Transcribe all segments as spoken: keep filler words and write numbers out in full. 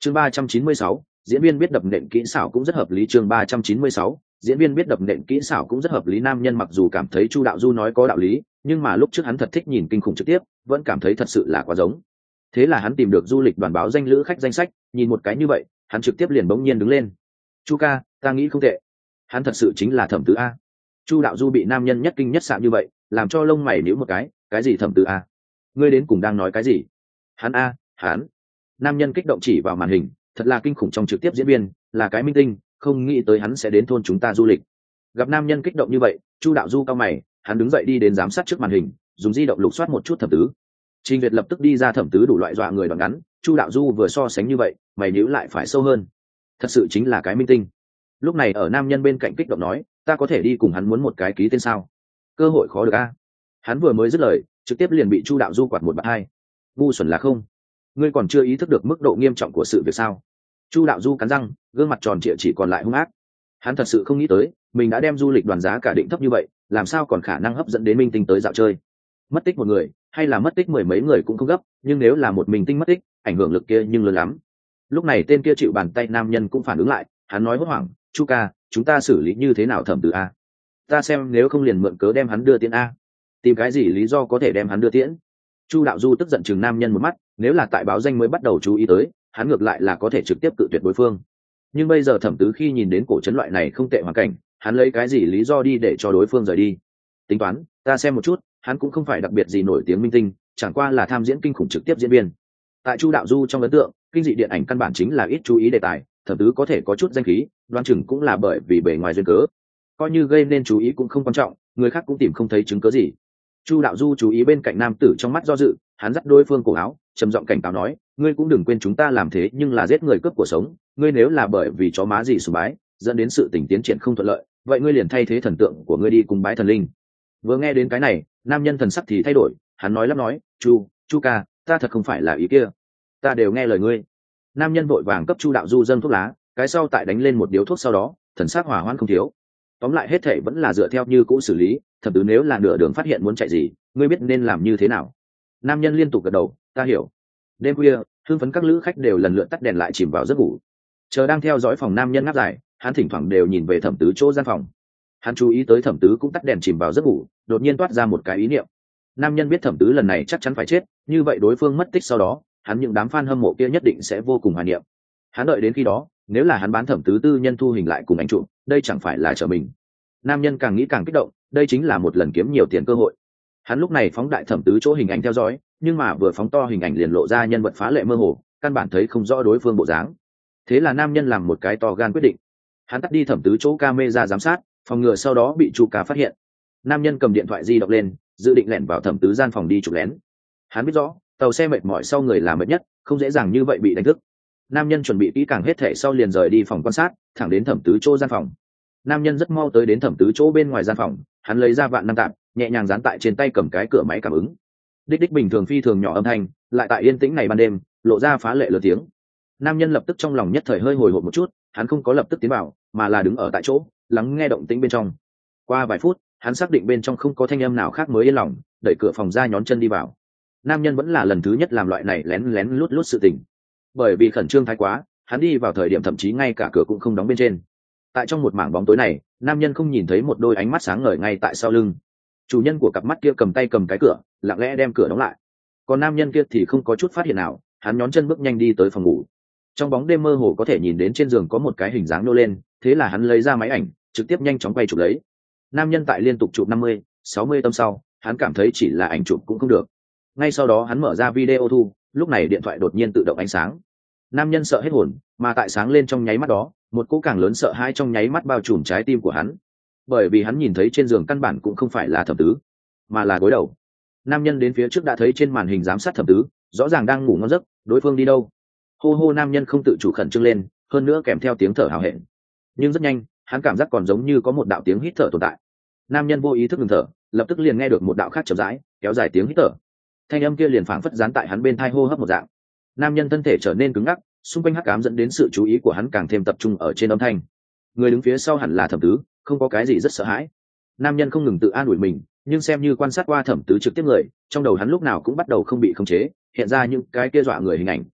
chương ba trăm chín mươi sáu, diễn viên biết đập nện kỹ xảo cũng rất hợp lý. chương ba trăm chín mươi sáu, diễn viên biết đập nện kỹ xảo cũng rất hợp lý. Nam nhân mặc dù cảm thấy Chu Đạo Du nói có đạo lý, nhưng mà lúc trước hắn thật thích nhìn kinh khủng trực tiếp, vẫn cảm thấy thật sự là quá giống. Thế là hắn tìm được du lịch đoàn báo danh lữ khách danh sách, nhìn một cái như vậy, hắn trực tiếp liền bỗng nhiên đứng lên. Chu ca, ta nghĩ không tệ. Hắn thật sự chính là Thẩm Tứ a. Chu Đạo Du bị nam nhân nhất kinh nhất sạm như vậy, làm cho lông mày nhíu một cái, cái gì Thẩm Tứ a? Ngươi đến cùng đang nói cái gì? Hắn a, hắn. Nam nhân kích động chỉ vào màn hình, thật là kinh khủng trong trực tiếp diễn viên, là cái minh tinh, không nghĩ tới hắn sẽ đến thôn chúng ta du lịch. Gặp nam nhân kích động như vậy, Chu Đạo Du cao mày, hắn đứng dậy đi đến giám sát trước màn hình, dùng di động lục soát một chút Thẩm Tứ. Trình Việt lập tức đi ra Thẩm Tứ đủ loại dọa người đoạn ngắn, Chu Đạo Du vừa so sánh như vậy, mày nhíu lại phải sâu hơn. Thật sự chính là cái minh tinh. Lúc này ở nam nhân bên cạnh kích động nói, ta có thể đi cùng hắn muốn một cái ký tên sao? Cơ hội khó được a. Hắn vừa mới dứt lời, trực tiếp liền bị Chu Đạo Du quạt một bạt hai. Ngu xuẩn là không? Ngươi còn chưa ý thức được mức độ nghiêm trọng của sự việc sao? Chu Đạo Du cắn răng, gương mặt tròn trịa chỉ còn lại hung ác. Hắn thật sự không nghĩ tới, mình đã đem du lịch đoàn giá cả định thấp như vậy, làm sao còn khả năng hấp dẫn đến minh tinh tới dạo chơi? Mất tích một người, hay là mất tích mười mấy người cũng không gấp, nhưng nếu là một minh tinh mất tích, ảnh hưởng lực kia nhưng lớn lắm. Lúc này tên kia chịu bàn tay nam nhân cũng phản ứng lại, hắn nói hốt hoảng, Chu ca, chúng ta xử lý như thế nào Thẩm Tứ a? Ta xem nếu không liền mượn cớ đem hắn đưa tiễn a. Tìm cái gì lý do có thể đem hắn đưa tiễn? Chu Đạo Du tức giận chừng nam nhân một mắt, nếu là tại báo danh mới bắt đầu chú ý tới, hắn ngược lại là có thể trực tiếp cự tuyệt đối phương. Nhưng bây giờ Thẩm Tứ khi nhìn đến cổ trấn loại này không tệ hoàn cảnh, hắn lấy cái gì lý do đi để cho đối phương rời đi? Tính toán, ta xem một chút, hắn cũng không phải đặc biệt gì nổi tiếng minh tinh, chẳng qua là tham diễn kinh khủng trực tiếp diễn viên. Tại Chu Đạo Du trong ấn tượng, kinh dị điện ảnh căn bản chính là ít chú ý đề tài, Thẩm Tứ có thể có chút danh khí, đoán chừng cũng là bởi vì bề ngoài duyên cớ. Coi như gây nên chú ý cũng không quan trọng, người khác cũng tìm không thấy chứng cớ gì. Chu Đạo Du chú ý bên cạnh nam tử trong mắt do dự, hắn dắt đối phương cổ áo, trầm giọng cảnh cáo nói, ngươi cũng đừng quên chúng ta làm thế nhưng là giết người cướp của sống, ngươi nếu là bởi vì chó má gì sùng bái, dẫn đến sự tình tiến triển không thuận lợi, vậy ngươi liền thay thế thần tượng của ngươi đi cùng bái thần linh. Vừa nghe đến cái này, nam nhân thần sắc thì thay đổi, hắn nói lắp nói, Chu, Chu ca, ta thật không phải là ý kia, ta đều nghe lời ngươi. Nam nhân vội vàng cấp Chu Đạo Du dâng thuốc lá, cái sau tại đánh lên một điếu thuốc sau đó, thần sắc hòa hoãn không thiếu. Tóm lại hết thể vẫn là dựa theo như cũ xử lý, Thẩm Tứ nếu là nửa đường phát hiện muốn chạy gì, ngươi biết nên làm như thế nào. Nam nhân liên tục gật đầu, ta hiểu. Đêm khuya, hưng phấn các lữ khách đều lần lượt tắt đèn lại chìm vào giấc ngủ. Chờ đang theo dõi phòng nam nhân ngáp dài, hắn thỉnh thoảng đều nhìn về Thẩm Tứ chỗ gian phòng. Hắn chú ý tới Thẩm Tứ cũng tắt đèn chìm vào giấc ngủ, đột nhiên toát ra một cái ý niệm. Nam nhân biết Thẩm Tứ lần này chắc chắn phải chết, như vậy đối phương mất tích sau đó, hắn những đám fan hâm mộ kia nhất định sẽ vô cùng hoài niệm. Hắn đợi đến khi đó, nếu là hắn bán Thẩm Tứ tư nhân thu hình lại cùng ảnh chụp, đây chẳng phải là trở mình. Nam nhân càng nghĩ càng kích động, đây chính là một lần kiếm nhiều tiền cơ hội. Hắn lúc này phóng đại Thẩm Tứ chỗ hình ảnh theo dõi, nhưng mà vừa phóng to hình ảnh liền lộ ra nhân vật phá lệ mơ hồ, căn bản thấy không rõ đối phương bộ dáng. Thế là nam nhân làm một cái to gan quyết định, hắn tắt đi Thẩm Tứ chỗ camera giám sát, phòng ngừa sau đó bị Chu ca phát hiện. Nam nhân cầm điện thoại di động lên, dự định lẻn vào Thẩm Tứ gian phòng đi chụp lén. Hắn biết rõ, tàu xe mệt mỏi sau người là mệt nhất, không dễ dàng như vậy bị đánh thức. Nam nhân chuẩn bị kỹ càng hết thể sau liền rời đi phòng quan sát, thẳng đến Thẩm Tứ chỗ gian phòng. Nam nhân rất mau tới đến Thẩm Tứ chỗ bên ngoài gian phòng, hắn lấy ra vạn năm tạm, nhẹ nhàng dán tại trên tay cầm cái cửa máy cảm ứng. Đích đích bình thường phi thường nhỏ âm thanh, lại tại yên tĩnh này ban đêm, lộ ra phá lệ lớn tiếng. Nam nhân lập tức trong lòng nhất thời hơi hồi hộp một chút, hắn không có lập tức tiến vào, mà là đứng ở tại chỗ, lắng nghe động tĩnh bên trong. Qua vài phút, hắn xác định bên trong không có thanh âm nào khác mới yên lòng, đẩy cửa phòng ra nhón chân đi vào. Nam nhân vẫn là lần thứ nhất làm loại này lén lén lút lút sự tình. Bởi vì khẩn trương thái quá, hắn đi vào thời điểm thậm chí ngay cả cửa cũng không đóng bên trên. Tại trong một mảng bóng tối này, nam nhân không nhìn thấy một đôi ánh mắt sáng ngời ngay tại sau lưng. Chủ nhân của cặp mắt kia cầm tay cầm cái cửa, lặng lẽ đem cửa đóng lại. Còn nam nhân kia thì không có chút phát hiện nào, hắn nhón chân bước nhanh đi tới phòng ngủ. Trong bóng đêm mơ hồ có thể nhìn đến trên giường có một cái hình dáng nô lên, thế là hắn lấy ra máy ảnh, trực tiếp nhanh chóng quay chụp lấy. Nam nhân tại liên tục chụp năm mươi, sáu mươi tâm sau, hắn cảm thấy chỉ là ảnh chụp cũng không được. Ngay sau đó hắn mở ra video thu, lúc này điện thoại đột nhiên tự động ánh sáng. Nam nhân sợ hết hồn, mà tại sáng lên trong nháy mắt đó, một cỗ càng lớn sợ hãi trong nháy mắt bao trùm trái tim của hắn. Bởi vì hắn nhìn thấy trên giường căn bản cũng không phải là Thẩm Tứ, mà là gối đầu. Nam nhân đến phía trước đã thấy trên màn hình giám sát Thẩm Tứ, rõ ràng đang ngủ ngon giấc, đối phương đi đâu? Hô hô, nam nhân không tự chủ khẩn trương lên, hơn nữa kèm theo tiếng thở hào hẹn. Nhưng rất nhanh, hắn cảm giác còn giống như có một đạo tiếng hít thở tồn tại. Nam nhân vô ý thức ngừng thở, lập tức liền nghe được một đạo khác chậm rãi, kéo dài tiếng hít thở. Thanh âm kia liền phảng phất dán tại hắn bên tai hô hấp một dạng. Nam nhân thân thể trở nên cứng ngắc, xung quanh hắc ám dẫn đến sự chú ý của hắn càng thêm tập trung ở trên âm thanh. Người đứng phía sau hẳn là Thẩm Tứ, không có cái gì rất sợ hãi. Nam nhân không ngừng tự an ủi mình, nhưng xem như quan sát qua Thẩm Tứ trực tiếp người, trong đầu hắn lúc nào cũng bắt đầu không bị khống chế, hiện ra những cái kia dọa người hình ảnh.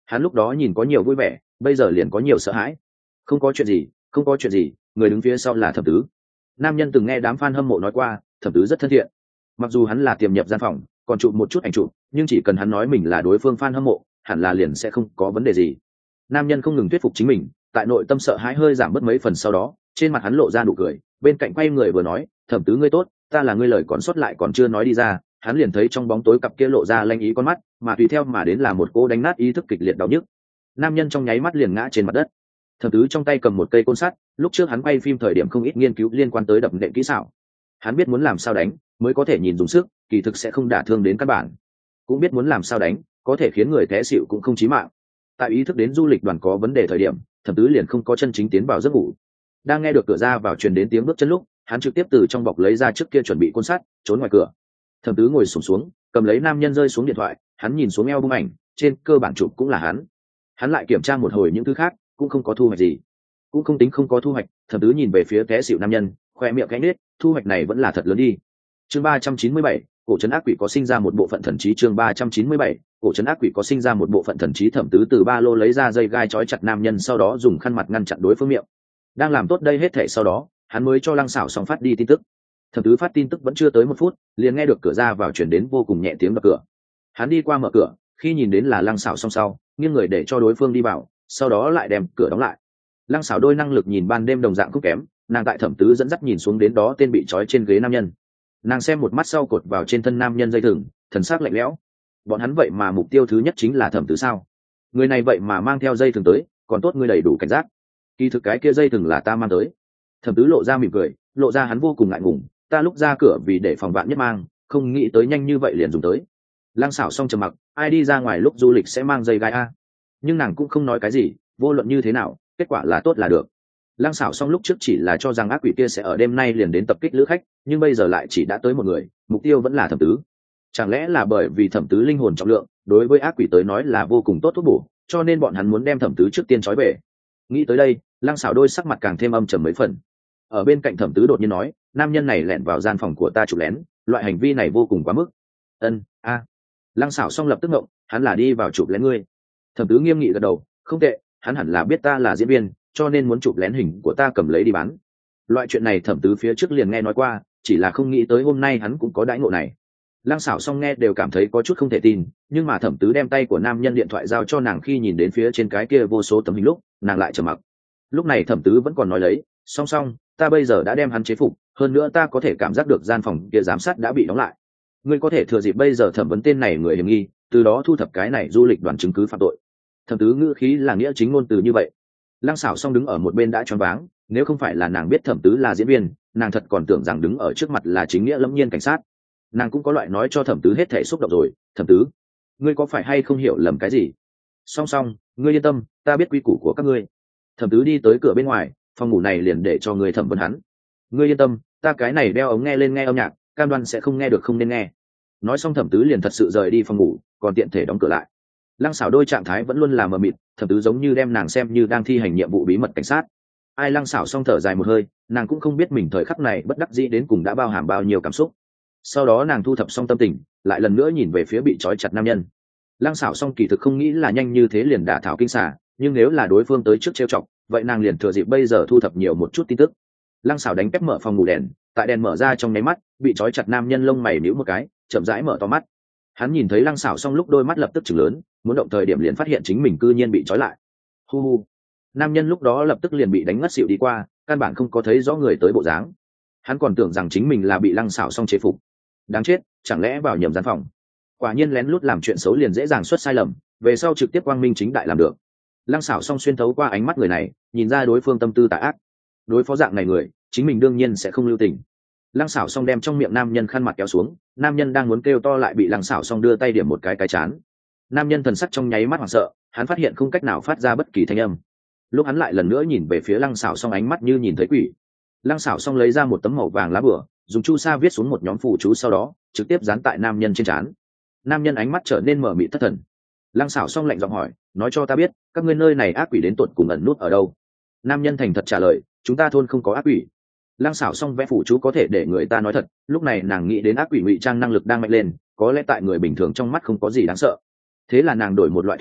Hắn lúc đó nhìn có nhiều vui vẻ, bây giờ liền có nhiều sợ hãi. Không có chuyện gì, không có chuyện gì, người đứng phía sau là Thẩm Tứ. Nam nhân từng nghe đám fan hâm mộ nói qua, Thẩm Tứ rất thân thiện. Mặc dù hắn là tiềm nhập gian phòng, còn chụp một chút ảnh chụp, nhưng chỉ cần hắn nói mình là đối phương fan hâm mộ, hẳn là liền sẽ không có vấn đề gì. Nam nhân không ngừng thuyết phục chính mình, tại nội tâm sợ hãi hơi giảm bớt mấy phần, sau đó trên mặt hắn lộ ra nụ cười, bên cạnh quay người vừa nói, Thẩm Tứ ngươi tốt, ta là ngươi lời còn sót lại còn chưa nói đi ra, hắn liền thấy trong bóng tối cặp kia lộ ra lanh ý con mắt, mà tùy theo mà đến là một cô đánh nát ý thức kịch liệt đau nhức. Nam nhân trong nháy mắt liền ngã trên mặt đất. Thẩm Tứ trong tay cầm một cây côn sắt, lúc trước hắn quay phim thời điểm không ít nghiên cứu liên quan tới đập nện kỹ xảo. Hắn biết muốn làm sao đánh mới có thể nhìn dùng sức, kỳ thực sẽ không đả thương đến căn bản, cũng biết muốn làm sao đánh có thể khiến người té xỉu cũng không chí mạng. Tại ý thức đến du lịch đoàn có vấn đề thời điểm, Thẩm Tứ liền không có chân chính tiến vào giấc ngủ. Đang nghe được cửa ra vào truyền đến tiếng bước chân lúc, hắn trực tiếp từ trong bọc lấy ra trước kia chuẩn bị côn sắt, trốn ngoài cửa. Thẩm Tứ ngồi xổm xuống, cầm lấy nam nhân rơi xuống điện thoại, hắn nhìn xuống eo bung ảnh, trên cơ bản chụp cũng là hắn. Hắn lại kiểm tra một hồi những thứ khác, cũng không có thu hoạch gì. Cũng không tính không có thu hoạch, Thẩm Tứ nhìn về phía té xỉu nam nhân, khoe miệng khẽ nhếch, thu hoạch này vẫn là thật lớn đi. Chương ba trăm chín mươi bảy, cổ trấn ác quỷ có sinh ra một bộ phận thần trí. Chương ba trăm chín mươi bảy, cổ trấn ác quỷ có sinh ra một bộ phận thần trí. Thẩm Tứ từ ba lô lấy ra dây gai trói chặt nam nhân, sau đó dùng khăn mặt ngăn chặn đối phương miệng. Đang làm tốt đây hết thảy sau đó, hắn mới cho Lăng Sảo Song phát đi tin tức. Thẩm Tứ phát tin tức vẫn chưa tới một phút, liền nghe được cửa ra vào chuyển đến vô cùng nhẹ tiếng đập cửa. Hắn đi qua mở cửa, khi nhìn đến là Lăng Sảo Song sau, nghiêng người để cho đối phương đi vào, sau đó lại đem cửa đóng lại. Lăng Sảo đôi năng lực nhìn ban đêm đồng dạng không kém, nàng tại Thẩm Tứ dẫn dắt nhìn xuống đến đó tên bị trói trên ghế nam nhân. Nàng xem một mắt sau cột vào trên thân nam nhân dây thừng, thần sắc lạnh lẽo. Bọn hắn vậy mà mục tiêu thứ nhất chính là Thẩm Tứ sao? Người này vậy mà mang theo dây thừng tới, còn tốt ngươi đầy đủ cảnh giác. Kỳ thực cái kia dây thừng là ta mang tới. Thẩm Tứ lộ ra mỉm cười, lộ ra hắn vô cùng ngại ngùng, ta lúc ra cửa vì để phòng vạn nhất mang, không nghĩ tới nhanh như vậy liền dùng tới. Lăng Sảo xong trầm mặc, ai đi ra ngoài lúc du lịch sẽ mang dây gai a? Nhưng nàng cũng không nói cái gì, vô luận như thế nào, kết quả là tốt là được. Lăng Sảo xong lúc trước chỉ là cho rằng ác quỷ kia sẽ ở đêm nay liền đến tập kích lữ khách, nhưng bây giờ lại chỉ đã tới một người, mục tiêu vẫn là Thẩm Tứ. Chẳng lẽ là bởi vì Thẩm Tứ linh hồn trọng lượng đối với ác quỷ tới nói là vô cùng tốt thuốc bổ, cho nên bọn hắn muốn đem Thẩm Tứ trước tiên trói về. Nghĩ tới đây, Lăng Sảo đôi sắc mặt càng thêm âm trầm mấy phần. Ở bên cạnh Thẩm Tứ đột nhiên nói, nam nhân này lẻn vào gian phòng của ta chụp lén, loại hành vi này vô cùng quá mức. Ân, a. Lăng Sảo xong lập tức ngộng, hắn là đi vào chụp lén ngươi. Thẩm Tứ nghiêm nghị gật đầu, không tệ, hắn hẳn là biết ta là diễn viên, cho nên muốn chụp lén hình của ta cầm lấy đi bán. Loại chuyện này Thẩm Tứ phía trước liền nghe nói qua, chỉ là không nghĩ tới hôm nay hắn cũng có đãi ngộ này. Lăng Sảo xong nghe đều cảm thấy có chút không thể tin, nhưng mà Thẩm Tứ đem tay của nam nhân điện thoại giao cho nàng khi nhìn đến phía trên cái kia vô số tấm hình lúc, nàng lại trầm mặc. Lúc này Thẩm Tứ vẫn còn nói lấy, song song, ta bây giờ đã đem hắn chế phục, hơn nữa ta có thể cảm giác được gian phòng kia giám sát đã bị đóng lại. Ngươi có thể thừa dịp bây giờ thẩm vấn tên này người hiểm nghi, từ đó thu thập cái này du lịch đoàn chứng cứ phạm tội. Thẩm Tứ ngữ khí là nghĩa chính ngôn từ như vậy. Lăng Sảo xong đứng ở một bên đã choáng váng, nếu không phải là nàng biết Thẩm Tứ là diễn viên, nàng thật còn tưởng rằng đứng ở trước mặt là chính nghĩa lâm nhiên cảnh sát. Nàng cũng có loại nói cho Thẩm Tứ hết thể xúc động rồi, Thẩm Tứ, ngươi có phải hay không hiểu lầm cái gì? Song song, ngươi yên tâm, ta biết quy củ của các ngươi. Thẩm Tứ đi tới cửa bên ngoài, phòng ngủ này liền để cho ngươi thẩm vấn hắn. Ngươi yên tâm, ta cái này đeo ống nghe lên nghe âm nhạc, cam đoan sẽ không nghe được không nên nghe. Nói xong Thẩm Tứ liền thật sự rời đi phòng ngủ, còn tiện thể đóng cửa lại. Lăng Sảo đôi trạng thái vẫn luôn là mờ mịt, Thẩm Tứ giống như đem nàng xem như đang thi hành nhiệm vụ bí mật cảnh sát. Ai Lăng Sảo xong thở dài một hơi, nàng cũng không biết mình thời khắc này bất đắc dĩ đến cùng đã bao hàm bao nhiêu cảm xúc. Sau đó nàng thu thập xong tâm tình, lại lần nữa nhìn về phía bị trói chặt nam nhân. Lăng Sảo xong kỳ thực không nghĩ là nhanh như thế liền đả thảo kinh xà, nhưng nếu là đối phương tới trước trêu chọc, vậy nàng liền thừa dịp bây giờ thu thập nhiều một chút tin tức. Lăng Sảo đánh kép mở phòng ngủ đèn, tại đèn mở ra trong nháy mắt, bị trói chặt nam nhân lông mày nhíu một cái, chậm rãi mở to mắt. Hắn nhìn thấy Lăng Sảo xong lúc đôi mắt lập tức chừng lớn, muốn động thời điểm liền phát hiện chính mình cư nhiên bị trói lại. Hu hu. Nam nhân lúc đó lập tức liền bị đánh ngất xỉu đi qua, căn bản không có thấy rõ người tới bộ dáng. Hắn còn tưởng rằng chính mình là bị Lăng Sảo xong chế phục. Đáng chết, chẳng lẽ vào nhầm gian phòng. Quả nhiên lén lút làm chuyện xấu liền dễ dàng xuất sai lầm, về sau trực tiếp quang minh chính đại làm được. Lăng Sảo xong xuyên thấu qua ánh mắt người này, nhìn ra đối phương tâm tư tà ác. Đối phó dạng này người, chính mình đương nhiên sẽ không lưu tình. Lăng Sảo xong đem trong miệng nam nhân khăn mặt kéo xuống, nam nhân đang muốn kêu to lại bị Lăng Sảo xong đưa tay điểm một cái cái chán. Nam nhân thần sắc trong nháy mắt hoảng sợ, hắn phát hiện không cách nào phát ra bất kỳ thanh âm. Lúc hắn lại lần nữa nhìn về phía Lăng Sảo xong ánh mắt như nhìn thấy quỷ. Lăng Sảo xong lấy ra một tấm màu vàng lá bửa, dùng chu sa viết xuống một nhóm phù chú, sau đó trực tiếp dán tại nam nhân trên trán. Nam nhân ánh mắt trở nên mờ mịt thất thần. Lăng Sảo xong lạnh giọng hỏi, nói cho ta biết, các ngươi nơi này ác quỷ đến tuột cùng ẩn nút ở đâu? Nam nhân thành thật trả lời, chúng ta thôn không có ác quỷ. Lăng Sảo xong vẽ phù chú có thể để người ta nói thật, lúc này nàng nghĩ đến ác quỷ ngụy trang năng lực đang mạnh lên, có lẽ tại người bình thường trong mắt không có gì đáng sợ. Thế là nàng đổi một loại thuyết pháp,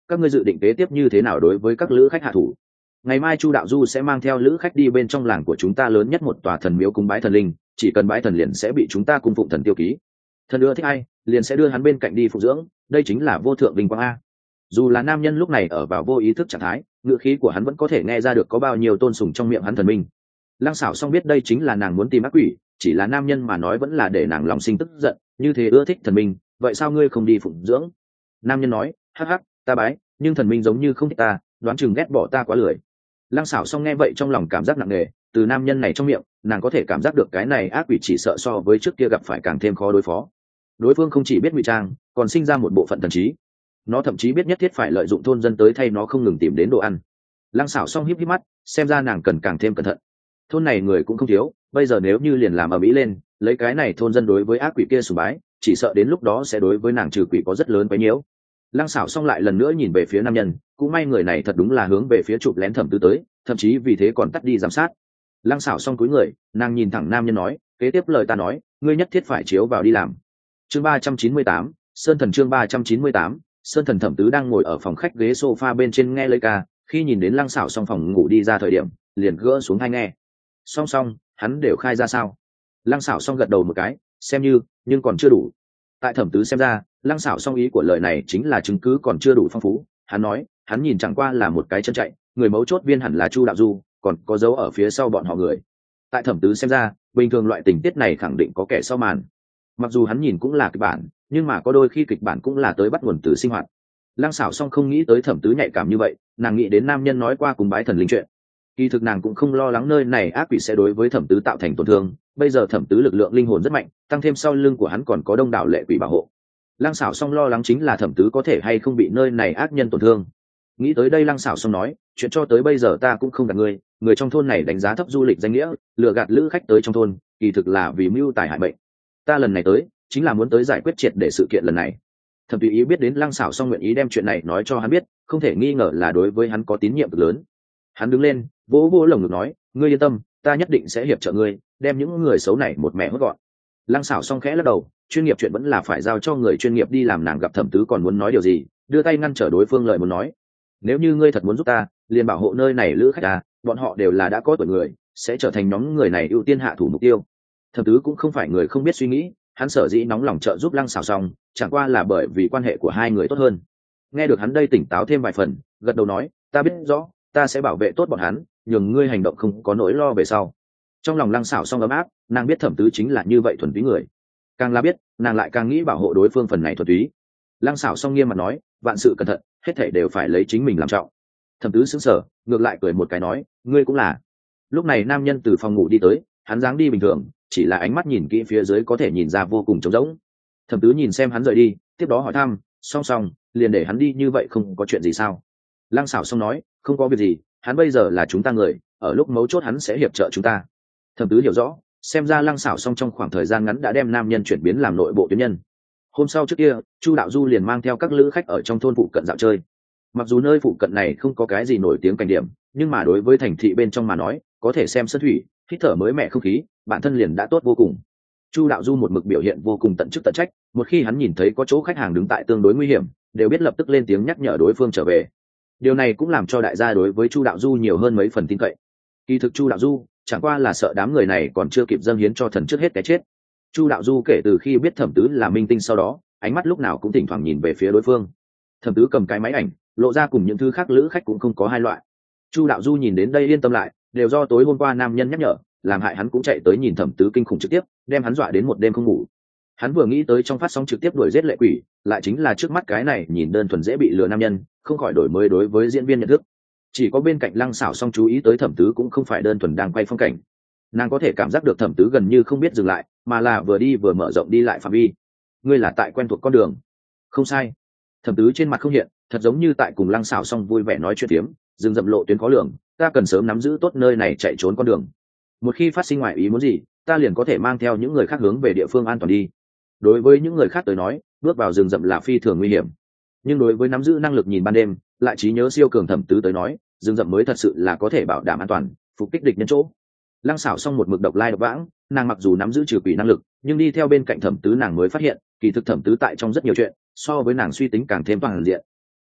các ngươi dự định kế tiếp như thế nào đối với các lữ khách hạ thủ? Ngày mai Chu đạo du sẽ mang theo lữ khách đi bên trong làng của chúng ta lớn nhất một tòa thần miếu cúng bái thần linh, chỉ cần bái thần liền sẽ bị chúng ta cung phụng thần tiêu ký. Thần ưa thích ai liền sẽ đưa hắn bên cạnh đi phụng dưỡng, đây chính là vô thượng vinh quang a. Dù là nam nhân lúc này ở vào vô ý thức trạng thái, ngữ khí của hắn vẫn có thể nghe ra được có bao nhiêu tôn sùng trong miệng hắn thần minh. Lăng Sảo Song biết đây chính là nàng muốn tìm ác quỷ, chỉ là nam nhân mà nói vẫn là để nàng lòng sinh tức giận, như thế ưa thích thần minh, vậy sao ngươi không đi phụng dưỡng? Nam nhân nói, hắc hắc, ta bái, nhưng thần minh giống như không thích ta, đoán chừng ghét bỏ ta quá lười. Lăng Sảo Song nghe vậy trong lòng cảm giác nặng nề, từ nam nhân này trong miệng, nàng có thể cảm giác được cái này ác quỷ chỉ sợ so với trước kia gặp phải càng thêm khó đối phó. Đối phương không chỉ biết ngụy trang, còn sinh ra một bộ phận thần trí. Nó thậm chí biết nhất thiết phải lợi dụng thôn dân tới thay nó không ngừng tìm đến đồ ăn. Lăng Sảo Song híp híp mắt, xem ra nàng cần càng thêm cẩn thận. Thôn này người cũng không thiếu, bây giờ nếu như liền làm ở mỹ lên, lấy cái này thôn dân đối với ác quỷ kia sùng bái, chỉ sợ đến lúc đó sẽ đối với nàng trừ quỷ có rất lớn quấy nhiễu. Lăng Sảo Song lại lần nữa nhìn về phía nam nhân, cũng may người này thật đúng là hướng về phía chụp lén Thẩm Tứ tới, thậm chí vì thế còn tắt đi giám sát. Lăng Sảo Song cúi người, nàng nhìn thẳng nam nhân nói, kế tiếp lời ta nói, ngươi nhất thiết phải chiếu vào đi làm. Chương ba trăm chín mươi tám, Sơn Thần chương ba trăm chín mươi tám, Sơn Thần. Thẩm Tứ đang ngồi ở phòng khách ghế sofa bên trên nghe lời ca, khi nhìn đến Lăng Sảo Song phòng ngủ đi ra thời điểm, liền gỡ xuống hai nghe. Song Song, hắn đều khai ra sao? Lăng Sảo Song gật đầu một cái, xem như, nhưng còn chưa đủ. Tại Thẩm Tứ xem ra, Lăng Sảo Song ý của lời này chính là chứng cứ còn chưa đủ phong phú. Hắn nói, hắn nhìn chẳng qua là một cái chân chạy, người mấu chốt viên hẳn là Chu đạo du, còn có dấu ở phía sau bọn họ người. Tại Thẩm Tứ xem ra, bình thường loại tình tiết này khẳng định có kẻ sau màn. Mặc dù hắn nhìn cũng là kịch bản, nhưng mà có đôi khi kịch bản cũng là tới bắt nguồn từ sinh hoạt. Lăng Sảo Song không nghĩ tới Thẩm Tứ nhạy cảm như vậy, nàng nghĩ đến nam nhân nói qua cùng bái thần linh chuyện. Kỳ thực nàng cũng không lo lắng nơi này ác quỷ sẽ đối với Thẩm Tứ tạo thành tổn thương, bây giờ Thẩm Tứ lực lượng linh hồn rất mạnh, tăng thêm sau lưng của hắn còn có đông đảo lệ quỷ bảo hộ. Lăng Sảo Song lo lắng chính là Thẩm Tứ có thể hay không bị nơi này ác nhân tổn thương. Nghĩ tới đây Lăng Sảo Song nói, chuyện cho tới bây giờ ta cũng không gạt ngươi, người trong thôn này đánh giá thấp du lịch danh nghĩa, lừa gạt lữ khách tới trong thôn, kỳ thực là vì mưu tài hại mệnh. Ta lần này tới, chính là muốn tới giải quyết triệt để sự kiện lần này. Thẩm Tùy ý biết đến Lăng Sảo Song nguyện ý đem chuyện này nói cho hắn biết, không thể nghi ngờ là đối với hắn có tín nhiệm cực lớn. Hắn đứng lên, vỗ vỗ lồng ngực nói, ngươi yên tâm, ta nhất định sẽ hiệp trợ ngươi, đem những người xấu này một mẹ hốt gọn. Lăng Sảo Song khẽ lắc đầu, chuyên nghiệp chuyện vẫn là phải giao cho người chuyên nghiệp đi làm. Nàng gặp Thẩm Tứ còn muốn nói điều gì, đưa tay ngăn trở đối phương lời muốn nói. Nếu như ngươi thật muốn giúp ta, liền bảo hộ nơi này lữ khách ta, bọn họ đều là đã có tuổi người, sẽ trở thành nhóm người này ưu tiên hạ thủ mục tiêu. Thẩm Tứ cũng không phải người không biết suy nghĩ, hắn sở dĩ nóng lòng trợ giúp Lăng Sảo Song, chẳng qua là bởi vì quan hệ của hai người tốt hơn. Nghe được hắn đây tỉnh táo thêm vài phần, gật đầu nói, ta biết rõ, ta sẽ bảo vệ tốt bọn hắn, nhường ngươi hành động không có nỗi lo về sau. Trong lòng Lăng Sảo Song ấm áp, nàng biết Thẩm Tứ chính là như vậy thuần túy người, càng là biết, nàng lại càng nghĩ bảo hộ đối phương phần này thuần túy. Lăng Sảo Song nghiêm mặt nói, vạn sự cẩn thận, hết thảy đều phải lấy chính mình làm trọng. Thẩm Tứ sững sờ, ngược lại cười một cái nói, ngươi cũng là. Lúc này nam nhân từ phòng ngủ đi tới, hắn dáng đi bình thường, chỉ là ánh mắt nhìn kỹ phía dưới có thể nhìn ra vô cùng trống rỗng. Thẩm Tứ nhìn xem hắn rời đi, tiếp đó hỏi thăm, Song Song, liền để hắn đi như vậy không có chuyện gì sao? Lăng Sảo Song nói, không có việc gì, hắn bây giờ là chúng ta người, ở lúc mấu chốt hắn sẽ hiệp trợ chúng ta. Thẩm Tứ hiểu rõ, xem ra Lăng Sảo Song trong khoảng thời gian ngắn đã đem nam nhân chuyển biến làm nội bộ tuyến nhân. Hôm sau trước kia, Chu đạo du liền mang theo các lữ khách ở trong thôn phụ cận dạo chơi. Mặc dù nơi phụ cận này không có cái gì nổi tiếng cảnh điểm, nhưng mà đối với thành thị bên trong mà nói, có thể xem sơn thủy, hít thở mới mẻ không khí, bản thân liền đã tốt vô cùng. Chu đạo du một mực biểu hiện vô cùng tận chức tận trách, một khi hắn nhìn thấy có chỗ khách hàng đứng tại tương đối nguy hiểm, đều biết lập tức lên tiếng nhắc nhở đối phương trở về. Điều này cũng làm cho đại gia đối với Chu đạo du nhiều hơn mấy phần tin cậy. Kỳ thực Chu đạo du chẳng qua là sợ đám người này còn chưa kịp dâng hiến cho thần trước hết cái chết. Chu đạo du kể từ khi biết Thẩm Tứ là minh tinh sau đó, ánh mắt lúc nào cũng thỉnh thoảng nhìn về phía đối phương. Thẩm Tứ cầm cái máy ảnh, lộ ra cùng những thứ khác lữ khách cũng không có hai loại. Chu đạo du nhìn đến đây yên tâm lại, đều do tối hôm qua nam nhân nhắc nhở, làm hại hắn cũng chạy tới nhìn Thẩm Tứ kinh khủng trực tiếp, đem hắn dọa đến một đêm không ngủ. Hắn vừa nghĩ tới trong phát sóng trực tiếp đuổi giết lệ quỷ, lại chính là trước mắt cái này nhìn đơn thuần dễ bị lừa nam nhân, không khỏi đổi mới đối với diễn viên nhận thức. Chỉ có bên cạnh Lăng Sảo Song chú ý tới Thẩm Tứ cũng không phải đơn thuần đang quay phong cảnh, nàng có thể cảm giác được Thẩm Tứ gần như không biết dừng lại, mà là vừa đi vừa mở rộng đi lại phạm vi. Ngươi là tại quen thuộc con đường? Không sai. Thẩm Tứ trên mặt không hiện, thật giống như tại cùng Lăng Sảo Song vui vẻ nói chuyện tiếm, dừng dậm lộ tuyến khó lường, ta cần sớm nắm giữ tốt nơi này chạy trốn con đường. Một khi phát sinh ngoại ý muốn gì, ta liền có thể mang theo những người khác hướng về địa phương an toàn đi. Đối với những người khác tới nói, bước vào rừng rậm là phi thường nguy hiểm, nhưng đối với nắm giữ năng lực nhìn ban đêm, lại trí nhớ siêu cường Thẩm Tứ tới nói, rừng rậm mới thật sự là có thể bảo đảm an toàn, phục kích địch nhân chỗ. Lăng Sảo Song một mực độc lai độc vãng, nàng mặc dù nắm giữ trừ quỷ năng lực, nhưng đi theo bên cạnh Thẩm Tứ nàng mới phát hiện, kỳ thực Thẩm Tứ tại trong rất nhiều chuyện, so với nàng suy tính càng thêm toàn diện.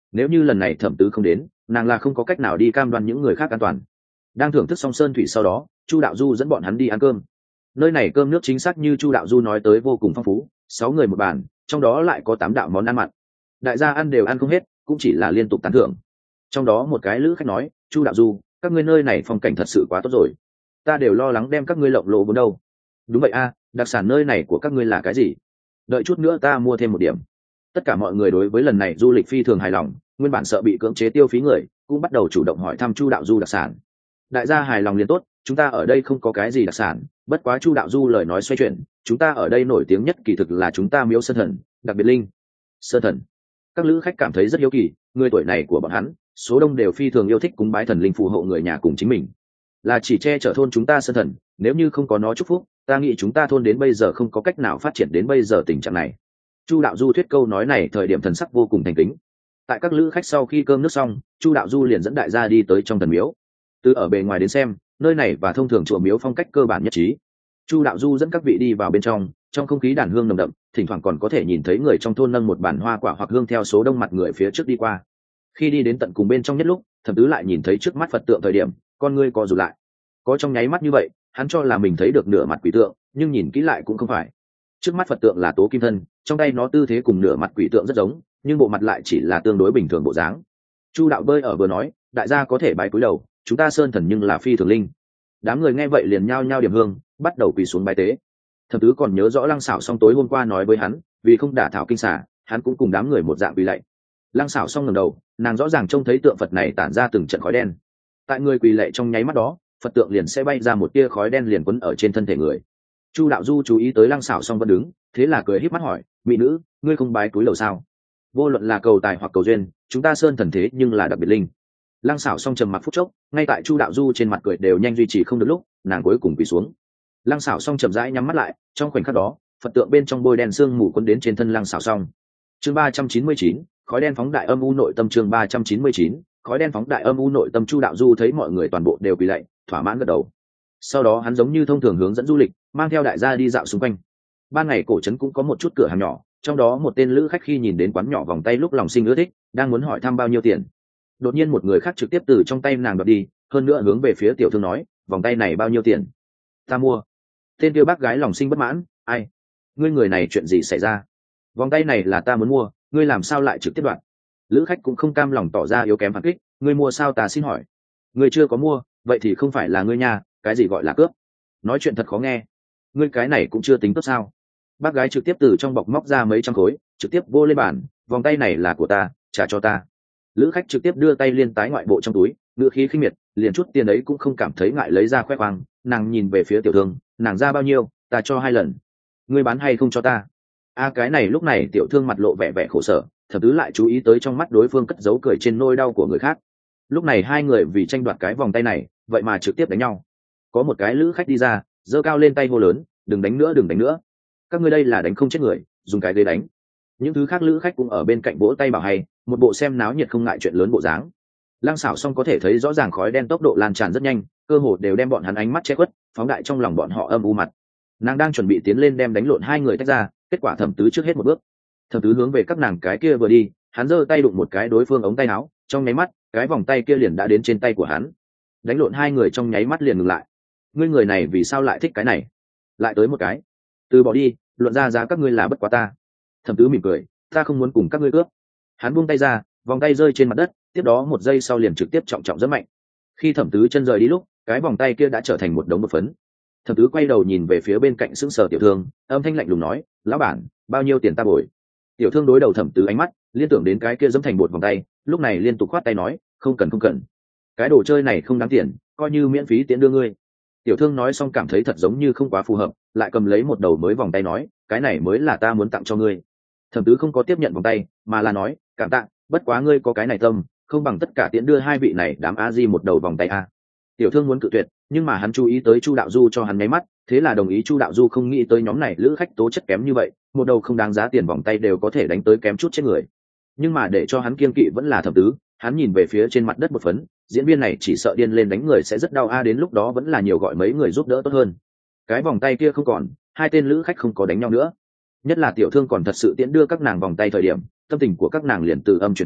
nếu như lần này thẩm tứ không đến, nàng là không có cách nào đi cam đoan những người khác an toàn. Đang thưởng thức xong sơn thủy sau đó, Chu đạo du dẫn bọn hắn đi ăn cơm. Nơi này cơm nước chính xác như Chu đạo du nói tới vô cùng phong phú, sáu người một bàn, trong đó lại có tám đạo món ăn mặn. Đại gia ăn đều ăn không hết, cũng chỉ là liên tục tán thưởng. Trong đó một cái lữ khách nói, Chu đạo du, các ngươi nơi này phong cảnh thật sự quá tốt rồi, ta đều lo lắng đem các ngươi lộng lộ vốn đâu. Đúng vậy a, đặc sản nơi này của các ngươi là cái gì? Đợi chút nữa ta mua thêm một điểm. Tất cả mọi người đối với lần này du lịch phi thường hài lòng, nguyên bản sợ bị cưỡng chế tiêu phí người cũng bắt đầu chủ động hỏi thăm Chu đạo du đặc sản. Đại gia hài lòng liền tốt, chúng ta ở đây không có cái gì đặc sản, bất quá Chu đạo du lời nói xoay chuyển, chúng ta ở đây nổi tiếng nhất kỳ thực là chúng ta miếu sơn thần, đặc biệt linh sơn thần. Các lữ khách cảm thấy rất hiếu kỳ, người tuổi này của bọn hắn số đông đều phi thường yêu thích cúng bái thần linh phù hộ người nhà cùng chính mình, là chỉ che chở thôn chúng ta sơn thần, nếu như không có nó chúc phúc, ta nghĩ chúng ta thôn đến bây giờ không có cách nào phát triển đến bây giờ tình trạng này. Chu đạo du thuyết câu nói này thời điểm thần sắc vô cùng thành kính. Tại các lữ khách sau khi cơm nước xong, Chu đạo du liền dẫn đại gia đi tới trong thần miếu. Từ ở bề ngoài đến xem, nơi này và thông thường chùa miếu phong cách cơ bản nhất trí. Chu đạo du dẫn các vị đi vào bên trong, trong không khí đàn hương nồng đậm, thỉnh thoảng còn có thể nhìn thấy người trong thôn nâng một bàn hoa quả hoặc hương theo số đông mặt người phía trước đi qua. Khi đi đến tận cùng bên trong nhất lúc, thẩm tứ lại nhìn thấy trước mắt Phật tượng thời điểm, con ngươi co rụt lại. Có trong nháy mắt như vậy, hắn cho là mình thấy được nửa mặt quỷ tượng, nhưng nhìn kỹ lại cũng không phải. Trước mắt Phật tượng là tố kim thân, trong tay nó tư thế cùng nửa mặt quỷ tượng rất giống, nhưng bộ mặt lại chỉ là tương đối bình thường bộ dáng. Chu đạo bơi ở vừa nói, đại gia có thể bái cúi đầu, chúng ta sơn thần nhưng là phi thường linh. Đám người nghe vậy liền nhao nhao điểm hương, bắt đầu quỳ xuống bái tế. Thẩm tứ còn nhớ rõ Lăng Sảo xong tối hôm qua nói với hắn, vì không đả thảo kinh xả, hắn cũng cùng đám người một dạng quỳ lạy. Lăng Sảo xong ngẩng đầu, nàng rõ ràng trông thấy tượng Phật này tản ra từng trận khói đen. Tại người quỳ lạy trong nháy mắt đó, Phật tượng liền sẽ bay ra một tia khói đen liền quấn ở trên thân thể người. Chu đạo du chú ý tới Lăng Sảo xong vẫn đứng, thế là cười híp mắt hỏi, mỹ nữ, ngươi không bái cúi đầu sao? Vô luận là cầu tài hoặc cầu duyên, chúng ta sơn thần thế nhưng là đặc biệt linh. Lăng Sảo xong trầm mặc phút chốc, ngay tại Chu đạo du trên mặt cười đều nhanh duy trì không được lúc, nàng cuối cùng quỳ xuống. Lăng Sảo xong chậm rãi nhắm mắt lại, trong khoảnh khắc đó, Phật tượng bên trong bôi đen sương mù quấn đến trên thân Lăng Sảo xong. Chương ba trăm chín mươi chín, khói đen phóng đại âm u nội tâm. Chương ba trăm chín mươi chín, khói đen phóng đại âm u nội tâm. Chu đạo du thấy mọi người toàn bộ đều quỳ lạy, thỏa mãn gật đầu. Sau đó hắn giống như thông thường hướng dẫn du lịch, mang theo đại gia đi dạo xung quanh. Ban ngày cổ trấn cũng có một chút cửa hàng nhỏ, trong đó một tên lữ khách khi nhìn đến quán nhỏ vòng tay lúc lòng sinh ưa thích, đang muốn hỏi thăm bao nhiêu tiền. Đột nhiên một người khác trực tiếp từ trong tay nàng đoạt đi, hơn nữa hướng về phía tiểu thương nói, vòng tay này bao nhiêu tiền? Ta mua. Tên kia bác gái lòng sinh bất mãn, ai? Ngươi người này chuyện gì xảy ra? Vòng tay này là ta muốn mua, ngươi làm sao lại trực tiếp đoạt? Lữ khách cũng không cam lòng tỏ ra yếu kém phản kích, ngươi mua sao ta xin hỏi? Ngươi chưa có mua, vậy thì không phải là ngươi nhà, cái gì gọi là cướp? Nói chuyện thật khó nghe. Ngươi cái này cũng chưa tính cướp sao? Bác gái trực tiếp từ trong bọc móc ra mấy trăm khối, trực tiếp vô lên bàn, vòng tay này là của ta, trả cho ta. Lữ khách trực tiếp đưa tay liên tái ngoại bộ trong túi, ngựa khí khinh miệt, liền chút tiền ấy cũng không cảm thấy ngại lấy ra khoe khoang. Nàng nhìn về phía tiểu thương, nàng ra bao nhiêu, ta cho hai lần. Ngươi bán hay không cho ta? A à, cái này lúc này tiểu thương mặt lộ vẻ vẻ khổ sở, thẩm tứ lại chú ý tới trong mắt đối phương cất giấu cười trên nỗi đau của người khác. Lúc này hai người vì tranh đoạt cái vòng tay này, vậy mà trực tiếp đánh nhau. Có một cái lữ khách đi ra, giơ cao lên tay hô lớn, đừng đánh nữa, đừng đánh nữa. Các ngươi đây là đánh không chết người, dùng cái ghế đánh. Những thứ khác lữ khách cũng ở bên cạnh vỗ tay bảo hay, một bộ xem náo nhiệt không ngại chuyện lớn bộ dáng. Lăng Sảo xong có thể thấy rõ ràng khói đen tốc độ lan tràn rất nhanh, cơ hồ đều đem bọn hắn ánh mắt che khuất, phóng đại trong lòng bọn họ âm u mặt. Nàng đang chuẩn bị tiến lên đem đánh lộn hai người tách ra, kết quả thẩm tứ trước hết một bước. Thẩm tứ hướng về các nàng cái kia vừa đi, hắn giơ tay đụng một cái đối phương ống tay áo, trong nháy mắt, cái vòng tay kia liền đã đến trên tay của hắn. Đánh lộn hai người trong nháy mắt liền ngừng lại. Ngươi người này vì sao lại thích cái này? Lại tới một cái. Từ bỏ đi, luận ra giá các ngươi là bất quá ta. Thẩm tứ mỉm cười, ta không muốn cùng các ngươi cướp. Hắn buông tay ra, vòng tay rơi trên mặt đất, tiếp đó một giây sau liền trực tiếp trọng trọng rất mạnh. Khi thẩm tứ chân rời đi lúc, cái vòng tay kia đã trở thành một đống bột phấn. Thẩm tứ quay đầu nhìn về phía bên cạnh sững sờ tiểu thương, âm thanh lạnh lùng nói, lão bản, bao nhiêu tiền ta bồi? Tiểu thương đối đầu thẩm tứ ánh mắt, liên tưởng đến cái kia dẫm thành bột vòng tay, lúc này liên tục khoát tay nói, không cần không cần, cái đồ chơi này không đáng tiền, coi như miễn phí tiễn đưa ngươi. Tiểu thương nói xong cảm thấy thật giống như không quá phù hợp, lại cầm lấy một đầu mới vòng tay nói, cái này mới là ta muốn tặng cho ngươi. Thẩm tứ không có tiếp nhận vòng tay, mà là nói, cảm tạ, bất quá ngươi có cái này tâm, không bằng tất cả tiễn đưa hai vị này đám a di một đầu vòng tay a. Tiểu thương muốn cự tuyệt, nhưng mà hắn chú ý tới Chu đạo du cho hắn nháy mắt, thế là đồng ý. Chu đạo du không nghĩ tới nhóm này lữ khách tố chất kém như vậy, một đầu không đáng giá tiền vòng tay đều có thể đánh tới kém chút chết người. Nhưng mà để cho hắn kiêng kỵ vẫn là thẩm tứ, hắn nhìn về phía trên mặt đất một phấn, diễn viên này chỉ sợ điên lên đánh người sẽ rất đau a, đến lúc đó vẫn là nhiều gọi mấy người giúp đỡ tốt hơn. Cái vòng tay kia không còn, hai tên lữ khách không có đánh nhau nữa. Nhất là tiểu thương còn thật sự tiễn đưa các nàng vòng tay thời điểm, tâm tình của các nàng liền từ âm chuyển tinh,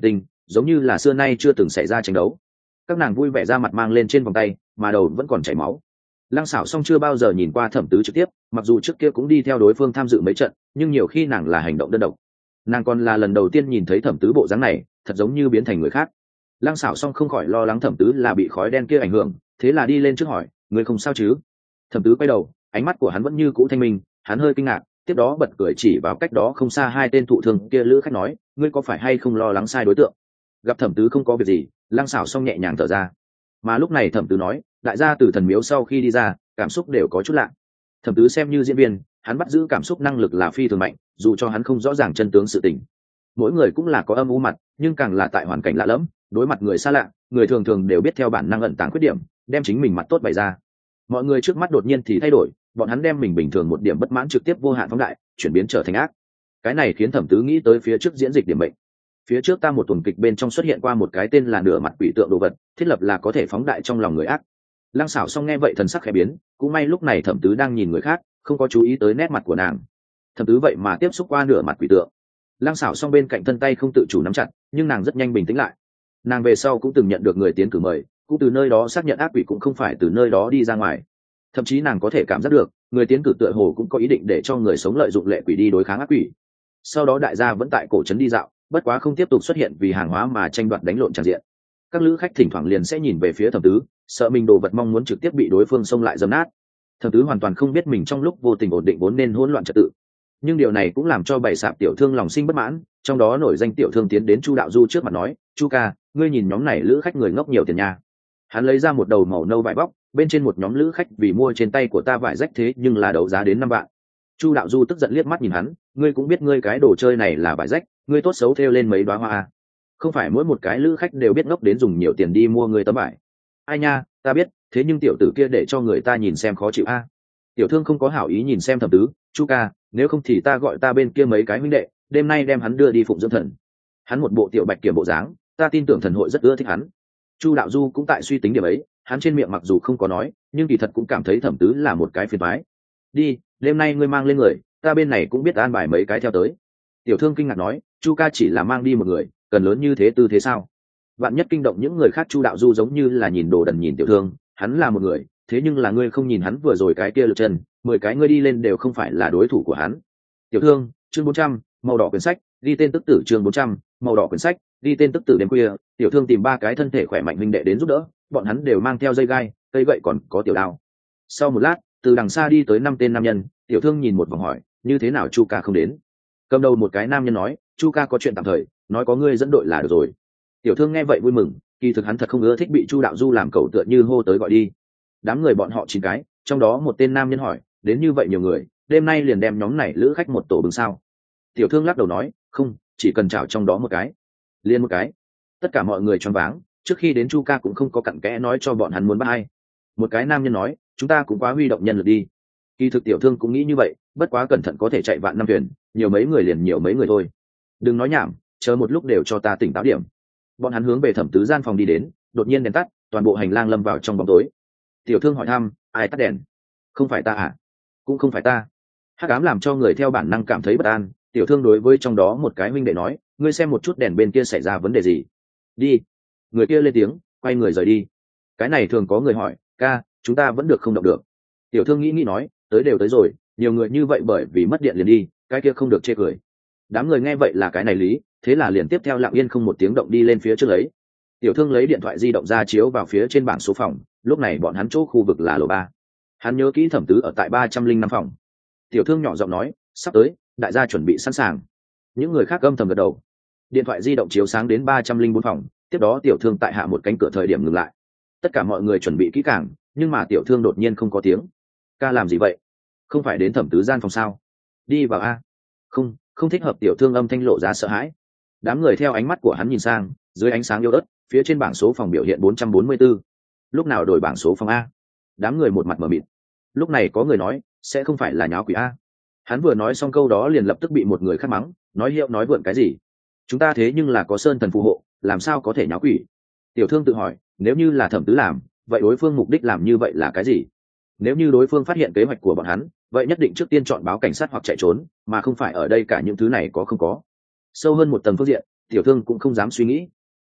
giống như là xưa nay chưa từng xảy ra tranh đấu. Các nàng vui vẻ ra mặt mang lên trên vòng tay, mà đầu vẫn còn chảy máu. Lăng Sảo Song chưa bao giờ nhìn qua Thẩm Tứ trực tiếp, mặc dù trước kia cũng đi theo đối phương tham dự mấy trận, nhưng nhiều khi nàng là hành động đơn độc. Nàng còn là lần đầu tiên nhìn thấy Thẩm Tứ bộ dáng này, thật giống như biến thành người khác. Lăng Sảo Song không khỏi lo lắng Thẩm Tứ là bị khói đen kia ảnh hưởng, thế là đi lên trước hỏi, người không sao chứ? Thẩm Tứ quay đầu, ánh mắt của hắn vẫn như cũ thanh minh, hắn hơi kinh ngạc, tiếp đó bật cười chỉ vào cách đó không xa hai tên thụ thương kia lữ khách nói, ngươi có phải hay không lo lắng sai đối tượng? Gặp Thẩm Tứ không có việc gì, Lăng Sảo Song nhẹ nhàng thở ra. Mà lúc này Thẩm Tứ nói, đại gia từ thần miếu sau khi đi ra, cảm xúc đều có chút lạ. Thẩm Tứ xem như diễn viên, hắn bắt giữ cảm xúc năng lực là phi thường mạnh, dù cho hắn không rõ ràng chân tướng sự tình. Mỗi người cũng là có âm u mặt, nhưng càng là tại hoàn cảnh lạ lẫm, đối mặt người xa lạ, người thường thường đều biết theo bản năng ẩn tàng khuyết điểm, đem chính mình mặt tốt bày ra. Mọi người trước mắt đột nhiên thì thay đổi, bọn hắn đem mình bình thường một điểm bất mãn trực tiếp vô hạn phóng đại, chuyển biến trở thành ác. Cái này khiến Thẩm Tứ nghĩ tới phía trước diễn dịch điểm bệnh. Phía trước ta một tuần kịch bên trong xuất hiện qua một cái tên là nửa mặt quỷ tượng đồ vật, thiết lập là có thể phóng đại trong lòng người ác. Lăng Sảo Song nghe vậy thần sắc khẽ biến, cũng may lúc này Thẩm Tứ đang nhìn người khác, không có chú ý tới nét mặt của nàng. Thẩm Tứ vậy mà tiếp xúc qua nửa mặt quỷ tượng. Lăng Sảo Song bên cạnh thân tay không tự chủ nắm chặt, nhưng nàng rất nhanh bình tĩnh lại. Nàng về sau cũng từng nhận được người tiến cử mời, cũng từ nơi đó xác nhận ác quỷ cũng không phải từ nơi đó đi ra ngoài. Thậm chí nàng có thể cảm giác được, người tiến cử tựa hồ cũng có ý định để cho người sống lợi dụng lệ quỷ đi đối kháng ác quỷ. Sau đó đại gia vẫn tại cổ trấn đi dạo, bất quá không tiếp tục xuất hiện vì hàng hóa mà tranh đoạt đánh lộn tràn diện. Các lữ khách thỉnh thoảng liền sẽ nhìn về phía Thẩm Tứ, sợ mình đồ vật mong muốn trực tiếp bị đối phương xông lại dâm nát. Thẩm Tứ hoàn toàn không biết mình trong lúc vô tình ổn định vốn nên hỗn loạn trật tự, nhưng điều này cũng làm cho bảy sạp tiểu thương lòng sinh bất mãn. Trong đó nổi danh tiểu thương tiến đến Chu Đạo Du trước mặt nói, Chu ca, ngươi nhìn nhóm này lữ khách người ngốc nhiều tiền nha. Hắn lấy ra một đầu màu nâu vải bóc, bên trên một nhóm lữ khách vì mua trên tay của ta vải rách thế nhưng là đấu giá đến năm vạn. Chu Đạo Du tức giận liếc mắt nhìn hắn, ngươi cũng biết ngươi cái đồ chơi này là vải rách, ngươi tốt xấu thêu lên mấy đoá hoa à. Không phải mỗi một cái lữ khách đều biết ngốc đến dùng nhiều tiền đi mua người tấm vải. Ai nha, ta biết, thế nhưng tiểu tử kia để cho người ta nhìn xem khó chịu a. À. Tiểu thương không có hảo ý nhìn xem Thẩm Tứ, Chu ca, nếu không thì ta gọi ta bên kia mấy cái huynh đệ, đêm nay đem hắn đưa đi phụng dưỡng thần. Hắn một bộ tiểu bạch kiểm bộ dáng, ta tin tưởng thần hội rất ưa thích hắn. Chu Đạo Du cũng tại suy tính điểm ấy, hắn trên miệng mặc dù không có nói, nhưng kỳ thật cũng cảm thấy Thẩm Tứ là một cái phiền toái. Đi, đêm nay ngươi mang lên người, ta bên này cũng biết an bài mấy cái theo tới. Tiểu thương kinh ngạc nói, Chu ca chỉ là mang đi một người, cần lớn như thế tư thế sao? Vạn nhất kinh động những người khác. Chu Đạo Du giống như là nhìn đồ đần nhìn tiểu thương, hắn là một người, thế nhưng là ngươi không nhìn hắn vừa rồi cái kia lực chân, mười cái ngươi đi lên đều không phải là đối thủ của hắn. Tiểu thương, chương bốn trăm, màu đỏ quyển sách, ghi tên tức tử chương bốn trăm, màu đỏ quyển sách, ghi tên tức tử. Đêm khuya, tiểu thương tìm ba cái thân thể khỏe mạnh huynh đệ đến giúp đỡ, bọn hắn đều mang theo dây gai, cây gậy còn có tiểu đao. Sau một lát, từ đằng xa đi tới năm tên nam nhân, tiểu thương nhìn một vòng hỏi, như thế nào Chu ca không đến? Cầm đầu một cái nam nhân nói, Chu ca có chuyện tạm thời, nói có ngươi dẫn đội là được rồi. Tiểu thương nghe vậy vui mừng, kỳ thực hắn thật không ưa thích bị Chu Đạo Du làm cẩu tựa như hô tới gọi đi. Đám người bọn họ chín cái, trong đó một tên nam nhân hỏi, đến như vậy nhiều người, đêm nay liền đem nhóm này lữ khách một tổ bừng sao? Tiểu thương lắc đầu nói, không, chỉ cần chảo trong đó một cái, liền một cái. Tất cả mọi người choáng váng, trước khi đến Chu ca cũng không có cặn kẽ nói cho bọn hắn muốn bắt ai. Một cái nam nhân nói, chúng ta cũng quá huy động nhân lực đi. Kỳ thực tiểu thương cũng nghĩ như vậy, bất quá cẩn thận có thể chạy vạn năm thuyền, nhiều mấy người liền nhiều mấy người thôi. Đừng nói nhảm, chờ một lúc đều cho ta tỉnh táo điểm. Bọn hắn hướng về Thẩm Tứ gian phòng đi đến, đột nhiên đèn tắt, toàn bộ hành lang lâm vào trong bóng tối. Tiểu thương hỏi thăm, ai tắt đèn? Không phải ta à? Cũng không phải ta. Hắc ám làm cho người theo bản năng cảm thấy bất an. Tiểu thương đối với trong đó một cái huynh đệ nói, ngươi xem một chút đèn bên kia xảy ra vấn đề gì. Đi. Người kia lên tiếng, quay người rời đi. Cái này thường có người hỏi, ca, chúng ta vẫn được không động được? Tiểu thương nghĩ nghĩ nói, tới đều tới rồi, nhiều người như vậy bởi vì mất điện liền đi, cái kia không được chê cười. Đám người nghe vậy là cái này lý, thế là liền tiếp theo lặng yên không một tiếng động đi lên phía trước lấy. Tiểu thương lấy điện thoại di động ra chiếu vào phía trên bảng số phòng, lúc này bọn hắn chỗ khu vực là lầu ba. Hắn nhớ kỹ Thẩm Tứ ở tại ba trăm linh năm phòng. Tiểu thương nhỏ giọng nói, sắp tới, đại gia chuẩn bị sẵn sàng. Những người khác âm thầm gật đầu. Điện thoại di động chiếu sáng đến ba trăm linh bốn phòng, tiếp đó tiểu thương tại hạ một cánh cửa thời điểm ngừng lại. Tất cả mọi người chuẩn bị kỹ càng, nhưng mà tiểu thương đột nhiên không có tiếng. Ca làm gì vậy? Không phải đến Thẩm Tứ gian phòng sao? Đi vào a. Không, không thích hợp. Tiểu thương âm thanh lộ ra sợ hãi. Đám người theo ánh mắt của hắn nhìn sang, dưới ánh sáng yếu ớt, phía trên bảng số phòng biểu hiện bốn trăm bốn mươi tư. Lúc nào đổi bảng số phòng a? Đám người một mặt mờ mịt. Lúc này có người nói, sẽ không phải là nháo quỷ a. Hắn vừa nói xong câu đó liền lập tức bị một người khác mắng, nói hiệu nói vượn cái gì? Chúng ta thế nhưng là có sơn thần phù hộ, làm sao có thể nháo quỷ? Tiểu thương tự hỏi, nếu như là Thẩm Tứ làm, vậy đối phương mục đích làm như vậy là cái gì? Nếu như đối phương phát hiện kế hoạch của bọn hắn, vậy nhất định trước tiên chọn báo cảnh sát hoặc chạy trốn, mà không phải ở đây cả những thứ này có không có. Sâu hơn một tầng phương diện, tiểu thương cũng không dám suy nghĩ.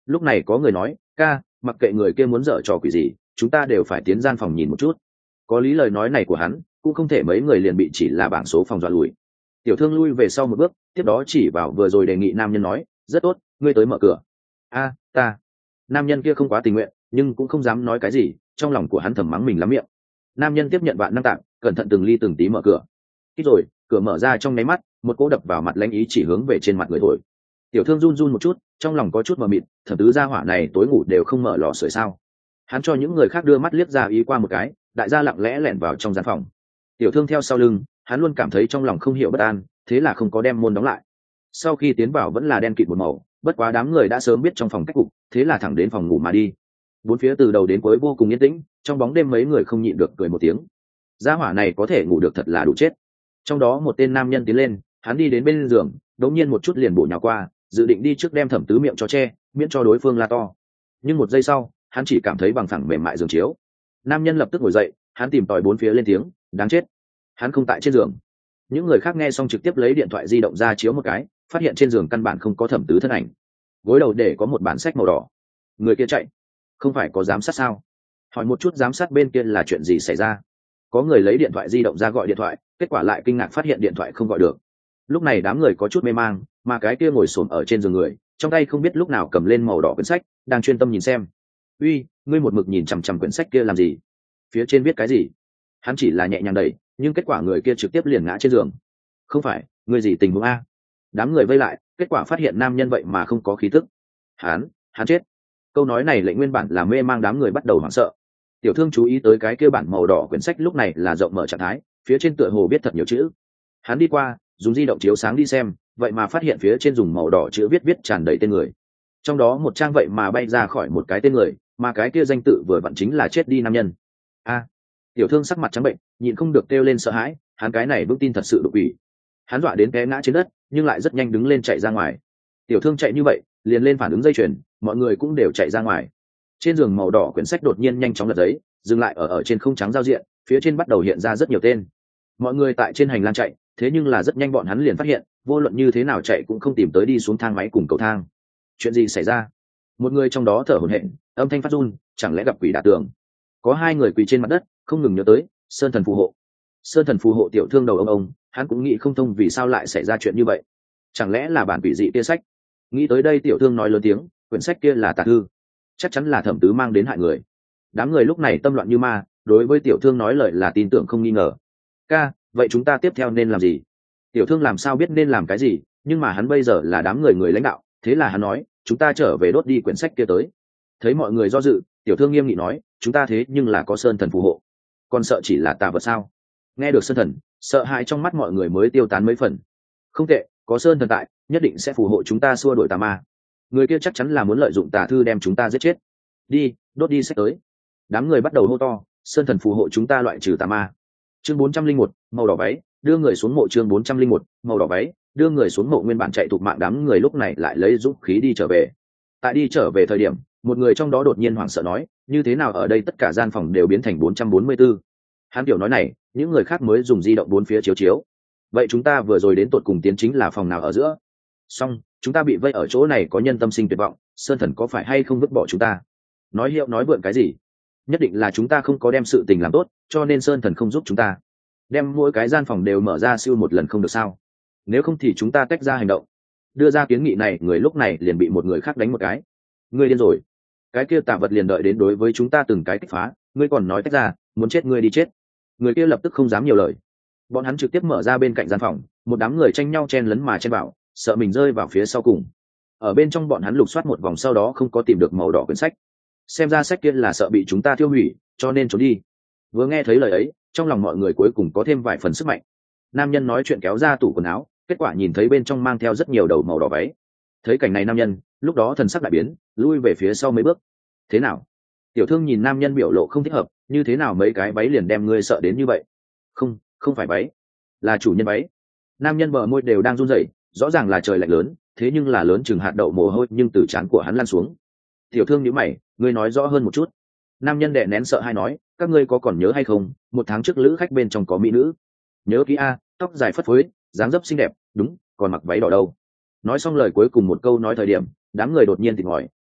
Lúc này có người nói, ca, mặc kệ người kia muốn dở trò quỷ gì, chúng ta đều phải tiến gian phòng nhìn một chút. Có lý lời nói này của hắn, cũng không thể mấy người liền bị chỉ là bảng số phòng dọa lùi. Tiểu thương lui về sau một bước, tiếp đó chỉ vào vừa rồi đề nghị nam nhân nói, rất tốt, ngươi tới mở cửa. A, ta. Nam nhân kia không quá tình nguyện, nhưng cũng không dám nói cái gì, trong lòng của hắn thầm mắng mình lắm miệng. Nam nhân tiếp nhận vạn năng tạng, cẩn thận từng ly từng tí mở cửa. Ít rồi, cửa mở ra trong nháy mắt, một cỗ đập vào mặt lãnh ý chỉ hướng về trên mặt người thổi. Tiểu thương run run một chút, trong lòng có chút mờ mịt, thẩm tứ gia hỏa này tối ngủ đều không mở lò sưởi sao? Hắn cho những người khác đưa mắt liếc ra ý qua một cái, đại gia lặng lẽ lẻn vào trong gian phòng. Tiểu thương theo sau lưng, hắn luôn cảm thấy trong lòng không hiểu bất an, thế là không có đem môn đóng lại. Sau khi tiến vào vẫn là đen kịt một màu, bất quá đám người đã sớm biết trong phòng cách cục, thế là thẳng đến phòng ngủ mà đi. Bốn phía từ đầu đến cuối vô cùng yên tĩnh, trong bóng đêm mấy người không nhịn được cười một tiếng. Gia hỏa này có thể ngủ được thật là đủ chết. Trong đó một tên nam nhân tiến lên, hắn đi đến bên giường, đống nhiên một chút liền bổ nhào qua, dự định đi trước đem thẩm tứ miệng cho che, miễn cho đối phương la to. Nhưng một giây sau, hắn chỉ cảm thấy bằng phẳng mềm mại giường chiếu. Nam nhân lập tức ngồi dậy, hắn tìm tòi bốn phía lên tiếng, đáng chết, hắn không tại trên giường. Những người khác nghe xong trực tiếp lấy điện thoại di động ra chiếu một cái, phát hiện trên giường căn bản không có thẩm tứ thân ảnh. Gối đầu để có một bản sách màu đỏ. Người kia chạy, không phải có giám sát sao? Hỏi một chút giám sát bên kia là chuyện gì xảy ra. Có người lấy điện thoại di động ra gọi điện thoại, kết quả lại kinh ngạc phát hiện điện thoại không gọi được. Lúc này đám người có chút mê mang, mà cái kia ngồi xổm ở trên giường người, trong tay không biết lúc nào cầm lên màu đỏ quyển sách, đang chuyên tâm nhìn xem. Uy, ngươi một mực nhìn chằm chằm quyển sách kia làm gì? Phía trên viết cái gì? Hắn chỉ là nhẹ nhàng đẩy, nhưng kết quả người kia trực tiếp liền ngã trên giường. Không phải, ngươi gì tình huống a? Đám người vây lại, kết quả phát hiện nam nhân vậy mà không có khí tức. Hắn, hắn chết. Câu nói này lệnh nguyên bản là mê mang đám người bắt đầu hoảng sợ. Tiểu thương chú ý tới cái kia bản màu đỏ quyển sách lúc này là rộng mở trạng thái, phía trên tựa hồ biết thật nhiều chữ. Hắn đi qua, dùng di động chiếu sáng đi xem, vậy mà phát hiện phía trên dùng màu đỏ chữ viết viết tràn đầy tên người. Trong đó một trang vậy mà bay ra khỏi một cái tên người, mà cái kia danh tự vừa vặn chính là chết đi nam nhân. A, tiểu thương sắc mặt trắng bệnh, nhịn không được kêu lên sợ hãi, hắn cái này vững tin thật sự đục ủy. Hắn dọa đến té ngã trên đất, nhưng lại rất nhanh đứng lên chạy ra ngoài. Tiểu thương chạy như vậy, liền lên phản ứng dây chuyền, mọi người cũng đều chạy ra ngoài. Trên giường màu đỏ quyển sách đột nhiên nhanh chóng lật giấy, dừng lại ở ở trên không trắng giao diện, phía trên bắt đầu hiện ra rất nhiều tên. Mọi người tại trên hành lang chạy, thế nhưng là rất nhanh bọn hắn liền phát hiện, vô luận như thế nào chạy cũng không tìm tới đi xuống thang máy cùng cầu thang. Chuyện gì xảy ra? Một người trong đó thở hổn hển, âm thanh phát run, chẳng lẽ gặp quỷ đả tường? Có hai người quỳ trên mặt đất, không ngừng nhớ tới sơn thần phù hộ. Sơn thần phù hộ tiểu thương đầu ông ông, hắn cũng nghĩ không thông vì sao lại xảy ra chuyện như vậy. Chẳng lẽ là bản quỷ dị kia sách? Nghĩ tới đây tiểu thương nói lớn tiếng, quyển sách kia là tà thư, chắc chắn là thẩm tứ mang đến hại người. Đám người lúc này tâm loạn như ma, đối với tiểu thương nói lời là tin tưởng không nghi ngờ. Ca, vậy chúng ta tiếp theo nên làm gì? Tiểu thương làm sao biết nên làm cái gì, nhưng mà hắn bây giờ là đám người người lãnh đạo, thế là hắn nói, chúng ta trở về đốt đi quyển sách kia tới. Thấy mọi người do dự, tiểu thương nghiêm nghị nói, chúng ta thế nhưng là có sơn thần phù hộ, còn sợ chỉ là tà vật sao? Nghe được sơn thần, sợ hãi trong mắt mọi người mới tiêu tán mấy phần. Không tệ, có sơn thần tại, nhất định sẽ phù hộ chúng ta xua đuổi tà ma. Người kia chắc chắn là muốn lợi dụng tà thư đem chúng ta giết chết. Đi, đốt đi sách tới. Đám người bắt đầu hô to, sơn thần phù hộ chúng ta loại trừ tà ma. Chương bốn trăm linh một, màu đỏ váy, đưa người xuống mộ. Chương bốn trăm linh một, màu đỏ váy, đưa người xuống mộ. Nguyên bản chạy thục mạng đám người lúc này lại lấy dũng khí đi trở về. Tại đi trở về thời điểm, một người trong đó đột nhiên hoảng sợ nói, như thế nào ở đây tất cả gian phòng đều biến thành bốn trăm bốn mươi tư. Hắn kiểu nói này, những người khác mới dùng di động bốn phía chiếu chiếu. Vậy chúng ta vừa rồi đến tột cùng tiến chính là phòng nào ở giữa? Xong, chúng ta bị vây ở chỗ này có nhân tâm sinh tuyệt vọng, sơn thần có phải hay không vứt bỏ chúng ta? Nói hiệu nói vượn cái gì? Nhất định là chúng ta không có đem sự tình làm tốt, cho nên sơn thần không giúp chúng ta. Đem mỗi cái gian phòng đều mở ra siêu một lần không được sao? Nếu không thì chúng ta tách ra hành động. Đưa ra kiến nghị này, người lúc này liền bị một người khác đánh một cái. Ngươi điên rồi. Cái kia tà vật liền đợi đến đối với chúng ta từng cái kích phá, ngươi còn nói tách ra, muốn chết ngươi đi chết. Người kia lập tức không dám nhiều lời. Bọn hắn trực tiếp mở ra bên cạnh gian phòng, một đám người tranh nhau chen lấn mà chen vào, sợ mình rơi vào phía sau cùng. Ở bên trong bọn hắn lục soát một vòng sau đó không có tìm được màu đỏ quyển sách. Xem ra sách kia là sợ bị chúng ta tiêu hủy, cho nên trốn đi. Vừa nghe thấy lời ấy, trong lòng mọi người cuối cùng có thêm vài phần sức mạnh. Nam nhân nói chuyện kéo ra tủ quần áo, kết quả nhìn thấy bên trong mang theo rất nhiều đầu màu đỏ váy. Thấy cảnh này nam nhân, lúc đó thần sắc đại biến, lui về phía sau mấy bước. Thế nào? Tiểu thương nhìn nam nhân biểu lộ không thích hợp, như thế nào mấy cái váy liền đem ngươi sợ đến như vậy? Không, không phải váy, là chủ nhân váy. Nam nhân bờ môi đều đang run rẩy, rõ ràng là trời lạnh lớn, thế nhưng là lớn chừng hạt đậu mồ hôi nhưng từ trán của hắn lan xuống. Tiểu thương nhíu mày, ngươi nói rõ hơn một chút. Nam nhân đè nén sợ hay nói, các ngươi có còn nhớ hay không, một tháng trước lữ khách bên trong có mỹ nữ. Nhớ kỹ a, tóc dài phất phới, dáng dấp xinh đẹp, đúng, còn mặc váy đỏ đâu. Nói xong lời cuối cùng một câu nói thời điểm, đám người đột nhiên tỉnh ngòi,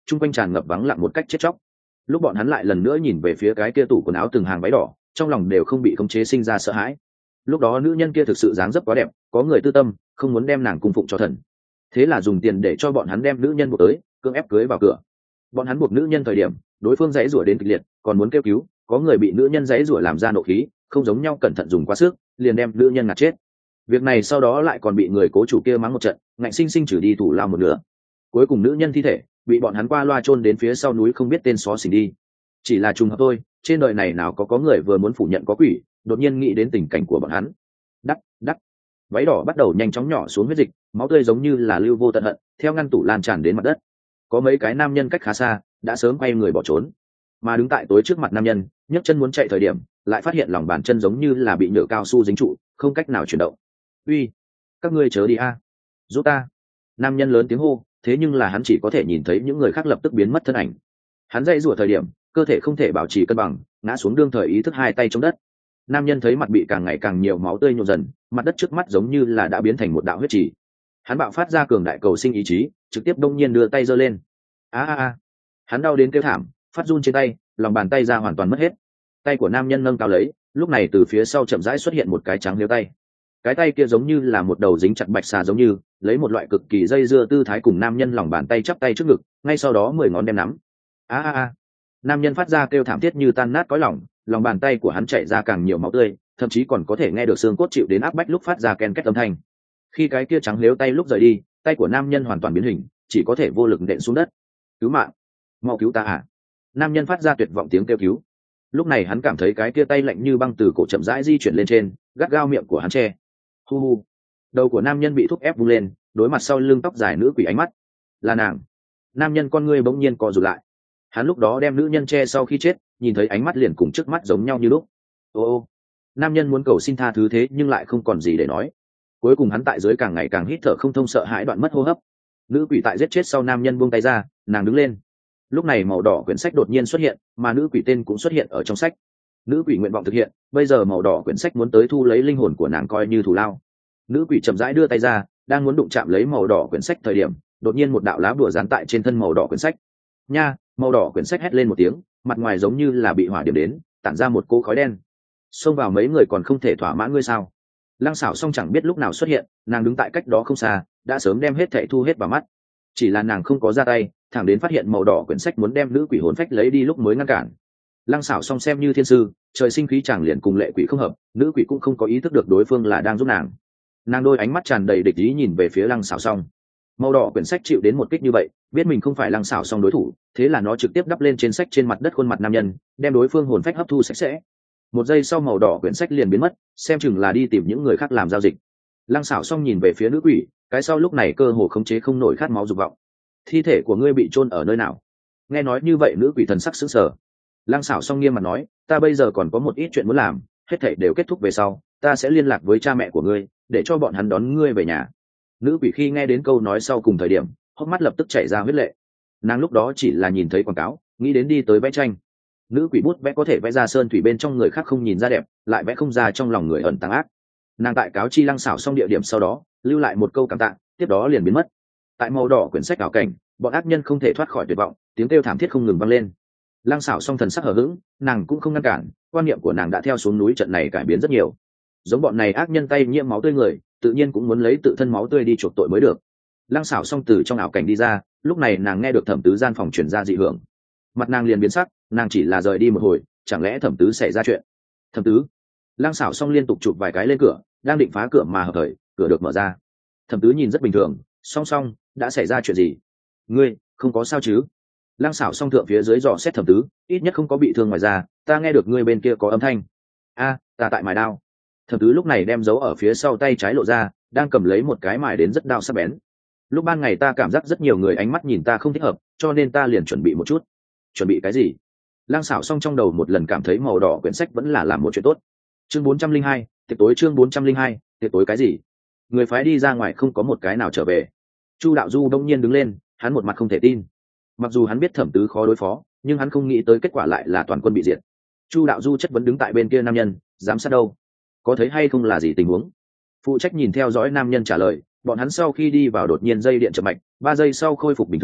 chung quanh tràn ngập vắng lặng một cách chết chóc. Lúc bọn hắn lại lần nữa nhìn về phía cái kia tủ quần áo từng hàng váy đỏ, trong lòng đều không bị khống chế sinh ra sợ hãi. Lúc đó nữ nhân kia thực sự dáng dấp quá đẹp, có người tư tâm không muốn đem nàng cung phụng cho thần, thế là dùng tiền để cho bọn hắn đem nữ nhân buộc tới, cưỡng ép cưới vào cửa. Bọn hắn buộc nữ nhân thời điểm, đối phương giãy giụa đến kịch liệt, còn muốn kêu cứu, có người bị nữ nhân giãy giụa làm ra nộ khí, không giống nhau cẩn thận dùng quá sức, liền đem nữ nhân ngạt chết. Việc này sau đó lại còn bị người cố chủ kia mắng một trận, ngạnh sinh sinh trừ đi thủ lao một nửa. Cuối cùng nữ nhân thi thể bị bọn hắn qua loa chôn đến phía sau núi không biết tên xó xỉnh đi. Chỉ là trùng hợp thôi, trên đời này nào có có người vừa muốn phủ nhận có quỷ, đột nhiên nghĩ đến tình cảnh của bọn hắn. Đắc, đắc. Váy đỏ bắt đầu nhanh chóng nhỏ xuống huyết dịch, máu tươi giống như là lưu vô tận hận, theo ngăn tủ lan tràn đến mặt đất. Có mấy cái nam nhân cách khá xa, đã sớm quay người bỏ trốn. Mà đứng tại tối trước mặt nam nhân, nhấc chân muốn chạy thời điểm, lại phát hiện lòng bàn chân giống như là bị nhựa cao su dính trụ, không cách nào chuyển động. Uy, các ngươi chớ đi a, giúp ta! Nam nhân lớn tiếng hô, thế nhưng là hắn chỉ có thể nhìn thấy những người khác lập tức biến mất thân ảnh. Hắn dãy rủa thời điểm, cơ thể không thể bảo trì cân bằng, ngã xuống đương thời ý thức hai tay chống đất. Nam nhân thấy mặt bị càng ngày càng nhiều máu tươi nhộn dần, mặt đất trước mắt giống như là đã biến thành một đạo huyết trì. Hắn bạo phát ra cường đại cầu sinh ý chí, trực tiếp đông nhiên đưa tay giơ lên. A a a! Hắn đau đến kêu thảm, phát run trên tay, lòng bàn tay ra hoàn toàn mất hết. Tay của nam nhân nâng cao lấy, lúc này từ phía sau chậm rãi xuất hiện một cái trắng liếu tay. Cái tay kia giống như là một đầu dính chặt bạch xà giống như, lấy một loại cực kỳ dây dưa tư thái cùng nam nhân lòng bàn tay chắp tay trước ngực, ngay sau đó mười ngón đem nắm. A a a! Nam nhân phát ra kêu thảm thiết như tan nát cõi lòng, lòng bàn tay của hắn chảy ra càng nhiều máu tươi, thậm chí còn có thể nghe được xương cốt chịu đến áp bách lúc phát ra ken két âm thanh. Khi cái kia trắng liếu tay lúc rời đi, tay của nam nhân hoàn toàn biến hình, chỉ có thể vô lực nện xuống đất. Cứu mạng! Mau cứu ta à! Nam nhân phát ra tuyệt vọng tiếng kêu cứu. Lúc này hắn cảm thấy cái kia tay lạnh như băng từ cổ chậm rãi di chuyển lên trên, gắt gao miệng của hắn che. Hu hu! Đầu của nam nhân bị thúc ép vung lên, đối mặt sau lưng tóc dài nữ quỷ ánh mắt. Là nàng! Nam nhân con ngươi bỗng nhiên co rụt lại. Hắn lúc đó đem nữ nhân che sau khi chết, nhìn thấy ánh mắt liền cùng trước mắt giống nhau như lúc. Ô ô! Nam nhân muốn cầu xin tha thứ thế nhưng lại không còn gì để nói. Cuối cùng hắn tại dưới càng ngày càng hít thở không thông, sợ hãi đoạn mất hô hấp. Nữ quỷ tại giết chết sau nam nhân buông tay ra, nàng đứng lên. Lúc này màu đỏ quyển sách đột nhiên xuất hiện, mà nữ quỷ tên cũng xuất hiện ở trong sách. Nữ quỷ nguyện vọng thực hiện, bây giờ màu đỏ quyển sách muốn tới thu lấy linh hồn của nàng coi như thù lao. Nữ quỷ chậm rãi đưa tay ra, đang muốn đụng chạm lấy màu đỏ quyển sách thời điểm, đột nhiên một đạo lá bùa dán tại trên thân màu đỏ quyển sách. Nha! Màu đỏ quyển sách hét lên một tiếng, mặt ngoài giống như là bị hỏa điểm đến, tản ra một cỗ khói đen. Xông vào mấy người còn không thể thỏa mãn ngươi sao? Lăng Sảo Song chẳng biết lúc nào xuất hiện, nàng đứng tại cách đó không xa, đã sớm đem hết thảy thu hết vào mắt. Chỉ là nàng không có ra tay, thẳng đến phát hiện màu đỏ quyển sách muốn đem nữ quỷ hồn phách lấy đi lúc mới ngăn cản. Lăng Sảo Song xem như thiên sư, trời sinh khí chàng liền cùng lệ quỷ không hợp, nữ quỷ cũng không có ý thức được đối phương là đang giúp nàng. Nàng đôi ánh mắt tràn đầy địch ý nhìn về phía Lăng Sảo Song. Màu đỏ quyển sách chịu đến một kích như vậy, biết mình không phải Lăng Sảo Song đối thủ, thế là nó trực tiếp đắp lên trên sách trên mặt đất khuôn mặt nam nhân, đem đối phương hồn phách hấp thu sạch sẽ. Một giây sau màu đỏ quyển sách liền biến mất, xem chừng là đi tìm những người khác làm giao dịch. Lăng Sảo Song nhìn về phía nữ quỷ, cái sau lúc này cơ hồ khống chế không nổi khát máu dục vọng. Thi thể của ngươi bị chôn ở nơi nào? Nghe nói như vậy nữ quỷ thần sắc sững sờ. Lăng Sảo Song nghiêm mặt nói, ta bây giờ còn có một ít chuyện muốn làm, hết thảy đều kết thúc về sau, ta sẽ liên lạc với cha mẹ của ngươi, để cho bọn hắn đón ngươi về nhà. Nữ quỷ khi nghe đến câu nói sau cùng thời điểm, hốc mắt lập tức chảy ra huyết lệ. Nàng lúc đó chỉ là nhìn thấy quảng cáo, nghĩ đến đi tới vẽ tranh. Nữ quỷ bút vẽ có thể vẽ ra sơn thủy bên trong người khác không nhìn ra đẹp, lại vẽ không ra trong lòng người ẩn tàng ác. Nàng tại cáo chi Lăng Sảo Song địa điểm sau đó, lưu lại một câu cảm tạ, tiếp đó liền biến mất. Tại màu đỏ quyển sách ảo cảnh, bọn ác nhân không thể thoát khỏi tuyệt vọng, tiếng kêu thảm thiết không ngừng vang lên. Lăng Sảo Song thần sắc hờ hững, nàng cũng không ngăn cản, quan niệm của nàng đã theo xuống núi trận này cải biến rất nhiều. Giống bọn này ác nhân tay nhiễm máu tươi người, tự nhiên cũng muốn lấy tự thân máu tươi đi chuộc tội mới được. Lăng Sảo Song từ trong ảo cảnh đi ra, lúc này nàng nghe được thẩm tứ gian phòng truyền ra dị hưởng, mặt nàng liền biến sắc, nàng chỉ là rời đi một hồi, chẳng lẽ thẩm tứ xảy ra chuyện? Thẩm tứ! Lăng Sảo Song liên tục chụp vài cái lên cửa, đang định phá cửa mà hợp thời, cửa được mở ra. Thẩm tứ nhìn rất bình thường, Song Song, đã xảy ra chuyện gì? Ngươi không có sao chứ? Lăng Sảo Song thượng phía dưới dò xét thẩm tứ, ít nhất không có bị thương ngoài ra, ta nghe được ngươi bên kia có âm thanh. A, ta tại mài đao. Thẩm tứ lúc này đem giấu ở phía sau tay trái lộ ra, đang cầm lấy một cái mài đến rất đao sắc bén. Lúc ban ngày ta cảm giác rất nhiều người ánh mắt nhìn ta không thích hợp, cho nên ta liền chuẩn bị một chút. Chuẩn bị cái gì? Lăng Sảo Song trong đầu một lần cảm thấy màu đỏ quyển sách vẫn là làm một chuyện tốt. Chương bốn trăm linh hai, tiệc tối. Chương bốn trăm linh hai, tiệc tối cái gì? Người phái đi ra ngoài không có một cái nào trở về. Chu Đạo Du đông nhiên đứng lên, hắn một mặt không thể tin. Mặc dù hắn biết thẩm tứ khó đối phó, nhưng hắn không nghĩ tới kết quả lại là toàn quân bị diệt. Chu Đạo Du chất vấn đứng tại bên kia nam nhân, dám sát đâu? Có thấy hay không là gì tình huống? Phụ trách nhìn theo dõi nam nhân trả lời, bọn hắn sau khi đi vào đột nhiên dây điện chậm mạch, ba giây sau khôi phục bình thường,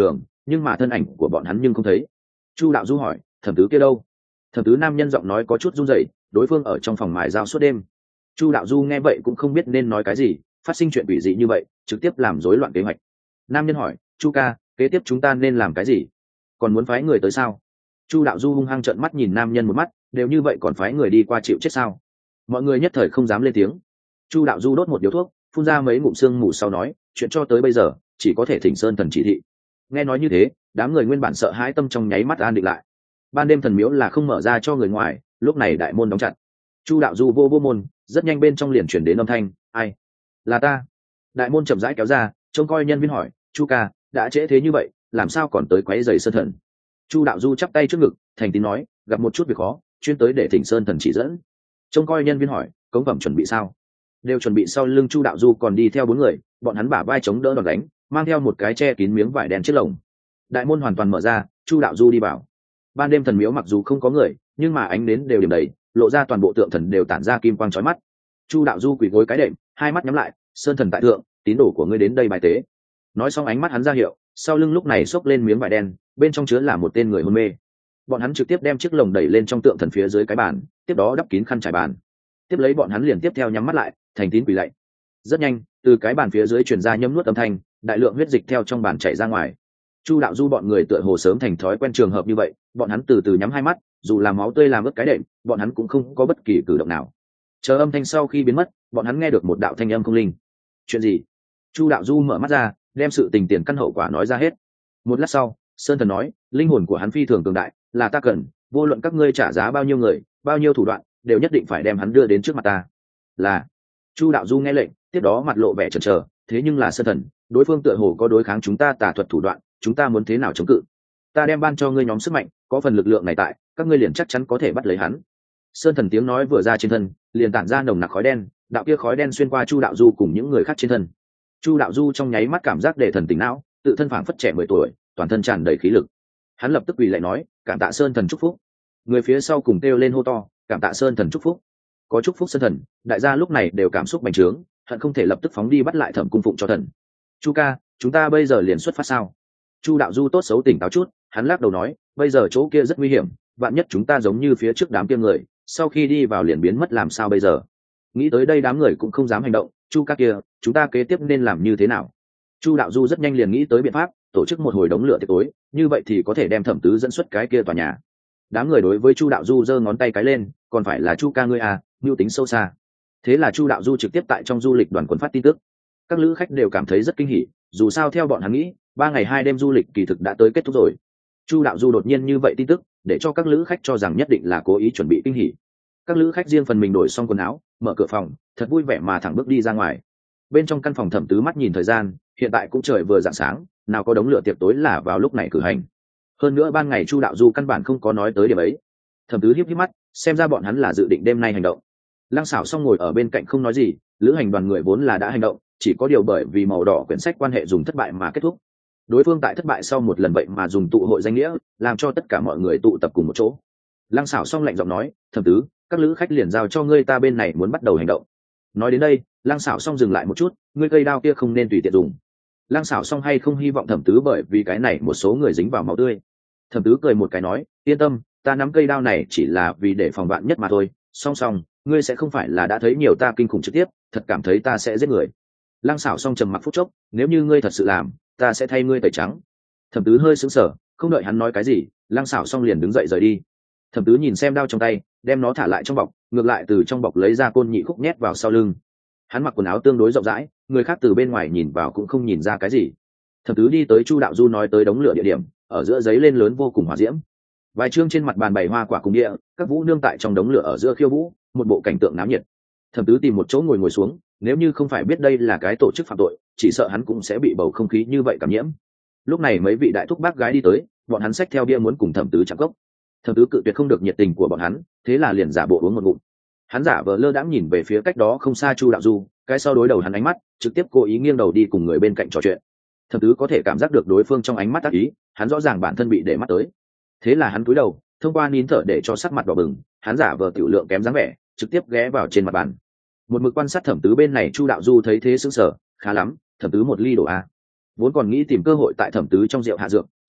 nhưng mà thân ảnh của bọn hắn nhưng không thấy. Chu đạo du hỏi, thẩm tứ kia đâu? Thẩm tứ nam nhân giọng nói có chút run rẩy, đối phương ở trong phòng mài dao suốt đêm. Chu đạo du nghe vậy cũng không biết nên nói cái gì, phát sinh chuyện quỷ dị như vậy trực tiếp làm rối loạn kế hoạch. Nam nhân hỏi, chu ca, kế tiếp chúng ta nên làm cái gì? Còn muốn phái người tới sao? Chu đạo du hung hăng trợn mắt nhìn nam nhân một mắt, đều như vậy còn phái người đi qua chịu chết sao? Mọi người nhất thời không dám lên tiếng. Chu đạo du đốt một điếu thuốc, phun ra mấy ngụm sương mù sau nói, chuyện cho tới bây giờ chỉ có thể thỉnh sơn thần chỉ thị. Nghe nói như thế, đám người nguyên bản sợ hãi tâm trong nháy mắt an định lại. Ban đêm thần miếu là không mở ra cho người ngoài, lúc này đại môn đóng chặt. Chu đạo du vô vô môn, rất nhanh bên trong liền chuyển đến âm thanh, ai? Là ta. Đại môn chậm rãi kéo ra, trông coi nhân viên hỏi, chu ca, đã trễ thế như vậy, làm sao còn tới quấy rầy sơn thần? Chu đạo du chắp tay trước ngực, thành tín nói, gặp một chút việc khó, chuyên tới để thỉnh sơn thần chỉ dẫn. Trông coi nhân viên hỏi, cống phẩm chuẩn bị sao? Đều chuẩn bị. Sau lưng chu đạo du còn đi theo bốn người, bọn hắn bả vai chống đỡ đòn đánh, mang theo một cái che kín miếng vải đen chiếc lồng. Đại môn hoàn toàn mở ra, chu đạo du đi vào. Ban đêm thần miếu mặc dù không có người, nhưng mà ánh nến đều điểm đầy, lộ ra toàn bộ tượng thần đều tản ra kim quang chói mắt. Chu đạo du quỳ gối cái đệm, hai mắt nhắm lại, sơn thần tại thượng, tín đồ của ngươi đến đây bài tế. Nói xong ánh mắt hắn ra hiệu, sau lưng lúc này xốc lên miếng vải đen, bên trong chứa là một tên người hôn mê. Bọn hắn trực tiếp đem chiếc lồng đẩy lên trong tượng thần phía dưới cái bàn, tiếp đó đắp kín khăn trải bàn. Tiếp lấy bọn hắn liền tiếp theo nhắm mắt lại, thành tín quỳ lạy. Rất nhanh, từ cái bàn phía dưới truyền ra nhấm nuốt âm thanh, đại lượng huyết dịch theo trong bàn chảy ra ngoài. Chu đạo du bọn người tựa hồ sớm thành thói quen trường hợp như vậy, bọn hắn từ từ nhắm hai mắt, dù là máu tươi làm ướt cái đệm, bọn hắn cũng không có bất kỳ cử động nào. Chờ âm thanh sau khi biến mất, bọn hắn nghe được một đạo thanh âm không linh. Chuyện gì? Chu đạo du mở mắt ra, đem sự tình tiền căn hậu quả nói ra hết. Một lát sau, sơn thần nói, linh hồn của hắn phi thường cường đại, là ta cần, vô luận các ngươi trả giá bao nhiêu người, bao nhiêu thủ đoạn, đều nhất định phải đem hắn đưa đến trước mặt ta. Là. Chu đạo du nghe lệnh, tiếp đó mặt lộ vẻ chần chờ, thế nhưng là sơn thần, đối phương tựa hồ có đối kháng chúng ta tà thuật thủ đoạn, chúng ta muốn thế nào chống cự? Ta đem ban cho ngươi nhóm sức mạnh, có phần lực lượng này tại, các ngươi liền chắc chắn có thể bắt lấy hắn. Sơn thần tiếng nói vừa ra trên thân, liền tản ra nồng nặc khói đen, đạo kia khói đen xuyên qua chu đạo du cùng những người khác trên thân. Chu đạo du trong nháy mắt cảm giác để thần tỉnh não, tự thân phảng phất trẻ mười tuổi, toàn thân tràn đầy khí lực. Hắn lập tức quỳ lại nói, cảm tạ sơn thần chúc phúc. Người phía sau cùng kêu lên hô to, cảm tạ sơn thần chúc phúc. Có chúc phúc sơn thần, đại gia lúc này đều cảm xúc bành trướng, hận không thể lập tức phóng đi bắt lại thẩm cung phụng cho thần. Chu ca, chúng ta bây giờ liền xuất phát sao? Chu đạo du tốt xấu tỉnh táo chút, hắn lắc đầu nói, bây giờ chỗ kia rất nguy hiểm, vạn nhất chúng ta giống như phía trước đám kia người, sau khi đi vào liền biến mất làm sao bây giờ? Nghĩ tới đây đám người cũng không dám hành động. Chu ca kia, chúng ta kế tiếp nên làm như thế nào? Chu đạo du rất nhanh liền nghĩ tới biện pháp, tổ chức một hồi đống lửa tiệc tối, như vậy thì có thể đem thẩm tứ dẫn xuất cái kia tòa nhà. Đám người đối với chu đạo du giơ ngón tay cái lên, còn phải là chu ca ngươi à, mưu tính sâu xa. Thế là chu đạo du trực tiếp tại trong du lịch đoàn quần phát tin tức. Các lữ khách đều cảm thấy rất kinh hỉ, dù sao theo bọn hắn nghĩ, ba ngày hai đêm du lịch kỳ thực đã tới kết thúc rồi. Chu đạo du đột nhiên như vậy tin tức, để cho các lữ khách cho rằng nhất định là cố ý chuẩn bị kinh hỉ. Các lữ khách riêng phần mình đổi xong quần áo, mở cửa phòng, thật vui vẻ mà thẳng bước đi ra ngoài. Bên trong căn phòng thẩm tứ mắt nhìn thời gian, hiện tại cũng trời vừa rạng sáng, nào có đống lửa tiệc tối là vào lúc này cử hành. Hơn nữa ban ngày chu đạo du căn bản không có nói tới điểm ấy. Thẩm tứ híp híp mắt, xem ra bọn hắn là dự định đêm nay hành động. Lăng Sảo xong ngồi ở bên cạnh không nói gì, lữ hành đoàn người vốn là đã hành động, chỉ có điều bởi vì màu đỏ quyển sách quan hệ dùng thất bại mà kết thúc. Đối phương tại thất bại sau một lần vậy mà dùng tụ hội danh nghĩa, làm cho tất cả mọi người tụ tập cùng một chỗ. Lăng Sảo xong lạnh giọng nói, thẩm tứ, các lữ khách liền giao cho ngươi, ta bên này muốn bắt đầu hành động. Nói đến đây, Lăng Sảo xong dừng lại một chút, ngươi cây đao kia không nên tùy tiện dùng. Lăng Sảo xong hay không hy vọng thẩm tứ bởi vì cái này một số người dính vào máu tươi. Thẩm tứ cười một cái nói, yên tâm, ta nắm cây đao này chỉ là vì để phòng vạn nhất mà thôi. Song song, ngươi sẽ không phải là đã thấy nhiều ta kinh khủng trực tiếp, thật cảm thấy ta sẽ giết người. Lăng Sảo xong trầm mặc phút chốc, nếu như ngươi thật sự làm, ta sẽ thay ngươi tẩy trắng. Thẩm tứ hơi sững sờ, không đợi hắn nói cái gì, Lăng Sảo xong liền đứng dậy rời đi. Thẩm tứ nhìn xem đao trong tay, đem nó thả lại trong bọc, ngược lại từ trong bọc lấy ra côn nhị khúc nhét vào sau lưng. Hắn mặc quần áo tương đối rộng rãi, người khác từ bên ngoài nhìn vào cũng không nhìn ra cái gì. Thẩm tứ đi tới chu đạo du nói tới đống lửa địa điểm, ở giữa giấy lên lớn vô cùng hỏa diễm. Vài chương trên mặt bàn bày hoa quả cùng địa, các vũ nương tại trong đống lửa ở giữa khiêu vũ, một bộ cảnh tượng náo nhiệt. Thẩm tứ tìm một chỗ ngồi ngồi xuống, nếu như không phải biết đây là cái tổ chức phạm tội, chỉ sợ hắn cũng sẽ bị bầu không khí như vậy cảm nhiễm. Lúc này mấy vị đại thúc bác gái đi tới, bọn hắn xách theo bia muốn cùng thẩm tứ chạm cốc. Thẩm tứ cự tuyệt không được nhiệt tình của bọn hắn, thế là liền giả bộ uống một ngụm. Hắn giả vờ lơ đãng nhìn về phía cách đó không xa chu đạo du, cái sau đối đầu hắn ánh mắt, trực tiếp cố ý nghiêng đầu đi cùng người bên cạnh trò chuyện. Thẩm tứ có thể cảm giác được đối phương trong ánh mắt ác ý, hắn rõ ràng bản thân bị để mắt tới. Thế là hắn cúi đầu, thông qua nín thở để cho sắc mặt đỏ bừng, hắn giả vờ tiểu lượng kém dáng vẻ, trực tiếp ghé vào trên mặt bàn. Một mực quan sát thẩm tứ bên này chu đạo du thấy thế sững sờ, khá lắm, thẩm tứ một ly đổ a. Vốn còn nghĩ tìm cơ hội tại thẩm tứ trong rượu hạ dược,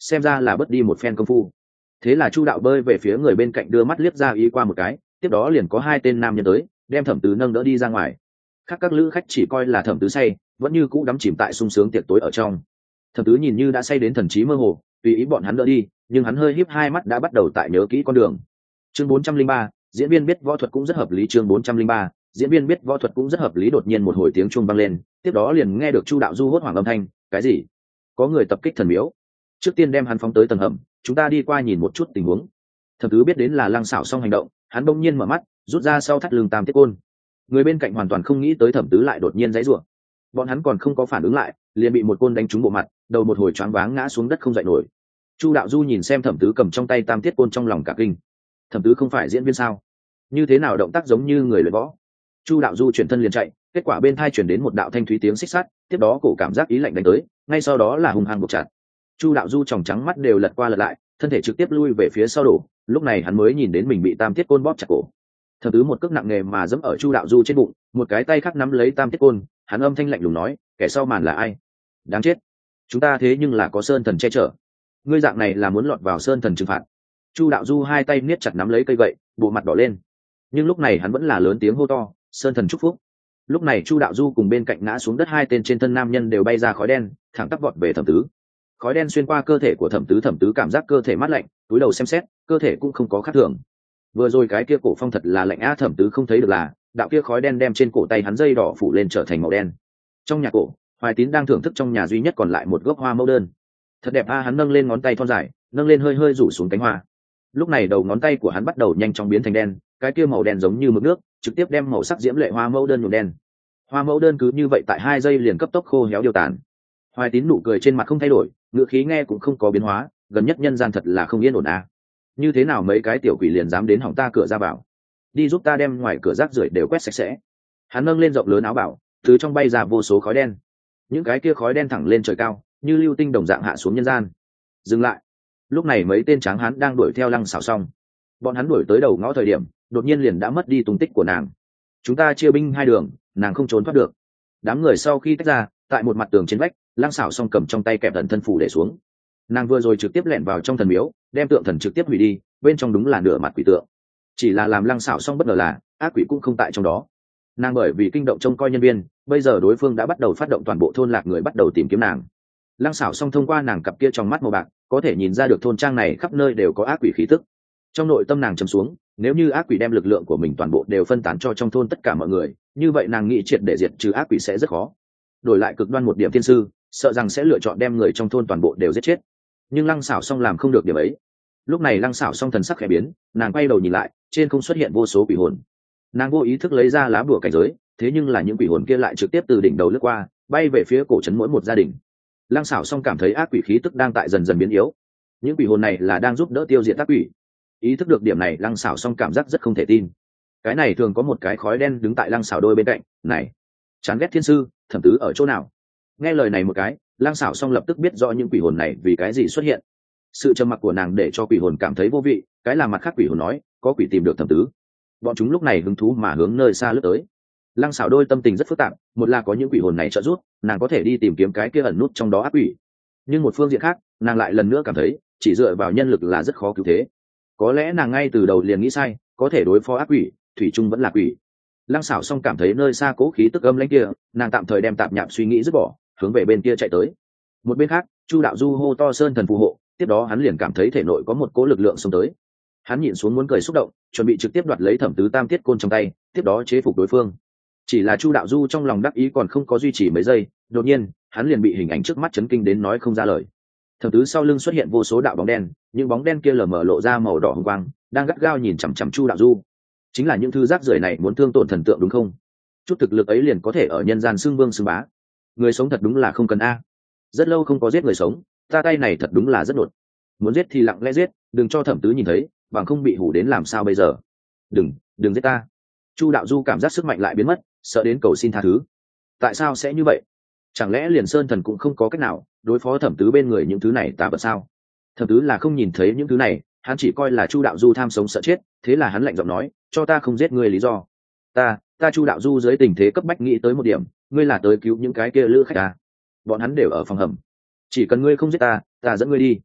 xem ra là bớt đi một phen công phu. Thế là Chu đạo bơi về phía người bên cạnh đưa mắt liếc ra ý qua một cái, tiếp đó liền có hai tên nam nhân tới đem Thẩm Tứ nâng đỡ đi ra ngoài. Khác các lữ khách chỉ coi là Thẩm Tứ say, vẫn như cũ đắm chìm tại sung sướng tiệc tối ở trong. Thẩm Tứ nhìn như đã say đến thần trí mơ hồ, tùy ý bọn hắn đỡ đi, nhưng hắn hơi híp hai mắt đã bắt đầu tại nhớ kỹ con đường. Chương bốn trăm linh ba, diễn viên biết võ thuật cũng rất hợp lý. Chương bốn trăm linh ba, diễn viên biết võ thuật cũng rất hợp lý. Đột nhiên một hồi tiếng chuông vang lên, tiếp đó liền nghe được Chu đạo du hốt hoảng âm thanh, cái gì? Có người tập kích thần miếu. Trước tiên đem hắn phóng tới tầng hầm, chúng ta đi qua nhìn một chút tình huống. Thẩm Tứ biết đến là Lăng Sảo xong hành động, hắn bỗng nhiên mở mắt, rút ra sau thắt lưng tam tiết côn. Người bên cạnh hoàn toàn không nghĩ tới Thẩm Tứ lại đột nhiên giãy giụa. Bọn hắn còn không có phản ứng lại, liền bị một côn đánh trúng bộ mặt, đầu một hồi choáng váng ngã xuống đất không dậy nổi. Chu đạo du nhìn xem Thẩm Tứ cầm trong tay tam tiết côn trong lòng cả kinh. Thẩm Tứ không phải diễn viên sao? Như thế nào động tác giống như người luyện võ? Chu đạo du chuyển thân liền chạy, kết quả bên thai chuyển đến một đạo thanh thúy tiếng xích sắt, tiếp đó cổ cảm giác ý lạnh đánh tới, ngay sau đó là hung hăng buộc chặt. Chu đạo du tròng trắng mắt đều lật qua lật lại, thân thể trực tiếp lui về phía sau đổ, lúc này hắn mới nhìn đến mình bị tam tiết côn bóp chặt cổ. Thẩm Tứ một cước nặng nề mà giẫm ở Chu đạo du trên bụng, một cái tay khác nắm lấy tam tiết côn, hắn âm thanh lạnh lùng nói, kẻ sau màn là ai? Đáng chết, chúng ta thế nhưng là có sơn thần che chở, ngươi dạng này là muốn lọt vào sơn thần trừng phạt. Chu đạo du hai tay niết chặt nắm lấy cây gậy, bộ mặt đỏ lên, nhưng lúc này hắn vẫn là lớn tiếng hô to, sơn thần chúc phúc. Lúc này Chu đạo du cùng bên cạnh ngã xuống đất hai tên trên thân nam nhân đều bay ra khói đen, thẳng tắp vọt về Thẩm Tứ. Khói đen xuyên qua cơ thể của Thẩm Tứ, Thẩm Tứ cảm giác cơ thể mát lạnh, túi đầu xem xét, cơ thể cũng không có khác thường. Vừa rồi cái kia cổ phong thật là lạnh á, Thẩm Tứ không thấy được là đạo kia khói đen đem trên cổ tay hắn dây đỏ phủ lên trở thành màu đen. Trong nhà cổ, Hoài Tín đang thưởng thức trong nhà duy nhất còn lại một gốc hoa mẫu đơn, thật đẹp a. Hắn nâng lên ngón tay thon dài, nâng lên hơi hơi rủ xuống cánh hoa. Lúc này đầu ngón tay của hắn bắt đầu nhanh chóng biến thành đen, cái kia màu đen giống như mực nước, trực tiếp đem màu sắc diễm lệ hoa mẫu đơn nhuộm đen. Hoa mẫu đơn cứ như vậy tại hai giây liền cấp tốc khô héo điều tàn. Hoài Tín nụ cười trên mặt không thay đổi, ngữ khí nghe cũng không có biến hóa, gần nhất nhân gian thật là không yên ổn a. Như thế nào mấy cái tiểu quỷ liền dám đến hỏng ta cửa ra vào, đi giúp ta đem ngoài cửa rác rưởi đều quét sạch sẽ. Hắn nâng lên rộng lớn áo bảo, từ trong bay ra vô số khói đen, những cái kia khói đen thẳng lên trời cao, như lưu tinh đồng dạng hạ xuống nhân gian. Dừng lại. Lúc này mấy tên tráng hán đang đuổi theo Lăng Sảo xong, bọn hắn đuổi tới đầu ngõ thời điểm, đột nhiên liền đã mất đi tung tích của nàng. Chúng ta chia binh hai đường, nàng không trốn thoát được. Đám người sau khi tách ra, tại một mặt tường trên vách, Lăng Sảo xong cầm trong tay kẹp thần thân phủ để xuống. Nàng vừa rồi trực tiếp lẻn vào trong thần miếu, đem tượng thần trực tiếp hủy đi, bên trong đúng là nửa mặt quỷ tượng. Chỉ là làm Lăng Sảo xong bất ngờ là ác quỷ cũng không tại trong đó. Nàng bởi vì kinh động trông coi nhân viên, bây giờ đối phương đã bắt đầu phát động toàn bộ thôn lạc người bắt đầu tìm kiếm nàng. Lăng Sảo xong thông qua nàng cặp kia trong mắt màu bạc, có thể nhìn ra được thôn trang này khắp nơi đều có ác quỷ khí tức. Trong nội tâm nàng trầm xuống, nếu như ác quỷ đem lực lượng của mình toàn bộ đều phân tán cho trong thôn tất cả mọi người, như vậy nàng nghĩ triệt để diệt trừ ác quỷ sẽ rất khó. Đổi lại cực đoan một điểm thiên sư, sợ rằng sẽ lựa chọn đem người trong thôn toàn bộ đều giết chết. Nhưng Lăng Sảo xong làm không được điểm ấy. Lúc này Lăng Sảo xong thần sắc khẽ biến, nàng quay đầu nhìn lại, trên không xuất hiện vô số quỷ hồn. Nàng vô ý thức lấy ra lá bùa cảnh giới, thế nhưng là những quỷ hồn kia lại trực tiếp từ đỉnh đầu lướt qua, bay về phía cổ trấn mỗi một gia đình. Lăng Sảo xong cảm thấy ác quỷ khí tức đang tại dần dần biến yếu, những quỷ hồn này là đang giúp đỡ tiêu diệt ác quỷ. Ý thức được điểm này, Lăng Sảo xong cảm giác rất không thể tin. Cái này thường có một cái khói đen đứng tại Lăng Sảo đôi bên cạnh, này, chán ghét thiên sư, Thẩm Tứ ở chỗ nào? Nghe lời này một cái, Lăng Sảo xong lập tức biết rõ những quỷ hồn này vì cái gì xuất hiện. Sự trầm mặc của nàng để cho quỷ hồn cảm thấy vô vị, cái là mặt khác quỷ hồn nói, có quỷ tìm được Thẩm Tứ. Bọn chúng lúc này hứng thú mà hướng nơi xa lướt tới. Lăng Sảo đôi tâm tình rất phức tạp, một là có những quỷ hồn này trợ giúp, nàng có thể đi tìm kiếm cái kia ẩn nút trong đó ác quỷ. Nhưng một phương diện khác, nàng lại lần nữa cảm thấy, chỉ dựa vào nhân lực là rất khó cứu thế. Có lẽ nàng ngay từ đầu liền nghĩ sai, có thể đối phó ác quỷ, thủy chung vẫn là quỷ. Lăng Sảo xong cảm thấy nơi xa cố khí tức âm lãnh kia, nàng tạm thời đem tạp nhạp suy nghĩ dứt bỏ, hướng về bên kia chạy tới. Một bên khác, Chu đạo du hô to sơn thần phù hộ, tiếp đó hắn liền cảm thấy thể nội có một cỗ lực lượng xông tới. Hắn nhìn xuống muốn cười xúc động, chuẩn bị trực tiếp đoạt lấy Thẩm Tứ tam tiết côn trong tay, tiếp đó chế phục đối phương. Chỉ là Chu đạo du trong lòng đắc ý còn không có duy trì mấy giây, đột nhiên hắn liền bị hình ảnh trước mắt chấn kinh đến nói không ra lời. Thẩm Tứ sau lưng xuất hiện vô số đạo bóng đen, những bóng đen kia lờ mờ lộ ra màu đỏ hồng quang, đang gắt gao nhìn chằm chằm Chu đạo du. Chính là những thứ rác rưởi này muốn thương tổn thần tượng đúng không? Chút thực lực ấy liền có thể ở nhân gian xưng vương xưng bá. Người sống thật đúng là không cần a. Rất lâu không có giết người sống, ta tay này thật đúng là rất đột. Muốn giết thì lặng lẽ giết, đừng cho Thẩm Tứ nhìn thấy, bằng không bị hủ đến làm sao bây giờ. Đừng, đừng giết ta. Chu đạo du cảm giác sức mạnh lại biến mất, sợ đến cầu xin tha thứ. Tại sao sẽ như vậy? Chẳng lẽ liền sơn thần cũng không có cách nào đối phó Thẩm Tứ bên người những thứ này tà vật sao? Thẩm Tứ là không nhìn thấy những thứ này, hắn chỉ coi là Chu đạo du tham sống sợ chết, thế là hắn lạnh giọng nói, cho ta không giết ngươi lý do. Ta, ta Chu đạo du dưới tình thế cấp bách nghĩ tới một điểm, ngươi là tới cứu những cái kia lữ khách à? Bọn hắn đều ở phòng hầm, chỉ cần ngươi không giết ta, ta dẫn ngươi đi.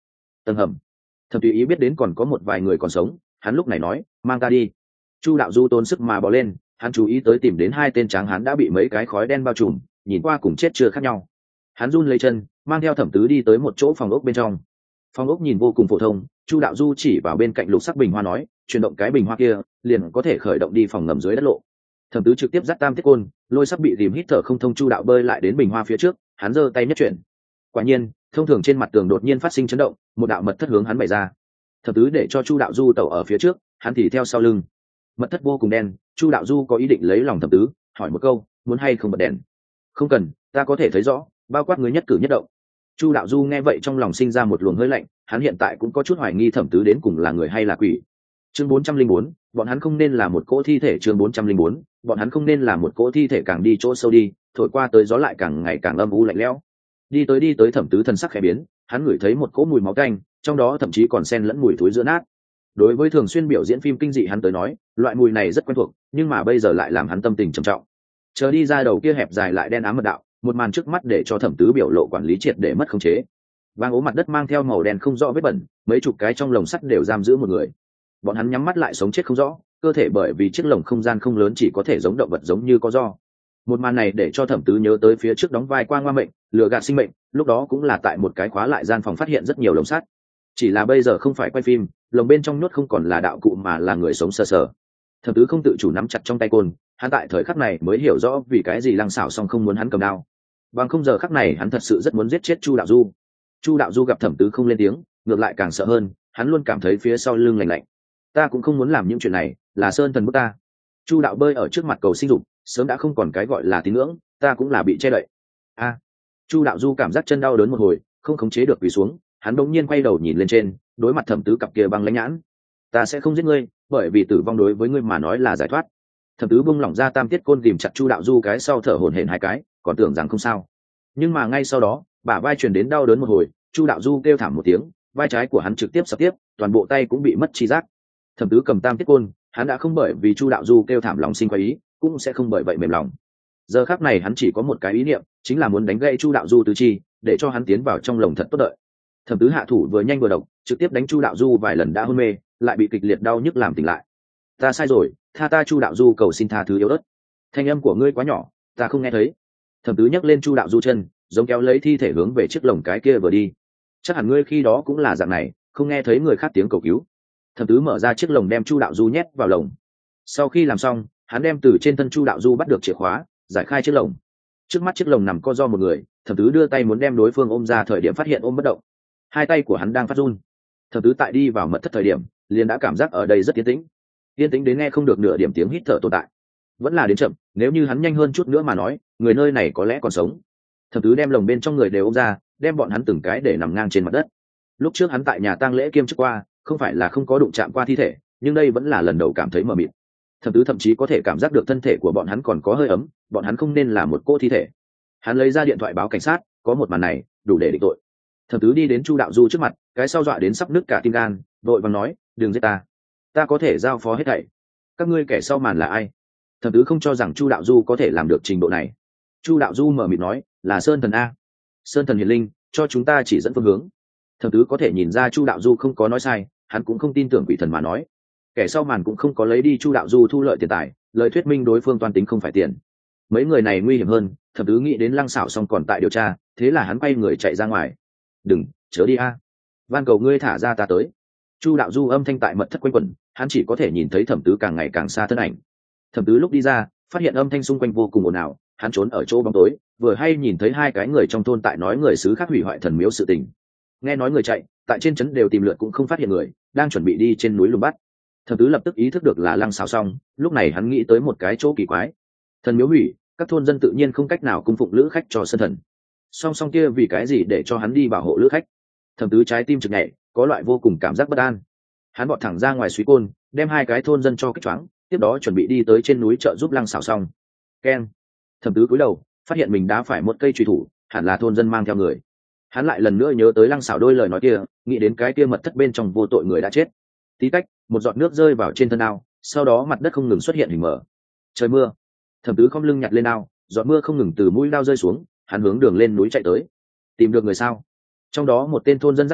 Tầng hầm. Thẩm tùy ý biết đến còn có một vài người còn sống, hắn lúc này nói, mang ta đi. Chu đạo du tốn sức mà bỏ lên, hắn chú ý tới tìm đến hai tên tráng hắn đã bị mấy cái khói đen bao trùm, nhìn qua cùng chết chưa khác nhau. Hắn run lấy chân, mang theo thẩm tứ đi tới một chỗ phòng ốc bên trong. Phòng ốc nhìn vô cùng phổ thông, Chu đạo du chỉ vào bên cạnh lục sắc bình hoa nói, chuyển động cái bình hoa kia liền có thể khởi động đi phòng ngầm dưới đất lộ. Thẩm tứ trực tiếp dắt tam tiết côn, lôi sắp bị dìm hít thở không thông Chu đạo bơi lại đến bình hoa phía trước, hắn giơ tay nhất chuyển. Quả nhiên, thông thường trên mặt tường đột nhiên phát sinh chấn động, một đạo mật thất hướng hắn bày ra. Thẩm tứ để cho Chu đạo du tẩu ở phía trước, hắn thì theo sau lưng. Mật thất vô cùng đen, Chu đạo du có ý định lấy lòng thẩm tứ, hỏi một câu, muốn hay không bật đèn? Không cần, ta có thể thấy rõ, bao quát người nhất cử nhất động. Chu đạo du nghe vậy trong lòng sinh ra một luồng hơi lạnh, hắn hiện tại cũng có chút hoài nghi thẩm tứ đến cùng là người hay là quỷ. Chương bốn trăm linh bốn, bọn hắn không nên là một cỗ thi thể. Chương bốn trăm linh bốn, bọn hắn không nên là một cỗ thi thể. Càng đi chỗ sâu đi, thổi qua tới gió lại càng ngày càng âm u lạnh lẽo. Đi tới đi tới thẩm tứ thần sắc khẽ biến, hắn ngửi thấy một cỗ mùi máu tanh, trong đó thậm chí còn xen lẫn mùi thối giữa nát. Đối với thường xuyên biểu diễn phim kinh dị hắn tới nói, loại mùi này rất quen thuộc, nhưng mà bây giờ lại làm hắn tâm tình trầm trọng. Chờ đi ra đầu kia hẹp dài lại đen ám mật đạo, một màn trước mắt để cho thẩm tứ biểu lộ quản lý triệt để mất khống chế. Vang ố mặt đất mang theo màu đen không rõ vết bẩn, mấy chục cái trong lồng sắt đều giam giữ một người. Bọn hắn nhắm mắt lại sống chết không rõ, cơ thể bởi vì chiếc lồng không gian không lớn chỉ có thể giống động vật giống như có do. Một màn này để cho thẩm tứ nhớ tới phía trước đóng vai Quang Hoa mệnh, lừa gạt sinh mệnh, lúc đó cũng là tại một cái khóa lại gian phòng phát hiện rất nhiều lồng sắt. Chỉ là bây giờ không phải quay phim, lồng bên trong nhốt không còn là đạo cụ mà là người sống sờ sờ. Thẩm tứ không tự chủ nắm chặt trong tay côn, hắn tại thời khắc này mới hiểu rõ vì cái gì Lăng Sảo Song không muốn hắn cầm đao. Bằng không giờ khắc này hắn thật sự rất muốn giết chết Chu đạo du. Chu đạo du gặp thẩm tứ không lên tiếng, ngược lại càng sợ hơn, hắn luôn cảm thấy phía sau lưng lạnh lạnh. Ta cũng không muốn làm những chuyện này, là sơn thần bức ta. Chu đạo bơi ở trước mặt cầu sinh dục, sớm đã không còn cái gọi là tín ngưỡng, ta cũng là bị che đậy. A. Chu đạo du cảm giác chân đau đớn một hồi, không khống chế được quỳ xuống, hắn đột nhiên quay đầu nhìn lên trên, đối mặt thẩm tứ cặp kia băng lãnh nhãn. Ta sẽ không giết ngươi, bởi vì tử vong đối với ngươi mà nói là giải thoát. Thẩm tứ bung lỏng ra tam tiết côn tìm chặt Chu đạo du cái sau thở hổn hển hai cái, còn tưởng rằng không sao. Nhưng mà ngay sau đó, bả vai truyền đến đau đớn một hồi, Chu đạo du kêu thảm một tiếng, vai trái của hắn trực tiếp sập tiếp, toàn bộ tay cũng bị mất chi giác. Thẩm tứ cầm tam tiết côn, hắn đã không bởi vì Chu đạo du kêu thảm lòng sinh quái ý, cũng sẽ không bởi vậy mềm lòng. Giờ khắc này hắn chỉ có một cái ý niệm, chính là muốn đánh gãy Chu đạo du tứ chi, để cho hắn tiến vào trong lồng thật tốt đợi. Thẩm tứ hạ thủ vừa nhanh vừa độc, trực tiếp đánh Chu đạo du vài lần đã hôn mê, lại bị kịch liệt đau nhức làm tỉnh lại. Ta sai rồi, tha ta. Chu đạo du cầu xin tha thứ yếu ớt. Thanh âm của ngươi quá nhỏ, ta không nghe thấy. Thẩm tứ nhấc lên Chu đạo du chân, giống kéo lấy thi thể hướng về chiếc lồng cái kia vừa đi. Chắc hẳn ngươi khi đó cũng là dạng này, không nghe thấy người khác tiếng cầu cứu. Thẩm tứ mở ra chiếc lồng đem Chu đạo du nhét vào lồng. Sau khi làm xong, hắn đem từ trên thân Chu đạo du bắt được chìa khóa, giải khai chiếc lồng. Trước mắt chiếc lồng nằm co do một người, thẩm tứ đưa tay muốn đem đối phương ôm ra, thời điểm phát hiện ôm bất động, hai tay của hắn đang phát run. Thẩm tứ tại đi vào mật thất thời điểm, liền đã cảm giác ở đây rất yên tĩnh, yên tĩnh đến nghe không được nửa điểm tiếng hít thở tồn tại. Vẫn là đến chậm, nếu như hắn nhanh hơn chút nữa mà nói, người nơi này có lẽ còn sống. Thẩm tứ đem lồng bên trong người đều ôm ra, đem bọn hắn từng cái để nằm ngang trên mặt đất. Lúc trước hắn tại nhà tang lễ kiêm chức qua, không phải là không có đụng chạm qua thi thể, nhưng đây vẫn là lần đầu cảm thấy mờ mịt. Thẩm tứ thậm chí có thể cảm giác được thân thể của bọn hắn còn có hơi ấm, bọn hắn không nên là một cô thi thể. Hắn lấy ra điện thoại báo cảnh sát, có một màn này đủ để định tội. Thẩm tứ đi đến Chu đạo du trước mặt, cái sau dọa đến sắp nứt cả tim gan, vội vàng nói, đừng giết ta, ta có thể giao phó hết thảy. Các ngươi kẻ sau màn là ai? Thẩm tứ không cho rằng Chu đạo du có thể làm được trình độ này. Chu đạo du mở mịt nói, là sơn thần a, sơn thần hiền linh, cho chúng ta chỉ dẫn phương hướng. Thẩm tứ có thể nhìn ra Chu đạo du không có nói sai, hắn cũng không tin tưởng quỷ thần mà nói. Kẻ sau màn cũng không có lấy đi Chu đạo du thu lợi tiền tài, lời thuyết minh đối phương toan tính không phải tiền. Mấy người này nguy hiểm hơn, thẩm tứ nghĩ đến Lăng Sảo Song còn tại điều tra, thế là hắn quay người chạy ra ngoài. Đừng, chớ đi a, van cầu ngươi thả ra ta tới. Chu đạo du âm thanh tại mật thất quanh quẩn, hắn chỉ có thể nhìn thấy thẩm tứ càng ngày càng xa thân ảnh. Thẩm tứ lúc đi ra, phát hiện âm thanh xung quanh vô cùng ồn ào, hắn trốn ở chỗ bóng tối, vừa hay nhìn thấy hai cái người trong thôn tại nói người xứ khác hủy hoại thần miếu sự tình. Nghe nói người chạy, tại trên trấn đều tìm lượt cũng không phát hiện người, đang chuẩn bị đi trên núi lùng bắt. Thẩm tứ lập tức ý thức được là Lăng Sảo Song, lúc này hắn nghĩ tới một cái chỗ kỳ quái. Thần miếu hủy, các thôn dân tự nhiên không cách nào cung phụng lữ khách cho sơn thần. Song song kia vì cái gì để cho hắn đi bảo hộ lữ khách? Thẩm tứ trái tim chực nhảy, có loại vô cùng cảm giác bất an. Hắn bọt thẳng ra ngoài suối côn, đem hai cái thôn dân cho kích choáng, tiếp đó chuẩn bị đi tới trên núi trợ giúp Lăng Sảo Song. Keng. Thẩm tứ cúi đầu, phát hiện mình đá phải một cây chùy thủ, hẳn là thôn dân mang theo người. Hắn lại lần nữa nhớ tới Lăng Sảo đôi lời nói kia, nghĩ đến cái kia mật thất bên trong vô tội người đã chết. Tí tách, một giọt nước rơi vào trên thân ao, sau đó mặt đất không ngừng xuất hiện hình mở. Trời mưa. Thẩm tứ khom lưng nhặt lên ao, giọt mưa không ngừng từ mũi lao rơi xuống, hắn hướng đường lên núi chạy tới. Tìm được người sao? Trong đó một tên thôn dân dắt cậu,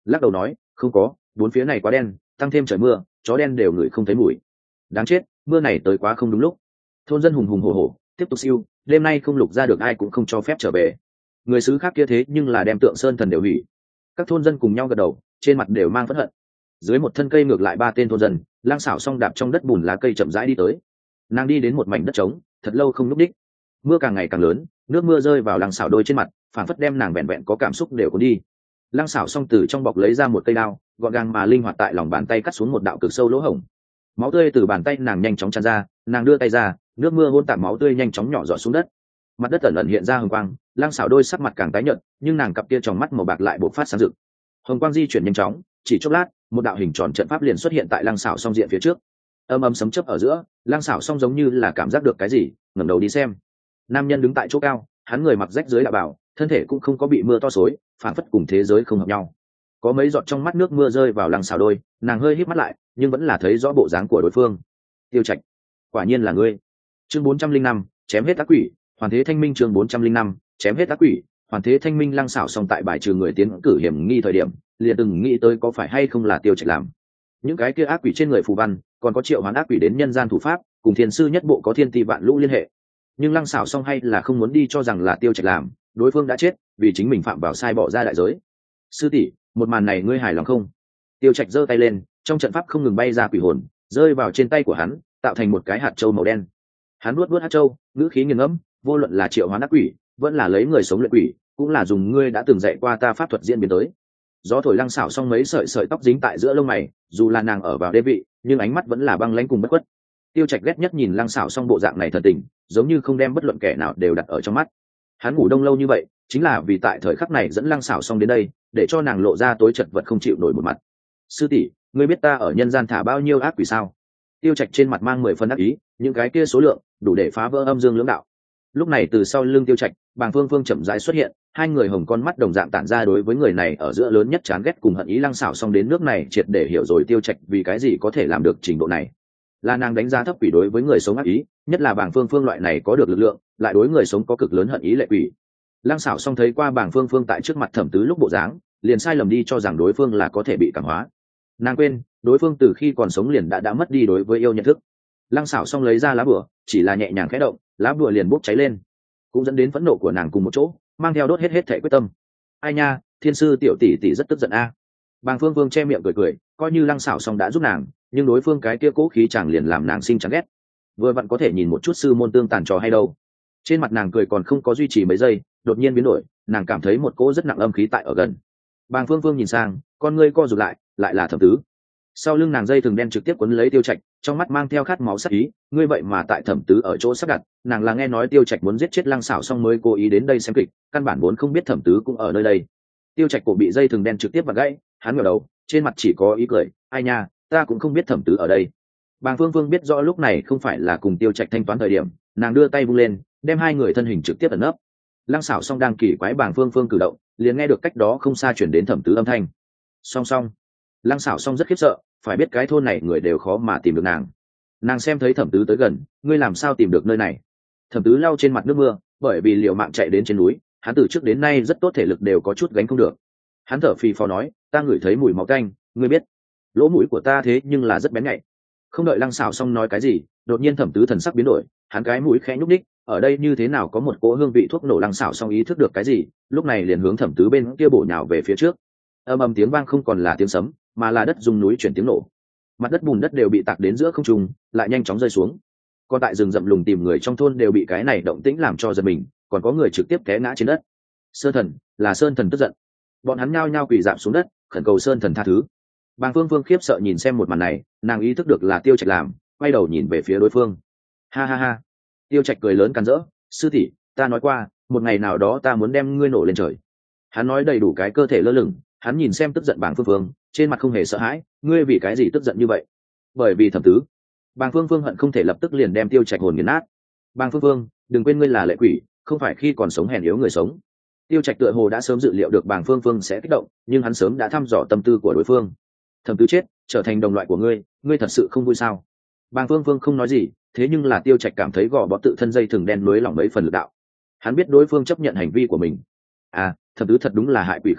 lắc đầu nói không có, bốn phía này quá đen, tăng thêm trời mưa, chó đen đều ngửi không thấy mùi. Đáng chết, mưa này tới quá không đúng lúc. Thôn dân hùng hùng hổ hổ tiếp tục siêu, đêm nay không lục ra được ai cũng không cho phép trở về. Người xứ khác kia thế nhưng là đem tượng sơn thần đều hủy. Các thôn dân cùng nhau gật đầu, trên mặt đều mang phẫn hận. Dưới một thân cây ngược lại ba tên thôn dân, Lang Sảo Song đạp trong đất bùn lá cây chậm rãi đi tới. Nàng đi đến một mảnh đất trống, thật lâu không lúc đích. Mưa càng ngày càng lớn, nước mưa rơi vào Lang Sảo đôi trên mặt, phản phất đem nàng vẹn vẹn có cảm xúc đều cuốn đi. Lang Sảo Song từ trong bọc lấy ra một cây đao, gọn gàng mà linh hoạt tại lòng bàn tay cắt xuống một đạo cực sâu lỗ hổng. Máu tươi từ bàn tay nàng nhanh chóng tràn ra, nàng đưa tay ra, nước mưa hôn tạp máu tươi nhanh chóng nhỏ giọt xuống đất. Mặt đất ẩn ẩn hiện ra hồng quang, Lang Sảo đôi sắc mặt càng tái nhợt, nhưng nàng cặp kia tròng mắt màu bạc lại bộc phát sáng rực. Hồng quang di chuyển nhanh chóng, chỉ chốc lát, một đạo hình tròn trận pháp liền xuất hiện tại Lang Sảo Song diện phía trước. Âm âm sấm chớp ở giữa, Lang Sảo Song giống như là cảm giác được cái gì, ngẩng đầu đi xem. Nam nhân đứng tại chỗ cao, hắn người mặc rách dưới đạo bào, thân thể cũng không có bị mưa to xối, phản phất cùng thế giới không hợp nhau. Có mấy giọt trong mắt nước mưa rơi vào Lang Sảo đôi, nàng hơi híp mắt lại, nhưng vẫn là thấy rõ bộ dáng của đối phương. Tiêu Trạch, quả nhiên là ngươi. Chương bốn trăm linh năm, chém hết ác quỷ, hoàn thế thanh minh. Chương bốn trăm linh năm, chém hết ác quỷ, hoàn thế thanh minh. Lăng Sảo Song tại bài trừ người tiến cử hiểm nghi thời điểm, liền từng nghĩ tới có phải hay không là Tiêu Trạch làm. Những cái kia ác quỷ trên người phù văn, còn có triệu hoán ác quỷ đến nhân gian thủ pháp, cùng thiên sư nhất bộ có thiên ti vạn lũ liên hệ. Nhưng Lăng Sảo Song hay là không muốn đi cho rằng là Tiêu Trạch làm, đối phương đã chết, vì chính mình phạm vào sai bỏ ra đại giới. Sư tỷ, một màn này ngươi hài lòng không? Tiêu Trạch giơ tay lên, trong trận pháp không ngừng bay ra quỷ hồn, rơi vào trên tay của hắn, tạo thành một cái hạt châu màu đen. Hắn nuốt nuốt hạt châu, ngữ khí nghiền ngẫm, vô luận là triệu hoán ác quỷ, vẫn là lấy người sống luyện quỷ, cũng là dùng ngươi đã từng dạy qua ta pháp thuật diễn biến tới. Gió thổi Lăng Sảo Song mấy sợi sợi tóc dính tại giữa lông mày, dù là nàng ở vào đế vị, nhưng ánh mắt vẫn là băng lãnh cùng bất khuất. Tiêu Trạch ghét nhất nhìn Lăng Sảo Song bộ dạng này thần tình, giống như không đem bất luận kẻ nào đều đặt ở trong mắt. Hắn ngủ đông lâu như vậy, chính là vì tại thời khắc này dẫn Lăng Sảo Song đến đây, để cho nàng lộ ra tối chật vật không chịu nổi một mặt. Sư tỷ, ngươi biết ta ở nhân gian thả bao nhiêu ác quỷ sao? Tiêu Trạch trên mặt mang mười phần ác ý, những cái kia số lượng đủ để phá vỡ âm dương lưỡng đạo. Lúc này từ sau lưng Tiêu Trạch, Bàng Phương Phương chậm rãi xuất hiện, hai người hồng con mắt đồng dạng tản ra đối với người này ở giữa lớn nhất chán ghét cùng hận ý. Lăng Sảo Song đến nước này triệt để hiểu rồi Tiêu Trạch vì cái gì có thể làm được trình độ này. Là nàng đánh giá thấp quỷ đối với người sống ác ý, nhất là Bàng Phương Phương loại này có được lực lượng, lại đối người sống có cực lớn hận ý lệ quỷ. Lăng Sảo Song thấy qua Bàng Phương Phương tại trước mặt Thẩm Tứ lúc bộ dáng, liền sai lầm đi cho rằng đối phương là có thể bị cảm hóa. Nàng quên, đối phương từ khi còn sống liền đã đã mất đi đối với yêu nhận thức. Lăng Sảo Song lấy ra lá bùa, chỉ là nhẹ nhàng khẽ động, lá bùa liền bốc cháy lên, cũng dẫn đến phẫn nộ của nàng cùng một chỗ, mang theo đốt hết hết thể quyết tâm. Ai nha, thiên sư tiểu tỷ tỷ rất tức giận a. À. Bàng Phương Phương che miệng cười cười, coi như Lăng Sảo Song đã giúp nàng, nhưng đối phương cái kia cố khí chẳng liền làm nàng sinh chán ghét. Vừa vặn có thể nhìn một chút sư môn tương tàn trò hay đâu. Trên mặt nàng cười còn không có duy trì mấy giây, đột nhiên biến đổi, nàng cảm thấy một cỗ rất nặng âm khí tại ở gần. Bàng Phương Phương nhìn sang, con ngươi co rụt lại, lại là Thẩm Tứ. Sau lưng nàng dây thừng đen trực tiếp quấn lấy Tiêu Trạch, trong mắt mang theo khát máu sắc ý, ngươi vậy mà tại Thẩm Tứ ở chỗ sắp đặt, nàng là nghe nói Tiêu Trạch muốn giết chết Lăng Sảo Song mới cố ý đến đây xem kịch, căn bản vốn không biết Thẩm Tứ cũng ở nơi đây. Tiêu Trạch cổ bị dây thừng đen trực tiếp vặn gãy, hắn ngẩng đầu, trên mặt chỉ có ý cười, ai nha, ta cũng không biết Thẩm Tứ ở đây. Bàng Phương Phương biết rõ lúc này không phải là cùng Tiêu Trạch thanh toán thời điểm, nàng đưa tay vung lên, đem hai người thân hình trực tiếp ẩn nấp. Lăng Sảo Song đang kỳ quái Bàng Phương Phương cử động, liền nghe được cách đó không xa chuyển đến Thẩm Tứ âm thanh. Song Song. Lăng Sảo Song rất khiếp sợ, phải biết cái thôn này người đều khó mà tìm được nàng. Nàng xem thấy Thẩm Tứ tới gần, ngươi làm sao tìm được nơi này? Thẩm Tứ lau trên mặt nước mưa, bởi vì liều mạng chạy đến trên núi, hắn từ trước đến nay rất tốt thể lực đều có chút gánh không được. Hắn thở phì phò nói, ta ngửi thấy mùi máu tanh, ngươi biết, lỗ mũi của ta thế nhưng là rất bén nhạy. Không đợi Lăng Sảo Song nói cái gì, đột nhiên Thẩm Tứ thần sắc biến đổi, hắn cái mũi khẽ nhúc nhích, ở đây như thế nào có một cỗ hương vị thuốc nổ. Lăng Sảo Song ý thức được cái gì, lúc này liền hướng Thẩm Tứ bên kia bổ nhào về phía trước. Âm ầm tiếng vang không còn là tiếng sấm, mà là đất rung núi chuyển tiếng nổ. Mặt đất bùn đất đều bị tạc đến giữa không trung, lại nhanh chóng rơi xuống. Còn tại rừng rậm lùng tìm người trong thôn đều bị cái này động tĩnh làm cho giật mình, còn có người trực tiếp té ngã trên đất. Sơn Thần, là Sơn Thần tức giận. Bọn hắn nhao nhao quỳ rạp xuống đất, khẩn cầu Sơn Thần tha thứ. Bàng Phương Phương khiếp sợ nhìn xem một màn này, nàng ý thức được là Tiêu Trạch làm, quay đầu nhìn về phía đối phương. Ha ha ha. Tiêu Trạch cười lớn càn rỡ, sư tỷ, ta nói qua, một ngày nào đó ta muốn đem ngươi nổ lên trời. Hắn nói đầy đủ cái cơ thể lơ lửng, hắn nhìn xem tức giận Bàng Phương Phương, trên mặt không hề sợ hãi, ngươi vì cái gì tức giận như vậy? Bởi vì Thẩm Tứ. Bàng Phương Phương hận không thể lập tức liền đem Tiêu Trạch hồn nghiền nát. Bàng Phương Phương, đừng quên ngươi là lệ quỷ, không phải khi còn sống hèn yếu người sống. Tiêu Trạch tựa hồ đã sớm dự liệu được Bàng Phương Phương sẽ kích động, nhưng hắn sớm đã thăm dò tâm tư của đối phương. Thẩm Tứ chết, trở thành đồng loại của ngươi, ngươi thật sự không vui sao? Bàng Phương Phương không nói gì, thế nhưng là Tiêu Trạch cảm thấy gò bó tự thân dây thừng đen nối lỏng mấy phần lực đạo. Hắn biết đối phương chấp nhận hành vi của mình. À, Thẩm Tứ thật đúng là hại quỷ không cạn,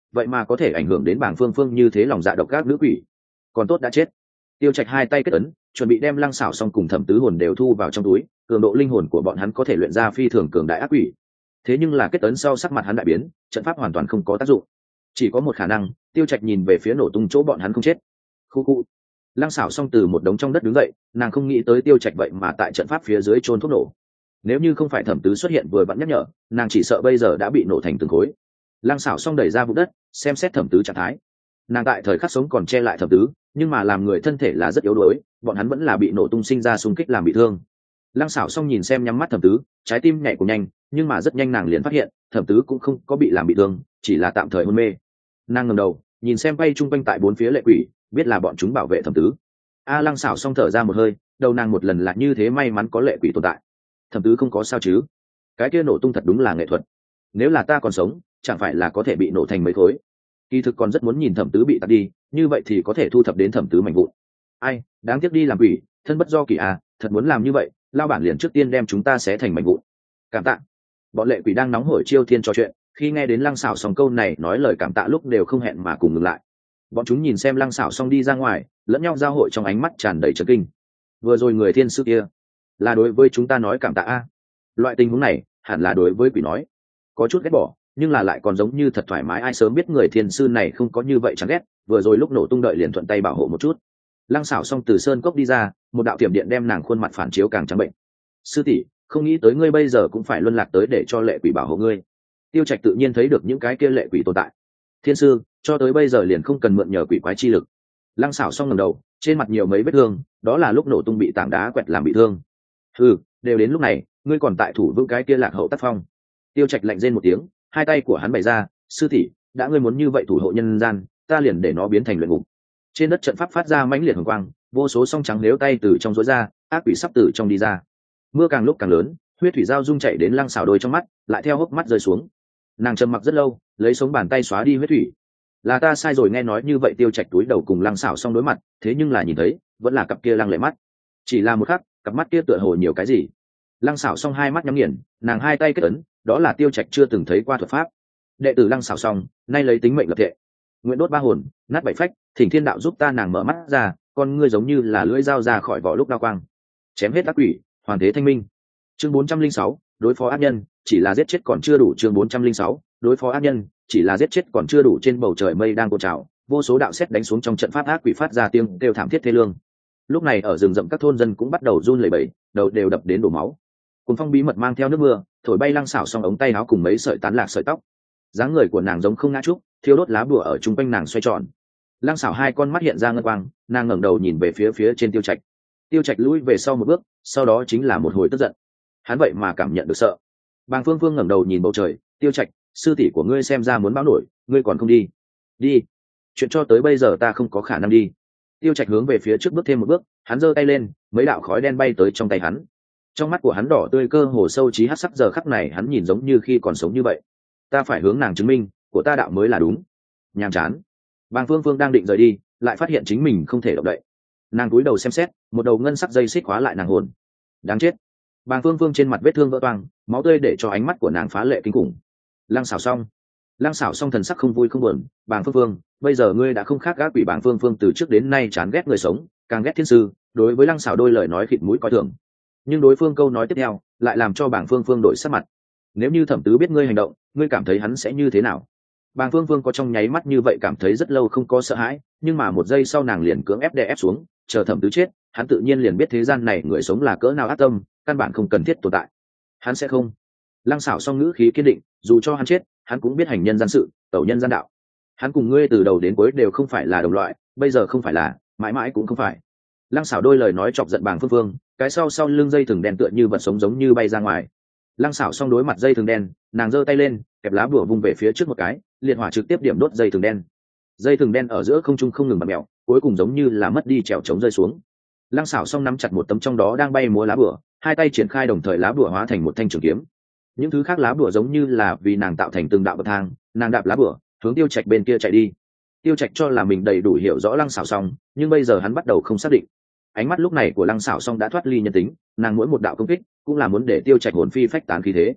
vậy mà có thể ảnh hưởng đến bảng phương phương như thế lòng dạ độc ác nữ quỷ, còn tốt đã chết. Tiêu Trạch hai tay kết ấn, chuẩn bị đem Lăng Xảo Song cùng Thẩm Tứ hồn đều thu vào trong túi, cường độ linh hồn của bọn hắn có thể luyện ra phi thường cường đại ác quỷ. Thế nhưng là kết ấn sau sắc mặt hắn đại biến, trận pháp hoàn toàn không có tác dụng. Chỉ có một khả năng, Tiêu Trạch nhìn về phía nổ tung chỗ bọn hắn không chết. Khu khu. Lăng Xảo Song từ một đống trong đất đứng dậy, nàng không nghĩ tới Tiêu Trạch vậy mà tại trận pháp phía dưới trôn thuốc nổ. Nếu như không phải Thẩm Tứ xuất hiện vừa vặn nhắc nhở, nàng chỉ sợ bây giờ đã bị nổ thành từng khối. Lăng Xảo Song đẩy ra vụn đất, xem xét Thẩm Tứ trạng thái. Nàng tại thời khắc sống còn che lại Thẩm Tứ, nhưng mà làm người thân thể là rất yếu đuối, bọn hắn vẫn là bị nổ tung sinh ra xung kích làm bị thương. Lăng Xảo Song nhìn xem nhắm mắt Thẩm Tứ, trái tim nhảy cũng nhanh, nhưng mà rất nhanh nàng liền phát hiện Thẩm Tứ cũng không có bị làm bị thương, chỉ là tạm thời hôn mê. Nàng ngẩng đầu nhìn xem bay chung quanh tại bốn phía lệ quỷ, biết là bọn chúng bảo vệ Thẩm Tứ. A Lăng Xảo Song thở ra một hơi, đầu nàng một lần là như thế may mắn có lệ quỷ tồn tại. Thẩm Tứ không có sao chứ? Cái kia nổ tung thật đúng là nghệ thuật. Nếu là ta còn sống, chẳng phải là có thể bị nổ thành mấy khối. Kỳ thực còn rất muốn nhìn Thẩm Tứ bị tạt đi, như vậy thì có thể thu thập đến Thẩm Tứ mảnh vụn. Ai, đáng tiếc đi làm quỷ, thân bất do kỳ à, thật muốn làm như vậy, lao bản liền trước tiên đem chúng ta xé thành mảnh vụn. Cảm tạ. Bọn lệ quỷ đang nóng hổi chiêu thiên trò chuyện, khi nghe đến Lăng Xảo Song câu này nói lời cảm tạ lúc đều không hẹn mà cùng ngừng lại. Bọn chúng nhìn xem Lăng Xảo Song đi ra ngoài, lẫn nhau giao hội trong ánh mắt tràn đầy chấn kinh. Vừa rồi người thiên sư kia là đối với chúng ta nói cảm tạ a. Loại tình huống này hẳn là đối với quỷ nói, có chút ghét bỏ, nhưng là lại còn giống như thật thoải mái. Ai sớm biết người thiên sư này không có như vậy chẳng ghét, vừa rồi lúc nổ tung đợi liền thuận tay bảo hộ một chút. Lăng Xảo Song từ sơn cốc đi ra, một đạo tiềm điện đem nàng khuôn mặt phản chiếu càng trắng bệnh. Sư tỷ, không nghĩ tới ngươi bây giờ cũng phải luân lạc tới để cho lệ quỷ bảo hộ ngươi. Tiêu Trạch tự nhiên thấy được những cái kia lệ quỷ tồn tại. Thiên sư, cho tới bây giờ liền không cần mượn nhờ quỷ quái chi lực. Lăng Xảo Song ngẩng đầu, trên mặt nhiều mấy vết thương, đó là lúc nổ tung bị tảng đá quẹt làm bị thương. Ừ, đều đến lúc này, ngươi còn tại thủ vững cái kia lạc hậu tác phong. Tiêu Trạch lạnh rên một tiếng, hai tay của hắn bày ra, sư tỷ, đã ngươi muốn như vậy thủ hộ nhân gian, ta liền để nó biến thành luyện ngục. Trên đất trận pháp phát ra mãnh liệt hồng quang, vô số song trắng nếu tay từ trong rối ra, ác quỷ sắp từ trong đi ra. Mưa càng lúc càng lớn, huyết thủy giao dung chảy đến Lăng Xảo đôi trong mắt, lại theo hốc mắt rơi xuống. Nàng trầm mặc rất lâu, lấy sống bàn tay xóa đi huyết thủy. Là ta sai rồi. Nghe nói như vậy, Tiêu Trạch túi đầu cùng Lăng Xảo Song đối mặt, thế nhưng là nhìn thấy vẫn là cặp kia lăng lệ mắt. Chỉ là một khắc, cặp mắt kia tựa hồ nhiều cái gì. Lăng Xảo Song hai mắt nhắm nghiền, nàng hai tay kết ấn, đó là Tiêu Trạch chưa từng thấy qua thuật pháp. Đệ tử Lăng Xảo Song nay lấy tính mệnh lập thệ, nguyện đốt ba hồn, nát bảy phách, thỉnh thiên đạo giúp ta. Nàng mở mắt ra, con ngươi giống như là lưỡi dao ra khỏi vỏ lúc đao quang, chém hết ác quỷ, hoàn thế thanh minh. Chương bốn trăm linh sáu, đối phó ác nhân, chỉ là giết chết còn chưa đủ. Chương bốn trăm linh sáu, đối phó ác nhân, chỉ là giết chết còn chưa đủ. Trên bầu trời mây đang cuộn trào, vô số đạo sét đánh xuống trong trận pháp, ác quỷ phát ra tiếng kêu thảm thiết thê lương. Lúc này ở rừng rậm các thôn dân cũng bắt đầu run lẩy bẩy, đầu đều đập đến đổ máu. Cuồng phong bí mật mang theo nước mưa, thổi bay Lăng Xảo Song ống tay áo cùng mấy sợi tán lạc sợi tóc. Dáng người của nàng giống không ngã trúc, thiêu đốt lá bùa ở trung quanh nàng xoay tròn. Lăng Xảo hai con mắt hiện ra ngân quang, nàng ngẩng đầu nhìn về phía phía trên Tiêu Trạch. Tiêu Trạch lùi về sau một bước, sau đó chính là một hồi tức giận. Hắn vậy mà cảm nhận được sợ. Bàng Phương Phương ngẩng đầu nhìn bầu trời, Tiêu Trạch, sư tỷ của ngươi xem ra muốn báo nổi, ngươi còn không đi? Đi. Chuyện cho tới bây giờ ta không có khả năng đi. Tiêu Trạch hướng về phía trước bước thêm một bước, hắn giơ tay lên, mấy đạo khói đen bay tới trong tay hắn. Trong mắt của hắn đỏ tươi cơ hồ sâu trí hắc sắc, giờ khắc này hắn nhìn giống như khi còn sống như vậy. Ta phải hướng nàng chứng minh, của ta đạo mới là đúng. Nhàm chán. Bàng Phương Phương đang định rời đi, lại phát hiện chính mình không thể động đậy. Nàng cúi đầu xem xét, một đầu ngân sắc dây xích khóa lại nàng hồn. Đáng chết. Bàng Phương Phương trên mặt vết thương vỡ toang, máu tươi để cho ánh mắt của nàng phá lệ kinh khủng. Lăng Xảo Song. Lăng Xảo Song thần sắc không vui không buồn. Bàng Phương Phương, bây giờ ngươi đã không khác gác quỷ. Bàng Phương Phương từ trước đến nay chán ghét người sống, càng ghét thiên sư, đối với Lăng Xảo đôi lời nói khịt mũi coi thường. Nhưng đối phương câu nói tiếp theo lại làm cho Bàng Phương Phương đổi sắc mặt. Nếu như Thẩm Tứ biết ngươi hành động, ngươi cảm thấy hắn sẽ như thế nào? Bàng Phương Phương có trong nháy mắt như vậy cảm thấy rất lâu không có sợ hãi, nhưng mà một giây sau nàng liền cưỡng ép đè ép xuống, chờ Thẩm Tứ chết, hắn tự nhiên liền biết thế gian này người sống là cỡ nào ác tâm, căn bản không cần thiết tồn tại. Hắn sẽ không. Lăng Xảo Song ngữ khí kiên định, dù cho hắn chết, hắn cũng biết hành nhân gian sự, tẩu nhân gian đạo. Hắn cùng ngươi từ đầu đến cuối đều không phải là đồng loại, bây giờ không phải là, mãi mãi cũng không phải. Lăng Xảo đôi lời nói chọc giận Bàng Phương Phương, cái sau sau lưng dây thừng đen tựa như vật sống giống như bay ra ngoài. Lăng Xảo Song đối mặt dây thừng đen, nàng giơ tay lên, kẹp lá bùa vung về phía trước một cái, liệt hỏa trực tiếp điểm đốt dây thừng đen. Dây thừng đen ở giữa không trung không ngừng bật mèo, cuối cùng giống như là mất đi trèo chống rơi xuống. Lăng Xảo Song nắm chặt một tấm trong đó đang bay múa lá bùa, hai tay triển khai đồng thời lá bùa hóa thành một thanh trường kiếm. Những thứ khác lá bùa giống như là vì nàng tạo thành từng đạo bậc thang, nàng đạp lá bùa hướng Tiêu Trạch bên kia chạy đi. Tiêu Trạch cho là mình đầy đủ hiểu rõ Lăng Xảo Song, nhưng bây giờ hắn bắt đầu không xác định. Ánh mắt lúc này của Lăng Xảo Song đã thoát ly nhân tính, nàng mỗi một đạo công kích cũng là muốn để Tiêu Trạch hồn phi phách tán khí thế.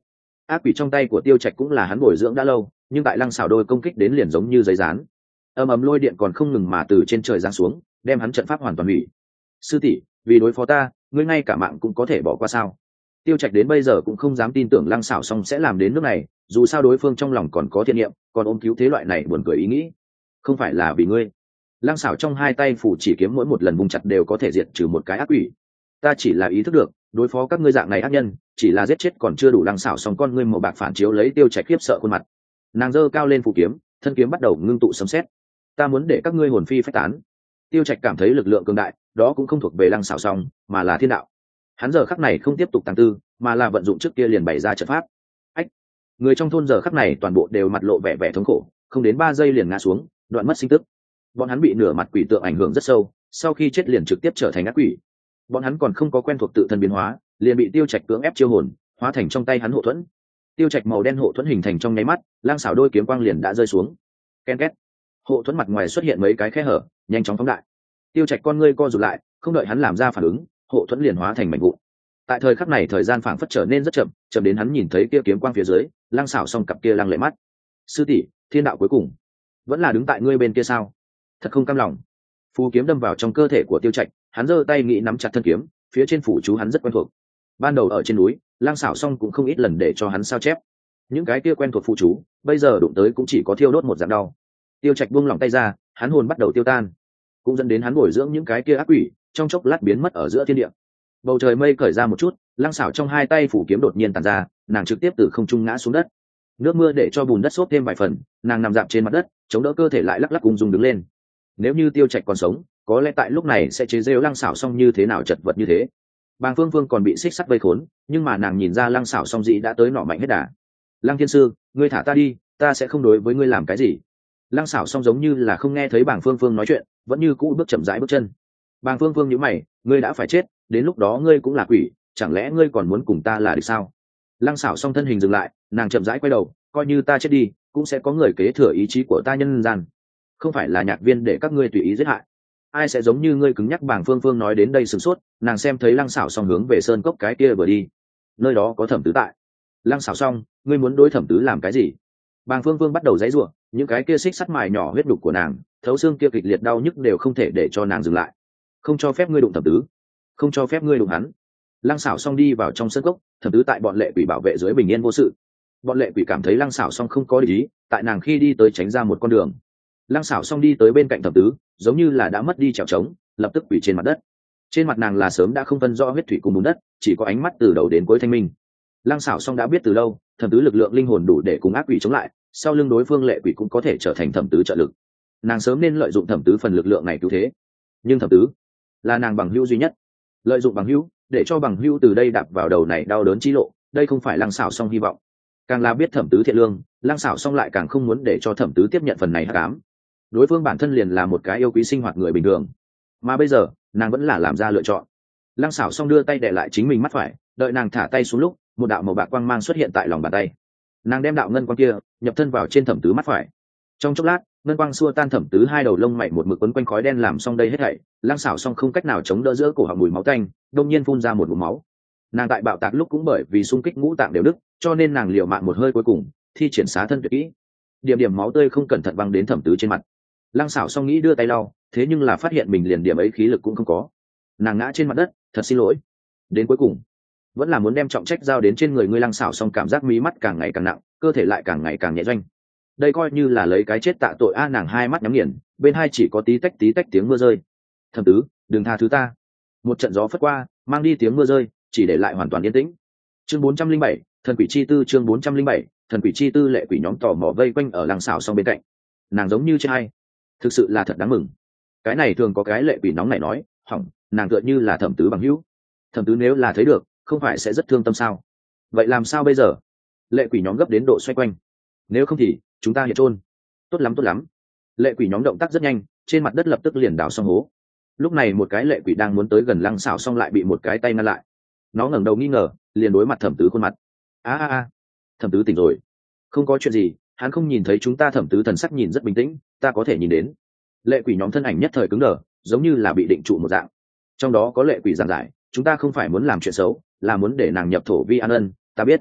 ác quỷ trong tay của Tiêu Trạch cũng là hắn bồi dưỡng đã lâu, nhưng tại lăng xảo đôi công kích đến liền giống như giấy dán, ầm ầm lôi điện còn không ngừng mà từ trên trời giáng xuống, đem hắn trận pháp hoàn toàn hủy. Sư tỷ, vì đối phó ta, ngươi ngay cả mạng cũng có thể bỏ qua sao? Tiêu Trạch đến bây giờ cũng không dám tin tưởng lăng xảo song sẽ làm đến nước này, dù sao đối phương trong lòng còn có thiện niệm, còn ôm cứu thế loại này buồn cười ý nghĩ. Không phải là vì ngươi. Lăng xảo trong hai tay phủ chỉ kiếm mỗi một lần vung chặt đều có thể diệt trừ một cái ác quỷ. Ta chỉ là ý thức được, đối phó các ngươi dạng này ác nhân, chỉ là giết chết còn chưa đủ. Lăng xảo song con ngươi màu bạc phản chiếu lấy Tiêu Trạch khiếp sợ khuôn mặt. Nàng giơ cao lên phủ kiếm, thân kiếm bắt đầu ngưng tụ sấm sét. Ta muốn để các ngươi hồn phi phách tán. Tiêu Trạch cảm thấy lực lượng cường đại, đó cũng không thuộc về lăng xảo song, mà là thiên đạo. Hắn giờ khắc này không tiếp tục tăng tư, mà là vận dụng trước kia liền bày ra trận pháp. Ách! Người trong thôn giờ khắc này toàn bộ đều mặt lộ vẻ vẻ thống khổ, không đến ba giây liền ngã xuống, đoạn mất sinh tức. Bọn hắn bị nửa mặt quỷ tượng ảnh hưởng rất sâu, sau khi chết liền trực tiếp trở thành ác quỷ. Bọn hắn còn không có quen thuộc tự thân biến hóa, liền bị Tiêu Trạch cưỡng ép chiêu hồn, hóa thành trong tay hắn hộ thuẫn. Tiêu Trạch màu đen hộ thuẫn hình thành trong nháy mắt, lang xảo đôi kiếm quang liền đã rơi xuống. Ken két. Hộ thuẫn mặt ngoài xuất hiện mấy cái khe hở, nhanh chóng phóng đại. Tiêu Trạch con ngươi co rụt lại, không đợi hắn làm ra phản ứng, hộ thuẫn liền hóa thành mảnh vụn. Tại thời khắc này thời gian phảng phất trở nên rất chậm, chậm đến hắn nhìn thấy kia kiếm quang phía dưới, lang xảo song cặp kia lăng lệ mắt. Sư tỷ, thiên đạo cuối cùng vẫn là đứng tại ngươi bên kia sao? Thật không cam lòng. Phù kiếm đâm vào trong cơ thể của Tiêu Trạch, hắn giơ tay nghĩ nắm chặt thân kiếm, phía trên phủ chú hắn rất quen thuộc. Ban đầu ở trên núi, lang xảo song cũng không ít lần để cho hắn sao chép. Những cái kia quen thuộc phụ chú, bây giờ đụng tới cũng chỉ có thiêu đốt một dạng đau. Tiêu Trạch buông lỏng tay ra, hắn hồn bắt đầu tiêu tan, cũng dẫn đến hắn bồi dưỡng những cái kia ác quỷ, trong chốc lát biến mất ở giữa thiên địa. Bầu trời mây cởi ra một chút, lăng xảo trong hai tay phủ kiếm đột nhiên tàn ra, nàng trực tiếp từ không trung ngã xuống đất. Nước mưa để cho bùn đất xốp thêm vài phần, nàng nằm dạp trên mặt đất, chống đỡ cơ thể lại lắc lắc cùng dùng đứng lên. Nếu như Tiêu Trạch còn sống, có lẽ tại lúc này sẽ chế giễu lăng xảo xong như thế nào chật vật như thế. Bàng Phương Phương còn bị xích sắt vây khốn, nhưng mà nàng nhìn ra lăng xảo xong dĩ đã tới nọ mạnh hết đà. Lăng thiên sư, ngươi thả ta đi, ta sẽ không đối với ngươi làm cái gì. Lăng xảo xong giống như là không nghe thấy Bàng Phương Phương nói chuyện, vẫn như cũ bước chậm rãi bước chân. Bàng Phương Phương nhíu mày, ngươi đã phải chết, đến lúc đó ngươi cũng là quỷ, chẳng lẽ ngươi còn muốn cùng ta là địch sao? Lăng xảo xong thân hình dừng lại, nàng chậm rãi quay đầu, coi như ta chết đi, cũng sẽ có người kế thừa ý chí của ta nhân gian. Không phải là nhạc viên để các ngươi tùy ý giết hại. Ai sẽ giống như ngươi cứng nhắc? Bàng Phương Phương nói đến đây sửng sốt, nàng xem thấy lăng xảo xong hướng về sơn cốc cái kia vừa đi. Nơi đó có thẩm tứ tại. Lăng xảo xong, ngươi muốn đối thẩm tứ làm cái gì? Bàng Phương Phương bắt đầu giãy giụa, những cái kia xích sắt mài nhỏ huyết đục của nàng, thấu xương kia kịch liệt đau nhức đều không thể để cho nàng dừng lại. Không cho phép ngươi đụng thẩm tứ, không cho phép ngươi đụng hắn. Lăng xảo xong đi vào trong sân cốc, thẩm tứ tại bọn lệ quỷ bảo vệ dưới bình yên vô sự. Bọn lệ quỷ cảm thấy lăng xảo xong không có ý, tại nàng khi đi tới tránh ra một con đường. Lăng xảo xong đi tới bên cạnh thẩm tứ, giống như là đã mất đi trèo trống, lập tức quỷ trên mặt đất. Trên mặt nàng là sớm đã không phân rõ huyết thủy cùng bùn đất, chỉ có ánh mắt từ đầu đến cuối thanh minh. Lăng xảo xong đã biết từ lâu, thẩm tứ lực lượng linh hồn đủ để cùng ác quỷ chống lại, sau lưng đối phương lệ quỷ cũng có thể trở thành thẩm tứ trợ lực. Nàng sớm nên lợi dụng thẩm tứ phần lực lượng này cứu thế, nhưng thẩm tứ là nàng bằng hữu duy nhất. Lợi dụng bằng hữu để cho bằng hữu từ đây đạp vào đầu này đau đớn chi lộ, đây không phải lăng xảo xong hy vọng. Càng là biết thẩm tứ thiện lương, lăng xảo xong lại càng không muốn để cho thẩm tứ tiếp nhận phần này hắc ám. Đối phương bản thân liền là một cái yêu quý sinh hoạt người bình thường, mà bây giờ nàng vẫn là làm ra lựa chọn. Lăng xảo xong đưa tay để lại chính mình mắt phải, đợi nàng thả tay xuống lúc, một đạo màu bạc quang mang xuất hiện tại lòng bàn tay. Nàng đem đạo ngân quang kia nhập thân vào trên thẩm tứ mắt phải. Trong chốc lát, ngân quang xua tan thẩm tứ hai đầu lông mày một mực quấn quanh khói đen làm xong đây hết thảy. Lăng xảo xong không cách nào chống đỡ giữa cổ họng mùi máu tanh, đông nhiên phun ra một ngụm máu. Nàng tại bạo tạc lúc cũng bởi vì xung kích ngũ tạng đều đứt, cho nên nàng liều mạng một hơi cuối cùng, thi triển xá thân tuyệt kỹ. Điểm điểm máu tươi không cẩn thận văng đến thẩm tứ trên mặt. Lăng xảo xong nghĩ đưa tay lau, thế nhưng là phát hiện mình liền điểm ấy khí lực cũng không có. Nàng ngã trên mặt đất, thật xin lỗi. Đến cuối cùng, vẫn là muốn đem trọng trách giao đến trên người ngươi. Lăng xảo xong cảm giác mí mắt càng ngày càng nặng, cơ thể lại càng ngày càng nhẹ doanh. Đây coi như là lấy cái chết tạ tội a. Nàng hai mắt nhắm nghiền, bên hai chỉ có tí tách tí tách tiếng mưa rơi. Thẩm tứ, đừng tha thứ ta. Một trận gió phất qua, mang đi tiếng mưa rơi, chỉ để lại hoàn toàn yên tĩnh. Chương bốn trăm linh bảy, thần quỷ chi tư. Chương bốn trăm linh bảy, thần quỷ chi tư. Lệ quỷ nhóm tò mò vây quanh ở Lăng xảo xong bên cạnh. Nàng giống như trên hay, thực sự là thật đáng mừng. Cái này thường có cái lệ quỷ nóng này nói, hỏng, nàng tựa như là thẩm tứ bằng hữu. Thẩm tứ nếu là thấy được, không phải sẽ rất thương tâm sao? Vậy làm sao bây giờ? Lệ quỷ nhóm gấp đến độ xoay quanh. Nếu không thì chúng ta hiện chôn. Tốt lắm tốt lắm. Lệ quỷ nhóm động tác rất nhanh, trên mặt đất lập tức liền đào xong hố. Lúc này một cái lệ quỷ đang muốn tới gần Lăng xảo xong lại bị một cái tay ngăn lại. Nó ngẩng đầu nghi ngờ, liền đối mặt thẩm tứ khuôn mặt. A a a, thẩm tứ tỉnh rồi. Không có chuyện gì, hắn không nhìn thấy chúng ta. Thẩm tứ thần sắc nhìn rất bình tĩnh, ta có thể nhìn đến. Lệ quỷ nhóm thân ảnh nhất thời cứng đờ, giống như là bị định trụ một dạng. Trong đó có lệ quỷ giảng giải, chúng ta không phải muốn làm chuyện xấu, là muốn để nàng nhập thổ vi an ân. Ta biết.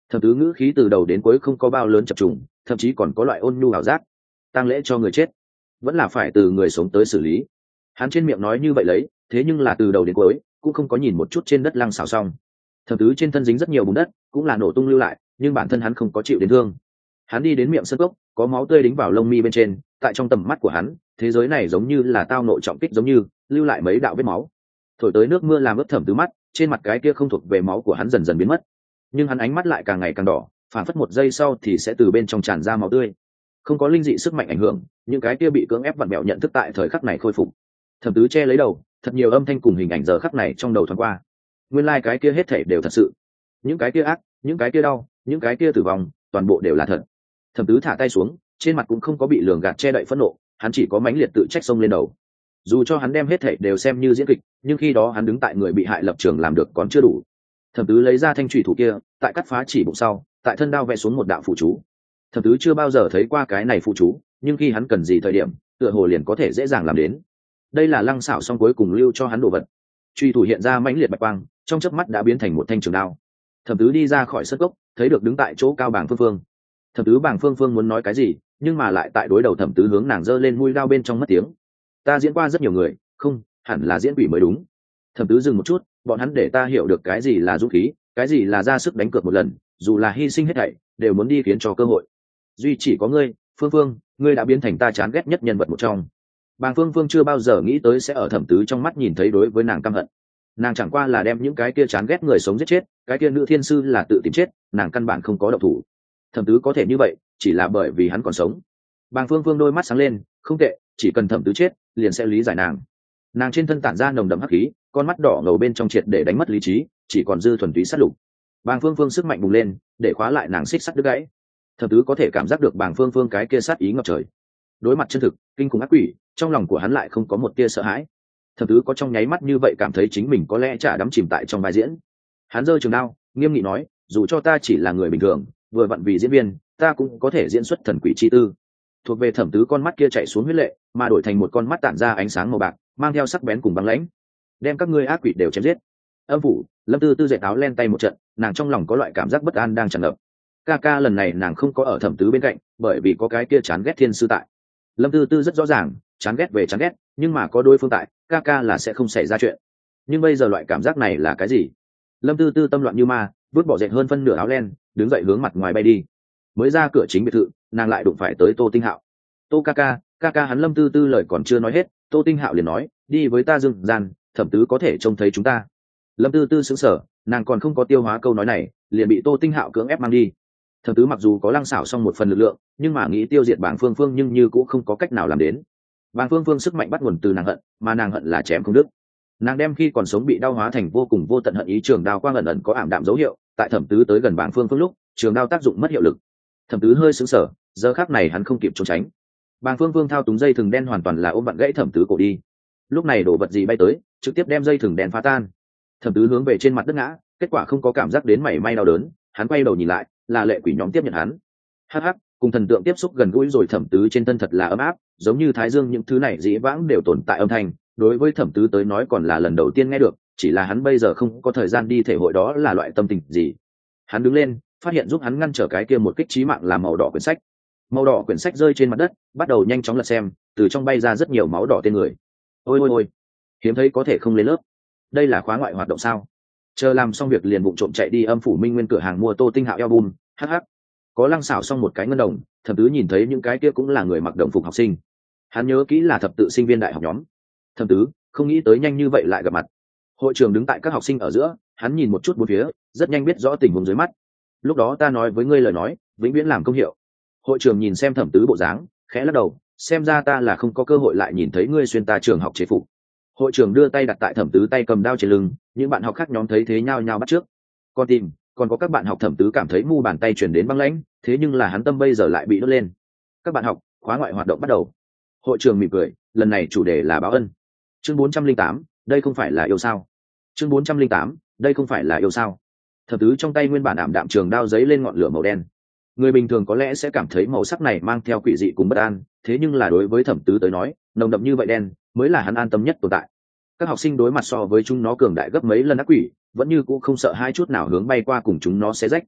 Thẩm tứ ngữ khí từ đầu đến cuối không có bao lớn chập trùng, thậm chí còn có loại ôn nhu ảo giác. Tang lễ cho người chết vẫn là phải từ người sống tới xử lý. Hắn trên miệng nói như vậy lấy, thế nhưng là từ đầu đến cuối cũng không có nhìn một chút trên đất lăng xào xong. Thẩm tứ trên thân dính rất nhiều bùn đất, cũng là nổ tung lưu lại, nhưng bản thân hắn không có chịu đến thương. Hắn đi đến miệng sân cốc, có máu tươi đính vào lông mi bên trên, tại trong tầm mắt của hắn, thế giới này giống như là tao nội trọng kích giống như lưu lại mấy đạo vết máu. Thổi tới nước mưa làm ướt Thẩm tứ mắt, trên mặt cái kia không thuộc về máu của hắn dần dần biến mất, nhưng hắn ánh mắt lại càng ngày càng đỏ, phản phất một giây sau thì sẽ từ bên trong tràn ra máu tươi. Không có linh dị sức mạnh ảnh hưởng, những cái kia bị cưỡng ép vặn mẹo nhận thức tại thời khắc này khôi phục. Thẩm tứ che lấy đầu, thật nhiều âm thanh cùng hình ảnh giờ khắc này trong đầu thoáng qua. Nguyên lai like cái kia hết thảy đều thật sự, những cái kia ác, những cái kia đau, những cái kia tử vong, toàn bộ đều là thật. Thẩm tứ thả tay xuống, trên mặt cũng không có bị lường gạt che đậy phẫn nộ, hắn chỉ có mãnh liệt tự trách xông lên đầu. Dù cho hắn đem hết thảy đều xem như diễn kịch, nhưng khi đó hắn đứng tại người bị hại lập trường làm được còn chưa đủ. Thẩm tứ lấy ra thanh thủy thủ kia, tại cắt phá chỉ bụng sau, tại thân đao vẽ xuống một đạo phụ chú. Thẩm tứ chưa bao giờ thấy qua cái này phụ chú, nhưng khi hắn cần gì thời điểm, tựa hồ liền có thể dễ dàng làm đến. Đây là Lăng Sảo xong cuối cùng lưu cho hắn đồ vật. Truy thủ hiện ra mãnh liệt bạch quang, trong chớp mắt đã biến thành một thanh trường đao. Thẩm tứ đi ra khỏi sân cốc, thấy được đứng tại chỗ cao bảng phương phương. Thẩm tứ bảng phương phương muốn nói cái gì, nhưng mà lại tại đối đầu thẩm tứ hướng nàng giơ lên mũi đao bên trong mất tiếng. Ta diễn qua rất nhiều người, không, hẳn là diễn quỷ mới đúng. Thẩm tứ dừng một chút, bọn hắn để ta hiểu được cái gì là dũng khí, cái gì là ra sức đánh cược một lần, dù là hy sinh hết thảy, đều muốn đi khiến cho cơ hội. Duy chỉ có ngươi, Phương Phương, ngươi đã biến thành ta chán ghét nhất nhân vật một trong. Bàng Phương Phương chưa bao giờ nghĩ tới sẽ ở thẩm tứ trong mắt nhìn thấy đối với nàng căm hận. Nàng chẳng qua là đem những cái kia chán ghét người sống giết chết, cái kia nữ thiên sư là tự tìm chết, nàng căn bản không có động thủ. Thẩm tứ có thể như vậy, chỉ là bởi vì hắn còn sống. Bàng Phương Phương đôi mắt sáng lên, không tệ, chỉ cần thẩm tứ chết, liền sẽ lý giải nàng. Nàng trên thân tản ra nồng đậm hắc khí, con mắt đỏ ngầu bên trong triệt để đánh mất lý trí, chỉ còn dư thuần túy sát lục. Bàng Phương Phương sức mạnh bùng lên, để khóa lại nàng xích sắt đứt gãy. Thẩm tứ có thể cảm giác được Bàng Phương Phương cái kia sát ý ngập trời. Đối mặt chân thực, kinh khủng ác quỷ, trong lòng của hắn lại không có một tia sợ hãi. Thẩm tứ có trong nháy mắt như vậy cảm thấy chính mình có lẽ chả đắm chìm tại trong vai diễn. Hắn giơ trường đao, nghiêm nghị nói, dù cho ta chỉ là người bình thường, vừa vặn vì diễn viên, ta cũng có thể diễn xuất thần quỷ chi tư. Thuộc về thẩm tứ con mắt kia chạy xuống huyết lệ, mà đổi thành một con mắt tản ra ánh sáng màu bạc, mang theo sắc bén cùng băng lãnh. Đem các ngươi ác quỷ đều chém giết. Âm phủ, Lâm Tư Tư dệt áo len tay một trận, nàng trong lòng có loại cảm giác bất an đang tràn ngập. Ca ca lần này nàng không có ở thẩm tứ bên cạnh, bởi vì có cái kia chán ghét thiên sư tại. Lâm Tư Tư rất rõ ràng, chán ghét về chán ghét, nhưng mà có đối phương tại, ca ca là sẽ không xảy ra chuyện. Nhưng bây giờ loại cảm giác này là cái gì? Lâm Tư Tư tâm loạn như ma, vứt bỏ dệt hơn phân nửa áo len, đứng dậy hướng mặt ngoài bay đi. Mới ra cửa chính biệt thự, nàng lại đụng phải tới Tô Tinh Hạo. Tô ca ca, ca ca hắn Lâm Tư Tư lời còn chưa nói hết, Tô Tinh Hạo liền nói, đi với ta dương gian, thẩm tứ có thể trông thấy chúng ta. Lâm Tư Tư sững sờ, nàng còn không có tiêu hóa câu nói này, liền bị Tô Tinh Hạo cưỡng ép mang đi. Thẩm tứ mặc dù có Lăng Xảo xong một phần lực lượng, nhưng mà nghĩ tiêu diệt Bàng Phương Phương nhưng như cũng không có cách nào làm đến. Bàng Phương Phương sức mạnh bắt nguồn từ nàng hận, mà nàng hận là chém không đứt. Nàng đem khi còn sống bị đau hóa thành vô cùng vô tận hận ý, trường đao quang ẩn ẩn có ảm đạm dấu hiệu, tại thẩm tứ tới gần Bàng Phương Phương lúc, trường đao tác dụng mất hiệu lực. Thẩm tứ hơi sững sờ, giờ khắc này hắn không kịp trốn tránh. Bàng Phương Phương thao túng dây thừng đen hoàn toàn là ôm vặn gãy thẩm tứ cổ đi. Lúc này đổ vật gì bay tới, trực tiếp đem dây thừng đen phá tan. Thẩm tứ hướng về trên mặt đất ngã, kết quả không có cảm giác đến mảy may đau đớn, hắn quay đầu nhìn lại, là lệ quỷ nhóm tiếp nhận hắn. Hắc hắc, cùng thần tượng tiếp xúc gần gũi rồi, thẩm tứ trên thân thật là ấm áp, giống như thái dương những thứ này dĩ vãng đều tồn tại âm thanh, đối với thẩm tứ tới nói còn là lần đầu tiên nghe được, chỉ là hắn bây giờ không có thời gian đi thể hội đó là loại tâm tình gì. Hắn đứng lên, phát hiện giúp hắn ngăn trở cái kia một kích chí mạng là màu đỏ quyển sách. Màu đỏ quyển sách rơi trên mặt đất, bắt đầu nhanh chóng lật xem, từ trong bay ra rất nhiều máu đỏ tên người. Ôi ôi ôi, hiếm thấy có thể không lên lớp. Đây là khóa ngoại hoạt động sao? Chờ làm xong việc liền vụng trộm chạy đi Âm phủ Minh Nguyên cửa hàng mua Tô Tinh Hạo album, hắc hắc. Có Lăng Xảo xong một cái ngân đồng, thẩm tứ nhìn thấy những cái kia cũng là người mặc đồng phục học sinh. Hắn nhớ kỹ là thập tự sinh viên đại học nhóm. Thẩm tứ không nghĩ tới nhanh như vậy lại gặp mặt. Hội trưởng đứng tại các học sinh ở giữa, hắn nhìn một chút bốn phía, rất nhanh biết rõ tình huống dưới mắt. Lúc đó ta nói với ngươi lời nói, vĩnh viễn làm công hiệu. Hội trưởng nhìn xem thẩm tứ bộ dáng, khẽ lắc đầu, xem ra ta là không có cơ hội lại nhìn thấy ngươi xuyên ta trường học chế phục. Hội trưởng đưa tay đặt tại thẩm tứ tay cầm đao trên lưng, những bạn học khác nhóm thấy thế nhao nhao bắt trước. Con tìm, còn có các bạn học thẩm tứ cảm thấy mu bàn tay truyền đến băng lãnh, thế nhưng là hắn tâm bây giờ lại bị đốt lên. Các bạn học, khóa ngoại hoạt động bắt đầu. Hội trưởng mỉm cười, lần này chủ đề là báo ân. Chương bốn trăm linh tám, đây không phải là yêu sao? Chương bốn trăm linh tám, đây không phải là yêu sao? Thẩm tứ trong tay nguyên bản ảm đạm trường đao giấy lên ngọn lửa màu đen. Người bình thường có lẽ sẽ cảm thấy màu sắc này mang theo quỷ dị cùng bất an, thế nhưng là đối với thẩm tứ tới nói, nồng đậm như vậy đen mới là hắn an tâm nhất tồn tại. Các học sinh đối mặt so với chúng nó cường đại gấp mấy lần ác quỷ, vẫn như cũ không sợ hai chút nào hướng bay qua cùng chúng nó xé rách.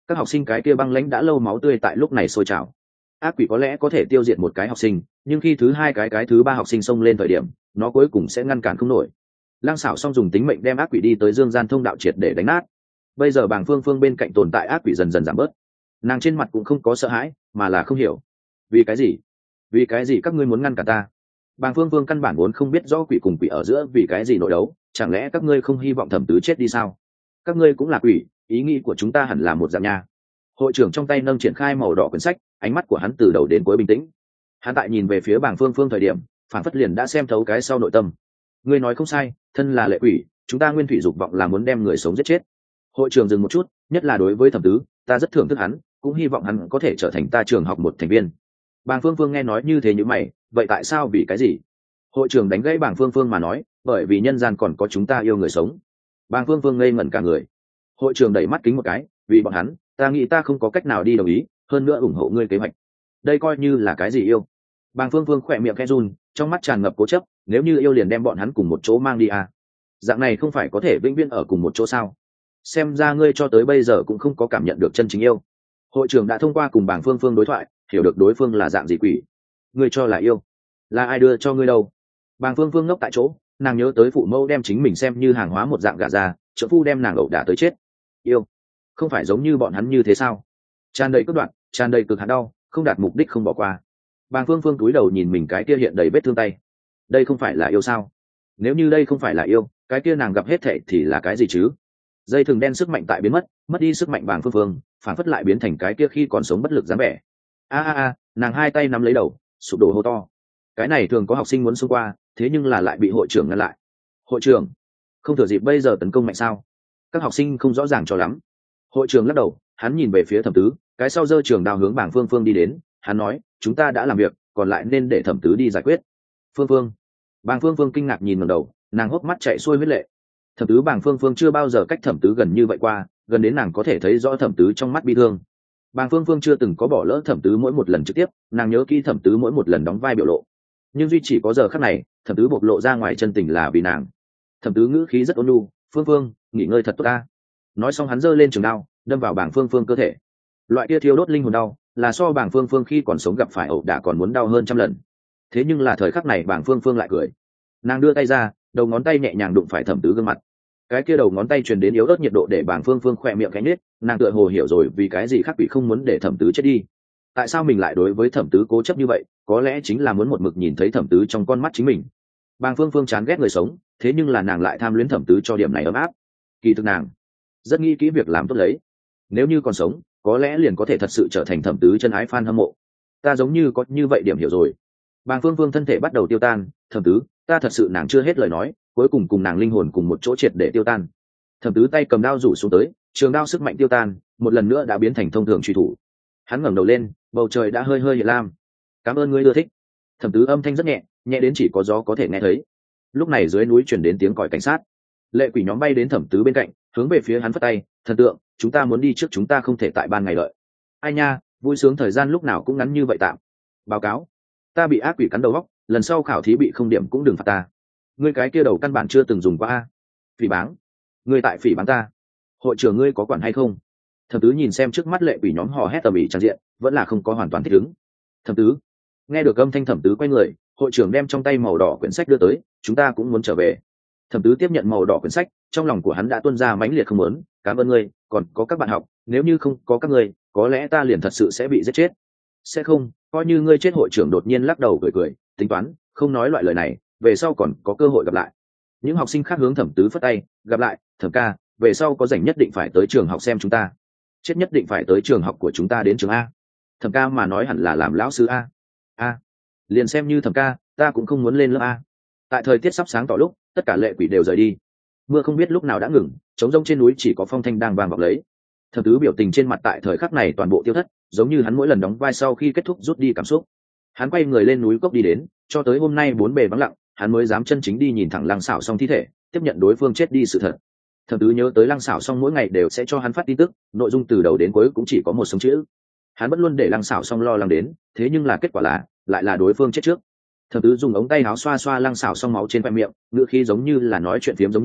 các học sinh cái kia băng lãnh đã lâu máu tươi tại lúc này sôi trào. Ác quỷ có lẽ có thể tiêu diệt một cái học sinh, nhưng khi thứ hai cái cái thứ ba học sinh xông lên thời điểm, nó cuối cùng sẽ ngăn cản không nổi. Lăng Sảo Song dùng tính mệnh đem ác quỷ đi tới dương gian thông đạo triệt để đánh nát. Bây giờ Bàng Phương Phương bên cạnh tồn tại ác quỷ dần dần giảm bớt, nàng trên mặt cũng không có sợ hãi, mà là không hiểu vì cái gì vì cái gì các ngươi muốn ngăn cản ta. Bàng Phương Phương căn bản vốn không biết rõ quỷ cùng quỷ ở giữa vì cái gì nội đấu, chẳng lẽ các ngươi không hy vọng thẩm tứ chết đi sao? Các ngươi cũng là quỷ, ý nghĩ của chúng ta hẳn là một dạng nha. Hội trưởng trong tay nâng triển khai màu đỏ quyển sách, ánh mắt của hắn từ đầu đến cuối bình tĩnh. Hắn tại nhìn về phía Bàng Phương Phương thời điểm, phản phất liền đã xem thấu cái sau nội tâm. Ngươi nói không sai, thân là lệ quỷ, chúng ta nguyên thủy dục vọng là muốn đem người sống giết chết. Hội trưởng dừng một chút, nhất là đối với thẩm tứ, ta rất thưởng thức hắn, cũng hy vọng hắn có thể trở thành ta trường học một thành viên. Bàng Phương Phương nghe nói như thế như mày, vậy tại sao vì cái gì? Hội trưởng đánh gãy Bàng Phương Phương mà nói, bởi vì nhân gian còn có chúng ta yêu người sống. Bàng Phương Phương ngây ngẩn cả người. Hội trưởng đẩy mắt kính một cái, vì bọn hắn, ta nghĩ ta không có cách nào đi đồng ý, hơn nữa ủng hộ ngươi kế hoạch. Đây coi như là cái gì yêu? Bàng Phương Phương khỏe miệng khẽ run, trong mắt tràn ngập cố chấp, nếu như yêu liền đem bọn hắn cùng một chỗ mang đi à? Dạng này không phải có thể vĩnh viễn ở cùng một chỗ sao? Xem ra ngươi cho tới bây giờ cũng không có cảm nhận được chân chính yêu. Hội trưởng đã thông qua cùng Bàng Phương Phương đối thoại, hiểu được đối phương là dạng gì quỷ. Ngươi cho là yêu, là ai đưa cho ngươi đâu? Bàng Phương Phương ngốc tại chỗ, nàng nhớ tới phụ mẫu đem chính mình xem như hàng hóa một dạng gà ra, trợ phu đem nàng ẩu đả tới chết. Yêu không phải giống như bọn hắn như thế sao? Tràn đầy cướp đoạn, tràn đầy cực hạn đau, không đạt mục đích không bỏ qua. Bàng Phương Phương cúi đầu nhìn mình cái kia hiện đầy vết thương tay. Đây không phải là yêu sao? Nếu như đây không phải là yêu, cái kia nàng gặp hết thệ thì là cái gì chứ? Dây thừng đen sức mạnh tại biến mất, mất đi sức mạnh Bàng Phương Phương, phản phất lại biến thành cái kia khi còn sống bất lực dáng vẻ. A a a, nàng hai tay nắm lấy đầu, sụp đổ hô to. Cái này thường có học sinh muốn xông qua, thế nhưng là lại bị hội trưởng ngăn lại. Hội trưởng, không thừa dịp bây giờ tấn công mạnh sao? Các học sinh không rõ ràng cho lắm. Hội trưởng lắc đầu, hắn nhìn về phía thẩm tứ, cái sau giơ trường đao hướng Bàng Phương Phương đi đến, hắn nói, chúng ta đã làm việc, còn lại nên để thẩm tứ đi giải quyết. Phương Phương. Bàng Phương Phương kinh ngạc nhìn ngẩng đầu, nàng hốc mắt chảy xuôi huyết lệ. Thẩm tứ Bàng Phương Phương chưa bao giờ cách thẩm tứ gần như vậy qua, gần đến nàng có thể thấy rõ thẩm tứ trong mắt bi thương. Bàng Phương Phương chưa từng có bỏ lỡ thẩm tứ mỗi một lần trực tiếp, nàng nhớ kỹ thẩm tứ mỗi một lần đóng vai biểu lộ. Nhưng duy chỉ có giờ khắc này, thẩm tứ bộc lộ ra ngoài chân tình là vì nàng. Thẩm tứ ngữ khí rất ôn nhu, Phương Phương, nghỉ ngơi thật tốt ta. Nói xong hắn giơ lên trường đao, đâm vào Bàng Phương Phương cơ thể. Loại kia thiêu đốt linh hồn đau, là so Bàng Phương Phương khi còn sống gặp phải ẩu đả còn muốn đau hơn trăm lần. Thế nhưng là thời khắc này Bàng Phương Phương lại cười. Nàng đưa tay ra, đầu ngón tay nhẹ nhàng đụng phải thẩm tứ gương mặt. Cái kia đầu ngón tay truyền đến yếu ớt nhiệt độ để Bàng Phương Phương khỏe miệng cánh nết, nàng tựa hồ hiểu rồi vì cái gì khác bị không muốn để thẩm tứ chết đi. Tại sao mình lại đối với thẩm tứ cố chấp như vậy, có lẽ chính là muốn một mực nhìn thấy thẩm tứ trong con mắt chính mình. Bàng Phương Phương chán ghét người sống, thế nhưng là nàng lại tham luyến thẩm tứ cho điểm này ấm áp. Kỳ thực nàng rất nghĩ kỹ việc làm tốt lấy, nếu như còn sống có lẽ liền có thể thật sự trở thành thẩm tứ chân ái fan hâm mộ. Ta giống như có như vậy điểm hiểu rồi. Bàng Phương Phương thân thể bắt đầu tiêu tan, thẩm tứ, ta thật sự nàng chưa hết lời nói, cuối cùng cùng nàng linh hồn cùng một chỗ triệt để tiêu tan. Thẩm tứ tay cầm đao rủ xuống tới, trường đao sức mạnh tiêu tan, một lần nữa đã biến thành thông thường truy thủ. Hắn ngẩng đầu lên, bầu trời đã hơi hơi hiện lam. Cảm ơn ngươi ưa thích. Thẩm tứ âm thanh rất nhẹ, nhẹ đến chỉ có gió có thể nghe thấy. Lúc này dưới núi chuyển đến tiếng còi cảnh sát. Lệ quỷ nhóm bay đến thẩm tứ bên cạnh, hướng về phía hắn phất tay, thần tượng, chúng ta muốn đi trước, chúng ta không thể tại ban ngày đợi. Ai nha, vui sướng thời gian lúc nào cũng ngắn như vậy tạm. Báo cáo, ta bị ác quỷ cắn đầu góc, lần sau khảo thí bị không điểm cũng đừng phạt ta. Ngươi cái kia đầu căn bản chưa từng dùng qua a. Phỉ báng, ngươi tại phỉ báng ta. Hội trưởng ngươi có quản hay không? Thẩm tứ nhìn xem trước mắt lệ quỷ nhóm hò hét tầm ĩ tràn diện, vẫn là không có hoàn toàn thích ứng. Thẩm tứ, nghe được âm thanh thẩm tứ quay người, hội trưởng đem trong tay màu đỏ quyển sách đưa tới, chúng ta cũng muốn trở về. Thẩm tứ tiếp nhận màu đỏ quyển sách, trong lòng của hắn đã tuôn ra mãnh liệt không muốn, cảm ơn ngươi, còn có các bạn học, nếu như không có các ngươi, có lẽ ta liền thật sự sẽ bị giết chết. Sẽ không, coi như ngươi chết. Hội trưởng đột nhiên lắc đầu cười cười, tính toán, không nói loại lời này, về sau còn có cơ hội gặp lại. Những học sinh khác hướng thẩm tứ phất tay, gặp lại, thẩm ca, về sau có rảnh nhất định phải tới trường học xem chúng ta. Chết nhất định phải tới trường học của chúng ta đến trường A. Thẩm ca mà nói hẳn là làm lão sư A. A, liền xem như thẩm ca, ta cũng không muốn lên lớp A. Tại thời tiết sắp sáng tỏ lúc, tất cả lệ quỷ đều rời đi. Mưa không biết lúc nào đã ngừng, trống rông trên núi chỉ có phong thanh đang vang vọng lấy. Thẩm tứ biểu tình trên mặt tại thời khắc này toàn bộ tiêu thất, giống như hắn mỗi lần đóng vai sau khi kết thúc rút đi cảm xúc. Hắn quay người lên núi cốc đi đến, cho tới hôm nay bốn bề vắng lặng, hắn mới dám chân chính đi nhìn thẳng Lăng Sảo Song thi thể, tiếp nhận đối phương chết đi sự thật. Thẩm tứ nhớ tới Lăng Sảo Song mỗi ngày đều sẽ cho hắn phát tin tức, nội dung từ đầu đến cuối cũng chỉ có một sống chữ. Hắn vẫn luôn để Lăng Sảo Song lo lắng đến, thế nhưng là kết quả là lại là đối phương chết trước. Thẩm tứ dùng ống tay áo xoa xoa Lăng Sảo Song máu trên khoe miệng, ngựa khí giống như là nói chuyện phiếm giống như,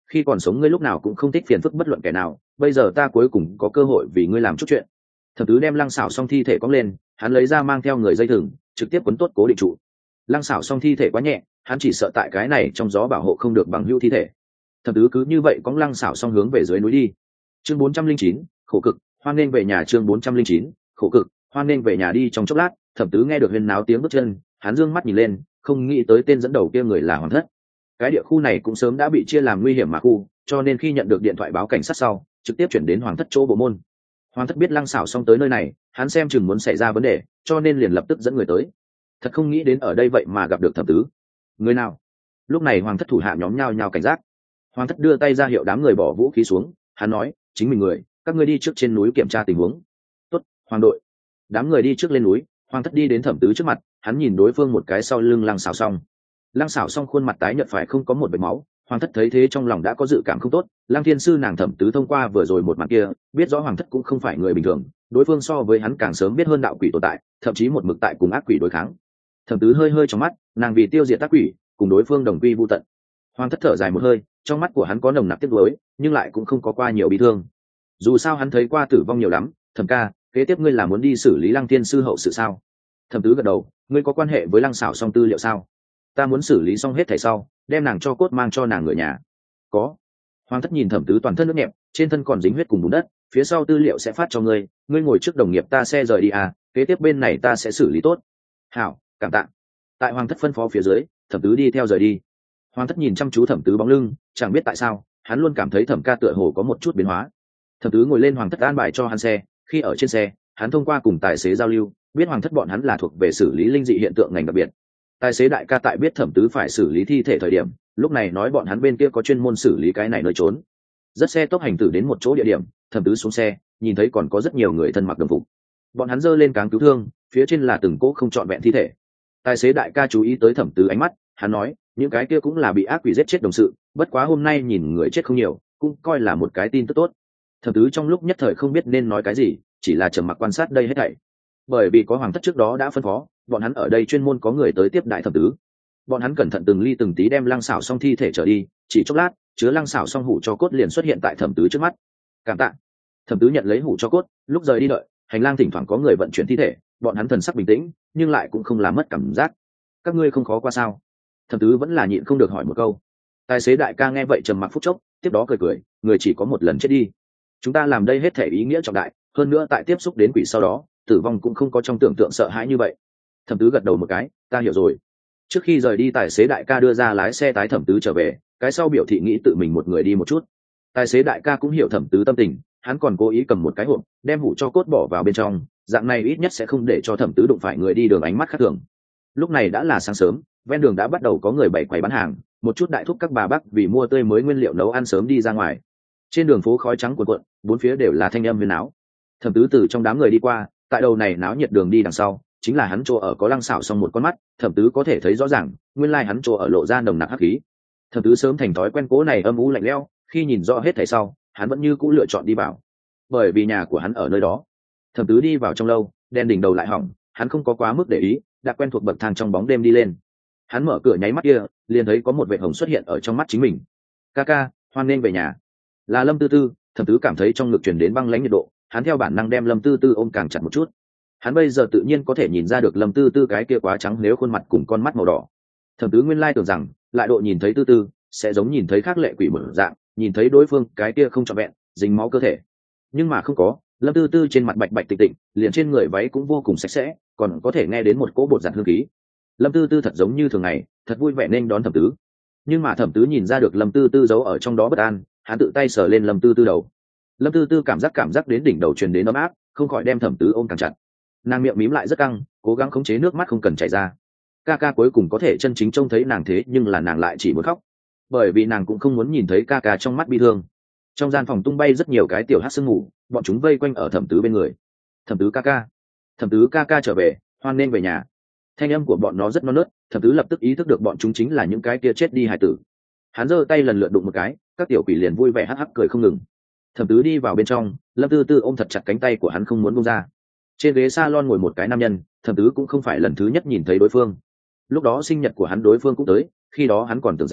khi còn sống ngươi lúc nào cũng không thích phiền phức bất luận kẻ nào, bây giờ ta cuối cùng có cơ hội vì ngươi làm chút chuyện. Thẩm tứ đem Lăng Sảo xong thi thể cong lên, hắn lấy ra mang theo người dây thừng, trực tiếp quấn tốt cố định trụ. Lăng Sảo xong thi thể quá nhẹ, hắn chỉ sợ tại cái này trong gió bảo hộ không được bằng hữu thi thể. Thẩm tứ cứ như vậy cong Lăng Sảo xong hướng về dưới núi đi. Chương bốn trăm linh chín, khổ cực, hoan nên về nhà. Chương bốn trăm linh chín, khổ cực, hoan nên về nhà. Đi trong chốc lát, Thẩm tứ nghe được huyên náo tiếng bước chân, hắn dương mắt nhìn lên, không nghĩ tới tên dẫn đầu kia người là Hoàng Thất. Cái địa khu này cũng sớm đã bị chia làm nguy hiểm mà khu, cho nên khi nhận được điện thoại báo cảnh sát sau, trực tiếp chuyển đến Hoàng Thất chỗ bộ môn. Hoàng Thất biết Lăng Sảo xong tới nơi này, hắn xem chừng muốn xảy ra vấn đề, cho nên liền lập tức dẫn người tới. Thật không nghĩ đến ở đây vậy mà gặp được Thẩm tứ. Người nào? Lúc này Hoàng Thất thủ hạ nhóm nhao nhao cảnh giác. Hoàng Thất đưa tay ra hiệu đám người bỏ vũ khí xuống, hắn nói, chính mình người, các ngươi đi trước trên núi kiểm tra tình huống. Tốt, Hoàng đội. Đám người đi trước lên núi, Hoàng Thất đi đến Thẩm tứ trước mặt, hắn nhìn đối phương một cái sau lưng Lăng Sảo xong. Lăng Sảo xong khuôn mặt tái nhợt phải không có một vệt máu. Hoàng Thất thấy thế trong lòng đã có dự cảm không tốt. Lăng Thiên sư nàng Thẩm tứ thông qua vừa rồi một màn kia, biết rõ Hoàng Thất cũng không phải người bình thường, đối phương so với hắn càng sớm biết hơn đạo quỷ tồn tại, thậm chí một mực tại cùng ác quỷ đối kháng. Thẩm tứ hơi hơi trong mắt, nàng vì tiêu diệt ác quỷ, cùng đối phương đồng quy vu tận. Hoàng Thất thở dài một hơi, trong mắt của hắn có nồng nặc tiếc nuối, nhưng lại cũng không có qua nhiều bi thương. Dù sao hắn thấy qua tử vong nhiều lắm. Thẩm ca, kế tiếp ngươi là muốn đi xử lý Lăng Thiên sư hậu sự sao? Thẩm tứ gật đầu, ngươi có quan hệ với Lăng Sảo xong tư liệu sao? Ta muốn xử lý xong hết thảy sau, đem nàng cho cốt mang cho nàng người nhà. Có. Hoàng Thất nhìn Thẩm tứ toàn thân nước nhẹp, trên thân còn dính huyết cùng bùn đất, phía sau tư liệu sẽ phát cho ngươi, ngươi ngồi trước đồng nghiệp ta xe rời đi à, kế tiếp bên này ta sẽ xử lý tốt. Hảo, cảm tạ. Tại Hoàng Thất phân phó phía dưới, Thẩm tứ đi theo rời đi. Hoàng Thất nhìn chăm chú Thẩm tứ bóng lưng, chẳng biết tại sao, hắn luôn cảm thấy Thẩm ca tựa hồ có một chút biến hóa. Thẩm tứ ngồi lên Hoàng Thất an bài cho hắn xe, khi ở trên xe, hắn thông qua cùng tài xế giao lưu, biết Hoàng Thất bọn hắn là thuộc về xử lý linh dị hiện tượng ngành đặc biệt. Tài xế đại ca tại biết Thẩm tứ phải xử lý thi thể thời điểm, lúc này nói bọn hắn bên kia có chuyên môn xử lý cái này nơi trốn. Dắt xe tốc hành tử đến một chỗ địa điểm, Thẩm tứ xuống xe, nhìn thấy còn có rất nhiều người thân mặc đồng phục. Bọn hắn giơ lên cáng cứu thương, phía trên là từng cỗ không trọn vẹn thi thể. Tài xế đại ca chú ý tới Thẩm tứ ánh mắt, hắn nói, những cái kia cũng là bị ác quỷ giết chết đồng sự, bất quá hôm nay nhìn người chết không nhiều, cũng coi là một cái tin tức tốt. Thẩm tứ trong lúc nhất thời không biết nên nói cái gì, chỉ là trầm mặc quan sát đây hết thảy. Bởi vì có Hoàng Thất trước đó đã phân phó, bọn hắn ở đây chuyên môn có người tới tiếp đại Thẩm tứ. Bọn hắn cẩn thận từng ly từng tí đem Lăng Sảo xong thi thể trở đi, chỉ chốc lát, chứa Lăng Sảo xong hũ cho cốt liền xuất hiện tại Thẩm tứ trước mắt. Cảm tạ. Thẩm tứ nhận lấy hũ cho cốt, lúc rời đi đợi, hành lang thỉnh thoảng có người vận chuyển thi thể, bọn hắn thần sắc bình tĩnh, nhưng lại cũng không làm mất cảm giác. Các ngươi không khó qua sao? Thẩm tứ vẫn là nhịn không được hỏi một câu. Tài xế đại ca nghe vậy trầm mặc phút chốc, tiếp đó cười cười, người chỉ có một lần chết đi. Chúng ta làm đây hết thể ý nghĩa trọng đại, hơn nữa tại tiếp xúc đến quỷ sau đó, tử vong cũng không có trong tưởng tượng sợ hãi như vậy. Thẩm tứ gật đầu một cái, ta hiểu rồi. Trước khi rời đi, tài xế đại ca đưa ra lái xe tái Thẩm tứ trở về, cái sau biểu thị nghĩ tự mình một người đi một chút. Tài xế đại ca cũng hiểu Thẩm tứ tâm tình, hắn còn cố ý cầm một cái hộp, đem hũ cho cốt bỏ vào bên trong, dạng này ít nhất sẽ không để cho Thẩm tứ đụng phải người đi đường ánh mắt khác thường. Lúc này đã là sáng sớm, ven đường đã bắt đầu có người bày quầy bán hàng, một chút đại thúc các bà bác vì mua tươi mới nguyên liệu nấu ăn sớm đi ra ngoài. Trên đường phố khói trắng cuồn cuộn, bốn phía đều là thanh âm huyền áo. Thẩm tứ từ trong đám người đi qua, tại đầu này náo nhiệt đường đi đằng sau, chính là hắn chỗ ở có Lăng Sảo xong một con mắt, Thẩm tứ có thể thấy rõ ràng, nguyên lai hắn chỗ ở lộ ra nồng nặc hắc khí. Thẩm tứ sớm thành thói quen cố này âm u lạnh lẽo, khi nhìn rõ hết thảy sau, hắn vẫn như cũ lựa chọn đi vào, bởi vì nhà của hắn ở nơi đó. Thẩm tứ đi vào trong lâu, đèn đỉnh đầu lại hỏng, hắn không có quá mức để ý, đã quen thuộc bậc thang trong bóng đêm đi lên. Hắn mở cửa nháy mắt kia, liền thấy có một vệt hồng xuất hiện ở trong mắt chính mình. Ca ca, hoan nên về nhà. Là Lâm Tư Tư. Thẩm tứ cảm thấy trong ngực truyền đến băng lãnh nhiệt độ, hắn theo bản năng đem Lâm Tư Tư ôm càng chặt một chút. Hắn bây giờ tự nhiên có thể nhìn ra được Lâm Tư Tư cái kia quá trắng nếu khuôn mặt cùng con mắt màu đỏ. Thẩm tứ nguyên lai tưởng rằng lại độ nhìn thấy Tư Tư sẽ giống nhìn thấy khác lệ quỷ mở dạng, nhìn thấy đối phương cái kia không trọn vẹn, dính máu cơ thể. Nhưng mà không có, Lâm Tư Tư trên mặt bạch bạch tịnh tịnh, liền trên người váy cũng vô cùng sạch sẽ, còn có thể nghe đến một cỗ bột giặt hương khí. Lâm Tư Tư thật giống như thường ngày, thật vui vẻ nên đón Thẩm tứ. Nhưng mà Thẩm tứ nhìn ra được Lâm Tư Tư giấu ở trong đó bất an, hắn tự tay sờ lên Lâm Tư Tư đầu. Lâm Tư Tư cảm giác cảm giác đến đỉnh đầu truyền đến ấm áp, không khỏi đem Thẩm tứ ôm càng chặt. Nàng miệng mím lại rất căng, cố gắng khống chế nước mắt không cần chảy ra. Ca ca cuối cùng có thể chân chính trông thấy nàng, thế nhưng là nàng lại chỉ muốn khóc, bởi vì nàng cũng không muốn nhìn thấy ca ca trong mắt bi thương. Trong gian phòng tung bay rất nhiều cái tiểu hắc sương mù, bọn chúng vây quanh ở Thẩm tứ bên người. Thẩm tứ ca ca, Thẩm tứ ca ca trở về, hoan nên về nhà. Thanh âm của bọn nó rất non nớt, Thẩm tứ lập tức ý thức được bọn chúng chính là những cái kia chết đi hải tử. Hắn giơ tay lần lượt đụng một cái, các tiểu quỷ liền vui vẻ hắc hắc cười không ngừng. Thẩm tứ đi vào bên trong, Lâm Tư Tư ôm thật chặt cánh tay của hắn không muốn buông ra. Trên ghế salon ngồi một cái nam nhân, Thẩm tứ cũng không phải lần thứ nhất nhìn thấy đối phương. Lúc đó sinh nhật của hắn đối phương cũng tới, khi đó hắn còn tưởng rằng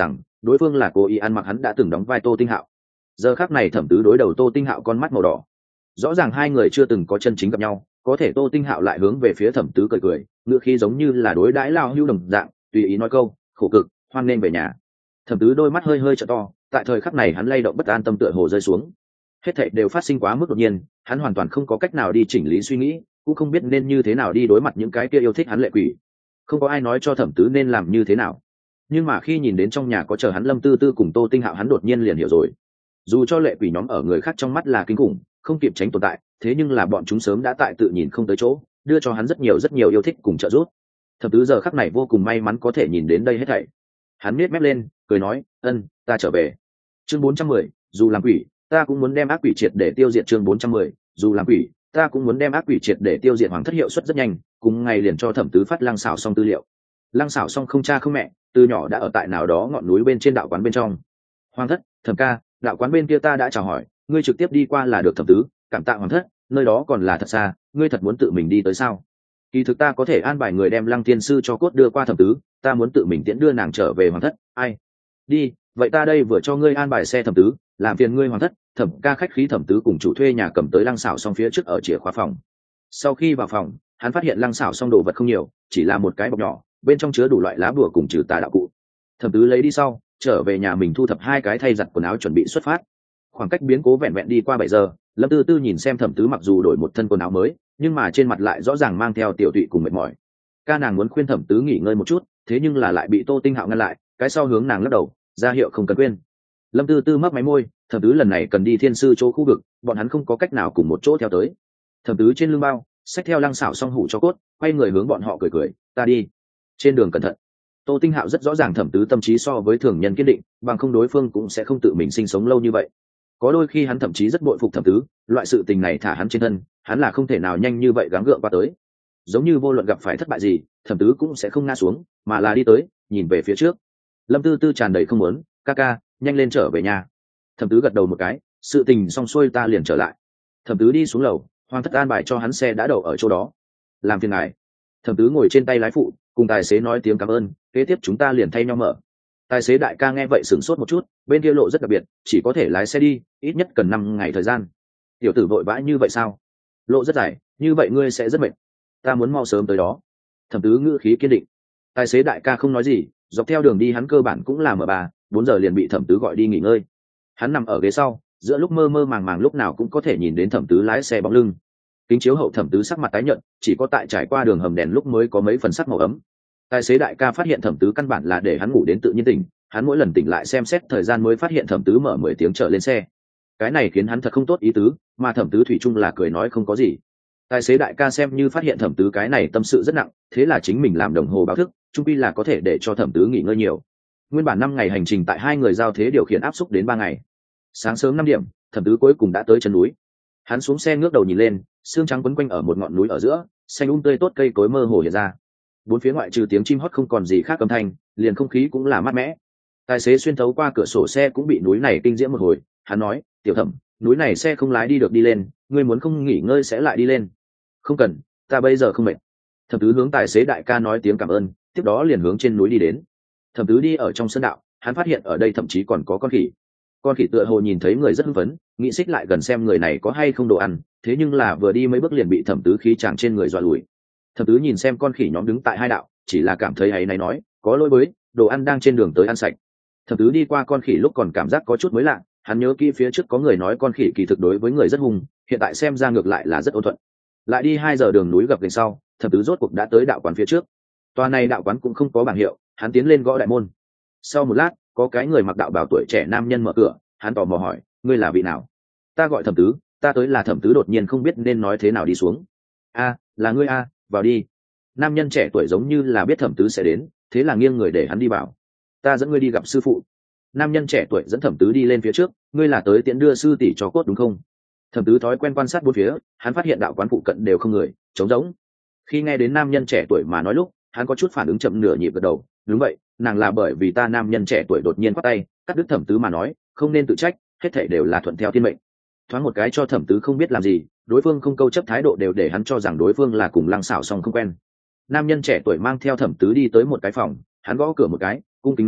đối phương là cố ý ăn mặc hắn đã từng đóng vai Tô Tinh Hạo. Giờ khắc này thẩm tứ đối đầu Tô Tinh Hạo con mắt màu đỏ, rõ ràng hai người chưa từng có chân chính gặp nhau, có thể Tô Tinh Hạo lại hướng về phía thẩm tứ cười cười, ngựa khí giống như là đối đãi lao hưu đồng dạng, tùy ý nói câu khổ cực, hoan nên về nhà. Thẩm tứ đôi mắt hơi hơi trợ to, tại thời khắc này hắn lay động bất an, tâm tựa hồ rơi xuống. Hết thảy đều phát sinh quá mức đột nhiên, hắn hoàn toàn không có cách nào đi chỉnh lý suy nghĩ, cũng không biết nên như thế nào đi đối mặt những cái kia yêu thích hắn lệ quỷ. Không có ai nói cho thẩm tứ nên làm như thế nào, nhưng mà khi nhìn đến trong nhà có chờ hắn Lâm Tư Tư cùng Tô Tinh Hạo, hắn đột nhiên liền hiểu rồi. Dù cho lệ quỷ nhóm ở người khác trong mắt là kinh khủng, không kịp tránh tồn tại, thế nhưng là bọn chúng sớm đã tại tự nhìn không tới chỗ, đưa cho hắn rất nhiều rất nhiều yêu thích cùng trợ giúp. Thẩm tứ giờ khắc này vô cùng may mắn có thể nhìn đến đây hết thảy. Hắn nhếch mép lên, cười nói, ân, ta trở về. Chương bốn trăm mười, dù làm quỷ, ta cũng muốn đem ác quỷ triệt để tiêu diệt. Chương bốn trăm mười, dù làm quỷ, ta cũng muốn đem ác quỷ triệt để tiêu diệt. Hoàng thất hiệu suất rất nhanh, cùng ngày liền cho thẩm tứ phát Lăng Xảo xong tư liệu. Lăng Xảo xong không cha không mẹ, từ nhỏ đã ở tại nào đó ngọn núi bên trên đạo quán bên trong. Hoàng thất, thẩm ca, đạo quán bên kia ta đã chào hỏi, ngươi trực tiếp đi qua là được. Thẩm tứ, cảm tạ hoàng thất, nơi đó còn là thật xa, ngươi thật muốn tự mình đi tới sao? Kỳ thực ta có thể an bài người đem Lăng tiên sư cho cốt đưa qua. Thẩm tứ, ta muốn tự mình tiễn đưa nàng trở về. Hoàng thất, ai? Đi, vậy ta đây vừa cho ngươi an bài xe. Thẩm tứ, làm phiền ngươi. Hoàng thất, thẩm ca khách khí. Thẩm tứ cùng chủ thuê nhà cầm tới Lăng Xảo xong phía trước ở chìa khóa phòng. Sau khi vào phòng, hắn phát hiện Lăng Xảo xong đồ vật không nhiều, chỉ là một cái bọc nhỏ, bên trong chứa đủ loại lá bùa cùng trừ tà đạo cụ. Thẩm tứ lấy đi sau, trở về nhà mình thu thập hai cái thay giặt quần áo chuẩn bị xuất phát. Khoảng cách biến cố vẹn vẹn đi qua bảy giờ, Lâm Tư Tư nhìn xem thẩm tứ mặc dù đổi một thân quần áo mới, nhưng mà trên mặt lại rõ ràng mang theo tiểu tụy cùng mệt mỏi. Ca nàng muốn khuyên thẩm tứ nghỉ ngơi một chút, thế nhưng là lại bị Tô Tinh Hạo ngăn lại, cái sau hướng nàng lắc đầu, ra hiệu không cần khuyên. Lâm Tư Tư mấp máy môi, thẩm tứ lần này cần đi thiên sư chỗ khu vực, bọn hắn không có cách nào cùng một chỗ theo tới. Thẩm tứ trên lưng bao, xách theo Lăng Xảo xong hủ cho cốt, quay người hướng bọn họ cười cười, ta đi. Trên đường cẩn thận. Tô Tinh Hạo rất rõ ràng thẩm tứ tâm trí so với thường nhân kiên định, bằng không đối phương cũng sẽ không tự mình sinh sống lâu như vậy. Có đôi khi hắn thậm chí rất bội phục thẩm tứ, loại sự tình này thả hắn trên thân, hắn là không thể nào nhanh như vậy gắng gượng qua tới. Giống như vô luận gặp phải thất bại gì, thẩm tứ cũng sẽ không ngã xuống, mà là đi tới, nhìn về phía trước. Lâm Tư Tư tràn đầy không muốn, ca ca, nhanh lên trở về nhà. Thẩm tứ gật đầu một cái, sự tình xong xuôi ta liền trở lại. Thẩm tứ đi xuống lầu, Hoàng thất an bài cho hắn xe đã đậu ở chỗ đó. Làm phiền ngài. Thẩm tứ ngồi trên tay lái phụ, cùng tài xế nói tiếng cảm ơn, kế tiếp chúng ta liền thay nhau mở. Tài xế đại ca nghe vậy sửng sốt một chút, bên kia lộ rất đặc biệt, chỉ có thể lái xe đi, ít nhất cần năm ngày thời gian. Tiểu tử vội vã như vậy sao? Lộ rất dài, như vậy ngươi sẽ rất mệt. Ta muốn mau sớm tới đó. Thẩm tứ ngữ khí kiên định. Tài xế đại ca không nói gì, dọc theo đường đi hắn cơ bản cũng là mở bà, bốn giờ liền bị thẩm tứ gọi đi nghỉ ngơi. Hắn nằm ở ghế sau, giữa lúc mơ mơ màng màng lúc nào cũng có thể nhìn đến thẩm tứ lái xe bóng lưng. Kính chiếu hậu thẩm tứ sắc mặt tái nhợt, chỉ có tại trải qua đường hầm đèn lúc mới có mấy phần sắc màu ấm. Tài xế đại ca phát hiện thẩm tứ căn bản là để hắn ngủ đến tự nhiên tỉnh, hắn mỗi lần tỉnh lại xem xét thời gian mới phát hiện thẩm tứ mở mười tiếng trở lên xe. Cái này khiến hắn thật không tốt ý tứ, mà thẩm tứ thủy chung là cười nói không có gì. Tài xế đại ca xem như phát hiện thẩm tứ cái này tâm sự rất nặng, thế là chính mình làm đồng hồ báo thức, chung quy là có thể để cho thẩm tứ nghỉ ngơi nhiều. Nguyên bản năm ngày hành trình tại hai người giao thế điều khiển áp xúc đến ba ngày. Sáng sớm năm điểm, thẩm tứ cuối cùng đã tới chân núi. Hắn xuống xe ngước đầu nhìn lên, xương trắng quấn quanh ở một ngọn núi ở giữa, xanh um tươi tốt, cây cối mơ hồ hiện ra. Bốn phía ngoại trừ tiếng chim hót không còn gì khác âm thanh, liền không khí cũng là mát mẻ. Tài xế xuyên thấu qua cửa sổ xe cũng bị núi này kinh diễm một hồi, hắn nói, tiểu thẩm, núi này xe không lái đi được đi lên, ngươi muốn không nghỉ ngơi sẽ lại đi lên. Không cần, ta bây giờ không mệt. Thẩm tứ hướng tài xế đại ca nói tiếng cảm ơn, tiếp đó liền hướng trên núi đi đến. Thẩm tứ đi ở trong sân đạo, hắn phát hiện ở đây thậm chí còn có con khỉ. Con khỉ tựa hồ nhìn thấy người rất hưng phấn, nghĩ xích lại gần xem người này có hay không đồ ăn, thế nhưng là vừa đi mấy bước liền bị thẩm tứ khí chàng trên người dọa lùi. Thẩm tứ nhìn xem con khỉ nhóm đứng tại hai đạo, chỉ là cảm thấy ấy này nói, có lỗi với, đồ ăn đang trên đường tới ăn sạch. Thẩm tứ đi qua con khỉ lúc còn cảm giác có chút mới lạ, hắn nhớ kỹ phía trước có người nói con khỉ kỳ thực đối với người rất hung, hiện tại xem ra ngược lại là rất ôn thuận. Lại đi hai giờ đường núi gập ghềnh sau, thẩm tứ rốt cuộc đã tới đạo quán phía trước. Tòa này đạo quán cũng không có bảng hiệu, hắn tiến lên gõ đại môn. Sau một lát, có cái người mặc đạo bào tuổi trẻ nam nhân mở cửa, hắn tò mò hỏi, ngươi là vị nào? Ta gọi thẩm tứ, ta tới là thẩm tứ đột nhiên không biết nên nói thế nào đi xuống. A, là ngươi a, vào đi. Nam nhân trẻ tuổi giống như là biết thẩm tứ sẽ đến, thế là nghiêng người để hắn đi vào. Ta dẫn ngươi đi gặp sư phụ. Nam nhân trẻ tuổi dẫn thẩm tứ đi lên phía trước, ngươi là tới tiễn đưa sư tỷ cho cốt đúng không? Thẩm tứ thói quen quan sát bốn phía, hắn phát hiện đạo quán phụ cận đều không người, trống rỗng. Khi nghe đến nam nhân trẻ tuổi mà nói lúc, hắn có chút phản ứng chậm nửa nhịp gật đầu, đúng vậy, nàng là bởi vì ta. Nam nhân trẻ tuổi đột nhiên quát tay, cắt đứt thẩm tứ mà nói, không nên tự trách, hết thảy đều là thuận theo thiên mệnh. Thoáng một cái cho thẩm tứ không biết làm gì, đối phương không câu chấp thái độ đều để hắn cho rằng đối phương là cùng Lăng Xảo song không quen. Nam nhân trẻ tuổi mang theo thẩm tứ đi tới một cái phòng, hắn gõ cửa một cái, cung kính nói,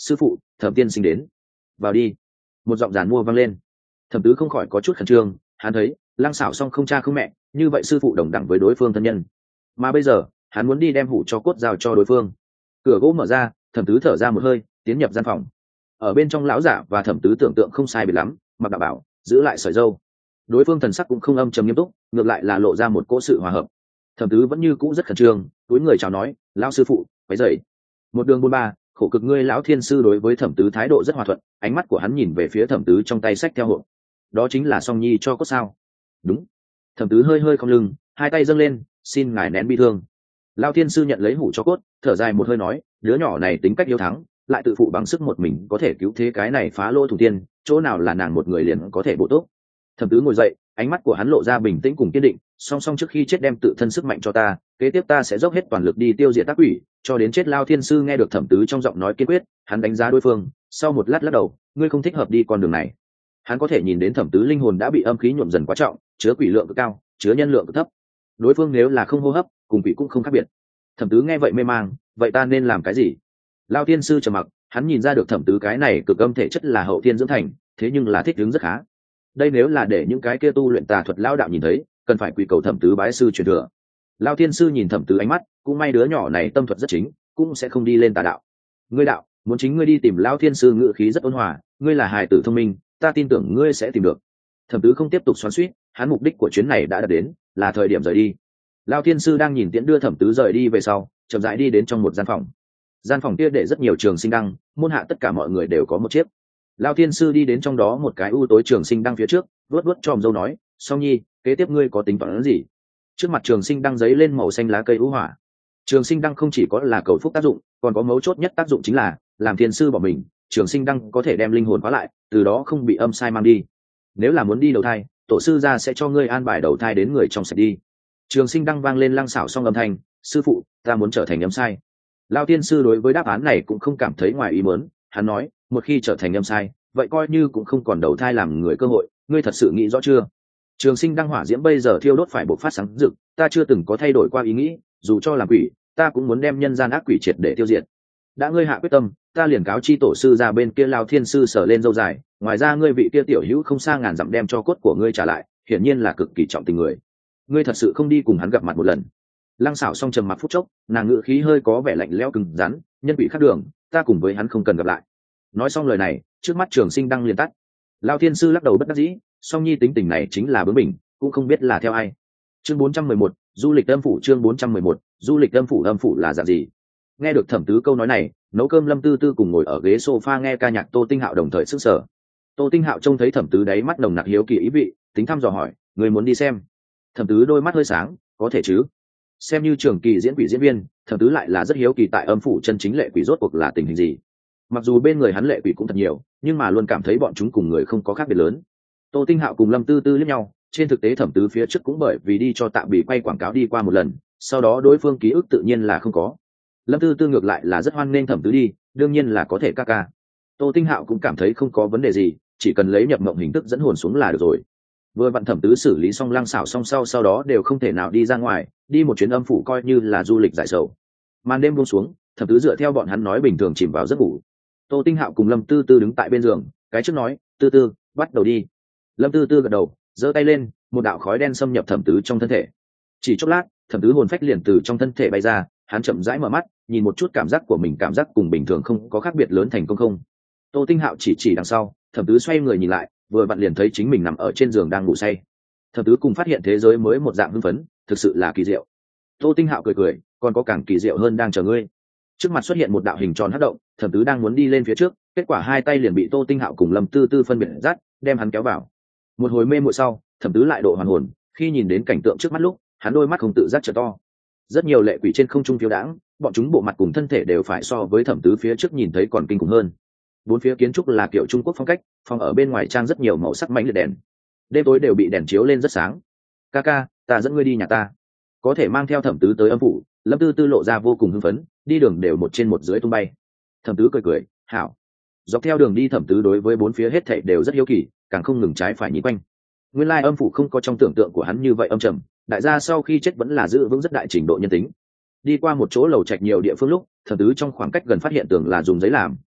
sư phụ, thẩm tiên sinh đến. Vào đi. Một giọng giàn mua vang lên. Thẩm tứ không khỏi có chút khẩn trương, hắn thấy Lăng Sảo xong không cha không mẹ, như vậy sư phụ đồng đẳng với đối phương thân nhân, mà bây giờ hắn muốn đi đem hủ cho cốt giao cho đối phương. Cửa gỗ mở ra, thẩm tứ thở ra một hơi, tiến nhập gian phòng. Ở bên trong lão giả và thẩm tứ tưởng tượng không sai biệt lắm, mặc đạo bảo, giữ lại sợi râu. Đối phương thần sắc cũng không âm trầm nghiêm túc, ngược lại là lộ ra một cỗ sự hòa hợp. Thẩm tứ vẫn như cũ rất khẩn trương, túi người chào nói, lão sư phụ, quấy rầy. Một đường buôn ba, khổ cực ngươi lão thiên sư. Đối với thẩm tứ thái độ rất hòa thuận, ánh mắt của hắn nhìn về phía thẩm tứ trong tay sách theo hộp. Đó chính là song nhi cho cốt sao? Đúng. Thẩm tứ hơi hơi không lưng, hai tay dâng lên, xin ngài nén bi thương. Lão thiên sư nhận lấy hủ cho cốt, thở dài một hơi nói, đứa nhỏ này tính cách hiếu thắng, lại tự phụ bằng sức một mình có thể cứu thế cái này phá lỗ thủ tiên, chỗ nào là nàng một người liền có thể bổ túc. Thẩm tứ ngồi dậy, ánh mắt của hắn lộ ra bình tĩnh cùng kiên định, song song trước khi chết đem tự thân sức mạnh cho ta, kế tiếp ta sẽ dốc hết toàn lực đi tiêu diệt tác quỷ, cho đến chết. Lao thiên sư nghe được thẩm tứ trong giọng nói kiên quyết, hắn đánh giá đối phương, sau một lát lắc đầu, ngươi không thích hợp đi con đường này. Hắn có thể nhìn đến thẩm tứ linh hồn đã bị âm khí nhuộm dần quá trọng, chứa quỷ lượng cực cao, chứa nhân lượng cực thấp. Đối phương nếu là không hô hấp, cùng quỷ cũng không khác biệt. Thẩm tứ nghe vậy mê mang, vậy ta nên làm cái gì? Lao thiên sư trầm mặc, hắn nhìn ra được thẩm tứ cái này cực âm thể chất là hậu thiên dưỡng thành, thế nhưng là thích ứng rất khá. Đây nếu là để những cái kia tu luyện tà thuật lao đạo nhìn thấy, cần phải quy cầu thẩm tứ bái sư truyền thừa. Lao thiên sư nhìn thẩm tứ ánh mắt, cũng may đứa nhỏ này tâm thuật rất chính, cũng sẽ không đi lên tà đạo. Ngươi đạo, muốn chính ngươi đi tìm Lao thiên sư. Ngự khí rất ôn hòa, ngươi là hài tử thông minh, ta tin tưởng ngươi sẽ tìm được. Thẩm tứ không tiếp tục xoắn xuýt, hắn mục đích của chuyến này đã đạt đến, là thời điểm rời đi. Lao thiên sư đang nhìn tiễn đưa thẩm tứ rời đi về sau, chậm rãi đi đến trong một gian phòng. Gian phòng kia để rất nhiều trường sinh đăng, môn hạ tất cả mọi người đều có một chiếc. Lao thiên sư đi đến trong đó một cái u tối trường sinh đăng phía trước, vuốt vuốt chòm râu nói, song nhi, kế tiếp ngươi có tính toán gì? Trước mặt trường sinh đăng giấy lên màu xanh lá cây u hỏa. Trường sinh đăng không chỉ có là cầu phúc tác dụng, còn có mấu chốt nhất tác dụng chính là làm thiên sư bỏ mình, trường sinh đăng có thể đem linh hồn khóa lại, từ đó không bị âm sai mang đi. Nếu là muốn đi đầu thai, tổ sư gia sẽ cho ngươi an bài đầu thai đến người trong sạch đi. Trường sinh đăng vang lên Lăng Xảo song âm thanh, sư phụ, ta muốn trở thành âm sai. Lao tiên sư đối với đáp án này cũng không cảm thấy ngoài ý muốn, hắn nói, một khi trở thành âm sai, vậy coi như cũng không còn đầu thai làm người cơ hội, ngươi thật sự nghĩ rõ chưa? Trường sinh đăng hỏa diễm bây giờ thiêu đốt phải bộc phát sáng rực, ta chưa từng có thay đổi qua ý nghĩ, dù cho làm quỷ, ta cũng muốn đem nhân gian ác quỷ triệt để tiêu diệt. Đã ngươi hạ quyết tâm, ta liền cáo chi tổ sư ra bên kia. Lao thiên sư sở lên dâu dài, ngoài ra ngươi vị kia tiểu hữu không xa ngàn dặm đem cho cốt của ngươi trả lại, hiển nhiên là cực kỳ trọng tình người. Ngươi thật sự không đi cùng hắn gặp mặt một lần? Lăng Xảo song trầm mặc phút chốc, nàng ngữ khí hơi có vẻ lạnh lẽo cứng rắn, nhân vị khác đường, ta cùng với hắn không cần gặp lại. Nói xong lời này, trước mắt trường sinh đăng liền tắt. Lao thiên sư lắc đầu bất đắc dĩ, song nhi tính tình này chính là bướng bỉnh, cũng không biết là theo ai. Chương bốn trăm mười một, du lịch âm phủ. Chương bốn trăm mười một, du lịch âm phủ. Âm phủ là dạng gì? Nghe được thẩm tứ câu nói này, nấu cơm Lâm Tư Tư cùng ngồi ở ghế sofa nghe ca nhạc Tô Tinh Hạo đồng thời sức sở. Tô Tinh Hạo trông thấy thẩm tứ đáy mắt nồng nặc hiếu kỳ ý vị, tính thăm dò hỏi, người muốn đi xem? Thẩm tứ đôi mắt hơi sáng, có thể chứ? Xem như trường kỳ diễn quỷ diễn viên, thẩm tứ lại là rất hiếu kỳ tại âm phủ chân chính lệ quỷ rốt cuộc là tình hình gì. Mặc dù bên người hắn lệ quỷ cũng thật nhiều, nhưng mà luôn cảm thấy bọn chúng cùng người không có khác biệt lớn. Tô Tinh Hạo cùng Lâm Tư Tư liếc nhau, trên thực tế thẩm tứ phía trước cũng bởi vì đi cho Tạ Bỉ quay quảng cáo đi qua một lần, sau đó đối phương ký ức tự nhiên là không có. Lâm Tư Tư ngược lại là rất hoan nghênh thẩm tứ đi, đương nhiên là có thể ca ca. Tô Tinh Hạo cũng cảm thấy không có vấn đề gì, chỉ cần lấy nhập mộng hình thức dẫn hồn xuống là được rồi. Vừa vặn thẩm tứ xử lý xong Lăng Xảo xong sau sau đó đều không thể nào đi ra ngoài, đi một chuyến âm phủ coi như là du lịch giải sầu. Màn đêm buông xuống, thẩm tứ dựa theo bọn hắn nói bình thường chìm vào giấc ngủ. Tô Tinh Hạo cùng Lâm Tư Tư đứng tại bên giường, cái trước nói, Tư Tư, bắt đầu đi. Lâm Tư Tư gật đầu, giơ tay lên, một đạo khói đen xâm nhập thẩm tứ trong thân thể. Chỉ chốc lát, thẩm tứ hồn phách liền từ trong thân thể bay ra, hắn chậm rãi mở mắt, nhìn một chút cảm giác của mình, cảm giác cùng bình thường không có khác biệt lớn thành công không. Tô Tinh Hạo chỉ chỉ đằng sau, thẩm tứ xoay người nhìn lại, vừa vặn liền thấy chính mình nằm ở trên giường đang ngủ say. Thẩm tứ cùng phát hiện thế giới mới một dạng hưng phấn, thực sự là kỳ diệu. Tô Tinh Hạo cười cười, còn có càng kỳ diệu hơn đang chờ ngươi. Trước mặt xuất hiện một đạo hình tròn hất động, thẩm tứ đang muốn đi lên phía trước, kết quả hai tay liền bị Tô Tinh Hạo cùng Lâm Tư Tư phân biệt dắt, đem hắn kéo vào. Một hồi mê muội sau, thẩm tứ lại độ hoàn hồn, khi nhìn đến cảnh tượng trước mắt lúc, hắn đôi mắt không tự giác trợ to. Rất nhiều lệ quỷ trên không trung phiêu đãng, bọn chúng bộ mặt cùng thân thể đều phải so với thẩm tứ phía trước nhìn thấy còn kinh khủng hơn. Bốn phía kiến trúc là kiểu Trung Quốc phong cách, phòng ở bên ngoài trang rất nhiều màu sắc mãnh liệt đèn, đêm tối đều bị đèn chiếu lên rất sáng. Ca ca, ta dẫn ngươi đi nhà ta. Có thể mang theo thẩm tứ tới âm phủ, Lâm Tư Tư lộ ra vô cùng hưng phấn, đi đường đều một trên một dưới tung bay. Thẩm tứ cười cười, hảo. Dọc theo đường đi thẩm tứ đối với bốn phía hết thảy đều rất hiếu kỳ, càng không ngừng trái phải nhìn quanh. Nguyên lai âm phủ không có trong tưởng tượng của hắn như vậy âm trầm, đại gia sau khi chết vẫn là giữ vững rất đại trình độ nhân tính. Đi qua một chỗ lầu trạch nhiều địa phương lúc, thẩm tứ trong khoảng cách gần phát hiện tường là dùng giấy làm,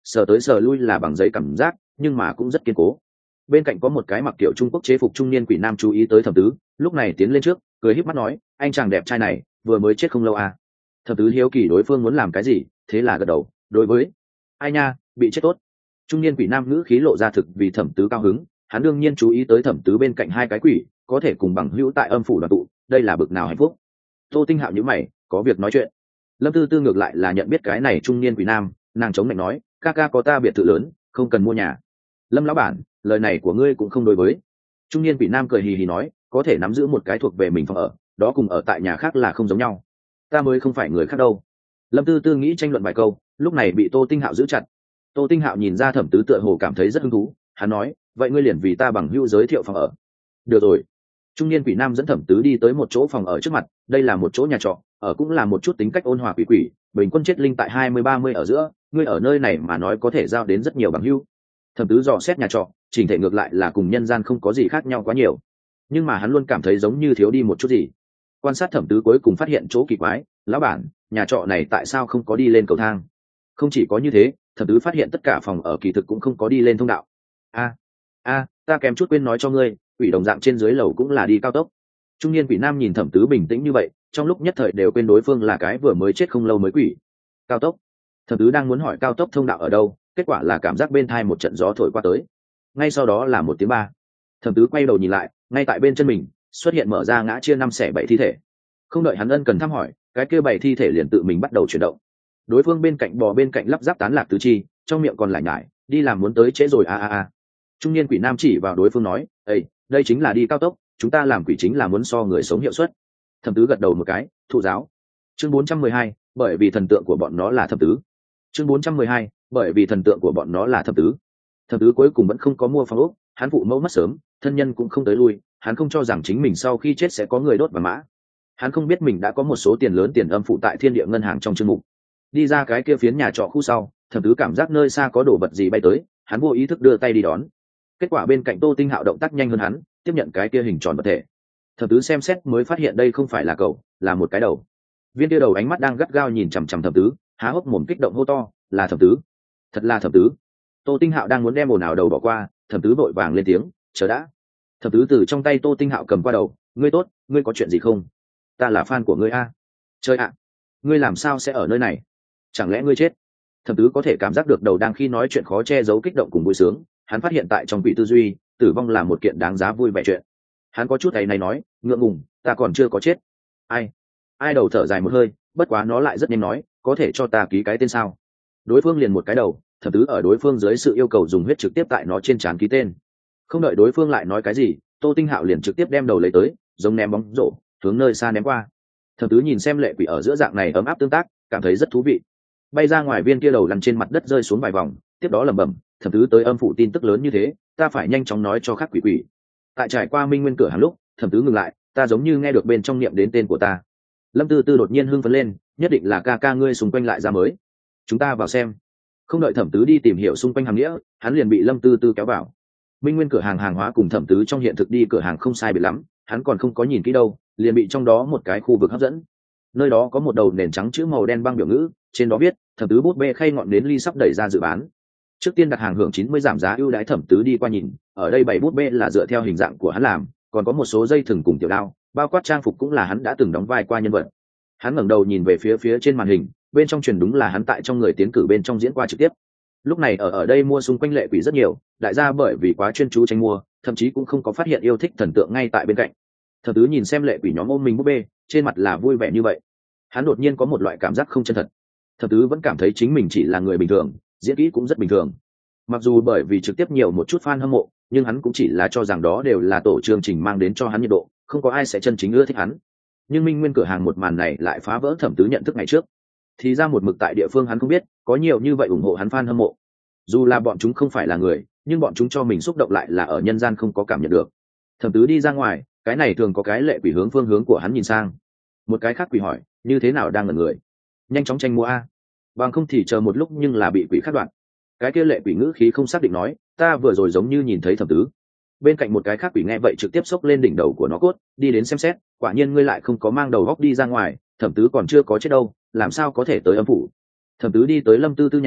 sờ tới sờ lui là bằng giấy cảm giác nhưng mà cũng rất kiên cố. Bên cạnh có một cái mặc kiểu Trung Quốc chế phục trung niên quỷ nam chú ý tới thẩm tứ, lúc này tiến lên trước cười híp mắt nói, anh chàng đẹp trai này vừa mới chết không lâu à. Thẩm tứ hiếu kỳ đối phương muốn làm cái gì, thế là gật đầu, đối với ai nha, bị chết tốt. Trung niên quỷ nam ngữ khí lộ ra thực vì thẩm tứ cao hứng, hắn đương nhiên chú ý tới thẩm tứ bên cạnh hai cái quỷ có thể cùng bằng hữu tại âm phủ đoàn tụ, đây là bực nào hạnh phúc. Tô Tinh Hạo nhíu mày, có việc nói chuyện. Lâm Tư Tư ngược lại là nhận biết cái này trung niên quỷ nam, nàng chống lạnh nói, ca ca có ta biệt thự lớn, không cần mua nhà. Lâm lão bản, lời này của ngươi cũng không đối với. Trung niên quỷ nam cười hì hì nói, có thể nắm giữ một cái thuộc về mình phòng ở, đó cùng ở tại nhà khác là không giống nhau. Ta mới không phải người khác đâu. Lâm Tư Tư nghĩ tranh luận vài câu, lúc này bị Tô Tinh Hạo giữ chặt. Tô Tinh Hạo nhìn ra thẩm tứ tựa hồ cảm thấy rất hứng thú, hắn nói, vậy ngươi liền vì ta bằng hữu giới thiệu phòng ở. Được rồi. Trung niên quỷ nam dẫn thẩm tứ đi tới một chỗ phòng ở trước mặt, đây là một chỗ nhà trọ, ở cũng là một chút tính cách ôn hòa quỷ quỷ, bình quân chết linh tại hai mươi ba mươi ở giữa, ngươi ở nơi này mà nói có thể giao đến rất nhiều bằng hữu. Thẩm tứ dò xét nhà trọ, chỉnh thể ngược lại là cùng nhân gian không có gì khác nhau quá nhiều, nhưng mà hắn luôn cảm thấy giống như thiếu đi một chút gì. Quan sát thẩm tứ cuối cùng phát hiện chỗ kỳ quái, lão bản, nhà trọ này tại sao không có đi lên cầu thang? Không chỉ có như thế, thẩm tứ phát hiện tất cả phòng ở kỳ thực cũng không có đi lên thông đạo. A a, ta kém chút quên nói cho ngươi, quỷ đồng dạng trên dưới lầu cũng là đi cao tốc. Trung niên quỷ nam nhìn thẩm tứ bình tĩnh như vậy, trong lúc nhất thời đều quên đối phương là cái vừa mới chết không lâu mới quỷ. Cao tốc. Thẩm tứ đang muốn hỏi cao tốc thông đạo ở đâu, kết quả là cảm giác bên thai một trận gió thổi qua tới, ngay sau đó là một tiếng ba. Thẩm tứ quay đầu nhìn lại, ngay tại bên chân mình xuất hiện mở ra ngã chia năm xẻ bảy thi thể. Không đợi hắn ân cần thăm hỏi, cái kia bảy thi thể liền tự mình bắt đầu chuyển động. Đối phương bên cạnh bò bên cạnh lắp ráp tán lạc tứ chi, trong miệng còn lải nhải, đi làm muốn tới trễ rồi a a a. Trung niên quỷ nam chỉ vào đối phương nói, ây, đây chính là đi cao tốc, chúng ta làm quỷ chính là muốn so người sống hiệu suất. Thẩm tứ gật đầu một cái, thụ giáo. Chương bốn trăm mười hai, bởi vì thần tượng của bọn nó là thẩm tứ. Chương bốn trăm mười hai, bởi vì thần tượng của bọn nó là thẩm tứ. Thẩm tứ cuối cùng vẫn không có mua phòng ốc, hắn phụ mẫu mất sớm, thân nhân cũng không tới lui, hắn không cho rằng chính mình sau khi chết sẽ có người đốt vàng mã. Hắn không biết mình đã có một số tiền lớn tiền âm phụ tại thiên địa ngân hàng trong chương mục. Đi ra cái kia phiến nhà trọ khu sau, thẩm tứ cảm giác nơi xa có đồ vật gì bay tới, hắn vô ý thức đưa tay đi đón. Kết quả bên cạnh Tô Tinh Hạo động tác nhanh hơn hắn, tiếp nhận cái kia hình tròn vật thể. Thẩm tứ xem xét mới phát hiện đây không phải là cầu, là một cái đầu. Viên kia đầu ánh mắt đang gắt gao nhìn chằm chằm thẩm tứ, há hốc mồm kích động hô to, là thẩm tứ, thật là thẩm tứ. Tô Tinh Hạo đang muốn đem ồn ào đầu bỏ qua, thẩm tứ vội vàng lên tiếng, chờ đã. Thẩm tứ từ trong tay Tô Tinh Hạo cầm qua đầu, ngươi tốt, ngươi có chuyện gì không? Ta là fan của ngươi a. Chơi ạ, ngươi làm sao sẽ ở nơi này? Chẳng lẽ ngươi chết? Thẩm tứ có thể cảm giác được đầu đang khi nói chuyện khó che giấu kích động cùng vui sướng, hắn phát hiện tại trong quỷ tư duy, tử vong là một kiện đáng giá vui vẻ chuyện. Hắn có chút ấy này nói, ngượng ngùng, ta còn chưa có chết. Ai? Ai đầu thở dài một hơi, bất quá nó lại rất nhanh nói, có thể cho ta ký cái tên sao? Đối phương liền một cái đầu, thẩm tứ ở đối phương dưới sự yêu cầu dùng huyết trực tiếp tại nó trên trán ký tên. Không đợi đối phương lại nói cái gì, Tô Tinh Hạo liền trực tiếp đem đầu lấy tới, giống ném bóng rổ, hướng nơi xa ném qua. Thẩm tứ nhìn xem lệ quỷ ở giữa dạng này ấm áp tương tác, cảm thấy rất thú vị. Bay ra ngoài viên kia đầu lăn trên mặt đất rơi xuống vài vòng, tiếp đó lẩm bẩm, thẩm tứ tới âm phủ tin tức lớn như thế, ta phải nhanh chóng nói cho khác quỷ quỷ. Tại trải qua minh nguyên cửa hàng lúc, thẩm tứ ngừng lại, ta giống như nghe được bên trong niệm đến tên của ta. Lâm Tư Tư đột nhiên hưng phấn lên, nhất định là ca ca ngươi xung quanh lại ra mới. Chúng ta vào xem. Không đợi thẩm tứ đi tìm hiểu xung quanh hàng nghĩa, hắn liền bị Lâm Tư Tư kéo vào. Minh nguyên cửa hàng hàng hóa cùng thẩm tứ trong hiện thực đi cửa hàng không sai biệt lắm, hắn còn không có nhìn kỹ đâu, liền bị trong đó một cái khu vực hấp dẫn. Nơi đó có một đầu nền trắng chữ màu đen băng biểu ngữ, trên đó viết thẩm tứ bút bê khay ngọn đến ly sắp đẩy ra dự bán. Trước tiên đặt hàng hưởng chín mươi giảm giá ưu đãi, thẩm tứ đi qua nhìn, ở đây bảy bút bê là dựa theo hình dạng của hắn làm, còn có một số dây thừng cùng tiểu đao, bao quát trang phục cũng là hắn đã từng đóng vai qua nhân vật. Hắn ngẩng đầu nhìn về phía phía trên màn hình, bên trong truyền đúng là hắn tại trong người tiến cử bên trong diễn qua trực tiếp. Lúc này ở ở đây mua xung quanh lệ quỷ rất nhiều, đại gia bởi vì quá chuyên chú tranh mua, thậm chí cũng không có phát hiện yêu thích thần tượng ngay tại bên cạnh. Thẩm tứ nhìn xem lệ quỷ nhóm ôm mình búp bê, trên mặt là vui vẻ như vậy. Hắn đột nhiên có một loại cảm giác không chân thật. Thẩm tứ vẫn cảm thấy chính mình chỉ là người bình thường, diễn kỹ cũng rất bình thường. Mặc dù bởi vì trực tiếp nhiều một chút fan hâm mộ, nhưng hắn cũng chỉ là cho rằng đó đều là tổ chương trình mang đến cho hắn nhiệt độ, không có ai sẽ chân chính ưa thích hắn. Nhưng minh nguyên cửa hàng một màn này lại phá vỡ thẩm tứ nhận thức ngày trước. Thì ra một mực tại địa phương hắn không biết, có nhiều như vậy ủng hộ hắn fan hâm mộ. Dù là bọn chúng không phải là người, nhưng bọn chúng cho mình xúc động lại là ở nhân gian không có cảm nhận được. Thẩm tứ đi ra ngoài, cái này thường có cái lệ quỷ hướng phương hướng của hắn nhìn sang. Một cái khác quỷ hỏi, như thế nào đang ngẩn người? Nhanh chóng tranh mua a, bằng không thì chờ một lúc nhưng là bị quỷ khắc đoạn. Cái kia lệ quỷ ngữ khí không xác định nói, ta vừa rồi giống như nhìn thấy thẩm tứ. Bên cạnh một cái khác quỷ nghe vậy trực tiếp xốc lên đỉnh đầu của nó cốt, đi đến xem xét, quả nhiên ngươi lại không có mang đầu góc đi ra ngoài, thẩm tứ còn chưa có chết đâu, làm sao có thể tới âm phủ? Thẩm tứ đi tới Lâm Tư Tư nhà,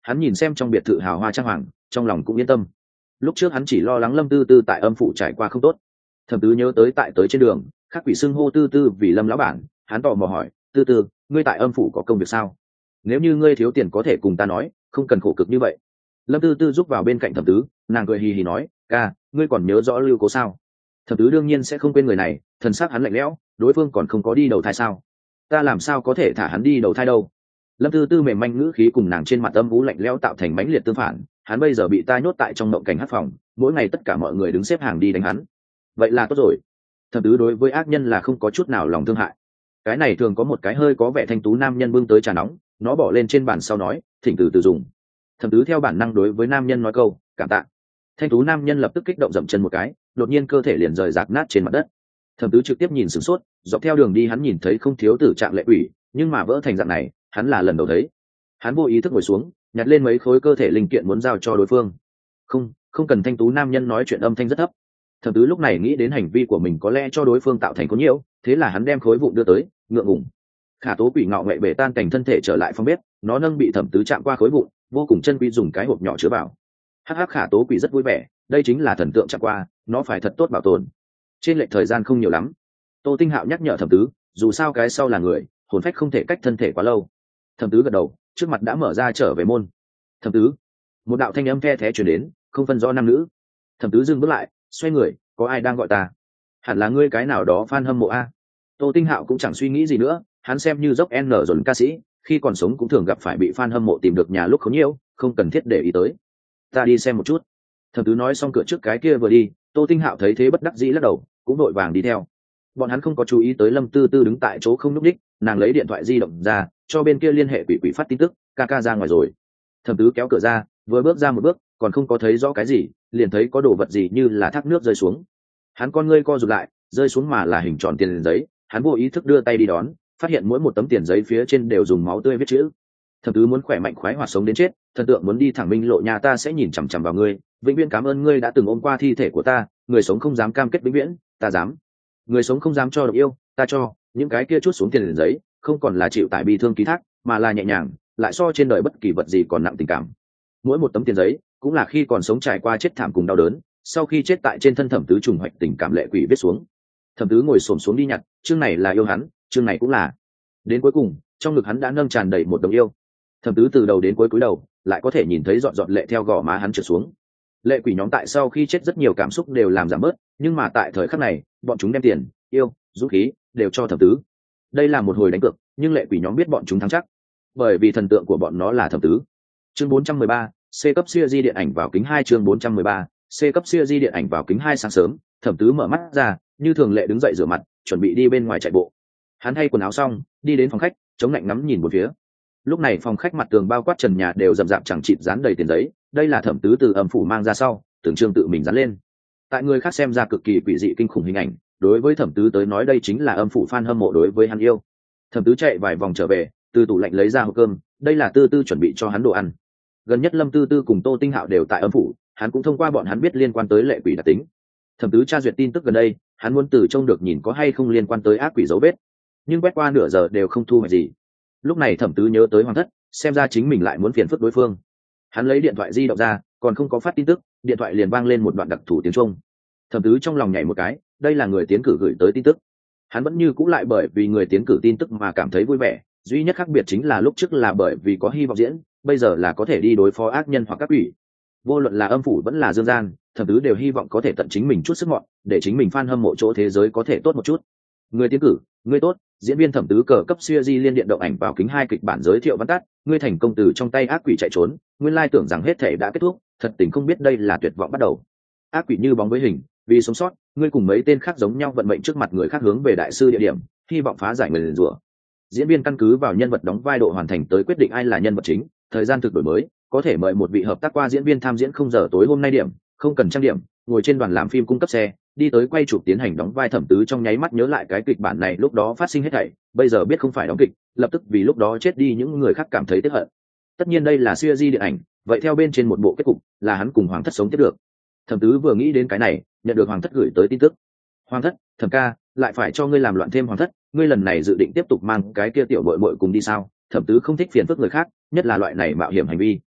hắn nhìn xem trong biệt thự hào hoa trang hoàng, trong lòng cũng yên tâm. Lúc trước hắn chỉ lo lắng Lâm Tư Tư tại âm phủ trải qua không tốt. Thẩm Tứ nhớ tới tại tới trên đường, Khắc Quỷ xưng hô Tư Tư vì Lâm lão bản, hắn tò mò hỏi, Tư Tư, ngươi tại âm phủ có công việc sao? Nếu như ngươi thiếu tiền có thể cùng ta nói, không cần khổ cực như vậy. Lâm Tư Tư giúp vào bên cạnh Thẩm Tứ, nàng cười hì hì nói, ca, ngươi còn nhớ rõ Lưu Cố sao? Thẩm Tứ đương nhiên sẽ không quên người này, thần sắc hắn lạnh lẽo, đối phương còn không có đi đầu thai sao? Ta làm sao có thể thả hắn đi đầu thai đâu? Lâm Tư Tư mềm manh ngữ khí cùng nàng trên mặt âm vũ lạnh lẽo tạo thành mãnh liệt tương phản, hắn bây giờ bị ta nhốt tại trong mộng cảnh hắc phòng, mỗi ngày tất cả mọi người đứng xếp hàng đi đánh hắn. Vậy là tốt rồi. Thẩm Tứ đối với ác nhân là không có chút nào lòng thương hại. Cái này thường có một cái hơi có vẻ thanh tú nam nhân bưng tới trà nóng, nó bỏ lên trên bàn sau nói, thỉnh từ từ dùng. Thẩm Tứ theo bản năng đối với nam nhân nói câu, cảm tạ. Thanh tú nam nhân lập tức kích động dậm chân một cái, đột nhiên cơ thể liền rời rạc nát trên mặt đất. Thẩm Tứ trực tiếp nhìn sửng sốt, dọc theo đường đi hắn nhìn thấy không thiếu tử trạng lệ quỷ, nhưng mà vỡ thành dạng này, hắn là lần đầu thấy. Hắn vô ý thức ngồi xuống, nhặt lên mấy khối cơ thể linh kiện muốn giao cho đối phương. Không, không cần. Thanh tú nam nhân nói chuyện âm thanh rất thấp. Thẩm Tứ lúc này nghĩ đến hành vi của mình có lẽ cho đối phương tạo thành có nhiễu, thế là hắn đem khối vụn đưa tới, ngượng ngùng. Khả tố quỷ ngọ nghệ bể tan cảnh thân thể trở lại phòng bếp, nó nâng bị Thẩm Tứ chạm qua khối vụn, vô cùng chân quý dùng cái hộp nhỏ chứa vào. Hắc hắc, khả tố quỷ rất vui vẻ, đây chính là thần tượng chạm qua, nó phải thật tốt bảo tồn. Trên lệch thời gian không nhiều lắm. Tô Tinh Hạo nhắc nhở Thẩm Tứ, dù sao cái sau là người, hồn phách không thể cách thân thể quá lâu. Thẩm Tứ gật đầu, trước mặt đã mở ra trở về môn. Thẩm Tứ, một đạo thanh âm the thé truyền đến, không phân rõ nam nữ. Thẩm Tứ dừng bước lại, xoay người, có ai đang gọi ta? Hẳn là ngươi cái nào đó fan hâm mộ a. Tô Tinh Hạo cũng chẳng suy nghĩ gì nữa, hắn xem như dốc n dồn ca sĩ, khi còn sống cũng thường gặp phải bị fan hâm mộ tìm được nhà lúc khốn nhiều, không cần thiết để ý tới. Ta đi xem một chút. Thẩm Tứ nói xong cửa trước cái kia vừa đi, Tô Tinh Hạo thấy thế bất đắc dĩ lắc đầu, cũng đội vàng đi theo. Bọn hắn không có chú ý tới Lâm Tư Tư đứng tại chỗ không nhúc nhích, nàng lấy điện thoại di động ra, cho bên kia liên hệ quỷ quỷ phát tin tức, ca ca ra ngoài rồi. Thẩm Tứ kéo cửa ra, vừa bước ra một bước, còn không có thấy rõ cái gì, liền thấy có đồ vật gì như là thác nước rơi xuống. Hắn con ngươi co rụt lại, rơi xuống mà là hình tròn tiền giấy, hắn vô ý thức đưa tay đi đón, phát hiện mỗi một tấm tiền giấy phía trên đều dùng máu tươi viết chữ. Thẩm Tứ muốn khỏe mạnh khoái hoạt sống đến chết, thần tượng muốn đi thẳng minh lộ, nhà ta sẽ nhìn chằm chằm vào ngươi, vĩnh viễn cảm ơn ngươi đã từng ôm qua thi thể của ta, người sống không dám cam kết vĩnh viễn, ta dám. Người sống không dám cho được yêu, ta cho. Những cái kia chút xuống tiền giấy, không còn là chịu tại bi thương ký thác, mà là nhẹ nhàng, lại so trên đời bất kỳ vật gì còn nặng tình cảm. Mỗi một tấm tiền giấy cũng là khi còn sống trải qua chết thảm cùng đau đớn, sau khi chết tại trên thân Thẩm Tứ trùng hoạch tình cảm lệ quỷ viết xuống. Thẩm Tứ ngồi xổm xuống đi nhặt, chương này là yêu hắn, chương này cũng là. Đến cuối cùng, trong ngực hắn đã nâng tràn đầy một đồng yêu. Thẩm Tứ từ đầu đến cuối cúi đầu, lại có thể nhìn thấy giọt giọt lệ theo gò má hắn trượt xuống. Lệ quỷ nhóm tại sau khi chết rất nhiều cảm xúc đều làm giảm bớt, nhưng mà tại thời khắc này, bọn chúng đem tiền, yêu, dũng khí đều cho Thẩm Tứ. Đây là một hồi đánh cược, nhưng lệ quỷ nhóm biết bọn chúng thắng chắc, bởi vì thần tượng của bọn nó là Thẩm Tứ. Chương bốn trăm mười ba, C cấp siêu di điện ảnh vào kính hai. Chương bốn trăm mười ba, C cấp siêu di điện ảnh vào kính hai. Sáng sớm, Thẩm Tứ mở mắt ra, như thường lệ đứng dậy rửa mặt, chuẩn bị đi bên ngoài chạy bộ. Hắn thay quần áo xong, đi đến phòng khách, chống lạnh ngắm nhìn một phía. Lúc này phòng khách mặt tường bao quát trần nhà đều rậm rạp chẳng chịt dán đầy tiền giấy, đây là Thẩm Tứ từ âm phủ mang ra sau, tưởng trương tự mình dán lên. Tại người khác xem ra cực kỳ quỷ dị kinh khủng hình ảnh, đối với Thẩm Tứ tới nói đây chính là âm phủ fan hâm mộ đối với hắn yêu. Thẩm Tứ chạy vài vòng trở về, từ tủ lạnh lấy ra hộp cơm, đây là Tư Tư chuẩn bị cho hắn đồ ăn. Gần nhất Lâm Tư Tư cùng Tô Tinh Hạo đều tại âm phủ, hắn cũng thông qua bọn hắn biết liên quan tới lệ quỷ đặc tính. Thẩm Tứ tra duyệt tin tức gần đây, hắn muốn từ trông được nhìn có hay không liên quan tới ác quỷ dấu vết, nhưng quét qua nửa giờ đều không thu hoạch gì. Lúc này Thẩm Tứ nhớ tới Hoàng Thất, xem ra chính mình lại muốn phiền phức đối phương. Hắn lấy điện thoại di động ra, còn không có phát tin tức, điện thoại liền vang lên một đoạn đặc thù tiếng Trung. Thẩm Tứ trong lòng nhảy một cái, đây là người tiến cử gửi tới tin tức. Hắn vẫn như cũ lại bởi vì người tiến cử tin tức mà cảm thấy vui vẻ, duy nhất khác biệt chính là lúc trước là bởi vì có hy vọng diễn, bây giờ là có thể đi đối phó ác nhân hoặc các quỷ. Vô luận là âm phủ vẫn là dương gian, Thẩm Tứ đều hy vọng có thể tận chính mình chút sức mọn, để chính mình fan hâm mộ chỗ thế giới có thể tốt một chút. Người tiến cử, ngươi tốt, diễn viên Thẩm Tứ cờ cấp siêu di liên điện động ảnh vào kính hai kịch bản giới thiệu văn tắt, ngươi thành công từ trong tay ác quỷ chạy trốn, nguyên lai tưởng rằng hết thể đã kết thúc, thật tình không biết đây là tuyệt vọng bắt đầu. Ác quỷ như bóng với hình, vì sống sót, ngươi cùng mấy tên khác giống nhau vận mệnh trước mặt người khác hướng về đại sư địa điểm, hy vọng phá giải người liền rủa. Diễn viên căn cứ vào nhân vật đóng vai độ hoàn thành tới quyết định ai là nhân vật chính, thời gian thực đổi mới, có thể mời một vị hợp tác qua diễn viên tham diễn không giờ tối hôm nay điểm, không cần trang điểm, ngồi trên đoàn làm phim cung cấp xe, đi tới quay chụp tiến hành đóng vai Thẩm Tứ trong nháy mắt nhớ lại cái kịch bản này lúc đó phát sinh hết thảy, bây giờ biết không phải đóng kịch, lập tức vì lúc đó chết đi những người khác cảm thấy tiếc hận. Tất nhiên đây là siêu di điện ảnh, vậy theo bên trên một bộ kết cục là hắn cùng Hoàng Thất sống tiếp được. Thẩm Tứ vừa nghĩ đến cái này, nhận được Hoàng Thất gửi tới tin tức. Hoàng Thất, Thẩm ca, lại phải cho ngươi làm loạn thêm Hoàng Thất, ngươi lần này dự định tiếp tục mang cái kia tiểu muội muội cùng đi sao? Thẩm Tứ không thích phiền phức người khác, nhất là loại này mạo hiểm hành vi.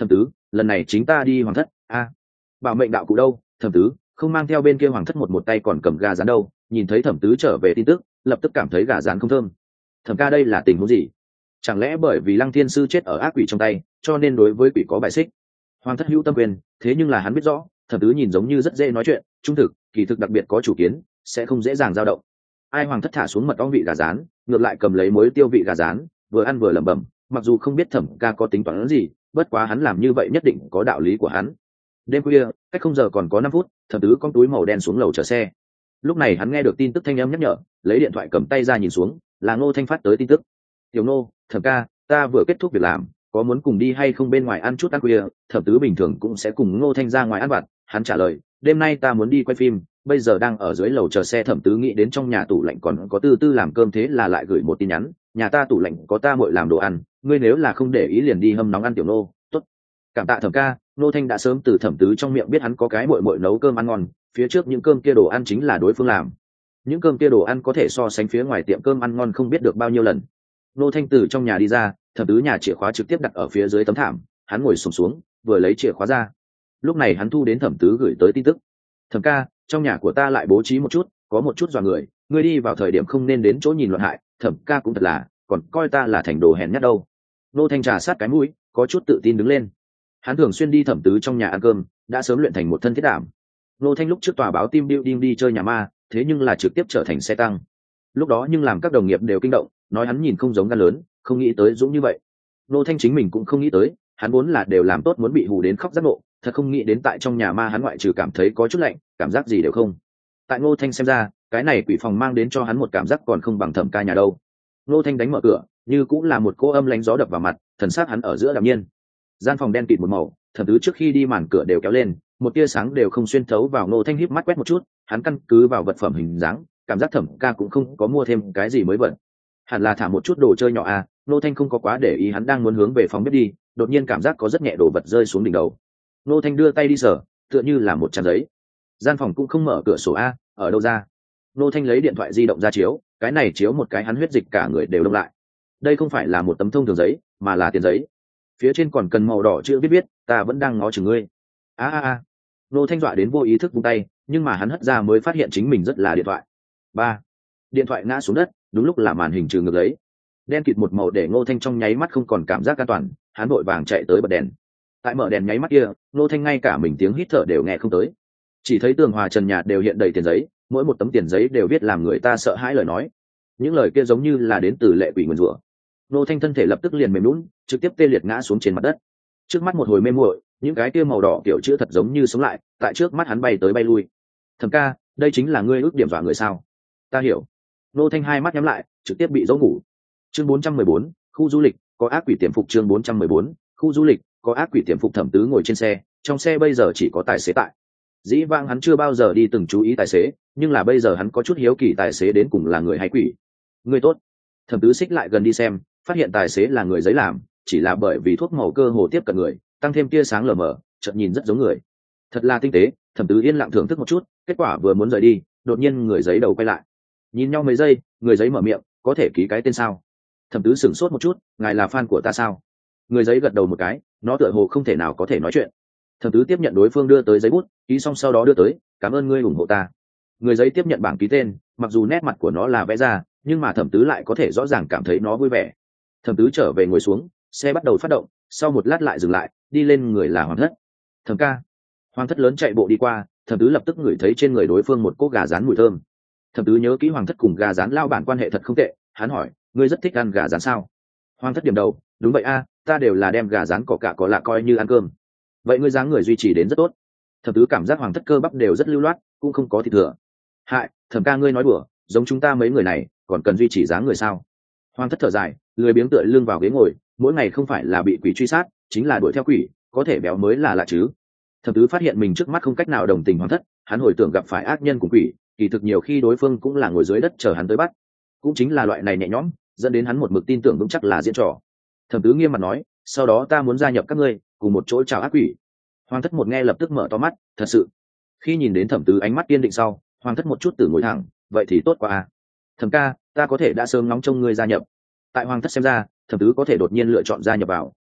Thẩm tứ, lần này chính ta đi hoàng thất. A, bảo mệnh đạo cụ đâu? Thẩm tứ không mang theo bên kia hoàng thất một một tay còn cầm gà rán đâu. Nhìn thấy thẩm tứ trở về tin tức, lập tức cảm thấy gà rán không thơm. Thẩm ca, đây là tình huống gì? Chẳng lẽ bởi vì Lăng Thiên sư chết ở ác quỷ trong tay, cho nên đối với quỷ có bài xích? Hoàng thất hữu tâm quyền, thế nhưng là hắn biết rõ, thẩm tứ nhìn giống như rất dễ nói chuyện, trung thực, kỳ thực đặc biệt có chủ kiến, sẽ không dễ dàng dao động. Ai hoàng thất thả xuống mật ong vị gà rán, ngược lại cầm lấy muối tiêu vị gà rán, vừa ăn vừa lẩm bẩm, mặc dù không biết thẩm ca có tính toán gì, bất quá hắn làm như vậy nhất định có đạo lý của hắn. Đêm khuya, cách không giờ còn có năm phút, thẩm tứ con túi màu đen xuống lầu chờ xe. Lúc này hắn nghe được tin tức thanh âm nhắc nhở, lấy điện thoại cầm tay ra nhìn xuống, là Ngô Thanh phát tới tin tức. Tiểu Ngô, thẩm ca, ta vừa kết thúc việc làm, có muốn cùng đi hay không bên ngoài ăn chút ăn khuya? Thẩm tứ bình thường cũng sẽ cùng Ngô Thanh ra ngoài ăn vặt. Hắn trả lời, đêm nay ta muốn đi quay phim, bây giờ đang ở dưới lầu chờ xe. Thẩm tứ nghĩ đến trong nhà tủ lạnh còn có tư tư làm cơm, thế là lại gửi một tin nhắn, nhà ta tủ lạnh có ta muội làm đồ ăn, ngươi nếu là không để ý liền đi hâm nóng ăn. Tiểu Ngô, tốt. Cảm tạ thẩm ca. Ngô Thanh đã sớm từ thẩm tứ trong miệng biết hắn có cái muội muội nấu cơm ăn ngon, phía trước những cơm kia đồ ăn chính là đối phương làm. Những cơm kia đồ ăn có thể so sánh phía ngoài tiệm cơm ăn ngon không biết được bao nhiêu lần. Ngô Thanh từ trong nhà đi ra, thẩm tứ nhà chìa khóa trực tiếp đặt ở phía dưới tấm thảm, hắn ngồi xổm xuống, vừa lấy chìa khóa ra. Lúc này hắn thu đến thẩm tứ gửi tới tin tức. Thẩm ca, trong nhà của ta lại bố trí một chút, có một chút dọa người, ngươi đi vào thời điểm không nên đến chỗ nhìn loạn hại. Thẩm ca cũng thật là, còn coi ta là thành đồ hèn nhát đâu. Ngô Thanh trà sát cái mũi, có chút tự tin đứng lên. Hắn thường xuyên đi thẩm tứ trong nhà ăn cơm, đã sớm luyện thành một thân thiết đảm. Ngô Thanh lúc trước tòa báo team building đi chơi nhà ma, thế nhưng là trực tiếp trở thành xe tăng. Lúc đó nhưng làm các đồng nghiệp đều kinh động, nói hắn nhìn không giống gan lớn, không nghĩ tới dũng như vậy. Ngô Thanh chính mình cũng không nghĩ tới, hắn vốn là đều làm tốt muốn bị hù đến khóc giác ngộ, thật không nghĩ đến tại trong nhà ma hắn ngoại trừ cảm thấy có chút lạnh, cảm giác gì đều không. Tại Ngô Thanh xem ra, cái này quỷ phòng mang đến cho hắn một cảm giác còn không bằng thẩm ca nhà đâu. Ngô Thanh đánh mở cửa, như cũng là một cô âm lánh gió đập vào mặt, thần sắc hắn ở giữa đạm nhiên. Gian phòng đen kịt một màu, thẩm tứ trước khi đi màn cửa đều kéo lên, một tia sáng đều không xuyên thấu vào. Ngô Thanh híp mắt quét một chút, hắn căn cứ vào vật phẩm hình dáng, cảm giác thẩm ca cũng không có mua thêm cái gì mới vật, hẳn là thả một chút đồ chơi nhỏ à. Ngô Thanh không có quá để ý, hắn đang muốn hướng về phòng bếp đi, đột nhiên cảm giác có rất nhẹ đồ vật rơi xuống đỉnh đầu. Ngô Thanh đưa tay đi sờ, tựa như là một trang giấy. Gian phòng cũng không mở cửa sổ a, ở đâu ra? Ngô Thanh lấy điện thoại di động ra chiếu, cái này chiếu một cái hắn huyết dịch cả người đều đông lại. Đây không phải là một tấm thông thường giấy, mà là tiền giấy. Phía trên còn cần màu đỏ chữ viết viết, ta vẫn đang ngó chừng ngươi. A a a. Ngô Thanh dọa đến vô ý thức vung tay, nhưng mà hắn hất ra mới phát hiện chính mình rất là điện thoại. Ba. Điện thoại ngã xuống đất, đúng lúc là màn hình trừ ngược lấy. Đen kịt một màu để Ngô Thanh trong nháy mắt không còn cảm giác an toàn, hắn vội vàng chạy tới bật đèn. Tại mở đèn nháy mắt kia, Ngô Thanh ngay cả mình tiếng hít thở đều nghe không tới, chỉ thấy tường hòa trần nhà đều hiện đầy tiền giấy, mỗi một tấm tiền giấy đều viết làm người ta sợ hãi lời nói. Những lời kia giống như là đến từ lệ quỷ nguyền rủa. Ngô Thanh thân thể lập tức liền mềm lún, trực tiếp tê liệt ngã xuống trên mặt đất. Trước mắt một hồi mê muội, những cái kia màu đỏ kiểu chữ thật giống như sống lại, tại trước mắt hắn bay tới bay lui. Thẩm ca, đây chính là ngươi ước điểm dọa người sao? Ta hiểu. Ngô Thanh hai mắt nhắm lại, trực tiếp bị dỗ ngủ. Chương bốn trăm mười bốn, khu du lịch, có ác quỷ tiềm phục. Chương bốn trăm mười bốn, khu du lịch, có ác quỷ tiềm phục. Thẩm tứ ngồi trên xe, trong xe bây giờ chỉ có tài xế tại. Dĩ vãng hắn chưa bao giờ đi từng chú ý tài xế, nhưng là bây giờ hắn có chút hiếu kỳ tài xế đến cùng là người hay quỷ. Người tốt. Thẩm tứ xích lại gần đi xem, phát hiện tài xế là người giấy làm, chỉ là bởi vì thuốc màu cơ hồ tiếp cận người, tăng thêm tia sáng lờ mờ, chợt nhìn rất giống người. Thật là tinh tế. Thẩm tứ yên lặng thưởng thức một chút, kết quả vừa muốn rời đi, đột nhiên người giấy đầu quay lại. Nhìn nhau mấy giây, người giấy mở miệng, có thể ký cái tên sao? Thẩm tứ sửng sốt một chút, ngài là fan của ta sao? Người giấy gật đầu một cái, nó tựa hồ không thể nào có thể nói chuyện. Thẩm tứ tiếp nhận đối phương đưa tới giấy bút, ký xong sau đó đưa tới, cảm ơn ngươi ủng hộ ta. Người giấy tiếp nhận bảng ký tên, mặc dù nét mặt của nó là vẽ ra, nhưng mà thẩm tứ lại có thể rõ ràng cảm thấy nó vui vẻ. Thẩm tứ trở về ngồi xuống, xe bắt đầu phát động, sau một lát lại dừng lại, đi lên người là Hoàng thất. Thẩm ca. Hoàng thất lớn chạy bộ đi qua, thẩm tứ lập tức ngửi thấy trên người đối phương một cỗ gà rán mùi thơm. Thẩm tứ nhớ kỹ Hoàng thất cùng gà rán lao bản quan hệ thật không tệ, hắn hỏi, ngươi rất thích ăn gà rán sao? Hoàng thất điểm đầu, đúng vậy a, ta đều là đem gà rán cỏ cả cỏ lạ coi như ăn cơm. Vậy ngươi dáng người duy trì đến rất tốt. Thẩm tứ cảm giác Hoàng thất cơ bắp đều rất lưu loát, cũng không có thịt thừa. Hại, thẩm ca ngươi nói đùa, giống chúng ta mấy người này còn cần duy trì dáng người sao? Hoàng thất thở dài, lười biếng tựa lưng vào ghế ngồi, mỗi ngày không phải là bị quỷ truy sát, chính là đuổi theo quỷ, có thể béo mới là lạ chứ. Thẩm tứ phát hiện mình trước mắt không cách nào đồng tình Hoàng thất, hắn hồi tưởng gặp phải ác nhân cùng quỷ, kỳ thực nhiều khi đối phương cũng là ngồi dưới đất chờ hắn tới bắt. Cũng chính là loại này nhẹ nhõm, dẫn đến hắn một mực tin tưởng vững chắc là diễn trò. Thẩm tứ nghiêm mặt nói, sau đó ta muốn gia nhập các ngươi, cùng một chỗ chào ác quỷ. Hoàng thất một nghe lập tức mở to mắt, thật sự. Khi nhìn đến thẩm tứ ánh mắt kiên định sau, Hoàng thất một chút từ ngồi thẳng, vậy thì tốt quá à. Thẩm ca, ta có thể đã sớm ngóng trông ngươi gia nhập. Tại Hoàng thất xem ra, thẩm tứ có thể đột nhiên lựa chọn gia nhập vào,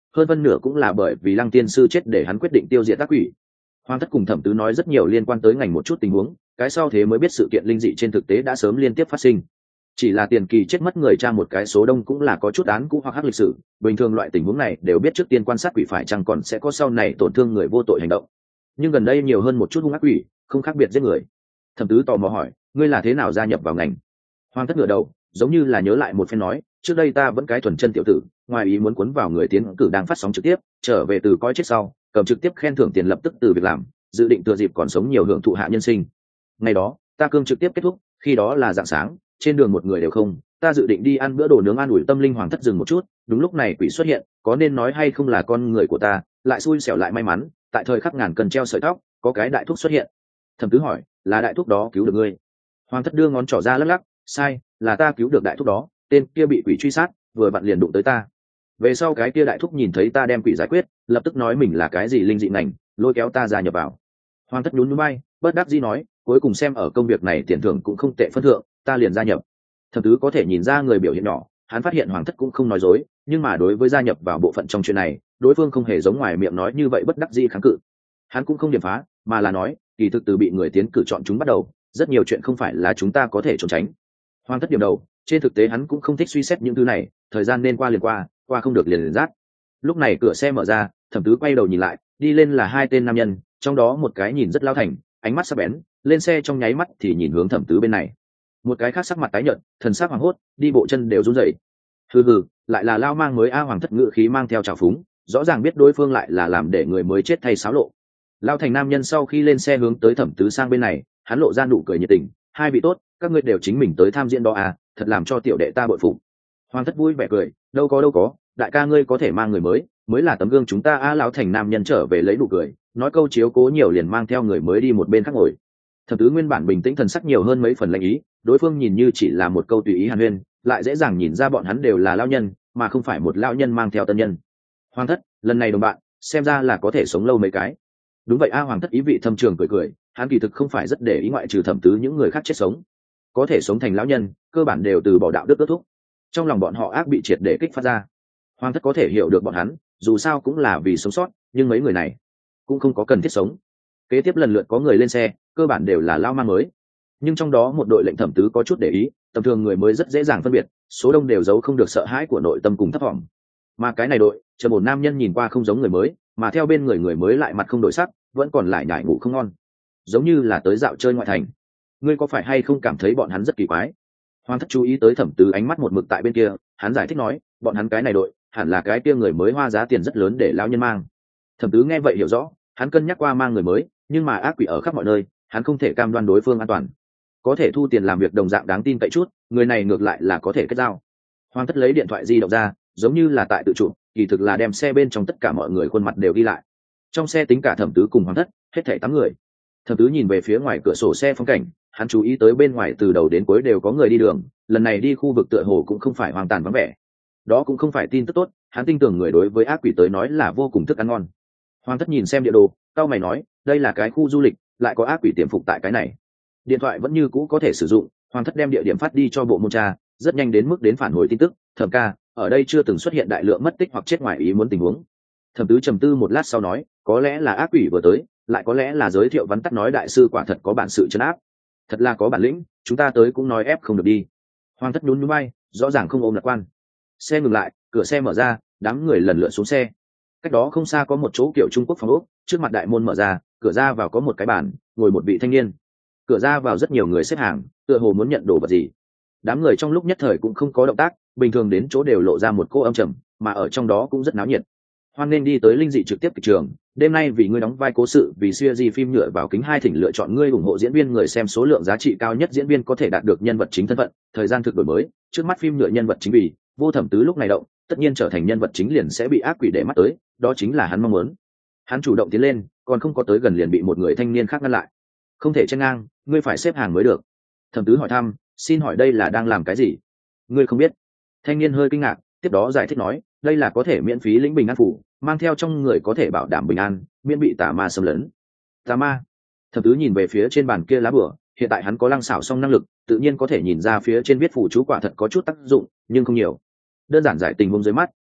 hơn phân nửa cũng là bởi vì Lăng tiên sư chết để hắn quyết định tiêu diệt ác quỷ. Hoàng thất cùng thẩm tứ nói rất nhiều liên quan tới ngành một chút tình huống, cái sau thế mới biết sự kiện linh dị trên thực tế đã sớm liên tiếp phát sinh. Chỉ là tiền kỳ chết mất người tra một cái số đông cũng là có chút án cũ hoặc hắc lịch sử, bình thường loại tình huống này đều biết trước tiên quan sát quỷ phải chăng còn sẽ có sau này tổn thương người vô tội hành động. Nhưng gần đây nhiều hơn một chút hung ác quỷ, không khác biệt giết người. Thẩm tứ tò mò hỏi, ngươi là thế nào gia nhập vào ngành? Hoàng thất ngửa đầu, giống như là nhớ lại một phen nói, trước đây ta vẫn cái thuần chân tiểu tử, ngoài ý muốn cuốn vào người tiến cử đang phát sóng trực tiếp, trở về từ coi chết sau, cầm trực tiếp khen thưởng tiền lập tức từ việc làm, dự định thừa dịp còn sống nhiều hưởng thụ hạ nhân sinh. Ngày đó, ta cương trực tiếp kết thúc, khi đó là rạng sáng, trên đường một người đều không, ta dự định đi ăn bữa đồ nướng an ủi tâm linh. Hoàng thất dừng một chút, đúng lúc này quỷ xuất hiện, có nên nói hay không là con người của ta, lại xui xẻo lại may mắn, tại thời khắc ngàn cần treo sợi tóc, có cái đại thúc xuất hiện. Thẩm tứ hỏi, là đại thúc đó cứu được ngươi? Hoàng thất đưa ngón trỏ ra lắc lắc, sai, là ta cứu được đại thúc đó, tên kia bị quỷ truy sát, vừa vặn liền đụng tới ta. Về sau cái kia đại thúc nhìn thấy ta đem quỷ giải quyết, lập tức nói mình là cái gì linh dị ngành, lôi kéo ta gia nhập vào. Hoàng thất nhún nhún bay, bất đắc dĩ nói, cuối cùng xem ở công việc này tiền thưởng cũng không tệ phân thượng, ta liền gia nhập. Thẩm tứ có thể nhìn ra người biểu hiện nhỏ, hắn phát hiện Hoàng thất cũng không nói dối, nhưng mà đối với gia nhập vào bộ phận trong chuyện này, đối phương không hề giống ngoài miệng nói như vậy bất đắc dĩ kháng cự. Hắn cũng không điểm phá, mà là nói, kỳ thực từ bị người tiến cử chọn chúng bắt đầu, rất nhiều chuyện không phải là chúng ta có thể trốn tránh. Hoàng thất điểm đầu, trên thực tế hắn cũng không thích suy xét những thứ này, thời gian nên qua liền qua, qua không được liền liền rát. Lúc này cửa xe mở ra, Thẩm tứ quay đầu nhìn lại, đi lên là hai tên nam nhân, trong đó một cái nhìn rất lao thành, ánh mắt sắc bén, lên xe trong nháy mắt thì nhìn hướng Thẩm tứ bên này. Một cái khác sắc mặt tái nhợt, thần sắc hoảng hốt, đi bộ chân đều run rẩy. Hừ hừ, lại là lao mang mới a. Hoàng thất ngự khí mang theo trào phúng, rõ ràng biết đối phương lại là làm để người mới chết thay xáo lộ. Lao thành nam nhân sau khi lên xe hướng tới Thẩm tứ sang bên này, hắn lộ ra nụ cười nhiệt tình, hai vị tốt, các ngươi đều chính mình tới tham diễn đó à, thật làm cho tiểu đệ ta bội phục. Hoàng thất vui vẻ cười, đâu có đâu có, đại ca ngươi có thể mang người mới, mới là tấm gương chúng ta a. À, lão thành nam nhân trở về lấy nụ cười, nói câu chiếu cố nhiều liền mang theo người mới đi một bên khác ngồi. Thẩm tứ nguyên bản bình tĩnh thần sắc nhiều hơn mấy phần lạnh ý, đối phương nhìn như chỉ là một câu tùy ý hàn huyên, lại dễ dàng nhìn ra bọn hắn đều là lão nhân, mà không phải một lão nhân mang theo tân nhân. Hoàng thất, lần này đồng bạn, xem ra là có thể sống lâu mấy cái. Đúng vậy a. Hoàng thất ý vị thâm trường cười cười, hắn kỳ thực không phải rất để ý ngoại trừ Thẩm tứ những người khác chết sống, có thể sống thành lão nhân, cơ bản đều từ bỏ đạo đức kết thúc. Trong lòng bọn họ ác bị triệt để kích phát ra. Hoàng thất có thể hiểu được bọn hắn, dù sao cũng là vì sống sót, nhưng mấy người này cũng không có cần thiết sống. Kế tiếp lần lượt có người lên xe, cơ bản đều là lao man mới, nhưng trong đó một đội lệnh Thẩm tứ có chút để ý, tầm thường người mới rất dễ dàng phân biệt, số đông đều giấu không được sợ hãi của nội tâm cùng thấp vọng. Mà cái này đội, chờ một nam nhân nhìn qua không giống người mới, mà theo bên người người mới lại mặt không đổi sắc, vẫn còn lại nhải ngủ không ngon, giống như là tới dạo chơi ngoại thành. Ngươi có phải hay không cảm thấy bọn hắn rất kỳ quái? Hoàng thất chú ý tới Thẩm tứ ánh mắt một mực tại bên kia, hắn giải thích nói, bọn hắn cái này đội hẳn là cái kia người mới hoa giá tiền rất lớn để lão nhân mang. Thẩm tứ nghe vậy hiểu rõ, hắn cân nhắc qua mang người mới, nhưng mà ác quỷ ở khắp mọi nơi, hắn không thể cam đoan đối phương an toàn. Có thể thu tiền làm việc đồng dạng đáng tin cậy chút, người này ngược lại là có thể kết giao. Hoàng thất lấy điện thoại di động ra, giống như là tại tự chụp, kỳ thực là đem xe bên trong tất cả mọi người khuôn mặt đều ghi lại. Trong xe tính cả Thẩm tứ cùng Hoàng thất, hết thảy tám người. Thẩm tứ nhìn về phía ngoài cửa sổ xe phong cảnh, hắn chú ý tới bên ngoài từ đầu đến cuối đều có người đi đường, lần này đi khu vực tựa hồ cũng không phải hoang tàn vắng vẻ. Đó cũng không phải tin tức tốt, hắn tin tưởng người đối với ác quỷ tới nói là vô cùng thức ăn ngon. Hoàng thất nhìn xem địa đồ, cao mày nói, đây là cái khu du lịch, lại có ác quỷ tiềm phục tại cái này. Điện thoại vẫn như cũ có thể sử dụng, Hoàng thất đem địa điểm phát đi cho bộ môn tra, rất nhanh đến mức đến phản hồi tin tức, Thẩm ca, ở đây chưa từng xuất hiện đại lượng mất tích hoặc chết ngoài ý muốn tình huống. Thẩm tứ trầm tư một lát sau nói, có lẽ là ác quỷ vừa tới, lại có lẽ là giới thiệu vắn tắt nói đại sư quả thật có bản sự trấn áp. Thật là có bản lĩnh, chúng ta tới cũng nói ép không được đi. Hoàng thất nhún nhún bay, rõ ràng không ôm lạc quan. Xe ngừng lại, cửa xe mở ra, đám người lần lượt xuống xe. Cách đó không xa có một chỗ kiểu Trung Quốc phòng ốc, trước mặt đại môn mở ra, cửa ra vào có một cái bàn, ngồi một vị thanh niên. Cửa ra vào rất nhiều người xếp hàng, tựa hồ muốn nhận đồ vật gì. Đám người trong lúc nhất thời cũng không có động tác, bình thường đến chỗ đều lộ ra một cô âm trầm, mà ở trong đó cũng rất náo nhiệt. Hoan nên đi tới linh dị trực tiếp kịch trường, đêm nay vì ngươi đóng vai cố sự vì xưa gì phim nhựa vào kính hai thỉnh lựa chọn ngươi ủng hộ diễn viên người xem số lượng giá trị cao nhất diễn viên có thể đạt được nhân vật chính thân phận, thời gian thực đổi mới, trước mắt phim nhựa nhân vật chính vì Vô Thẩm Tứ lúc này động, tất nhiên trở thành nhân vật chính liền sẽ bị ác quỷ để mắt tới, đó chính là hắn mong muốn. Hắn chủ động tiến lên, còn không có tới gần liền bị một người thanh niên khác ngăn lại. Không thể chen ngang, ngươi phải xếp hàng mới được. Thẩm Tứ hỏi thăm, xin hỏi đây là đang làm cái gì? Ngươi không biết? Thanh niên hơi kinh ngạc, tiếp đó giải thích nói, đây là có thể miễn phí lĩnh bình an phủ, mang theo trong người có thể bảo đảm bình an, miễn bị tà ma xâm lấn. Tà ma? Thẩm Tứ nhìn về phía trên bàn kia lá bửa, hiện tại hắn có lăng xảo song năng lực, tự nhiên có thể nhìn ra phía trên viết phù chú quả thật có chút tác dụng, nhưng không nhiều. Đơn giản giải tình huống dưới mắt,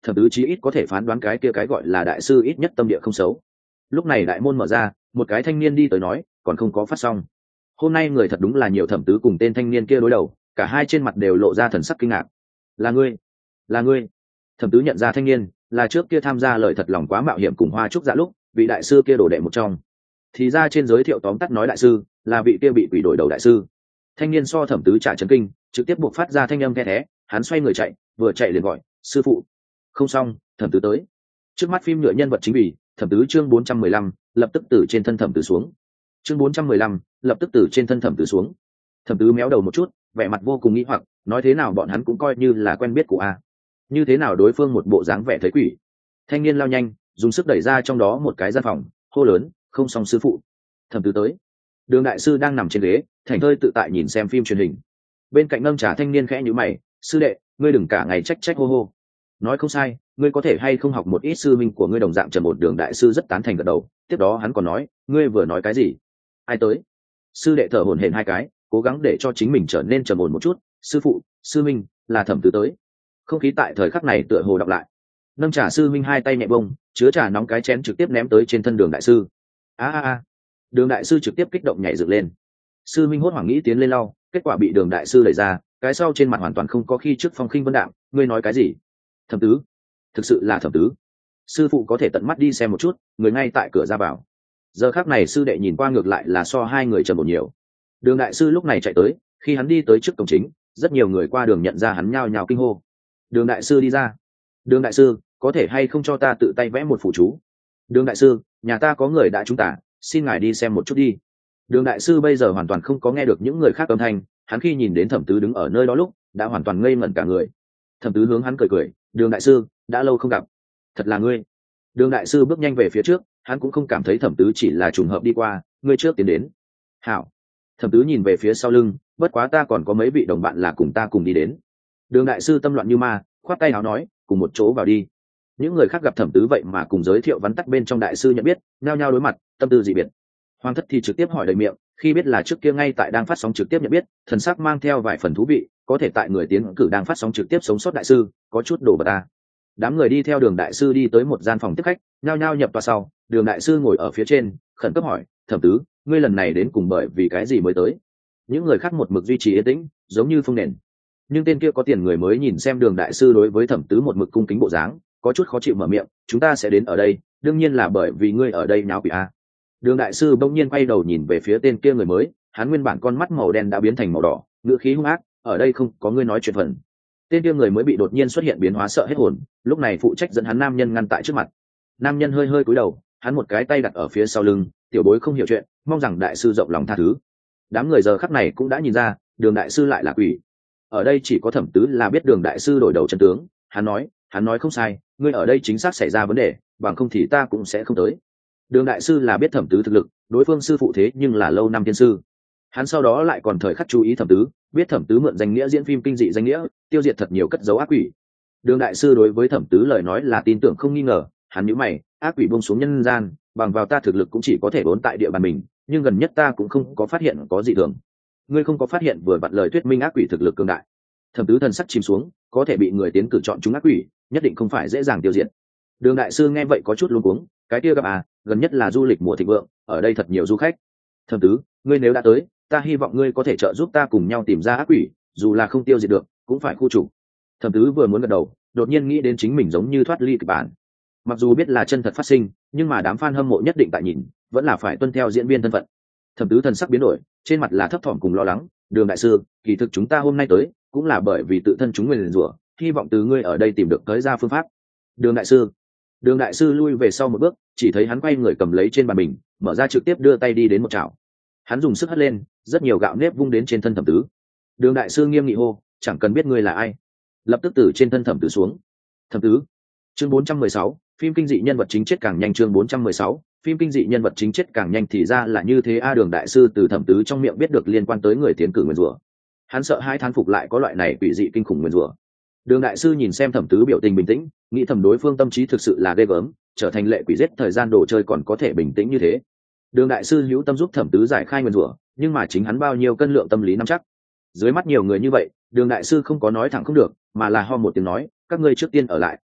thẩm tứ chí ít có thể phán đoán cái kia cái gọi là đại sư ít nhất tâm địa không xấu. Lúc này đại môn mở ra, một cái thanh niên đi tới nói, còn không có phát xong. Hôm nay người thật đúng là nhiều. Thẩm tứ cùng tên thanh niên kia đối đầu, cả hai trên mặt đều lộ ra thần sắc kinh ngạc. Là ngươi, là ngươi. Thẩm tứ nhận ra thanh niên là trước kia tham gia lời thật lòng quá mạo hiểm cùng Hoa Trúc Dạ lúc vị đại sư kia đổ đệ một trong. Thì ra trên giới thiệu tóm tắt nói đại sư là vị kia bị quỷ đổi đầu đại sư. Thanh niên so thẩm tứ trả chấn kinh, trực tiếp buộc phát ra thanh âm the thé, hắn xoay người chạy, vừa chạy liền gọi sư phụ. Không xong, thẩm tứ tới. Trước mắt phim nhựa nhân vật chính vì thẩm tứ chương bốn trăm mười lăm, lập tức từ trên thân thẩm tứ xuống. Chương bốn trăm mười lăm, lập tức từ trên thân thẩm tứ xuống. Thẩm tứ méo đầu một chút, vẻ mặt vô cùng nghĩ hoặc, nói thế nào bọn hắn cũng coi như là quen biết của a, như thế nào đối phương một bộ dáng vẻ thấy quỷ. Thanh niên lao nhanh, dùng sức đẩy ra trong đó một cái gian phòng, hô lớn, không xong sư phụ. Thẩm tứ tới. Đường đại sư đang nằm trên ghế, thảnh thơi tự tại nhìn xem phim truyền hình. Bên cạnh nâng trà thanh niên khẽ nhíu mày, sư đệ, ngươi đừng cả ngày trách trách hô hô. Nói không sai, ngươi có thể hay không học một ít sư minh của ngươi đồng dạng trầm một. Đường đại sư rất tán thành gật đầu, tiếp đó hắn còn nói, ngươi vừa nói cái gì? Ai tới? Sư đệ thở hổn hển hai cái, cố gắng để cho chính mình trở nên trầm ổn một chút. Sư phụ, sư minh, là thẩm tứ tới. Không khí tại thời khắc này tựa hồ đọc lại. Nâng trà sư minh hai tay nhẹ bông, chứa trà nóng cái chén trực tiếp ném tới trên thân đường đại sư. A a a! Đường đại sư trực tiếp kích động nhảy dựng lên. Sư minh hốt hoảng nghĩ tiến lên lau, kết quả bị đường đại sư đẩy ra, cái sau trên mặt hoàn toàn không có khi trước phong khinh vân đạm. Ngươi nói cái gì? Thẩm tứ? Thực sự là thẩm tứ. Sư phụ có thể tận mắt đi xem một chút, người ngay tại cửa ra vào. Giờ khắc này sư đệ nhìn qua ngược lại là so hai người trầm một nhiều. Đường đại sư lúc này chạy tới, khi hắn đi tới trước cổng chính, rất nhiều người qua đường nhận ra hắn nhao nhao kinh hô. Đường đại sư đi ra. Đường đại sư, có thể hay không cho ta tự tay vẽ một phù chú? Đường đại sư, nhà ta có người đã trúng tả, xin ngài đi xem một chút đi. Đường đại sư bây giờ hoàn toàn không có nghe được những người khác âm thanh, hắn khi nhìn đến thẩm tứ đứng ở nơi đó lúc đã hoàn toàn ngây ngẩn cả người. Thẩm tứ hướng hắn cười cười, đường đại sư, đã lâu không gặp. Thật là ngươi. Đường đại sư bước nhanh về phía trước, hắn cũng không cảm thấy thẩm tứ chỉ là trùng hợp đi qua, ngươi trước tiến đến. Hảo. Thẩm tứ nhìn về phía sau lưng, bất quá ta còn có mấy vị đồng bạn là cùng ta cùng đi đến. Đường đại sư tâm loạn như ma, khoát tay áo nói, cùng một chỗ vào đi. Những người khác gặp thẩm tứ vậy mà cùng giới thiệu vắn tắt bên trong đại sư nhận biết, nhao nhao đối mặt, tâm tư dị biệt. Hoàng thất thì trực tiếp hỏi đầy miệng, khi biết là trước kia ngay tại đang phát sóng trực tiếp nhận biết, thần sắc mang theo vài phần thú vị, có thể tại người tiến cử đang phát sóng trực tiếp sống sót đại sư, có chút đồ bật ta. Đám người đi theo đường đại sư đi tới một gian phòng tiếp khách, nhao nhao nhập vào sau, đường đại sư ngồi ở phía trên, khẩn cấp hỏi, thẩm tứ, ngươi lần này đến cùng bởi vì cái gì mới tới? Những người khác một mực duy trì yên tĩnh, giống như phong nền. Nhưng tên kia có tiền người mới nhìn xem đường đại sư đối với thẩm tứ một mực cung kính bộ dáng, có chút khó chịu mở miệng, chúng ta sẽ đến ở đây, đương nhiên là bởi vì ngươi ở đây nháo quỷ a. Đường đại sư bỗng nhiên quay đầu nhìn về phía tên kia người mới, hắn nguyên bản con mắt màu đen đã biến thành màu đỏ, ngữ khí hung ác, ở đây không có ngươi nói chuyện phần. Tên kia người mới bị đột nhiên xuất hiện biến hóa sợ hết hồn, lúc này phụ trách dẫn hắn nam nhân ngăn tại trước mặt. Nam nhân hơi hơi cúi đầu, hắn một cái tay đặt ở phía sau lưng, tiểu bối không hiểu chuyện, mong rằng đại sư rộng lòng tha thứ. Đám người giờ khắc này cũng đã nhìn ra, đường đại sư lại là quỷ. Ở đây chỉ có thẩm tứ là biết đường đại sư đổi đầu chân tướng, hắn nói, hắn nói không sai, ngươi ở đây chính xác xảy ra vấn đề, bằng không thì ta cũng sẽ không tới. Đường đại sư là biết thẩm tứ thực lực, đối phương sư phụ thế nhưng là lâu năm tiên sư. Hắn sau đó lại còn thời khắc chú ý thẩm tứ, biết thẩm tứ mượn danh nghĩa diễn phim kinh dị danh nghĩa, tiêu diệt thật nhiều cất dấu ác quỷ. Đường đại sư đối với thẩm tứ lời nói là tin tưởng không nghi ngờ, hắn nhíu mày, ác quỷ buông xuống nhân gian, bằng vào ta thực lực cũng chỉ có thể vốn tại địa bàn mình, nhưng gần nhất ta cũng không có phát hiện có gì thường. Ngươi không có phát hiện vừa vặn lời thuyết minh ác quỷ thực lực cường đại. Thẩm tứ thần sắc chìm xuống, có thể bị người tiến cử chọn chúng ác quỷ, nhất định không phải dễ dàng tiêu diệt. Đường đại sư nghe vậy có chút luống cuống, cái kia gặp à, gần nhất là du lịch mùa thịnh vượng, ở đây thật nhiều du khách. Thẩm tứ, ngươi nếu đã tới, ta hy vọng ngươi có thể trợ giúp ta cùng nhau tìm ra ác quỷ, dù là không tiêu diệt được, cũng phải khu trục. Thẩm tứ vừa muốn gật đầu, đột nhiên nghĩ đến chính mình giống như thoát ly kịch bản. Mặc dù biết là chân thật phát sinh, nhưng mà đám fan hâm mộ nhất định tại nhìn, vẫn là phải tuân theo diễn viên thân phận. Thẩm tứ thần sắc biến đổi, trên mặt là thấp thỏm cùng lo lắng, đường đại sư, kỳ thực chúng ta hôm nay tới, cũng là bởi vì tự thân chúng nguyền rủa, hy vọng từ ngươi ở đây tìm được tới ra phương pháp. Đường đại sư. Đường đại sư lui về sau một bước, chỉ thấy hắn quay người cầm lấy trên bàn mình, mở ra trực tiếp đưa tay đi đến một chảo. Hắn dùng sức hất lên, rất nhiều gạo nếp vung đến trên thân thẩm tứ. Đường đại sư nghiêm nghị hô, chẳng cần biết ngươi là ai. Lập tức từ trên thân thẩm tứ xuống. Thẩm tứ. Chương bốn trăm mười sáu, phim kinh dị nhân vật chính chết càng nhanh. Chương bốn trăm mười sáu, phim kinh dị nhân vật chính chết càng nhanh. Thì ra là như thế a. Đường đại sư từ thẩm tứ trong miệng biết được liên quan tới người tiến cử nguyền rủa. Hắn sợ hai thán phục lại có loại này quỷ dị kinh khủng nguyền rủa. Đường đại sư nhìn xem thẩm tứ biểu tình bình tĩnh, nghĩ thầm đối phương tâm trí thực sự là ghê gớm, trở thành lệ quỷ giết thời gian đồ chơi còn có thể bình tĩnh như thế. Đường đại sư hữu tâm giúp thẩm tứ giải khai nguyền rủa, nhưng mà chính hắn bao nhiêu cân lượng tâm lý nắm chắc. Dưới mắt nhiều người như vậy, đường đại sư không có nói thẳng không được, mà là ho một tiếng nói, các ngươi trước tiên ở lại,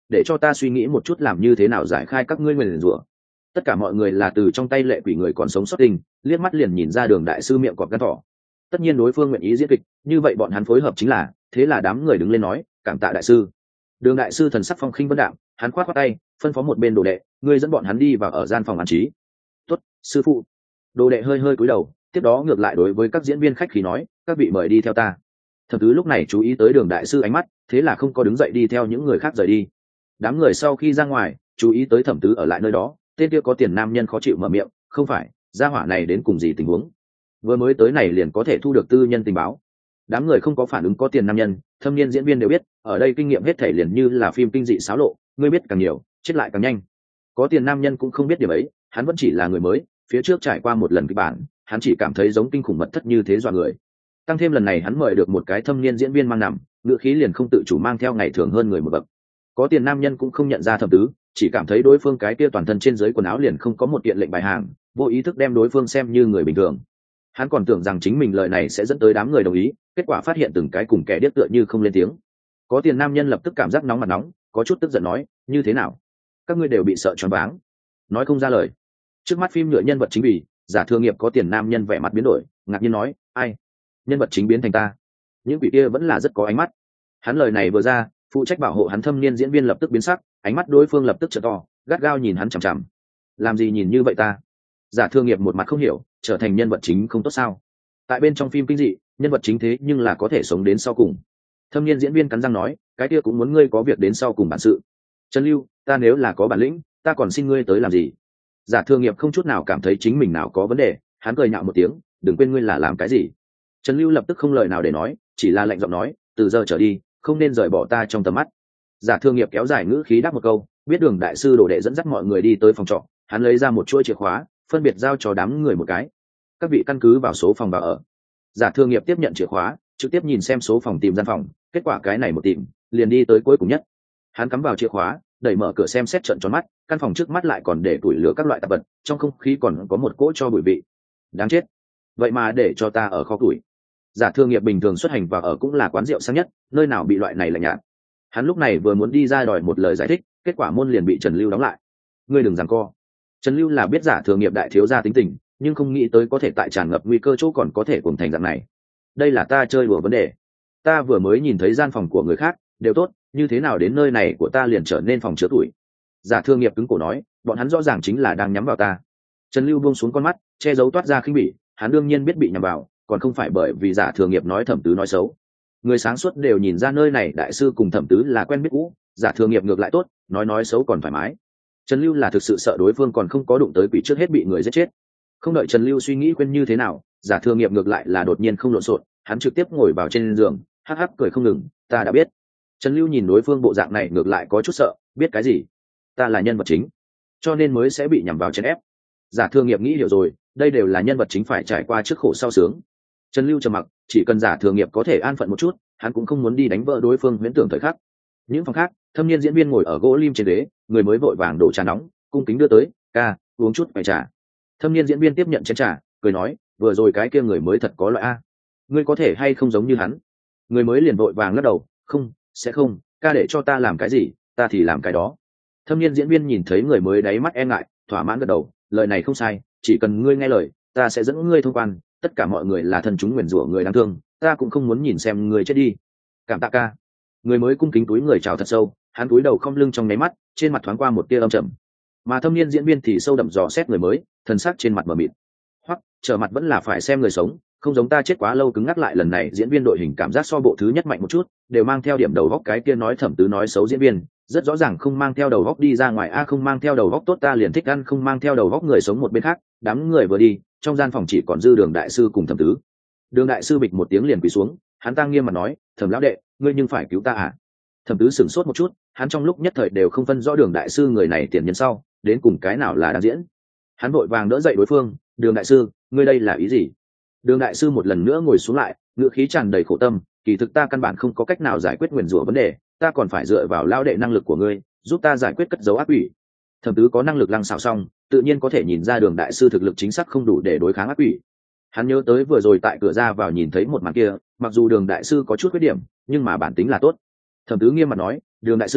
để cho ta suy nghĩ một chút làm như thế nào giải khai các ngươi nguyền rủa. Tất cả mọi người là từ trong tay lệ quỷ người còn sống sót tình, liếc mắt liền nhìn ra đường đại sư miệng cọp gan thỏ. Tất nhiên đối phương nguyện ý diễn kịch, như vậy bọn hắn phối hợp chính là, thế là đám người đứng lên nói, cảm tạ đại sư. Đường đại sư thần sắc phong khinh vân đạm, hắn khoát khoát tay, phân phó một bên đồ đệ, ngươi dẫn bọn hắn đi vào ở gian phòng an trí. Tốt, sư phụ. Đồ đệ hơi hơi cúi đầu, tiếp đó ngược lại đối với các diễn viên khách khí nói, các vị mời đi theo ta. Thẩm Tứ lúc này chú ý tới đường đại sư ánh mắt, thế là không có đứng dậy đi theo những người khác rời đi. Đám người sau khi ra ngoài, chú ý tới Thẩm Tứ ở lại nơi đó, tên kia có tiền nam nhân khó chịu mở miệng, không phải, gia hỏa này đến cùng gì tình huống? Vừa mới tới này liền có thể thu được tư nhân tình báo. Đám người không có phản ứng có tiền nam nhân, thâm niên diễn viên đều biết, ở đây kinh nghiệm hết thể liền như là phim kinh dị xáo lộ, ngươi biết càng nhiều, chết lại càng nhanh. Có tiền nam nhân cũng không biết điểm ấy, hắn vẫn chỉ là người mới, phía trước trải qua một lần kịch bản, hắn chỉ cảm thấy giống kinh khủng mật thất như thế dọa người. Tăng thêm lần này hắn mời được một cái thâm niên diễn viên mang nằm, ngựa khí liền không tự chủ mang theo ngày thường hơn người một bậc. Có tiền nam nhân cũng không nhận ra Thẩm Tứ, chỉ cảm thấy đối phương cái kia toàn thân trên dưới quần áo liền không có một kiện lệnh bài hàng, vô ý thức đem đối phương xem như người bình thường. Hắn còn tưởng rằng chính mình lời này sẽ dẫn tới đám người đồng ý, kết quả phát hiện từng cái cùng kẻ điếc tựa như không lên tiếng. Có tiền nam nhân lập tức cảm giác nóng mặt nóng, có chút tức giận nói, như thế nào? Các ngươi đều bị sợ choáng váng, nói không ra lời. Trước mắt phim nhựa nhân vật chính vì giả thương nghiệp có tiền nam nhân vẻ mặt biến đổi, ngạc nhiên nói, ai? Nhân vật chính biến thành ta? Những quỷ kia vẫn là rất có ánh mắt. Hắn lời này vừa ra, phụ trách bảo hộ hắn thâm niên diễn viên lập tức biến sắc, ánh mắt đối phương lập tức trở to, gắt gao nhìn hắn chằm chằm. Làm gì nhìn như vậy ta? Giả thương nghiệp một mặt không hiểu, trở thành nhân vật chính không tốt sao? Tại bên trong phim kinh dị, nhân vật chính thế nhưng là có thể sống đến sau cùng. Thâm niên diễn viên cắn răng nói, cái kia cũng muốn ngươi có việc đến sau cùng bản sự. Trần Lưu, ta nếu là có bản lĩnh, ta còn xin ngươi tới làm gì? Giả thương nghiệp không chút nào cảm thấy chính mình nào có vấn đề, hắn cười nhạo một tiếng, đừng quên ngươi là làm cái gì. Trần Lưu lập tức không lời nào để nói, chỉ là lạnh giọng nói, từ giờ trở đi, không nên rời bỏ ta trong tầm mắt. Giả thương nghiệp kéo dài ngữ khí đáp một câu, biết đường đại sư đồ đệ dẫn dắt mọi người đi tới phòng trọ, hắn lấy ra một chuỗi chìa khóa, phân biệt giao cho đám người một cái. Các vị căn cứ vào số phòng vào ở. Giả thương nghiệp tiếp nhận chìa khóa, trực tiếp nhìn xem số phòng tìm gian phòng, kết quả cái này một tìm, liền đi tới cuối cùng nhất. Hắn cắm vào chìa khóa, đẩy mở cửa xem xét trợn tròn mắt, căn phòng trước mắt lại còn để củi lửa các loại tạp vật, trong không khí còn có một cỗ cho bụi vị. Đáng chết, vậy mà để cho ta ở kho củi. Giả thương nghiệp bình thường xuất hành và ở cũng là quán rượu sang nhất, nơi nào bị loại này lạnh nhạt. Hắn lúc này vừa muốn đi ra đòi một lời giải thích, kết quả môn liền bị Trần Lưu đóng lại. Ngươi đừng giằng co. Trần Lưu là biết giả thương nghiệp đại thiếu gia tính tình, nhưng không nghĩ tới có thể tại tràn ngập nguy cơ chỗ còn có thể cùng thành dạng này. Đây là ta chơi đùa vấn đề. Ta vừa mới nhìn thấy gian phòng của người khác đều tốt, như thế nào đến nơi này của ta liền trở nên phòng chứa tuổi. Giả thương nghiệp cứng cổ nói, bọn hắn rõ ràng chính là đang nhắm vào ta. Trần Lưu buông xuống con mắt, che giấu toát ra khinh bỉ, hắn đương nhiên biết bị nhắm vào, còn không phải bởi vì giả thương nghiệp nói Thẩm Tứ nói xấu. Người sáng suốt đều nhìn ra nơi này đại sư cùng Thẩm Tứ là quen biết cũ, giả thương nghiệp ngược lại tốt, nói nói xấu còn thoải mái. Trần Lưu là thực sự sợ đối phương còn không có đụng tới quỷ trước hết bị người giết chết. Không đợi Trần Lưu suy nghĩ quên như thế nào, giả thương nghiệp ngược lại là đột nhiên không lộn xộn, hắn trực tiếp ngồi vào trên giường, hắc hắc cười không ngừng, ta đã biết. Trần Lưu nhìn đối phương bộ dạng này ngược lại có chút sợ, biết cái gì? Ta là nhân vật chính, cho nên mới sẽ bị nhằm vào chèn ép. Giả thương nghiệp nghĩ hiểu rồi, đây đều là nhân vật chính phải trải qua trước khổ sau sướng. Trần Lưu trầm mặc, chỉ cần giả thương nghiệp có thể an phận một chút, hắn cũng không muốn đi đánh vỡ đối phương huyễn tưởng thời khắc. Những phòng khác, thâm niên diễn viên ngồi ở gỗ lim trên ghế, người mới vội vàng đổ trà nóng, cung kính đưa tới, ca, uống chút phải trà. Thâm niên diễn viên tiếp nhận chén trà, cười nói, vừa rồi cái kia người mới thật có loại a, ngươi có thể hay không giống như hắn? Người mới liền vội vàng lắc đầu, không, sẽ không, ca để cho ta làm cái gì, ta thì làm cái đó. Thâm niên diễn viên nhìn thấy người mới đáy mắt e ngại, thỏa mãn gật đầu, lời này không sai, chỉ cần ngươi nghe lời, ta sẽ dẫn ngươi thông quan, tất cả mọi người là thân chúng nguyền rủa người đáng thương, ta cũng không muốn nhìn xem người chết đi. Cảm tạ ca. Người mới cung kính túi người chào thật sâu, hắn túi đầu không lưng trong nháy mắt, trên mặt thoáng qua một tia âm trầm. Mà thâm niên diễn viên thì sâu đậm dò xét người mới, thần sắc trên mặt mờ mịt. Hoặc, trở mặt vẫn là phải xem người sống, không giống ta chết quá lâu cứng ngắc lại lần này diễn viên đội hình cảm giác so bộ thứ nhất mạnh một chút, đều mang theo điểm đầu góc cái kia nói Thẩm Tứ nói xấu diễn viên, rất rõ ràng không mang theo đầu góc đi ra ngoài a không mang theo đầu góc tốt ta liền thích ăn không mang theo đầu góc người sống một bên khác, đám người vừa đi, trong gian phòng chỉ còn dư Đường đại sư cùng Thẩm Tứ. Đường đại sư bịch một tiếng liền quỳ xuống, hắn tăng nghiêm mặt nói, Thẩm lão đệ, ngươi nhưng phải cứu ta à? Thẩm Tứ sửng sốt một chút, hắn trong lúc nhất thời đều không phân rõ Đường đại sư người này tiền nhân sau, đến cùng cái nào là đang diễn. Hắn vội vàng đỡ dậy đối phương, Đường đại sư, ngươi đây là ý gì? Đường đại sư một lần nữa ngồi xuống lại, ngữ khí tràn đầy khổ tâm, kỳ thực ta căn bản không có cách nào giải quyết nguyền rủa vấn đề, ta còn phải dựa vào lão đệ năng lực của ngươi, giúp ta giải quyết cất dấu ác quỷ. Thẩm Tứ có năng lực lăng xảo xong, tự nhiên có thể nhìn ra Đường đại sư thực lực chính xác không đủ để đối kháng ác quỷ. Hắn nhớ tới vừa rồi tại cửa ra vào nhìn thấy một màn kia, mặc dù Đường đại sư có chút khuyết điểm, nhưng mà bản tính là tốt. Thẩm Tứ nghiêm mặt nói, Đường đại sư,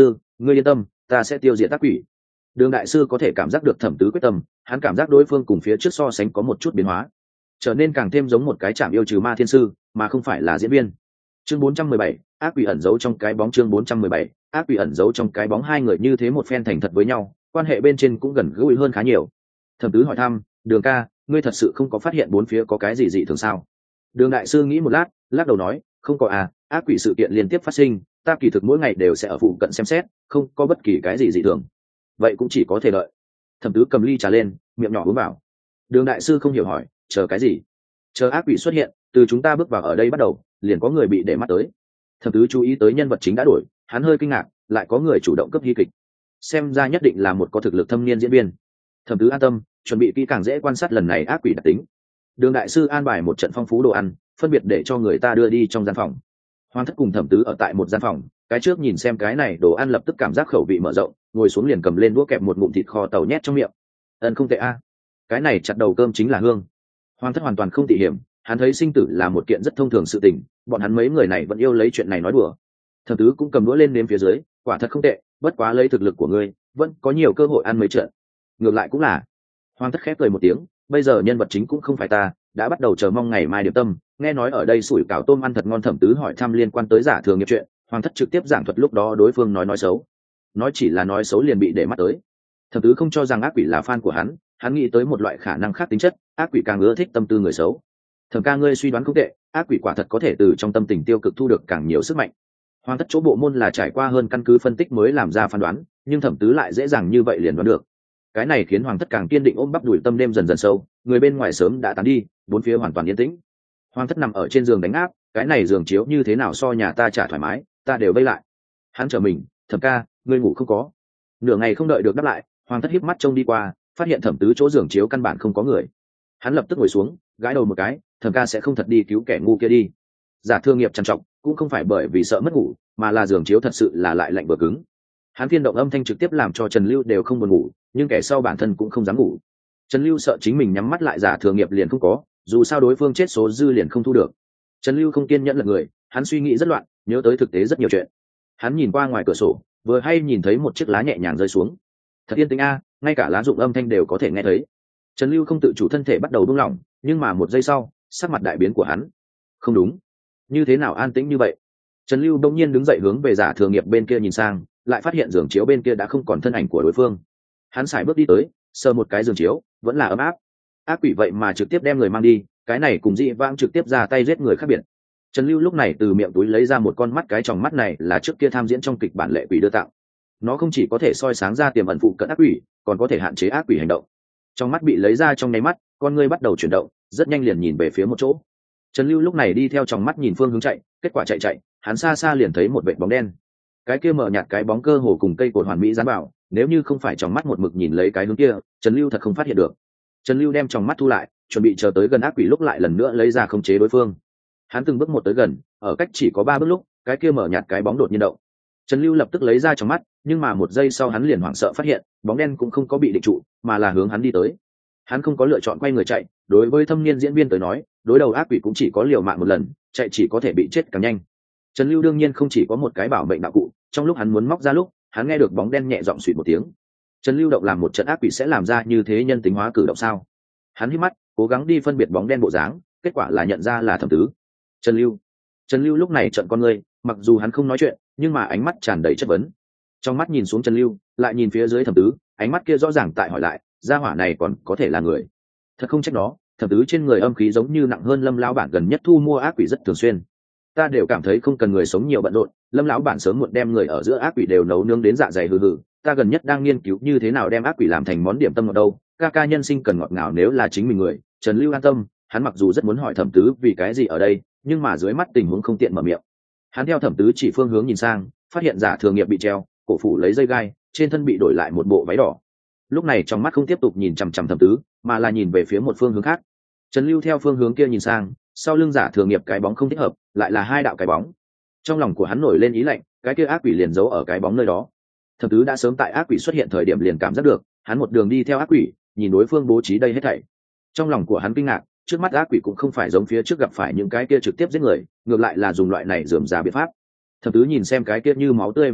ngươi yên tâm, ta sẽ tiêu diệt ác quỷ. Đường đại sư có thể cảm giác được thẩm tứ quyết tâm, hắn cảm giác đối phương cùng phía trước so sánh có một chút biến hóa, trở nên càng thêm giống một cái chạm yêu trừ ma thiên sư, mà không phải là diễn viên. Chương bốn trăm mười bảy, ác quỷ ẩn giấu trong cái bóng. Chương bốn trăm mười bảy, ác quỷ ẩn giấu trong cái bóng. Hai người như thế một phen thành thật với nhau, quan hệ bên trên cũng gần gũi hơn khá nhiều. Thẩm tứ hỏi thăm, Đường ca, ngươi thật sự không có phát hiện bốn phía có cái gì dị thường sao? Đường đại sư nghĩ một lát, lắc đầu nói, không có à, ác quỷ sự kiện liên tiếp phát sinh, ta kỳ thực mỗi ngày đều sẽ ở phụ cận xem xét, không có bất kỳ cái gì dị thường. Vậy cũng chỉ có thể đợi. Thẩm tứ cầm ly trà lên, miệng nhỏ uống vào. Đường đại sư không hiểu hỏi, chờ cái gì? Chờ ác quỷ xuất hiện, từ chúng ta bước vào ở đây bắt đầu, liền có người bị để mắt tới. Thẩm tứ chú ý tới nhân vật chính đã đổi, hắn hơi kinh ngạc, lại có người chủ động cấp hy kịch, xem ra nhất định là một có thực lực thâm niên diễn viên. Thẩm tứ an tâm, chuẩn bị kỹ càng dễ quan sát lần này ác quỷ đặc tính. Đường đại sư an bài một trận phong phú đồ ăn, phân biệt để cho người ta đưa đi trong gian phòng. Hoàng thất cùng thẩm tứ ở tại một gian phòng, cái trước nhìn xem cái này đồ ăn lập tức cảm giác khẩu vị mở rộng, ngồi xuống liền cầm lên đũa kẹp một ngụm thịt kho tàu nhét trong miệng. Ân, không tệ a, cái này chặt đầu cơm chính là hương. Hoàng thất hoàn toàn không tỉ hiểm, hắn thấy sinh tử là một kiện rất thông thường sự tình, bọn hắn mấy người này vẫn yêu lấy chuyện này nói đùa. Thẩm tứ cũng cầm đũa lên nếm phía dưới, quả thật không tệ, bất quá lấy thực lực của ngươi vẫn có nhiều cơ hội ăn mấy trận. Ngược lại cũng là. Hoàng thất khép cười một tiếng, bây giờ nhân vật chính cũng không phải ta, đã bắt đầu chờ mong ngày mai điểm tâm. Nghe nói ở đây sủi cảo tôm ăn thật ngon. Thẩm tứ hỏi thăm liên quan tới giả thường nghiệp chuyện, Hoàng thất trực tiếp giảng thuật lúc đó đối phương nói nói xấu, nói chỉ là nói xấu liền bị để mắt tới. Thẩm tứ không cho rằng ác quỷ là fan của hắn, hắn nghĩ tới một loại khả năng khác tính chất, ác quỷ càng ưa thích tâm tư người xấu. Thẩm ca, ngươi suy đoán không tệ, ác quỷ quả thật có thể từ trong tâm tình tiêu cực thu được càng nhiều sức mạnh. Hoàng thất chỗ bộ môn là trải qua hơn căn cứ phân tích mới làm ra phán đoán, nhưng thẩm tứ lại dễ dàng như vậy liền đoán được. Cái này khiến hoàng thất càng kiên định ôm bắp đùi tâm đêm dần dần sâu, người bên ngoài sớm đã tán đi, bốn phía hoàn toàn yên tĩnh. Hoàng thất nằm ở trên giường đánh áp, cái này giường chiếu như thế nào so nhà ta trả thoải mái, ta đều vây lại. Hắn trở mình, thẩm ca, ngươi ngủ không có? Nửa ngày không đợi được đáp lại, hoàng thất híp mắt trông đi qua, phát hiện thẩm tứ chỗ giường chiếu căn bản không có người. Hắn lập tức ngồi xuống, gãi đầu một cái, thẩm ca sẽ không thật đi cứu kẻ ngu kia đi. Giả thương nghiệp trằn trọc, cũng không phải bởi vì sợ mất ngủ, mà là giường chiếu thật sự là lại lạnh vừa cứng. Hắn phiên động âm thanh trực tiếp làm cho Trần Lưu đều không buồn ngủ, nhưng kẻ sau bản thân cũng không dám ngủ. Trần Lưu sợ chính mình nhắm mắt lại giả thường nghiệp liền không có, dù sao đối phương chết số dư liền không thu được. Trần Lưu không kiên nhẫn lật người, hắn suy nghĩ rất loạn, nhớ tới thực tế rất nhiều chuyện. Hắn nhìn qua ngoài cửa sổ, vừa hay nhìn thấy một chiếc lá nhẹ nhàng rơi xuống. Thật yên tĩnh a, ngay cả lá rụng âm thanh đều có thể nghe thấy. Trần Lưu không tự chủ thân thể bắt đầu buông lỏng, nhưng mà một giây sau, sắc mặt đại biến của hắn. Không đúng, như thế nào an tĩnh như vậy? Trần Lưu đông nhiên đứng dậy hướng về giả thường nghiệp bên kia nhìn sang, lại phát hiện giường chiếu bên kia đã không còn thân ảnh của đối phương. Hắn sải bước đi tới, sờ một cái giường chiếu, vẫn là ấm áp. Ác quỷ vậy mà trực tiếp đem người mang đi, cái này cùng dị vãng trực tiếp ra tay giết người khác biệt. Trần Lưu lúc này từ miệng túi lấy ra một con mắt, cái tròng mắt này là trước kia tham diễn trong kịch bản lệ quỷ đưa tặng. Nó không chỉ có thể soi sáng ra tiềm ẩn phụ cận ác quỷ, còn có thể hạn chế ác quỷ hành động. Trong mắt bị lấy ra trong nháy mắt, con ngươi bắt đầu chuyển động, rất nhanh liền nhìn về phía một chỗ. Trần Lưu lúc này đi theo trong mắt nhìn phương hướng chạy, kết quả chạy chạy, hắn xa xa liền thấy một vệt bóng đen. Cái kia mở nhạt cái bóng cơ hồ cùng cây cột hoàn mỹ dán vào, nếu như không phải trong mắt một mực nhìn lấy cái hướng kia, Trần Lưu thật không phát hiện được. Trần Lưu đem trong mắt thu lại, chuẩn bị chờ tới gần ác quỷ lúc lại lần nữa lấy ra khống chế đối phương. Hắn từng bước một tới gần, ở cách chỉ có ba bước lúc, cái kia mở nhạt cái bóng đột nhiên động. Trần Lưu lập tức lấy ra trong mắt, nhưng mà một giây sau hắn liền hoảng sợ phát hiện, bóng đen cũng không có bị định trụ, mà là hướng hắn đi tới. Hắn không có lựa chọn quay người chạy, đối với thâm niên diễn viên tới nói, đối đầu ác quỷ cũng chỉ có liều mạng một lần, chạy chỉ có thể bị chết càng nhanh. Trần Lưu đương nhiên không chỉ có một cái bảo mệnh đạo cụ, trong lúc hắn muốn móc ra lúc, hắn nghe được bóng đen nhẹ giọng suýt một tiếng. Trần Lưu động làm một trận ác quỷ sẽ làm ra như thế nhân tính hóa cử động sao? Hắn hít mắt, cố gắng đi phân biệt bóng đen bộ dáng, kết quả là nhận ra là Thẩm Tứ. Trần Lưu. Trần Lưu lúc này trợn con ngươi, mặc dù hắn không nói chuyện, nhưng mà ánh mắt tràn đầy chất vấn. Trong mắt nhìn xuống Trần Lưu, lại nhìn phía dưới Thẩm Tứ, ánh mắt kia rõ ràng tại hỏi lại, gia hỏa này còn có thể là người? Thật không trách nó, Thẩm Tứ trên người âm khí giống như nặng hơn Lâm lão bản gần nhất thu mua ác quỷ rất thường xuyên. Ta đều cảm thấy không cần người sống nhiều bận rộn, Lâm lão bản sớm muộn đem người ở giữa ác quỷ đều nấu nướng đến dạ dày hừ hừ, ta gần nhất đang nghiên cứu như thế nào đem ác quỷ làm thành món điểm tâm ngọt đâu, ca ca nhân sinh cần ngọt ngào nếu là chính mình người. Trần Lưu an tâm, hắn mặc dù rất muốn hỏi Thẩm Tứ vì cái gì ở đây, nhưng mà dưới mắt tình huống không tiện mở miệng. Hắn theo Thẩm Tứ chỉ phương hướng nhìn sang, phát hiện giả thường nghiệp bị treo, cổ phủ lấy dây gai, trên thân bị đổi lại một bộ váy đỏ. Lúc này trong mắt không tiếp tục nhìn chằm chằm Thẩm Tứ, mà là nhìn về phía một phương hướng khác. Trần Lưu theo phương hướng kia nhìn sang, sau lưng giả thường nghiệp cái bóng không thích hợp, lại là hai đạo cái bóng. Trong lòng của hắn nổi lên ý lạnh, cái kia ác quỷ liền giấu ở cái bóng nơi đó. Thẩm Tứ đã sớm tại ác quỷ xuất hiện thời điểm liền cảm giác được, hắn một đường đi theo ác quỷ, nhìn đối phương bố trí đây hết thảy. Trong lòng của hắn kinh ngạc, trước mắt ác quỷ cũng không phải giống phía trước gặp phải những cái kia trực tiếp giết người, ngược lại là dùng loại này rườm rà biện pháp. Thẩm Tứ nhìn xem cái kia như máu tươi váy đỏ,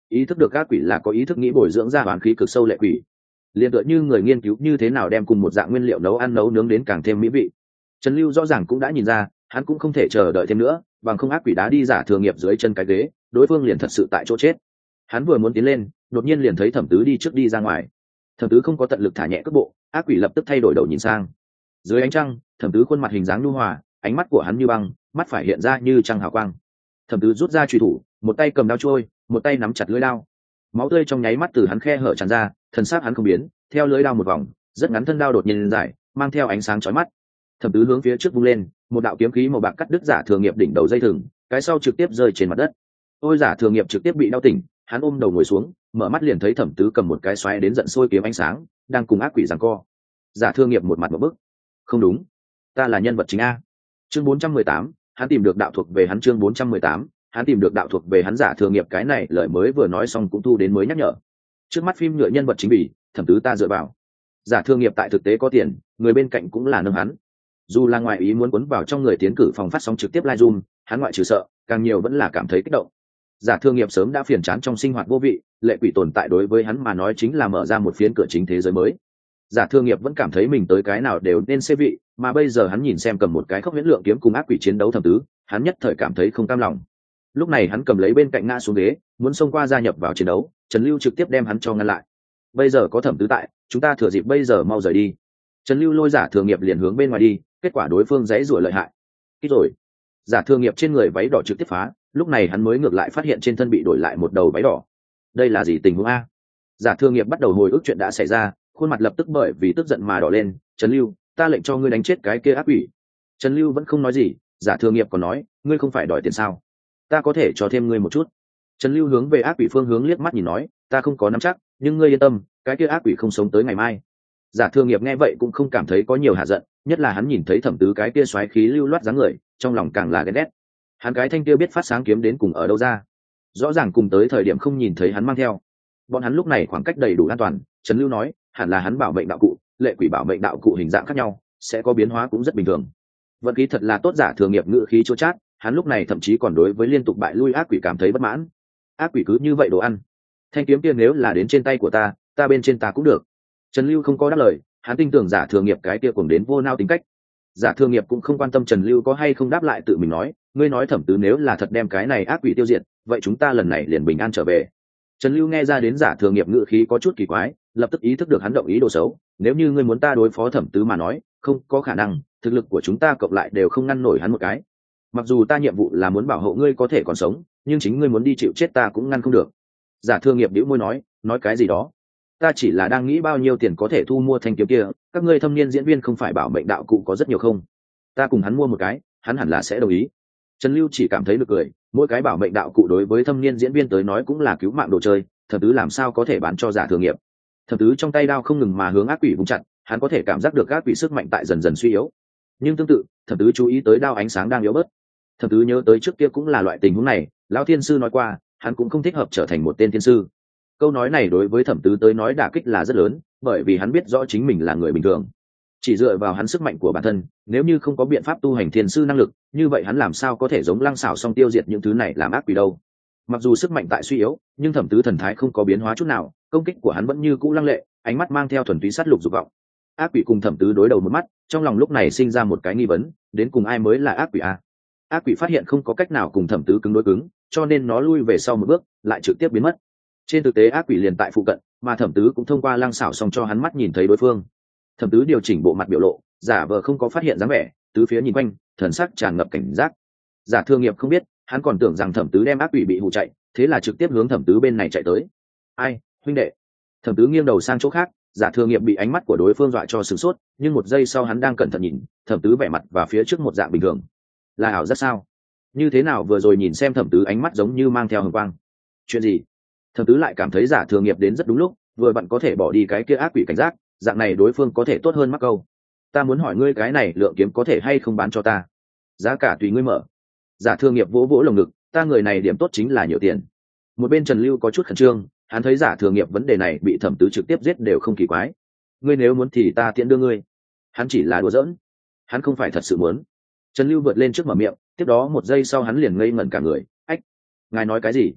ý thức được ác quỷ là có ý thức nghĩ bồi dưỡng ra oán khí cực sâu lệ quỷ, liền tựa như người nghiên cứu như thế nào đem cùng một dạng nguyên liệu nấu ăn nấu nướng đến càng thêm mỹ vị. Trần Lưu rõ ràng cũng đã nhìn ra, hắn cũng không thể chờ đợi thêm nữa, bằng không ác quỷ đá đi giả thừa nghiệp dưới chân cái ghế, đối phương liền thật sự tại chỗ chết. Hắn vừa muốn tiến lên, đột nhiên liền thấy Thẩm Tứ đi trước đi ra ngoài. Thẩm Tứ không có tận lực thả nhẹ cước bộ, ác quỷ lập tức thay đổi đầu nhìn sang. Dưới ánh trăng, Thẩm Tứ khuôn mặt hình dáng nhu hòa, ánh mắt của hắn như băng, mắt phải hiện ra như trăng hào quang. Thẩm Tứ rút ra chùy thủ, một tay cầm đao trôi, một tay nắm chặt lưỡi đao. Máu tươi trong nháy mắt từ hắn khe hở tràn ra, thần sắc hắn không biến, theo lưỡi đao một vòng, rất ngắn thân đao đột nhiên dài, mang theo ánh sáng chói mắt. Thẩm Tứ hướng phía trước vung lên, một đạo kiếm khí màu bạc cắt đứt giả thừa nghiệp đỉnh đầu dây thừng, cái sau trực tiếp rơi trên mặt đất. Ôi, giả thừa nghiệp trực tiếp bị đau tỉnh, hắn ôm đầu ngồi xuống, mở mắt liền thấy Thẩm Tứ cầm một cái xoáy đến giận sôi kiếm ánh sáng, đang cùng ác quỷ giằng co. Giả thừa nghiệp một mặt một bức, không đúng, ta là nhân vật chính a. Chương bốn trăm mười tám, hắn tìm được đạo thuộc về hắn. Chương bốn trăm mười tám, hắn tìm được đạo thuộc về hắn. Giả thừa nghiệp cái này lời mới vừa nói xong cũng thu đến mới nhắc nhở. Trước mắt phim nhựa nhân vật chính bị Thẩm Tứ ta dựa vào. Giả thừa nghiệp tại thực tế có tiền, người bên cạnh cũng là nâng hắn. Dù là ngoại ý muốn cuốn vào trong người tiến cử phòng phát sóng trực tiếp live zoom, hắn ngoại trừ sợ, càng nhiều vẫn là cảm thấy kích động. Giả thương nghiệp sớm đã phiền chán trong sinh hoạt vô vị, lệ quỷ tồn tại đối với hắn mà nói chính là mở ra một phiến cửa chính thế giới mới. Giả thương nghiệp vẫn cảm thấy mình tới cái nào đều nên xê vị, mà bây giờ hắn nhìn xem cầm một cái khốc huyễn lượng kiếm cùng ác quỷ chiến đấu Thẩm Tứ, hắn nhất thời cảm thấy không cam lòng. Lúc này hắn cầm lấy bên cạnh ngã xuống ghế, muốn xông qua gia nhập vào chiến đấu, Trần Lưu trực tiếp đem hắn cho ngăn lại. Bây giờ có Thẩm Tứ tại, chúng ta thừa dịp bây giờ mau rời đi. Trần Lưu lôi giả thương nghiệp liền hướng bên ngoài đi, kết quả đối phương dãy rủa lợi hại. Ít rồi, giả thương nghiệp trên người váy đỏ trực tiếp phá, lúc này hắn mới ngược lại phát hiện trên thân bị đổi lại một đầu váy đỏ. Đây là gì tình huống a? Giả thương nghiệp bắt đầu hồi ức chuyện đã xảy ra, khuôn mặt lập tức bởi vì tức giận mà đỏ lên. Trần Lưu, ta lệnh cho ngươi đánh chết cái kia ác quỷ. Trần Lưu vẫn không nói gì, giả thương nghiệp còn nói, ngươi không phải đòi tiền sao? Ta có thể cho thêm ngươi một chút. Trần Lưu hướng về ác quỷ phương hướng liếc mắt nhìn nói, ta không có nắm chắc, nhưng ngươi yên tâm, cái kia ác quỷ không sống tới ngày mai. Giả thương nghiệp nghe vậy cũng không cảm thấy có nhiều hạ giận, nhất là hắn nhìn thấy Thẩm Tứ cái kia xoáy khí lưu loát dáng người, trong lòng càng là ghen ghét. Hắn cái thanh kia biết phát sáng kiếm đến cùng ở đâu ra? Rõ ràng cùng tới thời điểm không nhìn thấy hắn mang theo. Bọn hắn lúc này khoảng cách đầy đủ an toàn. Trần Lưu nói, hẳn là hắn bảo mệnh đạo cụ, lệ quỷ bảo mệnh đạo cụ hình dạng khác nhau, sẽ có biến hóa cũng rất bình thường. Vận khí thật là tốt. Giả thường nghiệp ngữ khí chua chát, hắn lúc này thậm chí còn đối với liên tục bại lui ác quỷ cảm thấy bất mãn. Ác quỷ cứ như vậy đồ ăn. Thanh kiếm kia nếu là đến trên tay của ta, ta bên trên ta cũng được. Trần Lưu không có đáp lời, hắn tin tưởng giả thường nghiệp cái kia cùng đến vô nao tính cách. Giả thường nghiệp cũng không quan tâm Trần Lưu có hay không đáp lại, tự mình nói, ngươi nói Thẩm Tứ nếu là thật đem cái này ác quỷ tiêu diệt, vậy chúng ta lần này liền bình an trở về. Trần Lưu nghe ra đến giả thường nghiệp ngữ khí có chút kỳ quái, lập tức ý thức được hắn động ý đồ xấu. Nếu như ngươi muốn ta đối phó Thẩm Tứ mà nói, không có khả năng, thực lực của chúng ta cộng lại đều không ngăn nổi hắn một cái. Mặc dù ta nhiệm vụ là muốn bảo hộ ngươi có thể còn sống, nhưng chính ngươi muốn đi chịu chết ta cũng ngăn không được. Giả thường nghiệp bĩu môi nói, nói cái gì đó? Ta chỉ là đang nghĩ bao nhiêu tiền có thể thu mua thanh kiếm kia, các ngươi thâm niên diễn viên không phải bảo mệnh đạo cụ có rất nhiều không? Ta cùng hắn mua một cái, hắn hẳn là sẽ đồng ý. Trần Lưu chỉ cảm thấy được cười, mỗi cái bảo mệnh đạo cụ đối với thâm niên diễn viên tới nói cũng là cứu mạng đồ chơi, Thẩm Tứ làm sao có thể bán cho giả thường nghiệp? Thẩm Tứ trong tay đao không ngừng mà hướng ác quỷ vung chặt, hắn có thể cảm giác được ác quỷ sức mạnh tại dần dần suy yếu. Nhưng tương tự, Thẩm Tứ chú ý tới đao ánh sáng đang yếu bớt. Thẩm Tứ nhớ tới trước kia cũng là loại tình huống này, lão thiên sư nói qua, hắn cũng không thích hợp trở thành một tên thiên sư. Câu nói này đối với Thẩm Tứ tới nói đả kích là rất lớn, bởi vì hắn biết rõ chính mình là người bình thường, chỉ dựa vào hắn sức mạnh của bản thân, nếu như không có biện pháp tu hành thiên sư năng lực, như vậy hắn làm sao có thể giống Lăng Xảo Song tiêu diệt những thứ này làm ác quỷ đâu? Mặc dù sức mạnh tại suy yếu, nhưng Thẩm Tứ thần thái không có biến hóa chút nào, công kích của hắn vẫn như cũ lăng lệ, ánh mắt mang theo thuần túy sát lục dục vọng. Ác quỷ cùng Thẩm Tứ đối đầu một mắt, trong lòng lúc này sinh ra một cái nghi vấn, đến cùng ai mới là ác quỷ a? Ác quỷ phát hiện không có cách nào cùng Thẩm Tứ cứng đối cứng, cho nên nó lui về sau một bước, lại trực tiếp biến mất. Trên thực tế ác quỷ liền tại phụ cận, mà Thẩm Tứ cũng thông qua Lăng Xảo Song cho hắn mắt nhìn thấy đối phương. Thẩm Tứ điều chỉnh bộ mặt biểu lộ, giả vờ không có phát hiện dáng vẻ, tứ phía nhìn quanh, thần sắc tràn ngập cảnh giác. Giả thương nghiệp không biết, hắn còn tưởng rằng Thẩm Tứ đem ác quỷ bị hù chạy, thế là trực tiếp hướng Thẩm Tứ bên này chạy tới. Ai, huynh đệ? Thẩm Tứ nghiêng đầu sang chỗ khác, giả thương nghiệp bị ánh mắt của đối phương dọa cho sửng sốt, nhưng một giây sau hắn đang cẩn thận nhìn, Thẩm Tứ vẻ mặt và phía trước một dạng bình thường. Là ảo giác sao? Như thế nào vừa rồi nhìn xem Thẩm Tứ ánh mắt giống như mang theo hừng quang? Chuyện gì? Thẩm Tứ lại cảm thấy giả thương nghiệp đến rất đúng lúc, vừa bạn có thể bỏ đi cái kia ác quỷ cảnh giác, dạng này đối phương có thể tốt hơn mắc câu. Ta muốn hỏi ngươi cái này lượng kiếm có thể hay không bán cho ta, giá cả tùy ngươi mở. Giả thương nghiệp vỗ vỗ lồng ngực, ta người này điểm tốt chính là nhiều tiền. Một bên Trần Lưu có chút khẩn trương, hắn thấy giả thương nghiệp vấn đề này bị Thẩm Tứ trực tiếp giết đều không kỳ quái. Ngươi nếu muốn thì ta tiện đưa ngươi. Hắn chỉ là đùa giỡn, hắn không phải thật sự muốn. Trần Lưu vượt lên trước mở miệng, tiếp đó một giây sau hắn liền ngây ngẩn cả người. Ách, ngài nói cái gì?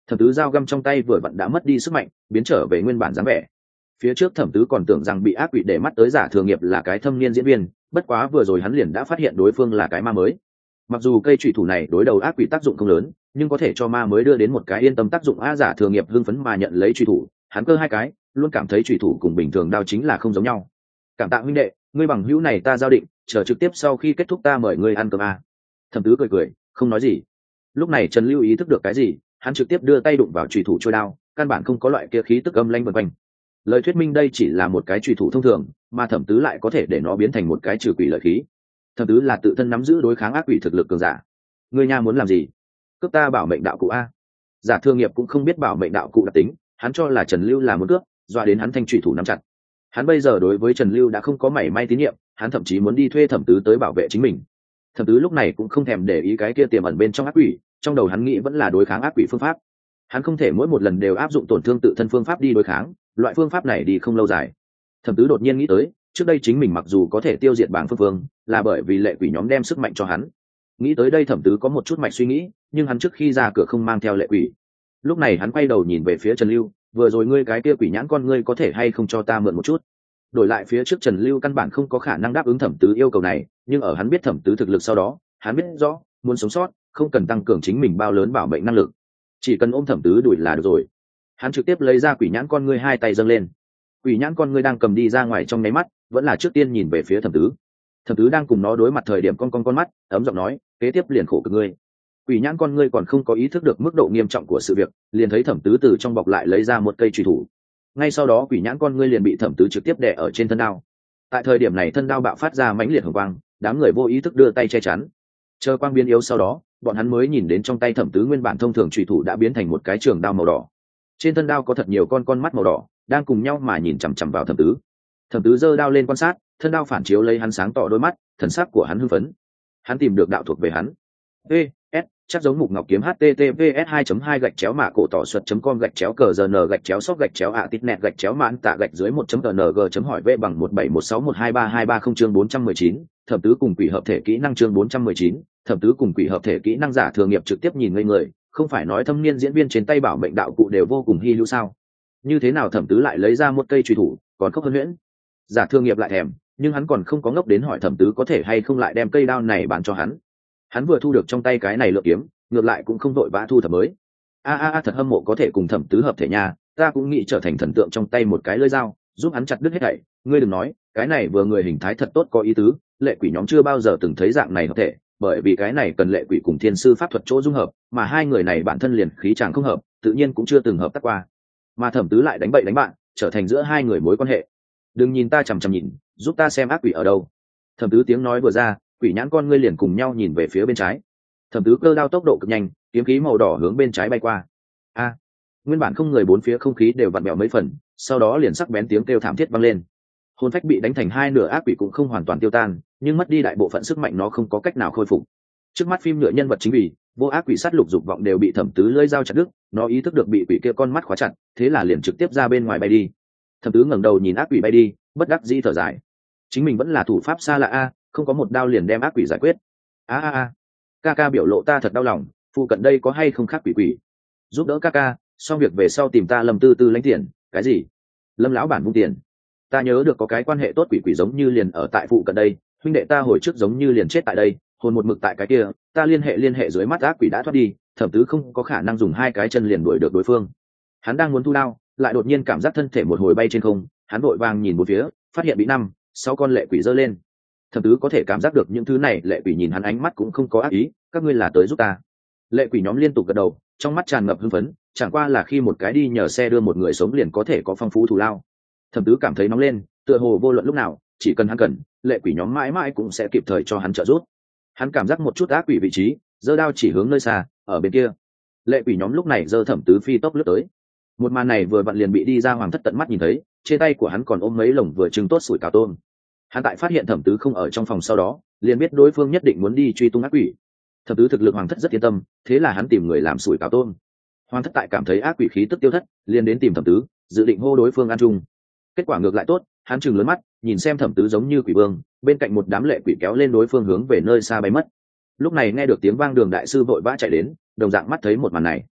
Thẩm tứ dao găm trong tay vừa vặn đã mất đi sức mạnh, biến trở về nguyên bản dáng vẻ. Phía trước thẩm tứ còn tưởng rằng bị ác quỷ để mắt tới giả thường nghiệp là cái thâm niên diễn viên, bất quá vừa rồi hắn liền đã phát hiện đối phương là cái ma mới. Mặc dù cây trụy thủ này đối đầu ác quỷ tác dụng không lớn, nhưng có thể cho ma mới đưa đến một cái yên tâm tác dụng. A giả thường nghiệp hưng phấn mà nhận lấy trụy thủ, hắn cơ hai cái, luôn cảm thấy trụy thủ cùng bình thường đao chính là không giống nhau. Cảm tạ huynh đệ, ngươi bằng hữu này ta giao định, chờ trực tiếp sau khi kết thúc ta mời ngươi ăn cơm a. Thẩm tứ cười cười, không nói gì. Lúc này Trần Lưu ý thức được cái gì, hắn trực tiếp đưa tay đụng vào trùy thủ trôi đao, căn bản không có loại kia khí tức âm lanh vần quanh. Lời thuyết minh đây chỉ là một cái trùy thủ thông thường, mà Thẩm tứ lại có thể để nó biến thành một cái trừ quỷ lợi khí. Thẩm tứ là tự thân nắm giữ đối kháng ác quỷ thực lực cường giả. Ngươi nha muốn làm gì? Cướp ta bảo mệnh đạo cụ a? Giả thương nghiệp cũng không biết bảo mệnh đạo cụ đặc tính, hắn cho là Trần Lưu là muốn cướp, dọa đến hắn thanh trùy thủ nắm chặt. Hắn bây giờ đối với Trần Lưu đã không có mảy may tín nhiệm, hắn thậm chí muốn đi thuê Thẩm tứ tới bảo vệ chính mình. Thẩm tứ lúc này cũng không thèm để ý cái kia tiềm ẩn bên trong ác quỷ, trong đầu hắn nghĩ vẫn là đối kháng ác quỷ phương pháp. Hắn không thể mỗi một lần đều áp dụng tổn thương tự thân phương pháp đi đối kháng, loại phương pháp này đi không lâu dài. Thẩm tứ đột nhiên nghĩ tới, trước đây chính mình mặc dù có thể tiêu diệt bảng phương phương, là bởi vì lệ quỷ nhóm đem sức mạnh cho hắn. Nghĩ tới đây Thẩm tứ có một chút mạch suy nghĩ, nhưng hắn trước khi ra cửa không mang theo lệ quỷ. Lúc này hắn quay đầu nhìn về phía Trần Lưu, vừa rồi ngươi cái kia quỷ nhãn con ngươi có thể hay không cho ta mượn một chút? Đổi lại phía trước Trần Lưu căn bản không có khả năng đáp ứng Thẩm tứ yêu cầu này, nhưng ở hắn biết Thẩm tứ thực lực sau đó, hắn biết rõ, muốn sống sót, không cần tăng cường chính mình bao lớn bảo mệnh năng lực, chỉ cần ôm Thẩm tứ đuổi là được rồi. Hắn trực tiếp lấy ra quỷ nhãn con ngươi, hai tay dâng lên. Quỷ nhãn con ngươi đang cầm đi ra ngoài trong nháy mắt, vẫn là trước tiên nhìn về phía Thẩm tứ. Thẩm tứ đang cùng nó đối mặt thời điểm con con con mắt, ấm giọng nói, kế tiếp liền khổ cực ngươi. Quỷ nhãn con ngươi còn không có ý thức được mức độ nghiêm trọng của sự việc, liền thấy Thẩm tứ từ trong bọc lại lấy ra một cây chùy thủ. Ngay sau đó quỷ nhãn con ngươi liền bị Thẩm tứ trực tiếp đè ở trên thân đao. Tại thời điểm này thân đao bạo phát ra mãnh liệt hồng quang, đám người vô ý thức đưa tay che chắn. Chờ quang biến yếu sau đó, bọn hắn mới nhìn đến trong tay Thẩm tứ nguyên bản thông thường chùy thủ đã biến thành một cái trường đao màu đỏ. Trên thân đao có thật nhiều con con mắt màu đỏ, đang cùng nhau mà nhìn chằm chằm vào Thẩm tứ. Thẩm tứ giơ đao lên quan sát, thân đao phản chiếu lấy hắn sáng tỏ đôi mắt, thần sắc của hắn hưng phấn. Hắn tìm được đạo thuộc về hắn. E S chắc giống mục ngọc kiếm https hai hai gạch chéo mạ cổ tỏ suất com gạch chéo cờ giờ n gạch chéo sóc gạch chéo ạ tít nẹt gạch chéo mãn tạ gạch dưới một tng hỏi v bằng một bảy một sáu một hai ba hai ba không chương bốn trăm mười chín Thẩm tứ cùng quỷ hợp thể kỹ năng chương bốn trăm mười chín Thẩm tứ cùng quỷ hợp thể kỹ năng. Giả thường nghiệp trực tiếp nhìn ngây người, không phải nói thâm niên diễn viên trên tay bảo mệnh đạo cụ đều vô cùng hy hữu sao? Như thế nào Thẩm tứ lại lấy ra một cây truy thủ, còn khóc hơn huyễn? Giả thường nghiệp lại thèm, nhưng hắn còn không có ngốc đến hỏi Thẩm tứ có thể hay không lại đem cây đao này bán cho hắn. Hắn vừa thu được trong tay cái này lựa kiếm, ngược lại cũng không vội vã thu thập mới. A a a thật hâm mộ có thể cùng Thẩm tứ hợp thể nhà, ta cũng nghĩ trở thành thần tượng trong tay một cái lưỡi dao, giúp hắn chặt đứt hết thảy. Ngươi đừng nói, cái này vừa người hình thái thật tốt có ý tứ, lệ quỷ nhóm chưa bao giờ từng thấy dạng này hợp thể, bởi vì cái này cần lệ quỷ cùng thiên sư pháp thuật chỗ dung hợp, mà hai người này bản thân liền khí chàng không hợp, tự nhiên cũng chưa từng hợp tác qua. Mà Thẩm tứ lại đánh bậy đánh bạn, trở thành giữa hai người mối quan hệ. Đừng nhìn ta chằm chằm nhìn, giúp ta xem ác quỷ ở đâu. Thẩm tứ tiếng nói vừa ra, quỷ nhãn con ngươi liền cùng nhau nhìn về phía bên trái. Thẩm tứ cơ đao tốc độ cực nhanh, kiếm khí màu đỏ hướng bên trái bay qua. A! Nguyên bản không người bốn phía không khí đều vặn vẹo mấy phần, sau đó liền sắc bén tiếng kêu thảm thiết vang lên. Hồn phách bị đánh thành hai nửa, ác quỷ cũng không hoàn toàn tiêu tan, nhưng mất đi đại bộ phận sức mạnh nó không có cách nào khôi phục. Trước mắt phim nhựa nhân vật chính vì vô ác quỷ sát lục dục vọng đều bị Thẩm tứ lưỡi dao chặt đứt, nó ý thức được bị quỷ kia con mắt khóa chặt, thế là liền trực tiếp ra bên ngoài bay đi. Thẩm tứ ngẩng đầu nhìn ác quỷ bay đi, bất đắc dĩ thở dài. Chính mình vẫn là thủ pháp xa lạ a, không có một đao liền đem ác quỷ giải quyết. A a a, ca ca biểu lộ ta thật đau lòng, phụ cận đây có hay không khác quỷ quỷ, giúp đỡ ca ca, xong việc về sau tìm ta Lâm tư tư lãnh tiền. Cái gì? Lâm lão bản vung tiền? Ta nhớ được có cái quan hệ tốt quỷ quỷ giống như liền ở tại phụ cận đây, huynh đệ ta hồi trước giống như liền chết tại đây, hồn một mực tại cái kia, ta liên hệ liên hệ dưới mắt ác quỷ đã thoát đi, Thẩm tứ không có khả năng dùng hai cái chân liền đuổi được đối phương. Hắn đang muốn thu đao, lại đột nhiên cảm giác thân thể một hồi bay trên không, hắn vội vàng nhìn một phía, phát hiện bị năm sáu con lệ quỷ giơ lên. Thẩm tứ có thể cảm giác được những thứ này lệ quỷ nhìn hắn ánh mắt cũng không có ác ý, các ngươi là tới giúp ta. Lệ quỷ nhóm liên tục gật đầu, trong mắt tràn ngập hưng phấn, chẳng qua là khi một cái đi nhờ xe đưa một người sống liền có thể có phong phú thù lao. Thẩm tứ cảm thấy nóng lên, tựa hồ vô luận lúc nào, chỉ cần hắn cần, lệ quỷ nhóm mãi mãi cũng sẽ kịp thời cho hắn trợ giúp. Hắn cảm giác một chút ác quỷ vị trí, giơ đao chỉ hướng nơi xa, ở bên kia. Lệ quỷ nhóm lúc này giơ Thẩm tứ phi tốc lướt tới. Một màn này vừa vặn liền bị đi ra hoàng thất tận mắt nhìn thấy, trên tay của hắn còn ôm mấy lồng vừa trưng tốt sủi cảo tôm. Hắn tại phát hiện Thẩm tứ không ở trong phòng sau đó, liền biết đối phương nhất định muốn đi truy tung ác quỷ. Thẩm tứ thực lực hoàng thất rất yên tâm, thế là hắn tìm người làm sủi cảo tôm. Hoàng thất tại cảm thấy ác quỷ khí tức tiêu thất, liền đến tìm Thẩm tứ, dự định hô đối phương ăn chung. Kết quả ngược lại tốt, hắn trừng lớn mắt, nhìn xem Thẩm tứ giống như quỷ vương, bên cạnh một đám lệ quỷ kéo lên đối phương hướng về nơi xa bay mất. Lúc này nghe được tiếng vang, Đường đại sư vội vã chạy đến, đồng dạng mắt thấy một màn này.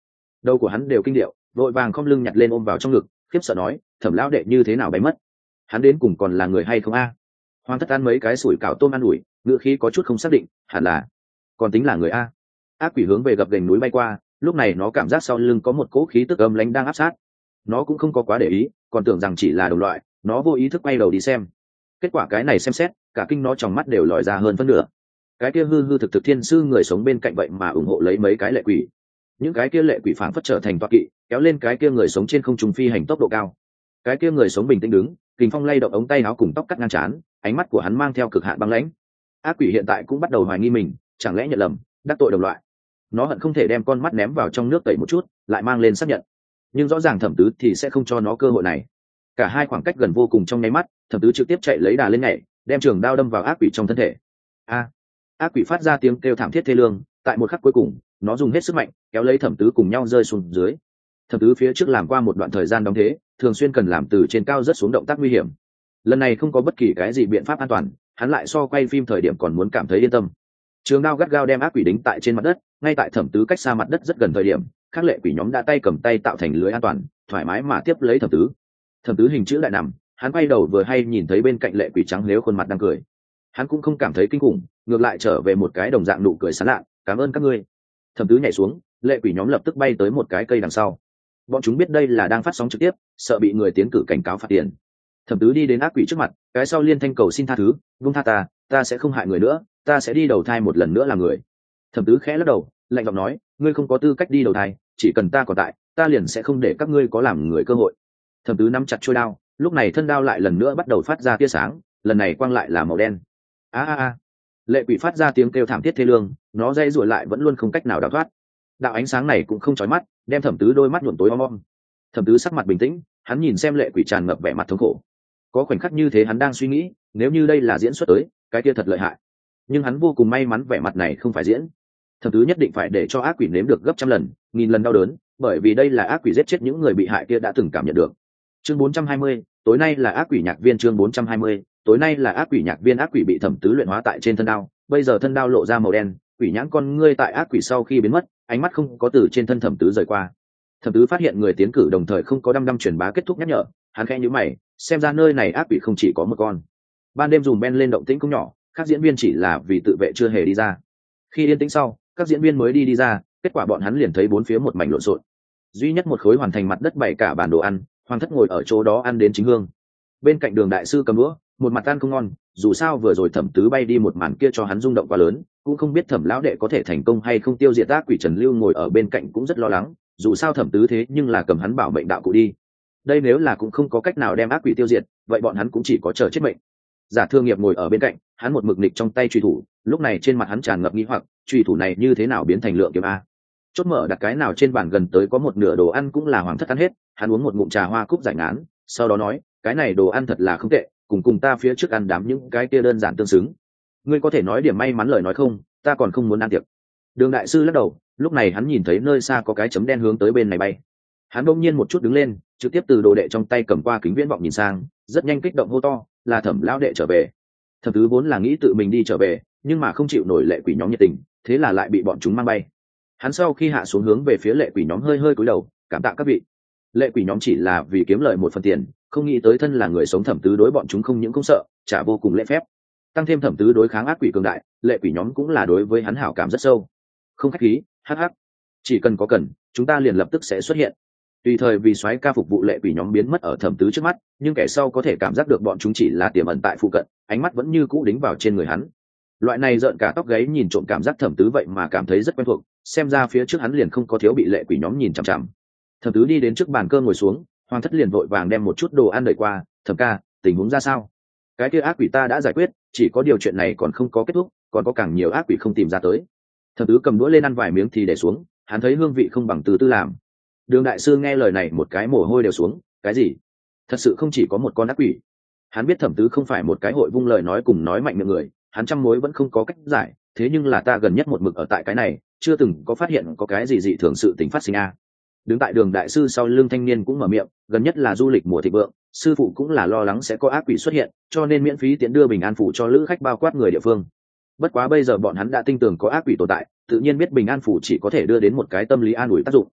đầu của hắn đều kinh điệu, vội vàng khom lưng nhặt lên ôm vào trong ngực, khiếp sợ nói, thẩm lão đệ như thế nào bay mất, hắn đến cùng còn là người hay không a? Hoàng thất ăn mấy cái sủi cảo tôm ăn ủi, ngựa khí có chút không xác định, hẳn là còn tính là người a. Ác quỷ hướng về gập gành núi bay qua, lúc này nó cảm giác sau lưng có một cỗ khí tức âm lãnh đang áp sát. Nó cũng không có quá để ý, còn tưởng rằng chỉ là đồng loại, nó vô ý thức quay đầu đi xem. Kết quả cái này xem xét, cả kinh nó trong mắt đều lòi ra hơn phân nửa. Cái kia hư hư thực thực thiên sư người sống bên cạnh vậy mà ủng hộ lấy mấy cái lệ quỷ. Những cái kia lệ quỷ phảng phất trở thành toa kỵ, kéo lên cái kia người sống trên không trung phi hành tốc độ cao. Cái kia người sống bình tĩnh đứng, kình phong lay động ống tay áo cùng tóc cắt ngang trán, ánh mắt của hắn mang theo cực hạn băng lãnh. Ác quỷ hiện tại cũng bắt đầu hoài nghi mình, chẳng lẽ nhận lầm, đắc tội đồng loại. Nó hận không thể đem con mắt ném vào trong nước tẩy một chút, lại mang lên xác nhận. Nhưng rõ ràng thẩm tứ thì sẽ không cho nó cơ hội này. Cả hai khoảng cách gần vô cùng trong nháy mắt, thẩm tứ trực tiếp chạy lấy đà lên nhảy, đem trường đao đâm vào ác quỷ trong thân thể. A! Ác quỷ phát ra tiếng kêu thảm thiết thê lương, tại một khắc cuối cùng, nó dùng hết sức mạnh, kéo lấy thẩm tứ cùng nhau rơi xuống dưới. Thẩm tứ phía trước làm qua một đoạn thời gian đóng thế, thường xuyên cần làm từ trên cao rất xuống động tác nguy hiểm. Lần này không có bất kỳ cái gì biện pháp an toàn, hắn lại so quay phim thời điểm còn muốn cảm thấy yên tâm. Trường đao gắt gao đem ác quỷ đính tại trên mặt đất, ngay tại thẩm tứ cách xa mặt đất rất gần thời điểm, các lệ quỷ nhóm đã tay cầm tay tạo thành lưới an toàn, thoải mái mà tiếp lấy thẩm tứ. Thẩm tứ hình chữ lại nằm, hắn quay đầu vừa hay nhìn thấy bên cạnh lệ quỷ trắng nếu khuôn mặt đang cười. Hắn cũng không cảm thấy kinh khủng, ngược lại trở về một cái đồng dạng nụ cười sán lạ, cảm ơn các ngươi. Thẩm tứ nhảy xuống, lệ quỷ nhóm lập tức bay tới một cái cây đằng sau. Bọn chúng biết đây là đang phát sóng trực tiếp, sợ bị người tiến cử cảnh cáo phạt tiền. Thẩm tứ đi đến ác quỷ trước mặt, cái sau liên thanh cầu xin tha thứ, vung tha ta, ta sẽ không hại người nữa, ta sẽ đi đầu thai một lần nữa làm người. Thẩm tứ khẽ lắc đầu, lạnh giọng nói, ngươi không có tư cách đi đầu thai, chỉ cần ta còn tại, ta liền sẽ không để các ngươi có làm người cơ hội. Thẩm tứ nắm chặt chuôi đao, lúc này thân đao lại lần nữa bắt đầu phát ra tia sáng, lần này quang lại là màu đen. A a a! Lệ quỷ phát ra tiếng kêu thảm thiết thê lương, nó dây rủa lại vẫn luôn không cách nào đào thoát. Đạo ánh sáng này cũng không chói mắt, đem thẩm tứ đôi mắt nhuộm tối om om. Thẩm tứ sắc mặt bình tĩnh, hắn nhìn xem lệ quỷ tràn ngập vẻ mặt thống khổ. Có khoảnh khắc như thế hắn đang suy nghĩ, nếu như đây là diễn xuất tới, cái kia thật lợi hại. Nhưng hắn vô cùng may mắn vẻ mặt này không phải diễn. Thẩm tứ nhất định phải để cho ác quỷ nếm được gấp trăm lần, nghìn lần đau đớn, bởi vì đây là ác quỷ giết chết những người bị hại kia đã từng cảm nhận được. Chương bốn trăm hai mươi, tối nay là ác quỷ nhạc viên chương bốn trăm hai mươi, tối nay là ác quỷ nhạc viên ác quỷ bị thẩm tứ luyện hóa tại trên thân đao, bây giờ thân đao lộ ra màu đen, quỷ nhãn con ngươi tại ác quỷ sau khi biến mất, ánh mắt không có từ trên thân thẩm tứ rời qua. Thẩm tứ phát hiện người tiến cử đồng thời không có đăm đăm truyền bá kết thúc nhắc nhở, hắn khẽ nhíu mày, xem ra nơi này ác quỷ không chỉ có một con. Ban đêm dùm ben lên động tĩnh cũng nhỏ, các diễn viên chỉ là vì tự vệ chưa hề đi ra. Khi yên tĩnh sau, các diễn viên mới đi đi ra, kết quả bọn hắn liền thấy bốn phía một mảnh lộn xộn. Duy nhất một khối hoàn thành mặt đất bày cả bàn đồ ăn, Hoàng thất ngồi ở chỗ đó ăn đến chính hương. Bên cạnh Đường đại sư cầm đũa, một mặt ăn không ngon, dù sao vừa rồi thẩm tứ bay đi một màn kia cho hắn rung động quá lớn, cũng không biết thẩm lão đệ có thể thành công hay không tiêu diệt ác quỷ. Trần Lưu ngồi ở bên cạnh cũng rất lo lắng, dù sao thẩm tứ thế nhưng là cầm hắn bảo mệnh đạo cụ đi. Đây nếu là cũng không có cách nào đem ác quỷ tiêu diệt, vậy bọn hắn cũng chỉ có chờ chết mệnh. Giả Thương Nghiệp ngồi ở bên cạnh, hắn một mực nịch trong tay truy thủ, lúc này trên mặt hắn tràn ngập nghi hoặc, truy thủ này như thế nào biến thành lượng kiếm a? Chốt mở đặt cái nào trên bàn gần tới có một nửa đồ ăn cũng là Hoàng thất ăn hết, hắn uống một ngụm trà hoa cúc giải ngán, sau đó nói, cái này đồ ăn thật là không tệ, cùng cùng ta phía trước ăn đám những cái kia đơn giản tương xứng. Ngươi có thể nói điểm may mắn lời nói không, ta còn không muốn ăn tiệc. Đường đại sư lắc đầu, lúc này hắn nhìn thấy nơi xa có cái chấm đen hướng tới bên này bay. Hắn bỗng nhiên một chút đứng lên, trực tiếp từ đồ đệ trong tay cầm qua kính viễn vọng nhìn sang, rất nhanh kích động hô to, là Thẩm lão đệ trở về. Thẩm tứ vốn là nghĩ tự mình đi trở về, nhưng mà không chịu nổi lệ quỷ nhóm nhiệt tình, thế là lại bị bọn chúng mang bay. Hắn sau khi hạ xuống hướng về phía lệ quỷ nhóm hơi hơi cúi đầu, cảm tạ các vị. Lệ quỷ nhóm chỉ là vì kiếm lợi một phần tiền, không nghĩ tới thân là người sống thẩm tứ đối bọn chúng không những không sợ, trả vô cùng lễ phép. Tăng thêm thẩm tứ đối kháng ác quỷ cường đại, lệ quỷ nhóm cũng là đối với hắn hảo cảm rất sâu. Không khách khí, hắc hắc. Chỉ cần có cần, chúng ta liền lập tức sẽ xuất hiện. Tùy thời vì soái ca phục vụ lệ quỷ nhóm biến mất ở thẩm tứ trước mắt, nhưng kẻ sau có thể cảm giác được bọn chúng chỉ là tiềm ẩn tại phụ cận, ánh mắt vẫn như cũ đính vào trên người hắn. Loại này rợn cả tóc gáy nhìn trộm cảm giác thẩm tứ vậy mà cảm thấy rất quen thuộc, xem ra phía trước hắn liền không có thiếu bị lệ quỷ nhóm nhìn chằm chằm. Thẩm tứ đi đến trước bàn cơm ngồi xuống, Hoàng thất liền vội vàng đem một chút đồ ăn đẩy qua, thẩm ca, tình huống ra sao? Cái kia ác quỷ ta đã giải quyết, chỉ có điều chuyện này còn không có kết thúc, còn có càng nhiều ác quỷ không tìm ra tới. Thẩm tứ cầm đũa lên ăn vài miếng thì để xuống, hắn thấy hương vị không bằng từ tư làm. Đường đại sư nghe lời này một cái mồ hôi đều xuống, cái gì? Thật sự không chỉ có một con ác quỷ. Hắn biết thẩm tứ không phải một cái hội vung lời nói cùng nói mạnh miệng người, hắn trăm mối vẫn không có cách giải, thế nhưng là ta gần nhất một mực ở tại cái này, chưa từng có phát hiện có cái gì dị thường sự tình phát sinh a. Đứng tại Đường đại sư sau lưng thanh niên cũng mở miệng, gần nhất là du lịch mùa thịnh vượng, sư phụ cũng là lo lắng sẽ có ác quỷ xuất hiện, cho nên miễn phí tiện đưa bình an phủ cho lữ khách bao quát người địa phương. Bất quá bây giờ bọn hắn đã tin tưởng có ác quỷ tồn tại, tự nhiên biết bình an phủ chỉ có thể đưa đến một cái tâm lý an ủi tác dụng.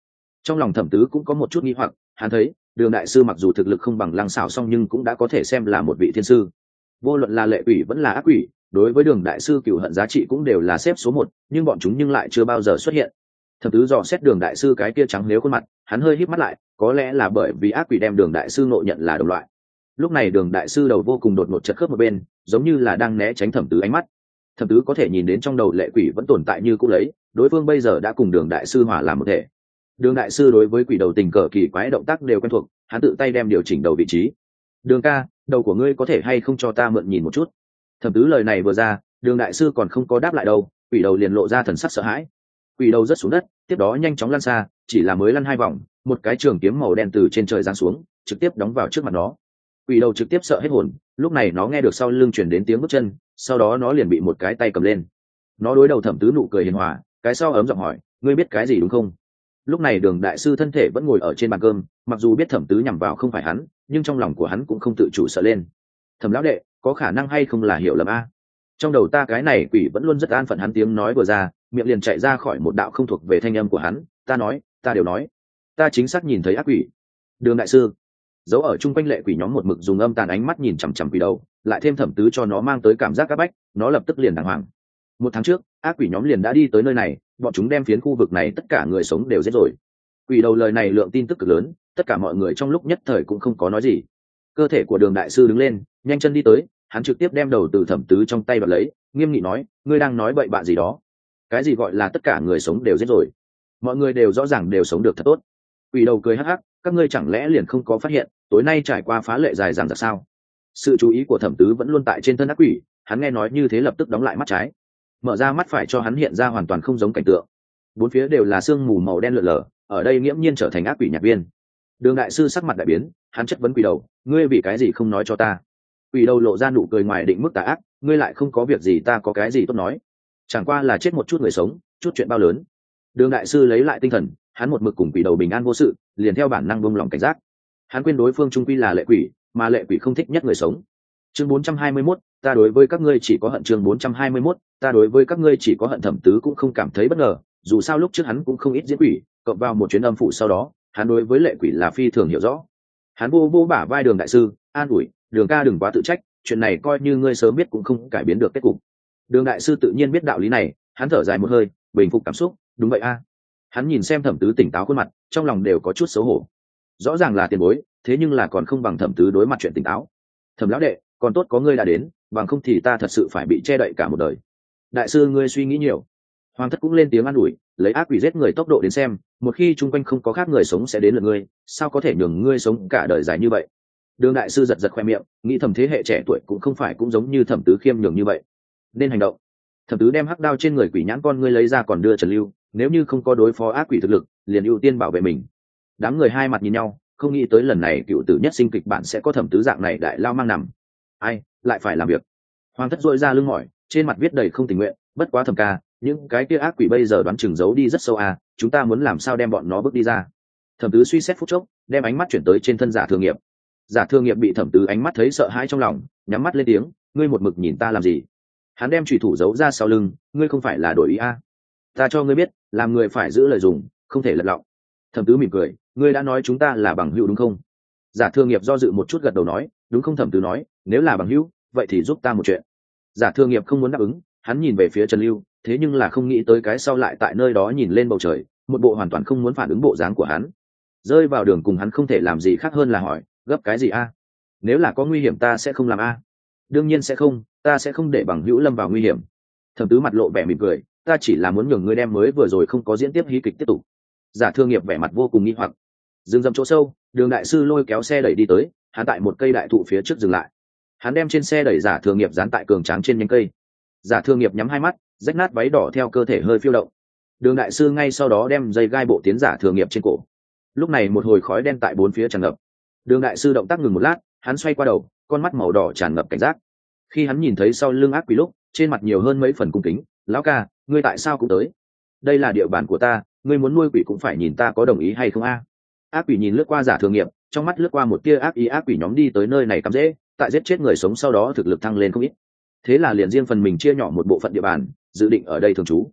Trong lòng thẩm tứ cũng có một chút nghi hoặc, hắn thấy đường đại sư mặc dù thực lực không bằng lăng xảo song nhưng cũng đã có thể xem là một vị thiên sư. Vô luận là lệ quỷ vẫn là ác quỷ, đối với đường đại sư cửu hận giá trị cũng đều là xếp số một, nhưng bọn chúng nhưng lại chưa bao giờ xuất hiện. Thẩm tứ dò xét đường đại sư cái kia trắng nếu khuôn mặt, hắn hơi híp mắt lại, có lẽ là bởi vì ác quỷ đem đường đại sư ngộ nhận là đồng loại. Lúc này đường đại sư đầu vô cùng đột ngột chật khớp một bên, giống như là đang né tránh thẩm tứ ánh mắt. Thẩm tứ có thể nhìn đến trong đầu lệ quỷ vẫn tồn tại như cũ lấy, đối phương bây giờ đã cùng đường đại sư hòa làm một thể. Đường đại sư đối với quỷ đầu tình cờ kỳ quái động tác đều quen thuộc, hắn tự tay đem điều chỉnh đầu vị trí. Đường ca, đầu của ngươi có thể hay không cho ta mượn nhìn một chút? Thẩm tứ lời này vừa ra, đường đại sư còn không có đáp lại đâu, quỷ đầu liền lộ ra thần sắc sợ hãi. Quỷ đầu rớt xuống đất, tiếp đó nhanh chóng lăn xa, chỉ là mới lăn hai vòng, một cái trường kiếm màu đen từ trên trời giáng xuống, trực tiếp đóng vào trước mặt nó. Quỷ đầu trực tiếp sợ hết hồn, lúc này nó nghe được sau lưng truyền đến tiếng bước chân, sau đó nó liền bị một cái tay cầm lên. Nó đối đầu thẩm tứ nụ cười hiền hòa, cái sau ấm giọng hỏi, ngươi biết cái gì đúng không? Lúc này đường đại sư thân thể vẫn ngồi ở trên bàn cơm, mặc dù biết thẩm tứ nhằm vào không phải hắn, nhưng trong lòng của hắn cũng không tự chủ sợ lên. Thẩm lão đệ, có khả năng hay không là hiểu lầm a? Trong đầu ta cái này quỷ vẫn luôn rất an phận, hắn tiếng nói vừa ra, miệng liền chạy ra khỏi một đạo không thuộc về thanh âm của hắn, ta nói, ta đều nói, ta chính xác nhìn thấy ác quỷ. Đường đại sư giấu ở chung quanh lệ quỷ nhóm một mực dùng âm tàn ánh mắt nhìn chằm chằm quỷ đầu, lại thêm thẩm tứ cho nó mang tới cảm giác áp bách, nó lập tức liền đàng hoàng. Một tháng trước ác quỷ nhóm liền đã đi tới nơi này, bọn chúng đem phiến khu vực này tất cả người sống đều giết rồi. Quỷ đầu lời này lượng tin tức cực lớn, tất cả mọi người trong lúc nhất thời cũng không có nói gì. Cơ thể của đường đại sư đứng lên, nhanh chân đi tới, hắn trực tiếp đem đầu từ thẩm tứ trong tay đoạt lấy, nghiêm nghị nói, ngươi đang nói bậy bạ gì đó? Cái gì gọi là tất cả người sống đều giết rồi? Mọi người đều rõ ràng đều sống được thật tốt. Quỷ đầu cười hắc hắc, các ngươi chẳng lẽ liền không có phát hiện tối nay trải qua phá lệ dài dằng dặc sao? Sự chú ý của thẩm tứ vẫn luôn tại trên thân ác quỷ, hắn nghe nói như thế lập tức đóng lại mắt trái, mở ra mắt phải cho hắn hiện ra hoàn toàn không giống cảnh tượng. Bốn phía đều là sương mù màu đen lượn lờ, ở đây nghiễm nhiên trở thành ác quỷ nhạc viên. Đường đại sư sắc mặt đại biến, hắn chất vấn quỷ đầu, ngươi vì cái gì không nói cho ta? Quỷ đầu lộ ra nụ cười ngoài định mức tà ác, ngươi lại không có việc gì, ta có cái gì tốt nói? Chẳng qua là chết một chút người sống, chút chuyện bao lớn. Đường đại sư lấy lại tinh thần, hắn một mực cùng quỷ đầu bình an vô sự, liền theo bản năng buông lòng cảnh giác. Hắn quên đối phương trung quy là lệ quỷ, mà lệ quỷ không thích nhất người sống. Chương bốn trăm hai mươi mốt, ta đối với các ngươi chỉ có hận. Chương bốn trăm hai mươi mốt, ta đối với các ngươi chỉ có hận. Thẩm tứ cũng không cảm thấy bất ngờ, dù sao lúc trước hắn cũng không ít diễn quỷ, cộng vào một chuyến âm phủ sau đó, hắn đối với lệ quỷ là phi thường hiểu rõ. Hắn vô vô bả vai đường đại sư, an ủi, đường ca đừng quá tự trách, chuyện này coi như ngươi sớm biết cũng không cải biến được kết cục. Đường đại sư tự nhiên biết đạo lý này, hắn thở dài một hơi, bình phục cảm xúc, đúng vậy a. Hắn nhìn xem thẩm tứ tỉnh táo khuôn mặt, trong lòng đều có chút xấu hổ. Rõ ràng là tiền bối, thế nhưng là còn không bằng thẩm tứ đối mặt chuyện tỉnh táo. Thẩm lão đệ, còn tốt có ngươi đã đến, bằng không thì ta thật sự phải bị che đậy cả một đời. Đại sư ngươi suy nghĩ nhiều. Hoàng thất cũng lên tiếng an ủi, lấy ác quỷ giết người tốc độ đến xem, một khi chung quanh không có khác người sống sẽ đến lượt ngươi, sao có thể nhường ngươi sống cả đời dài như vậy? Đường đại sư giật giật khoe miệng, nghĩ thầm thế hệ trẻ tuổi cũng không phải cũng giống như thẩm tứ khiêm nhường như vậy, nên hành động. Thẩm tứ đem hắc đao trên người quỷ nhãn con ngươi lấy ra còn đưa Trần Lưu, nếu như không có đối phó ác quỷ thực lực, liền ưu tiên bảo vệ mình. Đám người hai mặt nhìn nhau, không nghĩ tới lần này cựu tử nhất sinh kịch bản sẽ có thẩm tứ dạng này đại lao mang nằm. Ai lại phải làm việc? Hoàng thất dội ra lưng mỏi, trên mặt viết đầy không tình nguyện, bất quá thẩm ca, những cái kia ác quỷ bây giờ đoán chừng giấu đi rất sâu à, chúng ta muốn làm sao đem bọn nó bước đi ra? Thẩm tứ suy xét phút chốc, đem ánh mắt chuyển tới trên thân giả thương nghiệp. Giả thương nghiệp bị thẩm tứ ánh mắt thấy sợ hãi trong lòng, nhắm mắt lên tiếng, ngươi một mực nhìn ta làm gì? Hắn đem chùy thủ giấu ra sau lưng, ngươi không phải là đổi ý à? Ta cho ngươi biết, làm người phải giữ lời dùng, không thể lật lọng. Thẩm tứ mỉm cười, ngươi đã nói chúng ta là bằng hữu đúng không? Giả thương nghiệp do dự một chút gật đầu nói, đúng không? Thẩm tứ nói, nếu là bằng hữu, vậy thì giúp ta một chuyện. Giả thương nghiệp không muốn đáp ứng, hắn nhìn về phía Trần Lưu, thế nhưng là không nghĩ tới cái sau lại tại nơi đó nhìn lên bầu trời, một bộ hoàn toàn không muốn phản ứng bộ dáng của hắn. Rơi vào đường cùng hắn không thể làm gì khác hơn là hỏi, gấp cái gì a? Nếu là có nguy hiểm ta sẽ không làm a. Đương nhiên sẽ không, ta sẽ không để bằng hữu lâm vào nguy hiểm. Thẩm tứ mặt lộ vẻ mỉm cười, ta chỉ là muốn nhường ngươi đem mới vừa rồi không có diễn tiếp hí kịch tiếp tục. Giả thương nghiệp vẻ mặt vô cùng nghi hoặc. Dừng dầm chỗ sâu, đường đại sư lôi kéo xe đẩy đi tới, hắn tại một cây đại thụ phía trước dừng lại. Hắn đem trên xe đẩy giả thương nghiệp dán tại cường tráng trên nhánh cây. Giả thương nghiệp nhắm hai mắt, rách nát váy đỏ theo cơ thể hơi phiêu động. Đường đại sư ngay sau đó đem dây gai bộ tiến giả thương nghiệp trên cổ. Lúc này một hồi khói đen tại bốn phía tràn ngập. Đường đại sư động tác ngừng một lát, hắn xoay qua đầu, con mắt màu đỏ tràn ngập cảnh giác. Khi hắn nhìn thấy sau lưng ác quỷ lúc, trên mặt nhiều hơn mấy phần cung kính, lão ca, ngươi tại sao cũng tới? Đây là địa bàn của ta, ngươi muốn nuôi quỷ cũng phải nhìn ta có đồng ý hay không a. Ác quỷ nhìn lướt qua giả thương nghiệp, trong mắt lướt qua một tia ác ý. Ác quỷ nhóm đi tới nơi này cắm dễ, tại giết chết người sống sau đó thực lực thăng lên không ít, thế là liền riêng phần mình chia nhỏ một bộ phận địa bàn, dự định ở đây thường trú.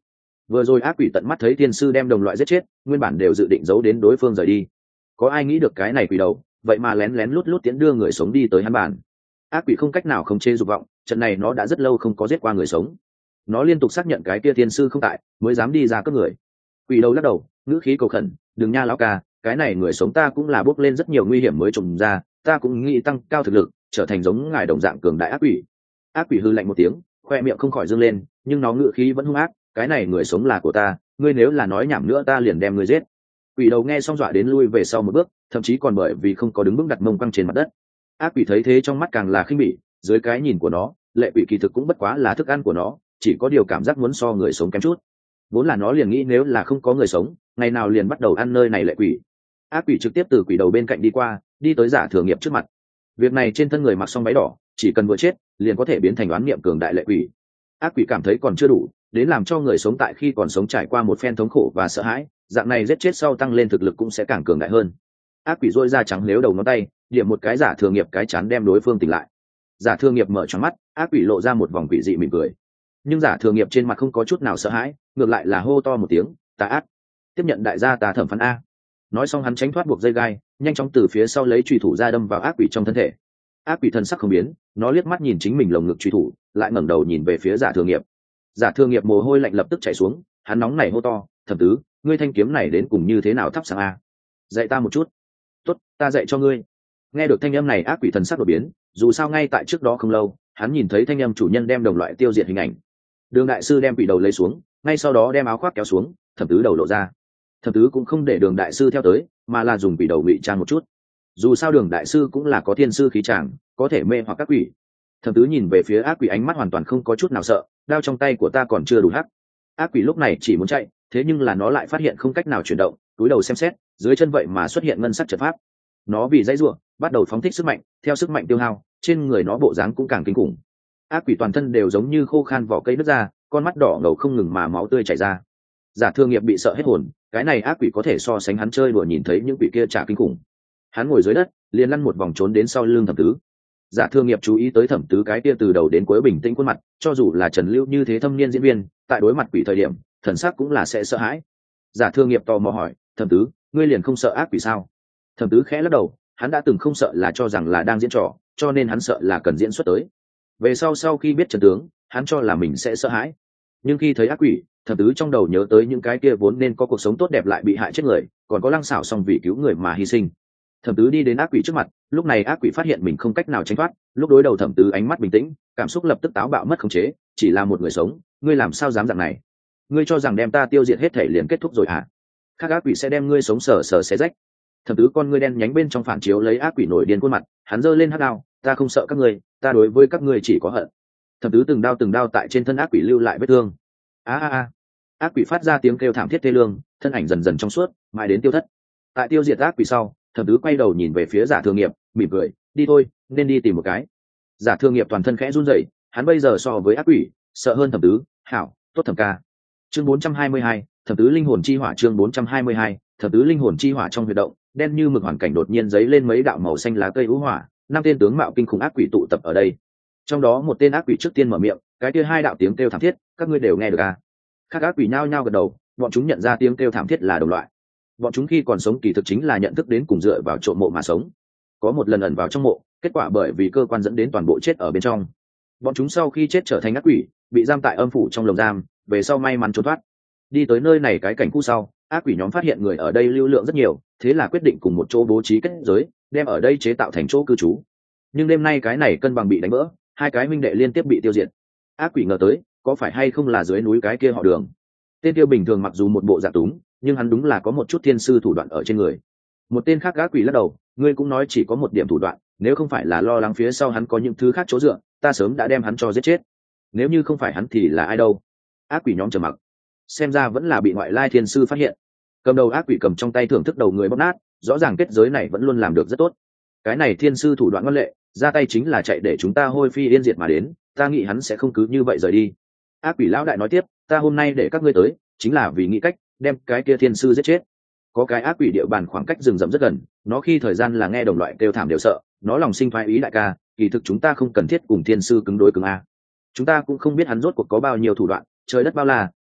Vừa rồi ác quỷ tận mắt thấy thiên sư đem đồng loại giết chết, nguyên bản đều dự định giấu đến đối phương rời đi. Có ai nghĩ được cái này quỷ đầu vậy mà lén lén lút lút tiến đưa người sống đi tới hắn bàn. Ác quỷ không cách nào khống chế dục vọng, trận này nó đã rất lâu không có giết qua người sống. Nó liên tục xác nhận cái kia thiên sư không tại mới dám đi ra cướp người. Quỷ đầu lắc đầu, ngữ khí cầu khẩn, đừng nha lão ca, cái này người sống ta cũng là bước lên rất nhiều nguy hiểm mới trồng ra, ta cũng nghĩ tăng cao thực lực, trở thành giống ngài đồng dạng cường đại ác quỷ. Ác quỷ hư lạnh một tiếng, khoe miệng không khỏi dương lên, nhưng nó ngữ khí vẫn hung ác, cái này người sống là của ta, ngươi nếu là nói nhảm nữa ta liền đem ngươi giết. Quỷ đầu nghe xong dọa đến lui về sau một bước, thậm chí còn bởi vì không có đứng vững đặt mông căng trên mặt đất. Ác quỷ thấy thế trong mắt càng là khinh bỉ, dưới cái nhìn của nó, lệ quỷ kỳ thực cũng bất quá là thức ăn của nó, chỉ có điều cảm giác muốn so người sống kém chút. Vốn là nó liền nghĩ nếu là không có người sống, ngày nào liền bắt đầu ăn nơi này lệ quỷ. Ác quỷ trực tiếp từ quỷ đầu bên cạnh đi qua, đi tới giả thừa nghiệp trước mặt. Việc này trên thân người mặc xong váy đỏ, chỉ cần vừa chết, liền có thể biến thành oán niệm cường đại lệ quỷ. Ác quỷ cảm thấy còn chưa đủ, đến làm cho người sống tại khi còn sống trải qua một phen thống khổ và sợ hãi, dạng này giết chết sau tăng lên thực lực cũng sẽ càng cường đại hơn. Ác quỷ rôi ra trắng nếu đầu ngón tay, điểm một cái giả thừa nghiệp cái chán đem đối phương tỉnh lại. Giả thừa nghiệp mở tròn mắt, ác quỷ lộ ra một vòng quỷ dị mỉm cười, nhưng giả thừa nghiệp trên mặt không có chút nào sợ hãi, ngược lại là hô to một tiếng, tà ác, tiếp nhận đại gia tà thẩm phán a. Nói xong hắn tránh thoát buộc dây gai, nhanh chóng từ phía sau lấy chùy thủ ra đâm vào ác quỷ trong thân thể. Ác quỷ thân sắc không biến, nó liếc mắt nhìn chính mình lồng ngực chùy thủ, lại ngẩng đầu nhìn về phía giả thừa nghiệp. Giả thừa nghiệp mồ hôi lạnh lập tức chảy xuống, hắn nóng nảy hô to, thẩm tứ, ngươi thanh kiếm này đến cùng như thế nào thắp sáng a? Dạy ta một chút. Tốt, ta dạy cho ngươi. Nghe được thanh âm này ác quỷ thần sắc đột biến, dù sao ngay tại trước đó không lâu, hắn nhìn thấy thanh âm chủ nhân đem đồng loại tiêu diệt hình ảnh. Đường đại sư đem quỷ đầu lấy xuống, ngay sau đó đem áo khoác kéo xuống, thẩm tứ đầu lộ ra. Thẩm tứ cũng không để đường đại sư theo tới, mà là dùng quỷ đầu ngụy trang một chút. Dù sao đường đại sư cũng là có thiên sư khí tràng, có thể mê hoặc các quỷ. Thẩm tứ nhìn về phía ác quỷ ánh mắt hoàn toàn không có chút nào sợ, đao trong tay của ta còn chưa đủ hắc. Ác quỷ lúc này chỉ muốn chạy, thế nhưng là nó lại phát hiện không cách nào chuyển động, túi đầu xem xét, dưới chân vậy mà xuất hiện ngân sắc trận pháp. Nó vì dãy rủa, bắt đầu phóng thích sức mạnh, theo sức mạnh tiêu hao, trên người nó bộ dáng cũng càng kinh khủng. Ác quỷ toàn thân đều giống như khô khan vỏ cây nứt ra, con mắt đỏ ngầu không ngừng mà máu tươi chảy ra. Giả Thương Nghiệp bị sợ hết hồn, cái này ác quỷ có thể so sánh hắn chơi đùa nhìn thấy những quỷ kia chả kinh khủng. Hắn ngồi dưới đất, liền lăn một vòng trốn đến sau lưng Thẩm Tứ. Giả Thương Nghiệp chú ý tới Thẩm Tứ cái kia từ đầu đến cuối bình tĩnh khuôn mặt, cho dù là Trần Lưu như thế thâm niên diễn viên, tại đối mặt quỷ thời điểm, thần sắc cũng là sẽ sợ hãi. Giả Thương Nghiệp tò mò hỏi, Thẩm Tứ, ngươi liền không sợ ác quỷ sao? Thẩm Tứ khẽ lắc đầu, hắn đã từng không sợ là cho rằng là đang diễn trò, cho nên hắn sợ là cần diễn xuất tới. Về sau sau khi biết trận tướng, hắn cho là mình sẽ sợ hãi, nhưng khi thấy ác quỷ, Thẩm Tứ trong đầu nhớ tới những cái kia vốn nên có cuộc sống tốt đẹp lại bị hại chết người, còn có lăng xảo xong vì cứu người mà hy sinh. Thẩm Tứ đi đến ác quỷ trước mặt, lúc này ác quỷ phát hiện mình không cách nào tránh thoát, lúc đối đầu Thẩm Tứ ánh mắt bình tĩnh, cảm xúc lập tức táo bạo mất khống chế, chỉ là một người sống, ngươi làm sao dám dạng này? Ngươi cho rằng đem ta tiêu diệt hết thể liền kết thúc rồi hả? Khác ác quỷ sẽ đem ngươi sống sờ sờ xé rách. Thẩm Tứ con ngươi đen nhánh bên trong phản chiếu lấy ác quỷ nổi điên khuôn mặt, hắn giơ lên hắc đao, ta không sợ các ngươi, ta đối với các ngươi chỉ có hận. Thẩm Tứ từng đao từng đao tại trên thân ác quỷ lưu lại vết thương. A a a. Ác quỷ phát ra tiếng kêu thảm thiết thê lương, thân ảnh dần dần trong suốt, mãi đến tiêu thất. Tại tiêu diệt ác quỷ sau, Thẩm Tứ quay đầu nhìn về phía Giả Thương Nghiệp, mỉm cười, đi thôi, nên đi tìm một cái. Giả Thương Nghiệp toàn thân khẽ run rẩy, hắn bây giờ so với ác quỷ, sợ hơn Thẩm Tứ, hảo, tốt Thẩm ca. Chương bốn trăm hai mươi hai, Thẩm Tứ linh hồn chi hỏa chương bốn trăm hai mươi hai, Thẩm Tứ linh hồn chi hỏa trong huy động, đen như mực hoàn cảnh đột nhiên giấy lên mấy đạo màu xanh lá cây ú hỏa, năm tên tướng mạo kinh khủng ác quỷ tụ tập ở đây. Trong đó một tên ác quỷ trước tiên mở miệng, cái kia hai đạo tiếng kêu thảm thiết, các ngươi đều nghe được à? Các ác quỷ nhao nhao gật đầu, bọn chúng nhận ra tiếng kêu thảm thiết là đồng loại. Bọn chúng khi còn sống kỳ thực chính là nhận thức đến cùng dựa vào trộm mộ mà sống. Có một lần ẩn vào trong mộ, kết quả bởi vì cơ quan dẫn đến toàn bộ chết ở bên trong. Bọn chúng sau khi chết trở thành ác quỷ, bị giam tại âm phủ trong lồng giam, về sau may mắn trốn thoát. Đi tới nơi này cái cảnh khu sau, ác quỷ nhóm phát hiện người ở đây lưu lượng rất nhiều, thế là quyết định cùng một chỗ bố trí kết giới, đem ở đây chế tạo thành chỗ cư trú. Nhưng đêm nay cái này cân bằng bị đánh vỡ, hai cái minh đệ liên tiếp bị tiêu diệt. Ác quỷ ngờ tới, có phải hay không là dưới núi cái kia họ Đường. Tên kia bình thường mặc dù một bộ dạ túng, nhưng hắn đúng là có một chút thiên sư thủ đoạn ở trên người. Một tên khác ác quỷ lắc đầu, ngươi cũng nói chỉ có một điểm thủ đoạn, nếu không phải là lo lắng phía sau hắn có những thứ khác chỗ dựa, ta sớm đã đem hắn cho giết chết. Nếu như không phải hắn thì là ai đâu? Ác quỷ nhóm trầm mặc, xem ra vẫn là bị ngoại lai thiên sư phát hiện. Cầm đầu ác quỷ cầm trong tay thưởng thức đầu người bóp nát, rõ ràng kết giới này vẫn luôn làm được rất tốt. Cái này thiên sư thủ đoạn ngoan lệ, ra tay chính là chạy để chúng ta hôi phi yên diệt mà đến, ta nghĩ hắn sẽ không cứ như vậy rời đi. Ác quỷ lão đại nói tiếp, ta hôm nay để các ngươi tới, chính là vì nghĩ cách đem cái kia thiên sư giết chết. Có cái ác quỷ địa bàn khoảng cách rừng rậm rất gần, nó khi thời gian là nghe đồng loại kêu thảm đều sợ, nó lòng sinh thoái ý đại ca, kỳ thực chúng ta không cần thiết cùng thiên sư cứng đối cứng a. Chúng ta cũng không biết hắn rốt cuộc có bao nhiêu thủ đoạn, trời đất bao la,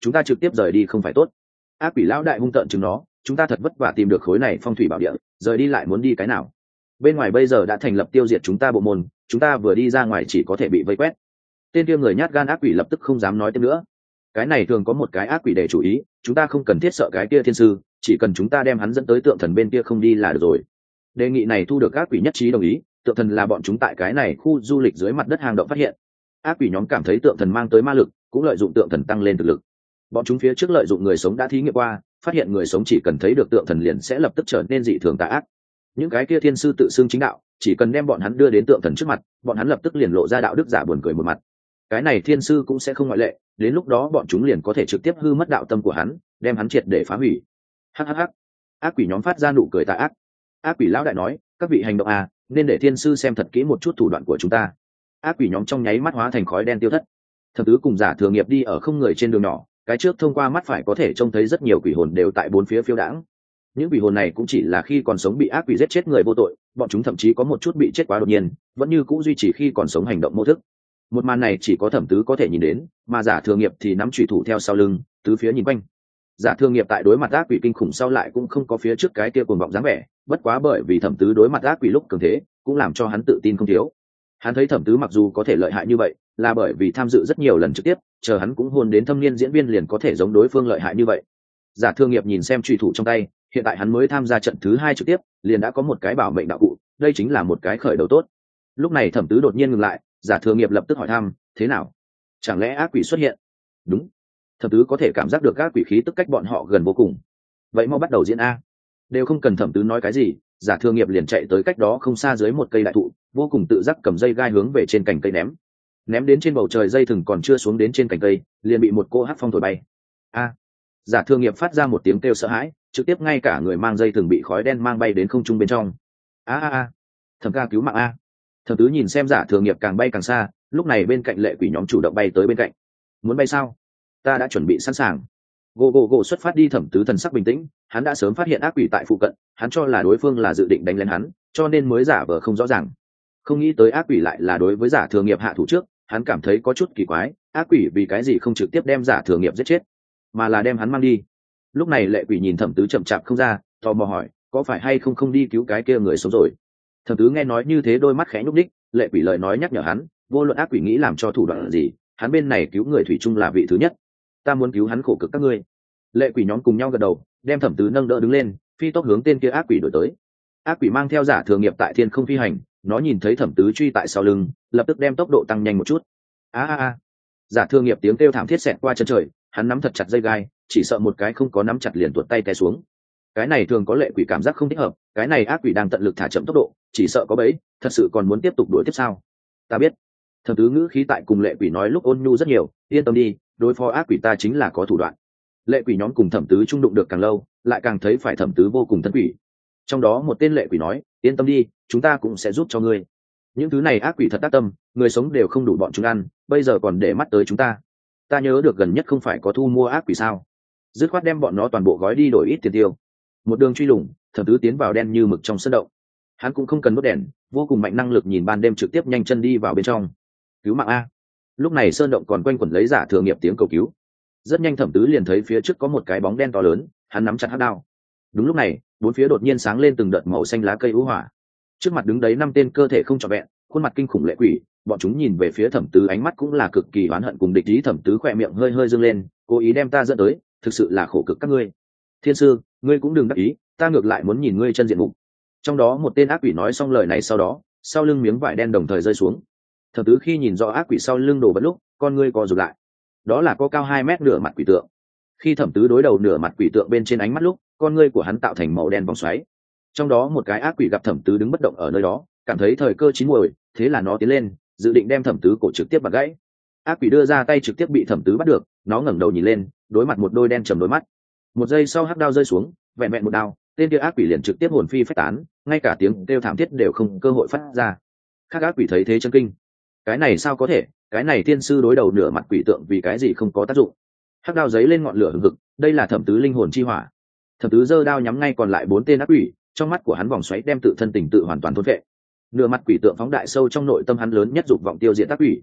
chúng ta trực tiếp rời đi không phải tốt. Ác quỷ lão đại hung tợn chừng nó, chúng ta thật vất vả tìm được khối này phong thủy bảo địa, rời đi lại muốn đi cái nào? Bên ngoài bây giờ đã thành lập tiêu diệt chúng ta bộ môn, chúng ta vừa đi ra ngoài chỉ có thể bị vây quét. Tên kia người nhát gan ác quỷ lập tức không dám nói thêm nữa. Cái này thường có một cái ác quỷ để chủ ý, chúng ta không cần thiết sợ cái kia thiên sư, chỉ cần chúng ta đem hắn dẫn tới tượng thần bên kia không đi là được rồi. Đề nghị này thu được ác quỷ nhất trí đồng ý, tượng thần là bọn chúng tại cái này khu du lịch dưới mặt đất hang động phát hiện. Ác quỷ nhóm cảm thấy tượng thần mang tới ma lực, cũng lợi dụng tượng thần tăng lên thực lực. Bọn chúng phía trước lợi dụng người sống đã thí nghiệm qua, phát hiện người sống chỉ cần thấy được tượng thần liền sẽ lập tức trở nên dị thường tà ác. Những cái kia thiên sư tự xưng chính đạo, chỉ cần đem bọn hắn đưa đến tượng thần trước mặt, bọn hắn lập tức liền lộ ra đạo đức giả buồn cười một mặt. Cái này thiên sư cũng sẽ không ngoại lệ, đến lúc đó bọn chúng liền có thể trực tiếp hư mất đạo tâm của hắn, đem hắn triệt để phá hủy. Hắc hắc hắc. Ác quỷ nhóm phát ra nụ cười tà ác. Ác quỷ lão đại nói, các vị hành động à, nên để thiên sư xem thật kỹ một chút thủ đoạn của chúng ta. Ác quỷ nhóm trong nháy mắt hóa thành khói đen tiêu thất. Thập tứ cùng giả thừa nghiệp đi ở không người trên đường nhỏ, cái trước thông qua mắt phải có thể trông thấy rất nhiều quỷ hồn đều tại bốn phía phiêu đãng. Những quỷ hồn này cũng chỉ là khi còn sống bị ác quỷ giết chết người vô tội, bọn chúng thậm chí có một chút bị chết quá đột nhiên, vẫn như cũ duy trì khi còn sống hành động mô thức. Một màn này chỉ có thẩm tứ có thể nhìn đến, mà giả thừa nghiệp thì nắm chủy thủ theo sau lưng, tứ phía nhìn quanh. Giả thừa nghiệp tại đối mặt ác quỷ kinh khủng sau lại cũng không có phía trước cái kia cuồng vọng dáng vẻ, bất quá bởi vì thẩm tứ đối mặt ác quỷ lúc cường thế, cũng làm cho hắn tự tin không thiếu. Hắn thấy thẩm tứ mặc dù có thể lợi hại như vậy, là bởi vì tham dự rất nhiều lần trực tiếp, chờ hắn cũng hôn đến thâm niên diễn viên liền có thể giống đối phương lợi hại như vậy. Giả thương nghiệp nhìn xem truy thủ trong tay, hiện tại hắn mới tham gia trận thứ hai trực tiếp, liền đã có một cái bảo mệnh đạo cụ, đây chính là một cái khởi đầu tốt. Lúc này thẩm tứ đột nhiên ngừng lại, giả thương nghiệp lập tức hỏi thăm, thế nào? Chẳng lẽ ác quỷ xuất hiện? Đúng. Thẩm tứ có thể cảm giác được ác quỷ khí tức cách bọn họ gần vô cùng. Vậy mau bắt đầu diễn a. Đều không cần thẩm tứ nói cái gì, giả thương nghiệp liền chạy tới cách đó không xa dưới một cây đại thụ, vô cùng tự giác cầm dây gai hướng về trên cành cây ném. Ném đến trên bầu trời dây thừng còn chưa xuống đến trên cành cây, liền bị một cô hắc phong thổi bay. A. Giả thương nghiệp phát ra một tiếng kêu sợ hãi, trực tiếp ngay cả người mang dây thừng bị khói đen mang bay đến không trung bên trong. A a a. Thẩm ca cứu mạng a. Thẩm tứ nhìn xem giả thương nghiệp càng bay càng xa, lúc này bên cạnh lệ quỷ nhóm chủ động bay tới bên cạnh. Muốn bay sao? Ta đã chuẩn bị sẵn sàng. Gô gô gô xuất phát đi. Thẩm tứ thần sắc bình tĩnh, hắn đã sớm phát hiện ác quỷ tại phụ cận, hắn cho là đối phương là dự định đánh lên hắn, cho nên mới giả vờ không rõ ràng. Không nghĩ tới ác quỷ lại là đối với giả thừa nghiệp hạ thủ trước, hắn cảm thấy có chút kỳ quái, ác quỷ vì cái gì không trực tiếp đem giả thừa nghiệp giết chết, mà là đem hắn mang đi. Lúc này lệ quỷ nhìn thẩm tứ chậm chạp không ra, tò mò hỏi, có phải hay không không đi cứu cái kia người sống rồi? Thẩm tứ nghe nói như thế đôi mắt khẽ nhúc đích, lệ quỷ lời nói nhắc nhở hắn, vô luận ác quỷ nghĩ làm cho thủ đoạn gì, hắn bên này cứu người thủy chung là vị thứ nhất. Ta muốn cứu hắn khổ cực các ngươi. Lệ quỷ nhóm cùng nhau gật đầu, đem thẩm tứ nâng đỡ đứng lên, phi tốc hướng tên kia ác quỷ đổi tới. Ác quỷ mang theo giả thừa nghiệp tại thiên không phi hành, nó nhìn thấy thẩm tứ truy tại sau lưng, lập tức đem tốc độ tăng nhanh một chút. A a a. Giả thừa nghiệp tiếng kêu thảm thiết xẹt qua chân trời, hắn nắm thật chặt dây gai, chỉ sợ một cái không có nắm chặt liền tuột tay té xuống. Cái này thường có lệ quỷ cảm giác không thích hợp, cái này ác quỷ đang tận lực thả chậm tốc độ, chỉ sợ có bẫy, thật sự còn muốn tiếp tục đuổi tiếp sao? Ta biết. Thẩm tứ ngữ khí tại cùng lệ quỷ nói lúc ôn nhu rất nhiều, yên tâm đi, đối phó ác quỷ ta chính là có thủ đoạn. Lệ quỷ nhóm cùng thẩm tứ trung đụng được càng lâu, lại càng thấy phải thẩm tứ vô cùng thân quỷ. Trong đó một tên lệ quỷ nói, yên tâm đi, chúng ta cũng sẽ giúp cho ngươi. Những thứ này ác quỷ thật tác tâm, người sống đều không đủ bọn chúng ăn, bây giờ còn để mắt tới chúng ta. Ta nhớ được gần nhất không phải có thu mua ác quỷ sao? Dứt khoát đem bọn nó toàn bộ gói đi đổi ít tiền tiêu. Một đường truy lùng, thẩm tứ tiến vào đen như mực trong sân động. Hắn cũng không cần đốt đèn, vô cùng mạnh năng lực nhìn ban đêm trực tiếp nhanh chân đi vào bên trong. Cứu mạng a! Lúc này sơn động còn quanh quẩn lấy giả thừa nghiệp tiếng cầu cứu. Rất nhanh thẩm tứ liền thấy phía trước có một cái bóng đen to lớn, hắn nắm chặt hắc đao. Đúng lúc này, bốn phía đột nhiên sáng lên từng đợt màu xanh lá cây ưu hỏa. Trước mặt đứng đấy năm tên cơ thể không trọn vẹn, khuôn mặt kinh khủng lệ quỷ, bọn chúng nhìn về phía thẩm tứ ánh mắt cũng là cực kỳ oán hận cùng địch ý. Thẩm tứ khỏe miệng hơi hơi dương lên, cố ý đem ta dẫn tới, thực sự là khổ cực các ngươi. Thiên sư, ngươi cũng đừng đắc ý, ta ngược lại muốn nhìn ngươi chân diện mục. Trong đó một tên ác quỷ nói xong lời này sau đó, sau lưng miếng vải đen đồng thời rơi xuống. Thẩm tứ khi nhìn rõ ác quỷ sau lưng đổ vật lúc, con ngươi co rụt lại. Đó là có cao hai mét nửa mặt quỷ tượng. Khi thẩm tứ đối đầu nửa mặt quỷ tượng bên trên ánh mắt lúc, con ngươi của hắn tạo thành màu đen vòng xoáy. Trong đó một cái ác quỷ gặp thẩm tứ đứng bất động ở nơi đó, cảm thấy thời cơ chín muồi, thế là nó tiến lên, dự định đem thẩm tứ cổ trực tiếp bật gãy. Ác quỷ đưa ra tay trực tiếp bị thẩm tứ bắt được, nó ngẩng đầu nhìn lên, đối mặt một đôi đen trầm đôi mắt. Một giây sau hắc đao rơi xuống, vẹn vẹn một đao, tên kia ác quỷ liền trực tiếp hồn phi phách tán, ngay cả tiếng kêu thảm thiết đều không cơ hội phát ra. Khác ác quỷ thấy thế chân kinh. Cái này sao có thể, cái này thiên sư đối đầu nửa mặt quỷ tượng vì cái gì không có tác dụng? Hắc đao giấy lên ngọn lửa hừng hực, đây là thẩm tứ linh hồn chi hỏa. Thẩm tứ giơ đao nhắm ngay còn lại bốn tên ác quỷ, trong mắt của hắn vòng xoáy đem tự thân tình tự hoàn toàn thôn vệ. Nửa mặt quỷ tượng phóng đại sâu trong nội tâm hắn lớn nhất dục vọng tiêu diệt ác quỷ.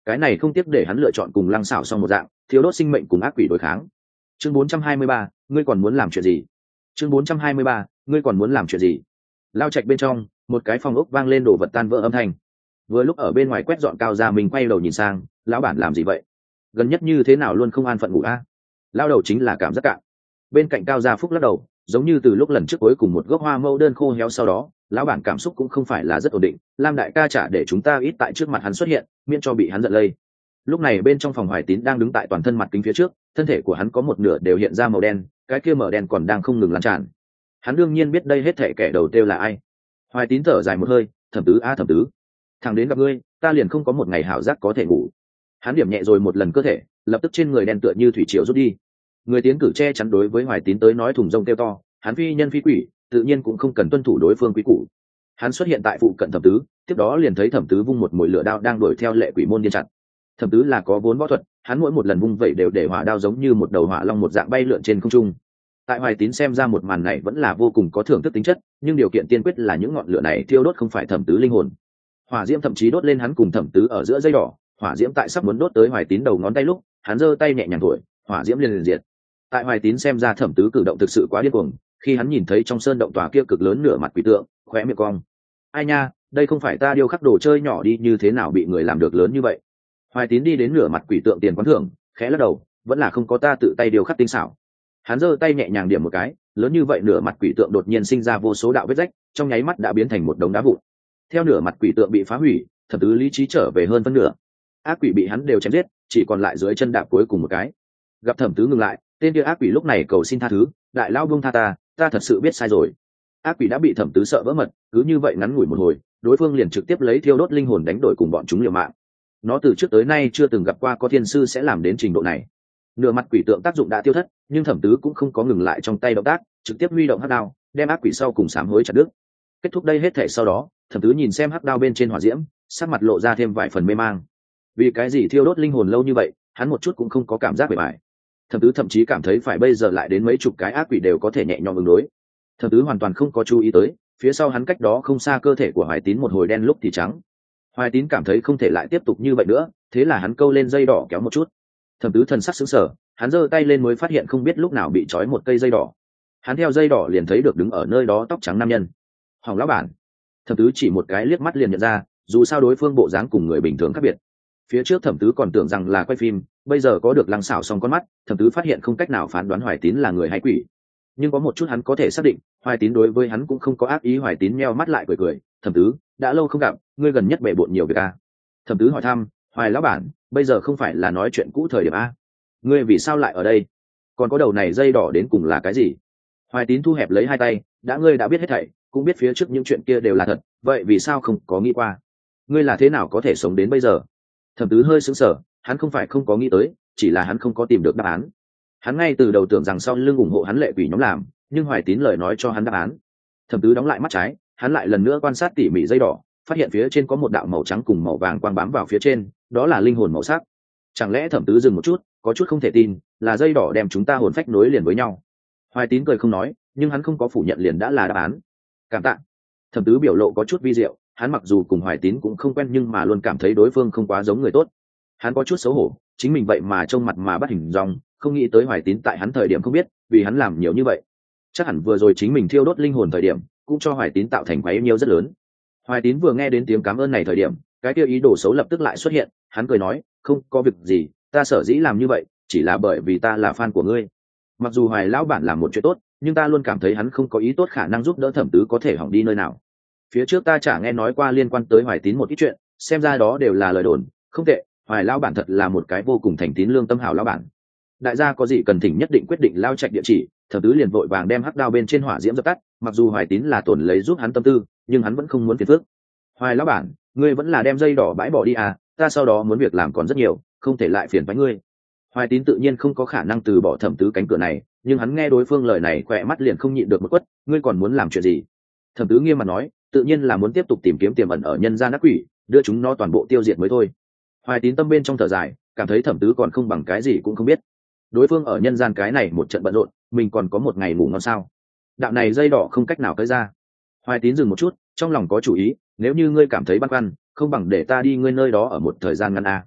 cái này không tiếc để hắn lựa chọn cùng lăng xảo xong một dạng thiếu đốt sinh mệnh cùng ác quỷ đối kháng. Chương bốn trăm hai mươi ba, ngươi còn muốn làm chuyện gì? Chương bốn trăm hai mươi ba, ngươi còn muốn làm chuyện gì? Lao trạch bên trong, một cái phòng ốc vang lên đổ vật tan vỡ âm thanh. Vừa lúc ở bên ngoài quét dọn Cao Gia Minh quay đầu nhìn sang, lão bản làm gì vậy? Gần nhất như thế nào luôn không an phận ngủ a? À? Lao đầu chính là cảm giác cạn. Bên cạnh Cao Gia Phúc lắc đầu, giống như từ lúc lần trước cuối cùng một gốc hoa mẫu đơn khô héo sau đó, lão bản cảm xúc cũng không phải là rất ổn định. Lam đại ca trả để chúng ta ít tại trước mặt hắn xuất hiện, miễn cho bị hắn giận lây. Lúc này bên trong phòng Hoài Tín đang đứng tại toàn thân mặt kính phía trước, thân thể của hắn có một nửa đều hiện ra màu đen, cái kia màu đen còn đang không ngừng lan tràn. Hắn đương nhiên biết đây hết thảy kẻ đầu tiêu là ai. Hoài Tín thở dài một hơi, thẩm tứ a thẩm tứ, thằng đến gặp ngươi, ta liền không có một ngày hảo giác có thể ngủ. Hắn điểm nhẹ rồi một lần cơ thể, lập tức trên người đen tựa như thủy triều rút đi. Người tiến cử che chắn đối với Hoài Tín tới nói thùng rông kêu to, hắn phi nhân phi quỷ, tự nhiên cũng không cần tuân thủ đối phương quý củ. Hắn xuất hiện tại phụ cận thẩm tứ, tiếp đó liền thấy thẩm tứ vung một mũi lửa đao đang đuổi theo lệ quỷ môn điên chặt. Thẩm tứ là có vốn võ thuật, hắn mỗi một lần vung vẩy đều để hỏa đao giống như một đầu hỏa long một dạng bay lượn trên không trung. Tại Hoài Tín xem ra một màn này vẫn là vô cùng có thưởng thức tính chất, nhưng điều kiện tiên quyết là những ngọn lửa này thiêu đốt không phải thẩm tứ linh hồn. Hỏa diễm thậm chí đốt lên hắn cùng thẩm tứ ở giữa dây đỏ, hỏa diễm tại sắp muốn đốt tới Hoài Tín đầu ngón tay lúc, hắn giơ tay nhẹ nhàng thổi, hỏa diễm liền liền diệt. Tại Hoài Tín xem ra thẩm tứ cử động thực sự quá điên cuồng, khi hắn nhìn thấy trong sơn động tòa kia cực lớn nửa mặt quỷ tượng, khóe miệng cong. Ai nha, đây không phải ta điêu khắc đồ chơi nhỏ đi, như thế nào bị người làm được lớn như vậy? Hoài Tín đi đến nửa mặt quỷ tượng tiền quán thưởng, khẽ lắc đầu, vẫn là không có ta tự tay điêu khắc tinh xảo. Hắn giơ tay nhẹ nhàng điểm một cái, lớn như vậy nửa mặt quỷ tượng đột nhiên sinh ra vô số đạo vết rách, trong nháy mắt đã biến thành một đống đá vụn. Theo nửa mặt quỷ tượng bị phá hủy, thẩm tứ lý trí trở về hơn phân nửa. Ác quỷ bị hắn đều chém giết, chỉ còn lại dưới chân đạp cuối cùng một cái. Gặp thẩm tứ ngừng lại, tên kia ác quỷ lúc này cầu xin tha thứ, đại lao buông tha ta, ta thật sự biết sai rồi. Ác quỷ đã bị thẩm tứ sợ vỡ mật, cứ như vậy ngắn ngủi một hồi, đối phương liền trực tiếp lấy thiêu đốt linh hồn đánh đổi cùng bọn chúng liều mạng. Nó từ trước tới nay chưa từng gặp qua có thiên sư sẽ làm đến trình độ này. Nửa mặt quỷ tượng tác dụng đã tiêu thất, nhưng thẩm tứ cũng không có ngừng lại trong tay động tác, trực tiếp huy động hắc đao, đem ác quỷ sau cùng sám hối chặt đứt. Kết thúc đây hết thể sau đó, thẩm tứ nhìn xem hắc đao bên trên hỏa diễm, sắc mặt lộ ra thêm vài phần mê mang. Vì cái gì thiêu đốt linh hồn lâu như vậy, hắn một chút cũng không có cảm giác bề bài. Thẩm tứ thậm chí cảm thấy phải bây giờ lại đến mấy chục cái ác quỷ đều có thể nhẹ nhõm ứng đối. Thẩm tứ hoàn toàn không có chú ý tới, phía sau hắn cách đó không xa cơ thể của Hoài Tín một hồi đen lúc thì trắng. Hoài Tín cảm thấy không thể lại tiếp tục như vậy nữa, thế là hắn câu lên dây đỏ kéo một chút. Thẩm tứ thần sắc sững sờ, hắn giơ tay lên mới phát hiện không biết lúc nào bị trói một cây dây đỏ. Hắn theo dây đỏ liền thấy được đứng ở nơi đó tóc trắng nam nhân. Hỏng lão bản. Thẩm tứ chỉ một cái liếc mắt liền nhận ra, dù sao đối phương bộ dáng cùng người bình thường khác biệt. Phía trước thẩm tứ còn tưởng rằng là quay phim, bây giờ có được lăng xảo xong con mắt, thẩm tứ phát hiện không cách nào phán đoán Hoài Tín là người hay quỷ. Nhưng có một chút hắn có thể xác định, Hoài Tín đối với hắn cũng không có ác ý. Hoài Tín meo mắt lại cười cười, thẩm tứ, đã lâu không gặp, ngươi gần nhất bể bộn nhiều việc à? Thẩm tứ hỏi thăm, Hoài lão bản, bây giờ không phải là nói chuyện cũ thời điểm a? Ngươi vì sao lại ở đây? Còn có đầu này dây đỏ đến cùng là cái gì? Hoài Tín thu hẹp lấy hai tay, đã ngươi đã biết hết thảy, cũng biết phía trước những chuyện kia đều là thật, vậy vì sao không có nghĩ qua? Ngươi là thế nào có thể sống đến bây giờ? Thẩm tứ hơi sững sờ, hắn không phải không có nghĩ tới, chỉ là hắn không có tìm được đáp án. Hắn ngay từ đầu tưởng rằng sau lưng ủng hộ hắn lệ quỷ nhóm làm, nhưng Hoài Tín lời nói cho hắn đáp án. Thẩm tứ đóng lại mắt trái, hắn lại lần nữa quan sát tỉ mỉ dây đỏ, phát hiện phía trên có một đạo màu trắng cùng màu vàng quang bám vào phía trên, đó là linh hồn màu sắc. Chẳng lẽ thẩm tứ dừng một chút, có chút không thể tin, là dây đỏ đem chúng ta hồn phách nối liền với nhau? Hoài Tín cười không nói, nhưng hắn không có phủ nhận liền đã là đáp án. Cảm tạ. Thẩm tứ biểu lộ có chút vi diệu, hắn mặc dù cùng Hoài Tín cũng không quen nhưng mà luôn cảm thấy đối phương không quá giống người tốt. Hắn có chút xấu hổ, chính mình vậy mà trông mặt mà bắt hình dong, không nghĩ tới Hoài Tín tại hắn thời điểm không biết, vì hắn làm nhiều như vậy. Chắc hẳn vừa rồi chính mình thiêu đốt linh hồn thời điểm, cũng cho Hoài Tín tạo thành quá nhiều rất lớn. Hoài Tín vừa nghe đến tiếng cảm ơn này thời điểm, cái kia ý đồ xấu lập tức lại xuất hiện, hắn cười nói, không có việc gì, ta sở dĩ làm như vậy, chỉ là bởi vì ta là fan của ngươi. Mặc dù Hoài lão bản làm một chuyện tốt, nhưng ta luôn cảm thấy hắn không có ý tốt khả năng giúp đỡ thẩm tứ có thể hỏng đi nơi nào. Phía trước ta chả nghe nói qua liên quan tới Hoài Tín một ít chuyện, xem ra đó đều là lời đồn, không tệ, Hoài lão bản thật là một cái vô cùng thành tín lương tâm hảo lão bản. Đại gia có gì cần thỉnh nhất định quyết định lao trạch địa chỉ, thẩm tứ liền vội vàng đem hắc đao bên trên hỏa diễm dập tắt, mặc dù Hoài Tín là tổn lấy giúp hắn tâm tư, nhưng hắn vẫn không muốn phiền phức. Hoài lão bản, ngươi vẫn là đem dây đỏ bãi bỏ đi à, ta sau đó muốn việc làm còn rất nhiều, không thể lại phiền với ngươi. Hoài Tín tự nhiên không có khả năng từ bỏ thẩm tứ cánh cửa này, nhưng hắn nghe đối phương lời này khỏe mắt liền không nhịn được một quất, ngươi còn muốn làm chuyện gì? Thẩm tứ nghiêm mặt nói, tự nhiên là muốn tiếp tục tìm kiếm tiềm ẩn ở nhân gian ác quỷ, đưa chúng nó toàn bộ tiêu diệt mới thôi. Hoài Tín tâm bên trong thở dài, cảm thấy thẩm tứ còn không bằng cái gì cũng không biết. Đối phương ở nhân gian cái này một trận bận rộn, mình còn có một ngày ngủ ngon sao? Đạo này dây đỏ không cách nào tới ra. Hoài Tín dừng một chút, trong lòng có chủ ý, nếu như ngươi cảm thấy băn khoăn, không bằng để ta đi ngươi nơi đó ở một thời gian ngắn a.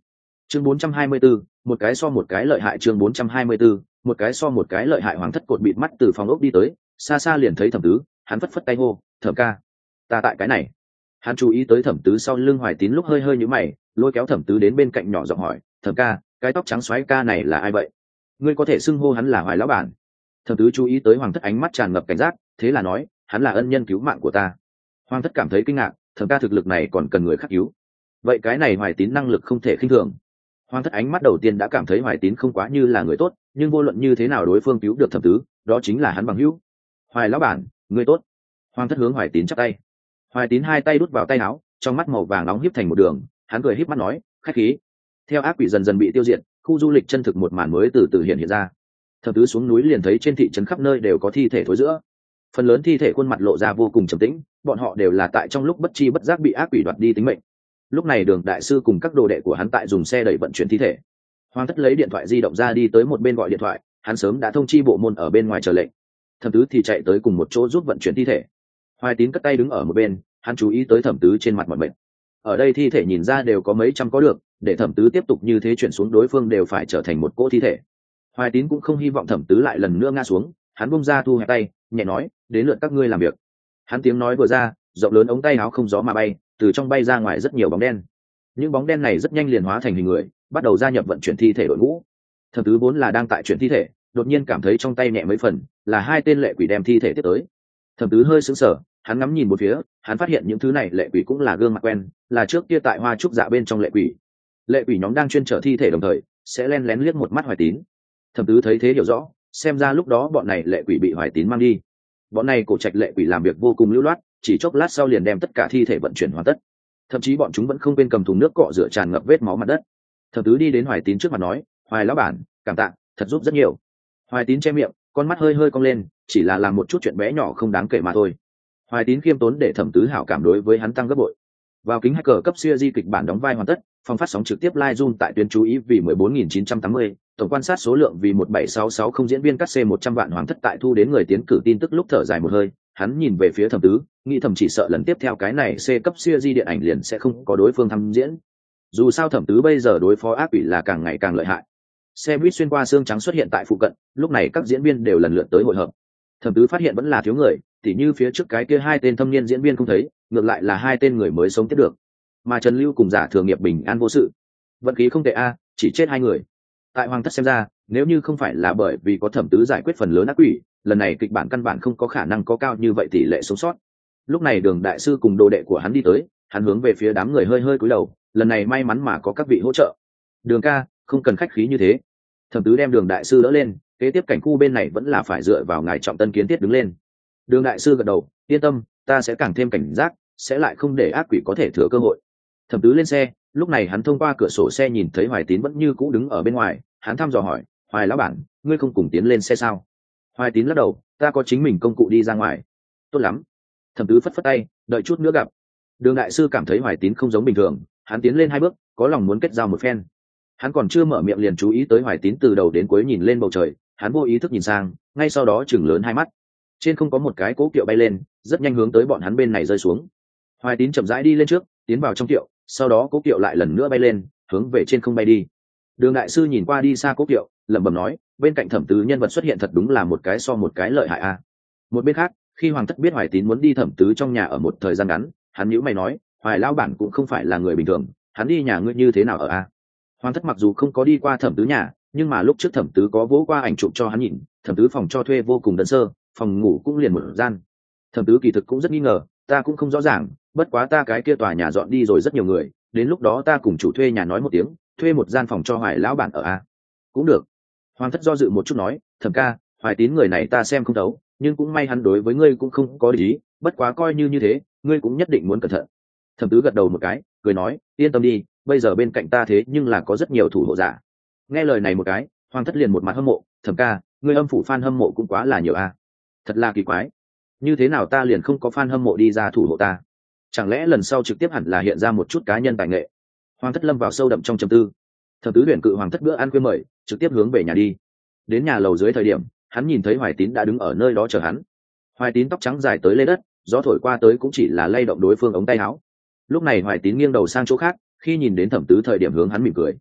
chương bốn trăm hai mươi 4, một cái so một cái lợi hại. Chương bốn trăm hai mươi 4, một cái so một cái lợi hại. Hoàng Thất cột bịt mắt từ phòng ốc đi tới, xa xa liền thấy Thẩm Tứ, hắn phất phất tay hô, Thẩm ca, ta tại cái này. Hắn chú ý tới Thẩm Tứ sau lưng Hoài Tín lúc hơi hơi nhíu mày, lôi kéo Thẩm Tứ đến bên cạnh nhỏ giọng hỏi, Thẩm ca, cái tóc trắng xoáy ca này là ai vậy? Ngươi có thể xưng hô hắn là Hoài lão bản. Thẩm Tứ chú ý tới Hoàng Thất ánh mắt tràn ngập cảnh giác, thế là nói, hắn là ân nhân cứu mạng của ta. Hoàng Thất cảm thấy kinh ngạc, Thẩm ca thực lực này còn cần người khác cứu. Vậy cái này Hoài Tín năng lực không thể khinh thường. Hoàng Thất ánh mắt đầu tiên đã cảm thấy Hoài Tín không quá như là người tốt, nhưng vô luận như thế nào đối phương cứu được Thẩm Tứ, đó chính là hắn bằng hữu. Hoài lão bản, người tốt. Hoàng Thất hướng Hoài Tín chắp tay. Hoài Tín hai tay đút vào tay áo, trong mắt màu vàng nóng híp thành một đường, hắn cười híp mắt nói, khách khí. Theo ác quỷ dần dần bị tiêu diệt, khu du lịch chân thực một màn mới từ từ hiện hiện ra. Thẩm Tứ xuống núi liền thấy trên thị trấn khắp nơi đều có thi thể thối rữa, phần lớn thi thể khuôn mặt lộ ra vô cùng trầm tĩnh, bọn họ đều là tại trong lúc bất chi bất giác bị ác quỷ đoạt đi tính mệnh. Lúc này Đường đại sư cùng các đồ đệ của hắn tại dùng xe đẩy vận chuyển thi thể. Hoàng Thất lấy điện thoại di động ra đi tới một bên gọi điện thoại, hắn sớm đã thông chi bộ môn ở bên ngoài chờ lệnh. Thẩm Tứ thì chạy tới cùng một chỗ giúp vận chuyển thi thể. Hoài Tín cất tay đứng ở một bên, hắn chú ý tới Thẩm Tứ trên mặt mọi mệt. Ở đây thi thể nhìn ra đều có mấy trăm có được, để Thẩm Tứ tiếp tục như thế chuyển xuống đối phương đều phải trở thành một cỗ thi thể. Hoài Tín cũng không hy vọng Thẩm Tứ lại lần nữa ngã xuống, hắn bung ra thu hẹp tay, nhẹ nói, đến lượt các ngươi làm việc. Hắn tiếng nói vừa ra, rộng lớn ống tay áo không gió mà bay, từ trong bay ra ngoài rất nhiều bóng đen. Những bóng đen này rất nhanh liền hóa thành hình người, bắt đầu gia nhập vận chuyển thi thể đội ngũ. Thẩm Tứ vốn là đang tại chuyển thi thể, đột nhiên cảm thấy trong tay nhẹ mấy phần, là hai tên lệ quỷ đem thi thể tiếp tới. Thẩm Tứ hơi sững sờ, hắn ngắm nhìn một phía, hắn phát hiện những thứ này lệ quỷ cũng là gương mặt quen, là trước kia tại Hoa Trúc Dạ bên trong lệ quỷ. Lệ quỷ nhóm đang chuyên chở thi thể đồng thời, sẽ len lén liếc một mắt Hoài Tín. Thẩm Tứ thấy thế hiểu rõ, xem ra lúc đó bọn này lệ quỷ bị Hoài Tín mang đi. Bọn này cổ trạch lệ quỷ làm việc vô cùng lưu loát, chỉ chốc lát sau liền đem tất cả thi thể vận chuyển hoàn tất. Thậm chí bọn chúng vẫn không quên cầm thùng nước cọ rửa tràn ngập vết máu mặt đất. Thẩm Tứ đi đến Hoài Tín trước mặt nói, Hoài lão bản, cảm tạ, thật giúp rất nhiều. Hoài Tín che miệng, con mắt hơi hơi cong lên, chỉ là làm một chút chuyện bé nhỏ không đáng kể mà thôi. Hoài Tín khiêm tốn để Thẩm Tứ hảo cảm đối với hắn tăng gấp bội. Vào kính hacker cấp series kịch bản đóng vai hoàn tất, phòng phát sóng trực tiếp live zoom tại tuyến chú ý vì mười bốn nghìn chín trăm tám mươi, tổng quan sát số lượng vì một bảy sáu sáu không, diễn viên cắt xê một trăm vạn. Hoàng Thất tại thu đến người tiến cử tin tức lúc thở dài một hơi, hắn nhìn về phía Thẩm Tứ, nghĩ thầm chỉ sợ lần tiếp theo cái này C cấp series điện ảnh liền sẽ không có đối phương tham diễn. Dù sao Thẩm Tứ bây giờ đối phó ác quỷ là càng ngày càng lợi hại. Xe buýt xuyên qua xương trắng xuất hiện tại phụ cận, lúc này các diễn viên đều lần lượt tới hội hợp. Thẩm Tứ phát hiện vẫn là thiếu người, tỉ như phía trước cái kia hai tên thâm niên diễn viên không thấy, ngược lại là hai tên người mới sống tiếp được. Mà Trần Lưu cùng Giả Thừa Nghiệp bình an vô sự. Vận khí không tệ a, chỉ chết hai người. Tại Hoàng Thất xem ra, nếu như không phải là bởi vì có Thẩm Tứ giải quyết phần lớn ác quỷ, lần này kịch bản căn bản không có khả năng có cao như vậy tỷ lệ sống sót. Lúc này Đường đại sư cùng đồ đệ của hắn đi tới, hắn hướng về phía đám người hơi hơi cúi đầu, lần này may mắn mà có các vị hỗ trợ. Đường ca, không cần khách khí như thế. Thẩm Tứ đem Đường đại sư đỡ lên, kế tiếp cảnh khu bên này vẫn là phải dựa vào ngài Trọng Tân Kiến Thiết đứng lên. Đường đại sư gật đầu, yên tâm, ta sẽ càng thêm cảnh giác, sẽ lại không để ác quỷ có thể thừa cơ hội. Thẩm Tứ lên xe, lúc này hắn thông qua cửa sổ xe nhìn thấy Hoài Tín vẫn như cũ đứng ở bên ngoài, hắn thăm dò hỏi, Hoài lão bản, ngươi không cùng tiến lên xe sao? Hoài Tín lắc đầu, ta có chính mình công cụ đi ra ngoài. Tốt lắm. Thẩm Tứ phất phất tay, đợi chút nữa gặp. Đường đại sư cảm thấy Hoài Tín không giống bình thường, hắn tiến lên hai bước, có lòng muốn kết giao một phen. Hắn còn chưa mở miệng liền chú ý tới Hoài Tín từ đầu đến cuối nhìn lên bầu trời, hắn vô ý thức nhìn sang, ngay sau đó chừng lớn hai mắt. Trên không có một cái cố kiệu bay lên, rất nhanh hướng tới bọn hắn bên này rơi xuống. Hoài Tín chậm rãi đi lên trước, tiến vào trong kiệu, sau đó cố kiệu lại lần nữa bay lên, hướng về trên không bay đi. Đường đại sư nhìn qua đi xa cố kiệu, lẩm bẩm nói, bên cạnh Thẩm Tứ nhân vật xuất hiện thật đúng là một cái so một cái lợi hại a. Một bên khác, khi Hoàng Thất biết Hoài Tín muốn đi Thẩm Tứ trong nhà ở một thời gian ngắn, hắn nhíu mày nói, Hoài lão bản cũng không phải là người bình thường, hắn đi nhà ngươi như thế nào ở a? Hoàng Thất mặc dù không có đi qua Thẩm Tứ nhà, nhưng mà lúc trước Thẩm Tứ có vỗ qua ảnh chụp cho hắn nhìn, Thẩm Tứ phòng cho thuê vô cùng đơn sơ, phòng ngủ cũng liền một gian. Thẩm Tứ kỳ thực cũng rất nghi ngờ, ta cũng không rõ ràng, bất quá ta cái kia tòa nhà dọn đi rồi rất nhiều người, đến lúc đó ta cùng chủ thuê nhà nói một tiếng, thuê một gian phòng cho Hoài lão bản ở a. Cũng được. Hoàng Thất do dự một chút nói, Thẩm ca, Hoài Tín người này ta xem không thấu, nhưng cũng may hắn đối với ngươi cũng không có ý, bất quá coi như như thế, ngươi cũng nhất định muốn cẩn thận. Thẩm Tứ gật đầu một cái, cười nói, yên tâm đi, bây giờ bên cạnh ta thế nhưng là có rất nhiều thủ hộ giả. Nghe lời này một cái, Hoàng Thất liền một mặt hâm mộ, Thẩm ca, ngươi âm phủ fan hâm mộ cũng quá là nhiều a. Thật là kỳ quái, như thế nào ta liền không có fan hâm mộ đi ra thủ hộ ta? Chẳng lẽ lần sau trực tiếp hẳn là hiện ra một chút cá nhân tài nghệ? Hoàng Thất lâm vào sâu đậm trong trầm tư. Thẩm Tứ huyền cự Hoàng Thất bữa ăn khuya mời, trực tiếp hướng về nhà đi. Đến nhà lầu dưới thời điểm, hắn nhìn thấy Hoài Tín đã đứng ở nơi đó chờ hắn. Hoài Tín tóc trắng dài tới lê đất, gió thổi qua tới cũng chỉ là lay động đối phương ống tay áo. Lúc này Hoài Tín nghiêng đầu sang chỗ khác, khi nhìn đến Thẩm Tứ thời điểm hướng hắn mỉm cười.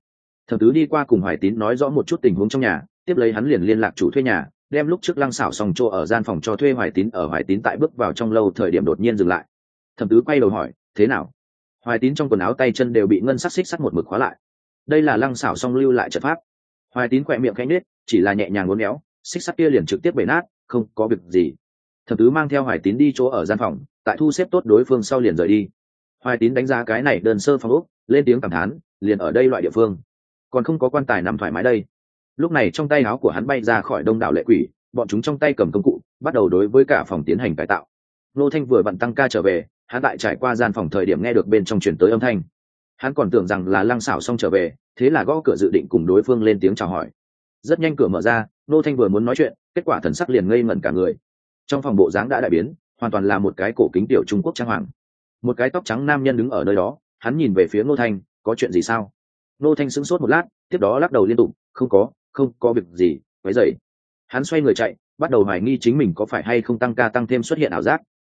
Thẩm Tứ đi qua cùng Hoài Tín nói rõ một chút tình huống trong nhà, tiếp lấy hắn liền liên lạc chủ thuê nhà, đem lúc trước Lăng Sảo xong chỗ ở gian phòng cho thuê Hoài Tín. Ở Hoài Tín tại bước vào trong lâu thời điểm đột nhiên dừng lại. Thẩm Tứ quay đầu hỏi, thế nào? Hoài Tín trong quần áo tay chân đều bị ngân sắc xích sắt một mực khóa lại. Đây là Lăng Sảo xong lưu lại trận pháp. Hoài Tín khỏe miệng khẽ nhếch, chỉ là nhẹ nhàng uốn éo, xích sắt kia liền trực tiếp bể nát, không có việc gì. Thẩm Tứ mang theo Hoài Tín đi chỗ ở gian phòng, tại thu xếp tốt đối phương sau liền rời đi. Hoài Tín đánh giá cái này đơn sơ phòng ốc, lên tiếng cảm thán, liền ở đây loại địa phương, còn không có quan tài nằm thoải mái đây. Lúc này trong tay áo của hắn bay ra khỏi đông đảo lệ quỷ, bọn chúng trong tay cầm công cụ, bắt đầu đối với cả phòng tiến hành cải tạo. Nô Thanh vừa bận tăng ca trở về, hắn tại trải qua gian phòng thời điểm nghe được bên trong truyền tới âm thanh, hắn còn tưởng rằng là Lăng Sảo xong trở về, thế là gõ cửa dự định cùng đối phương lên tiếng chào hỏi. Rất nhanh cửa mở ra, Nô Thanh vừa muốn nói chuyện, kết quả thần sắc liền ngây ngẩn cả người. Trong phòng bộ dáng đã đại biến, hoàn toàn là một cái cổ kính tiểu Trung Quốc trang hoàng. Một cái tóc trắng nam nhân đứng ở nơi đó, hắn nhìn về phía Nô Thanh, có chuyện gì sao? Nô Thanh sững sốt một lát, tiếp đó lắc đầu liên tục, không có, không có việc gì, quấy rầy. Hắn xoay người chạy, bắt đầu hoài nghi chính mình có phải hay không tăng ca tăng thêm xuất hiện ảo giác,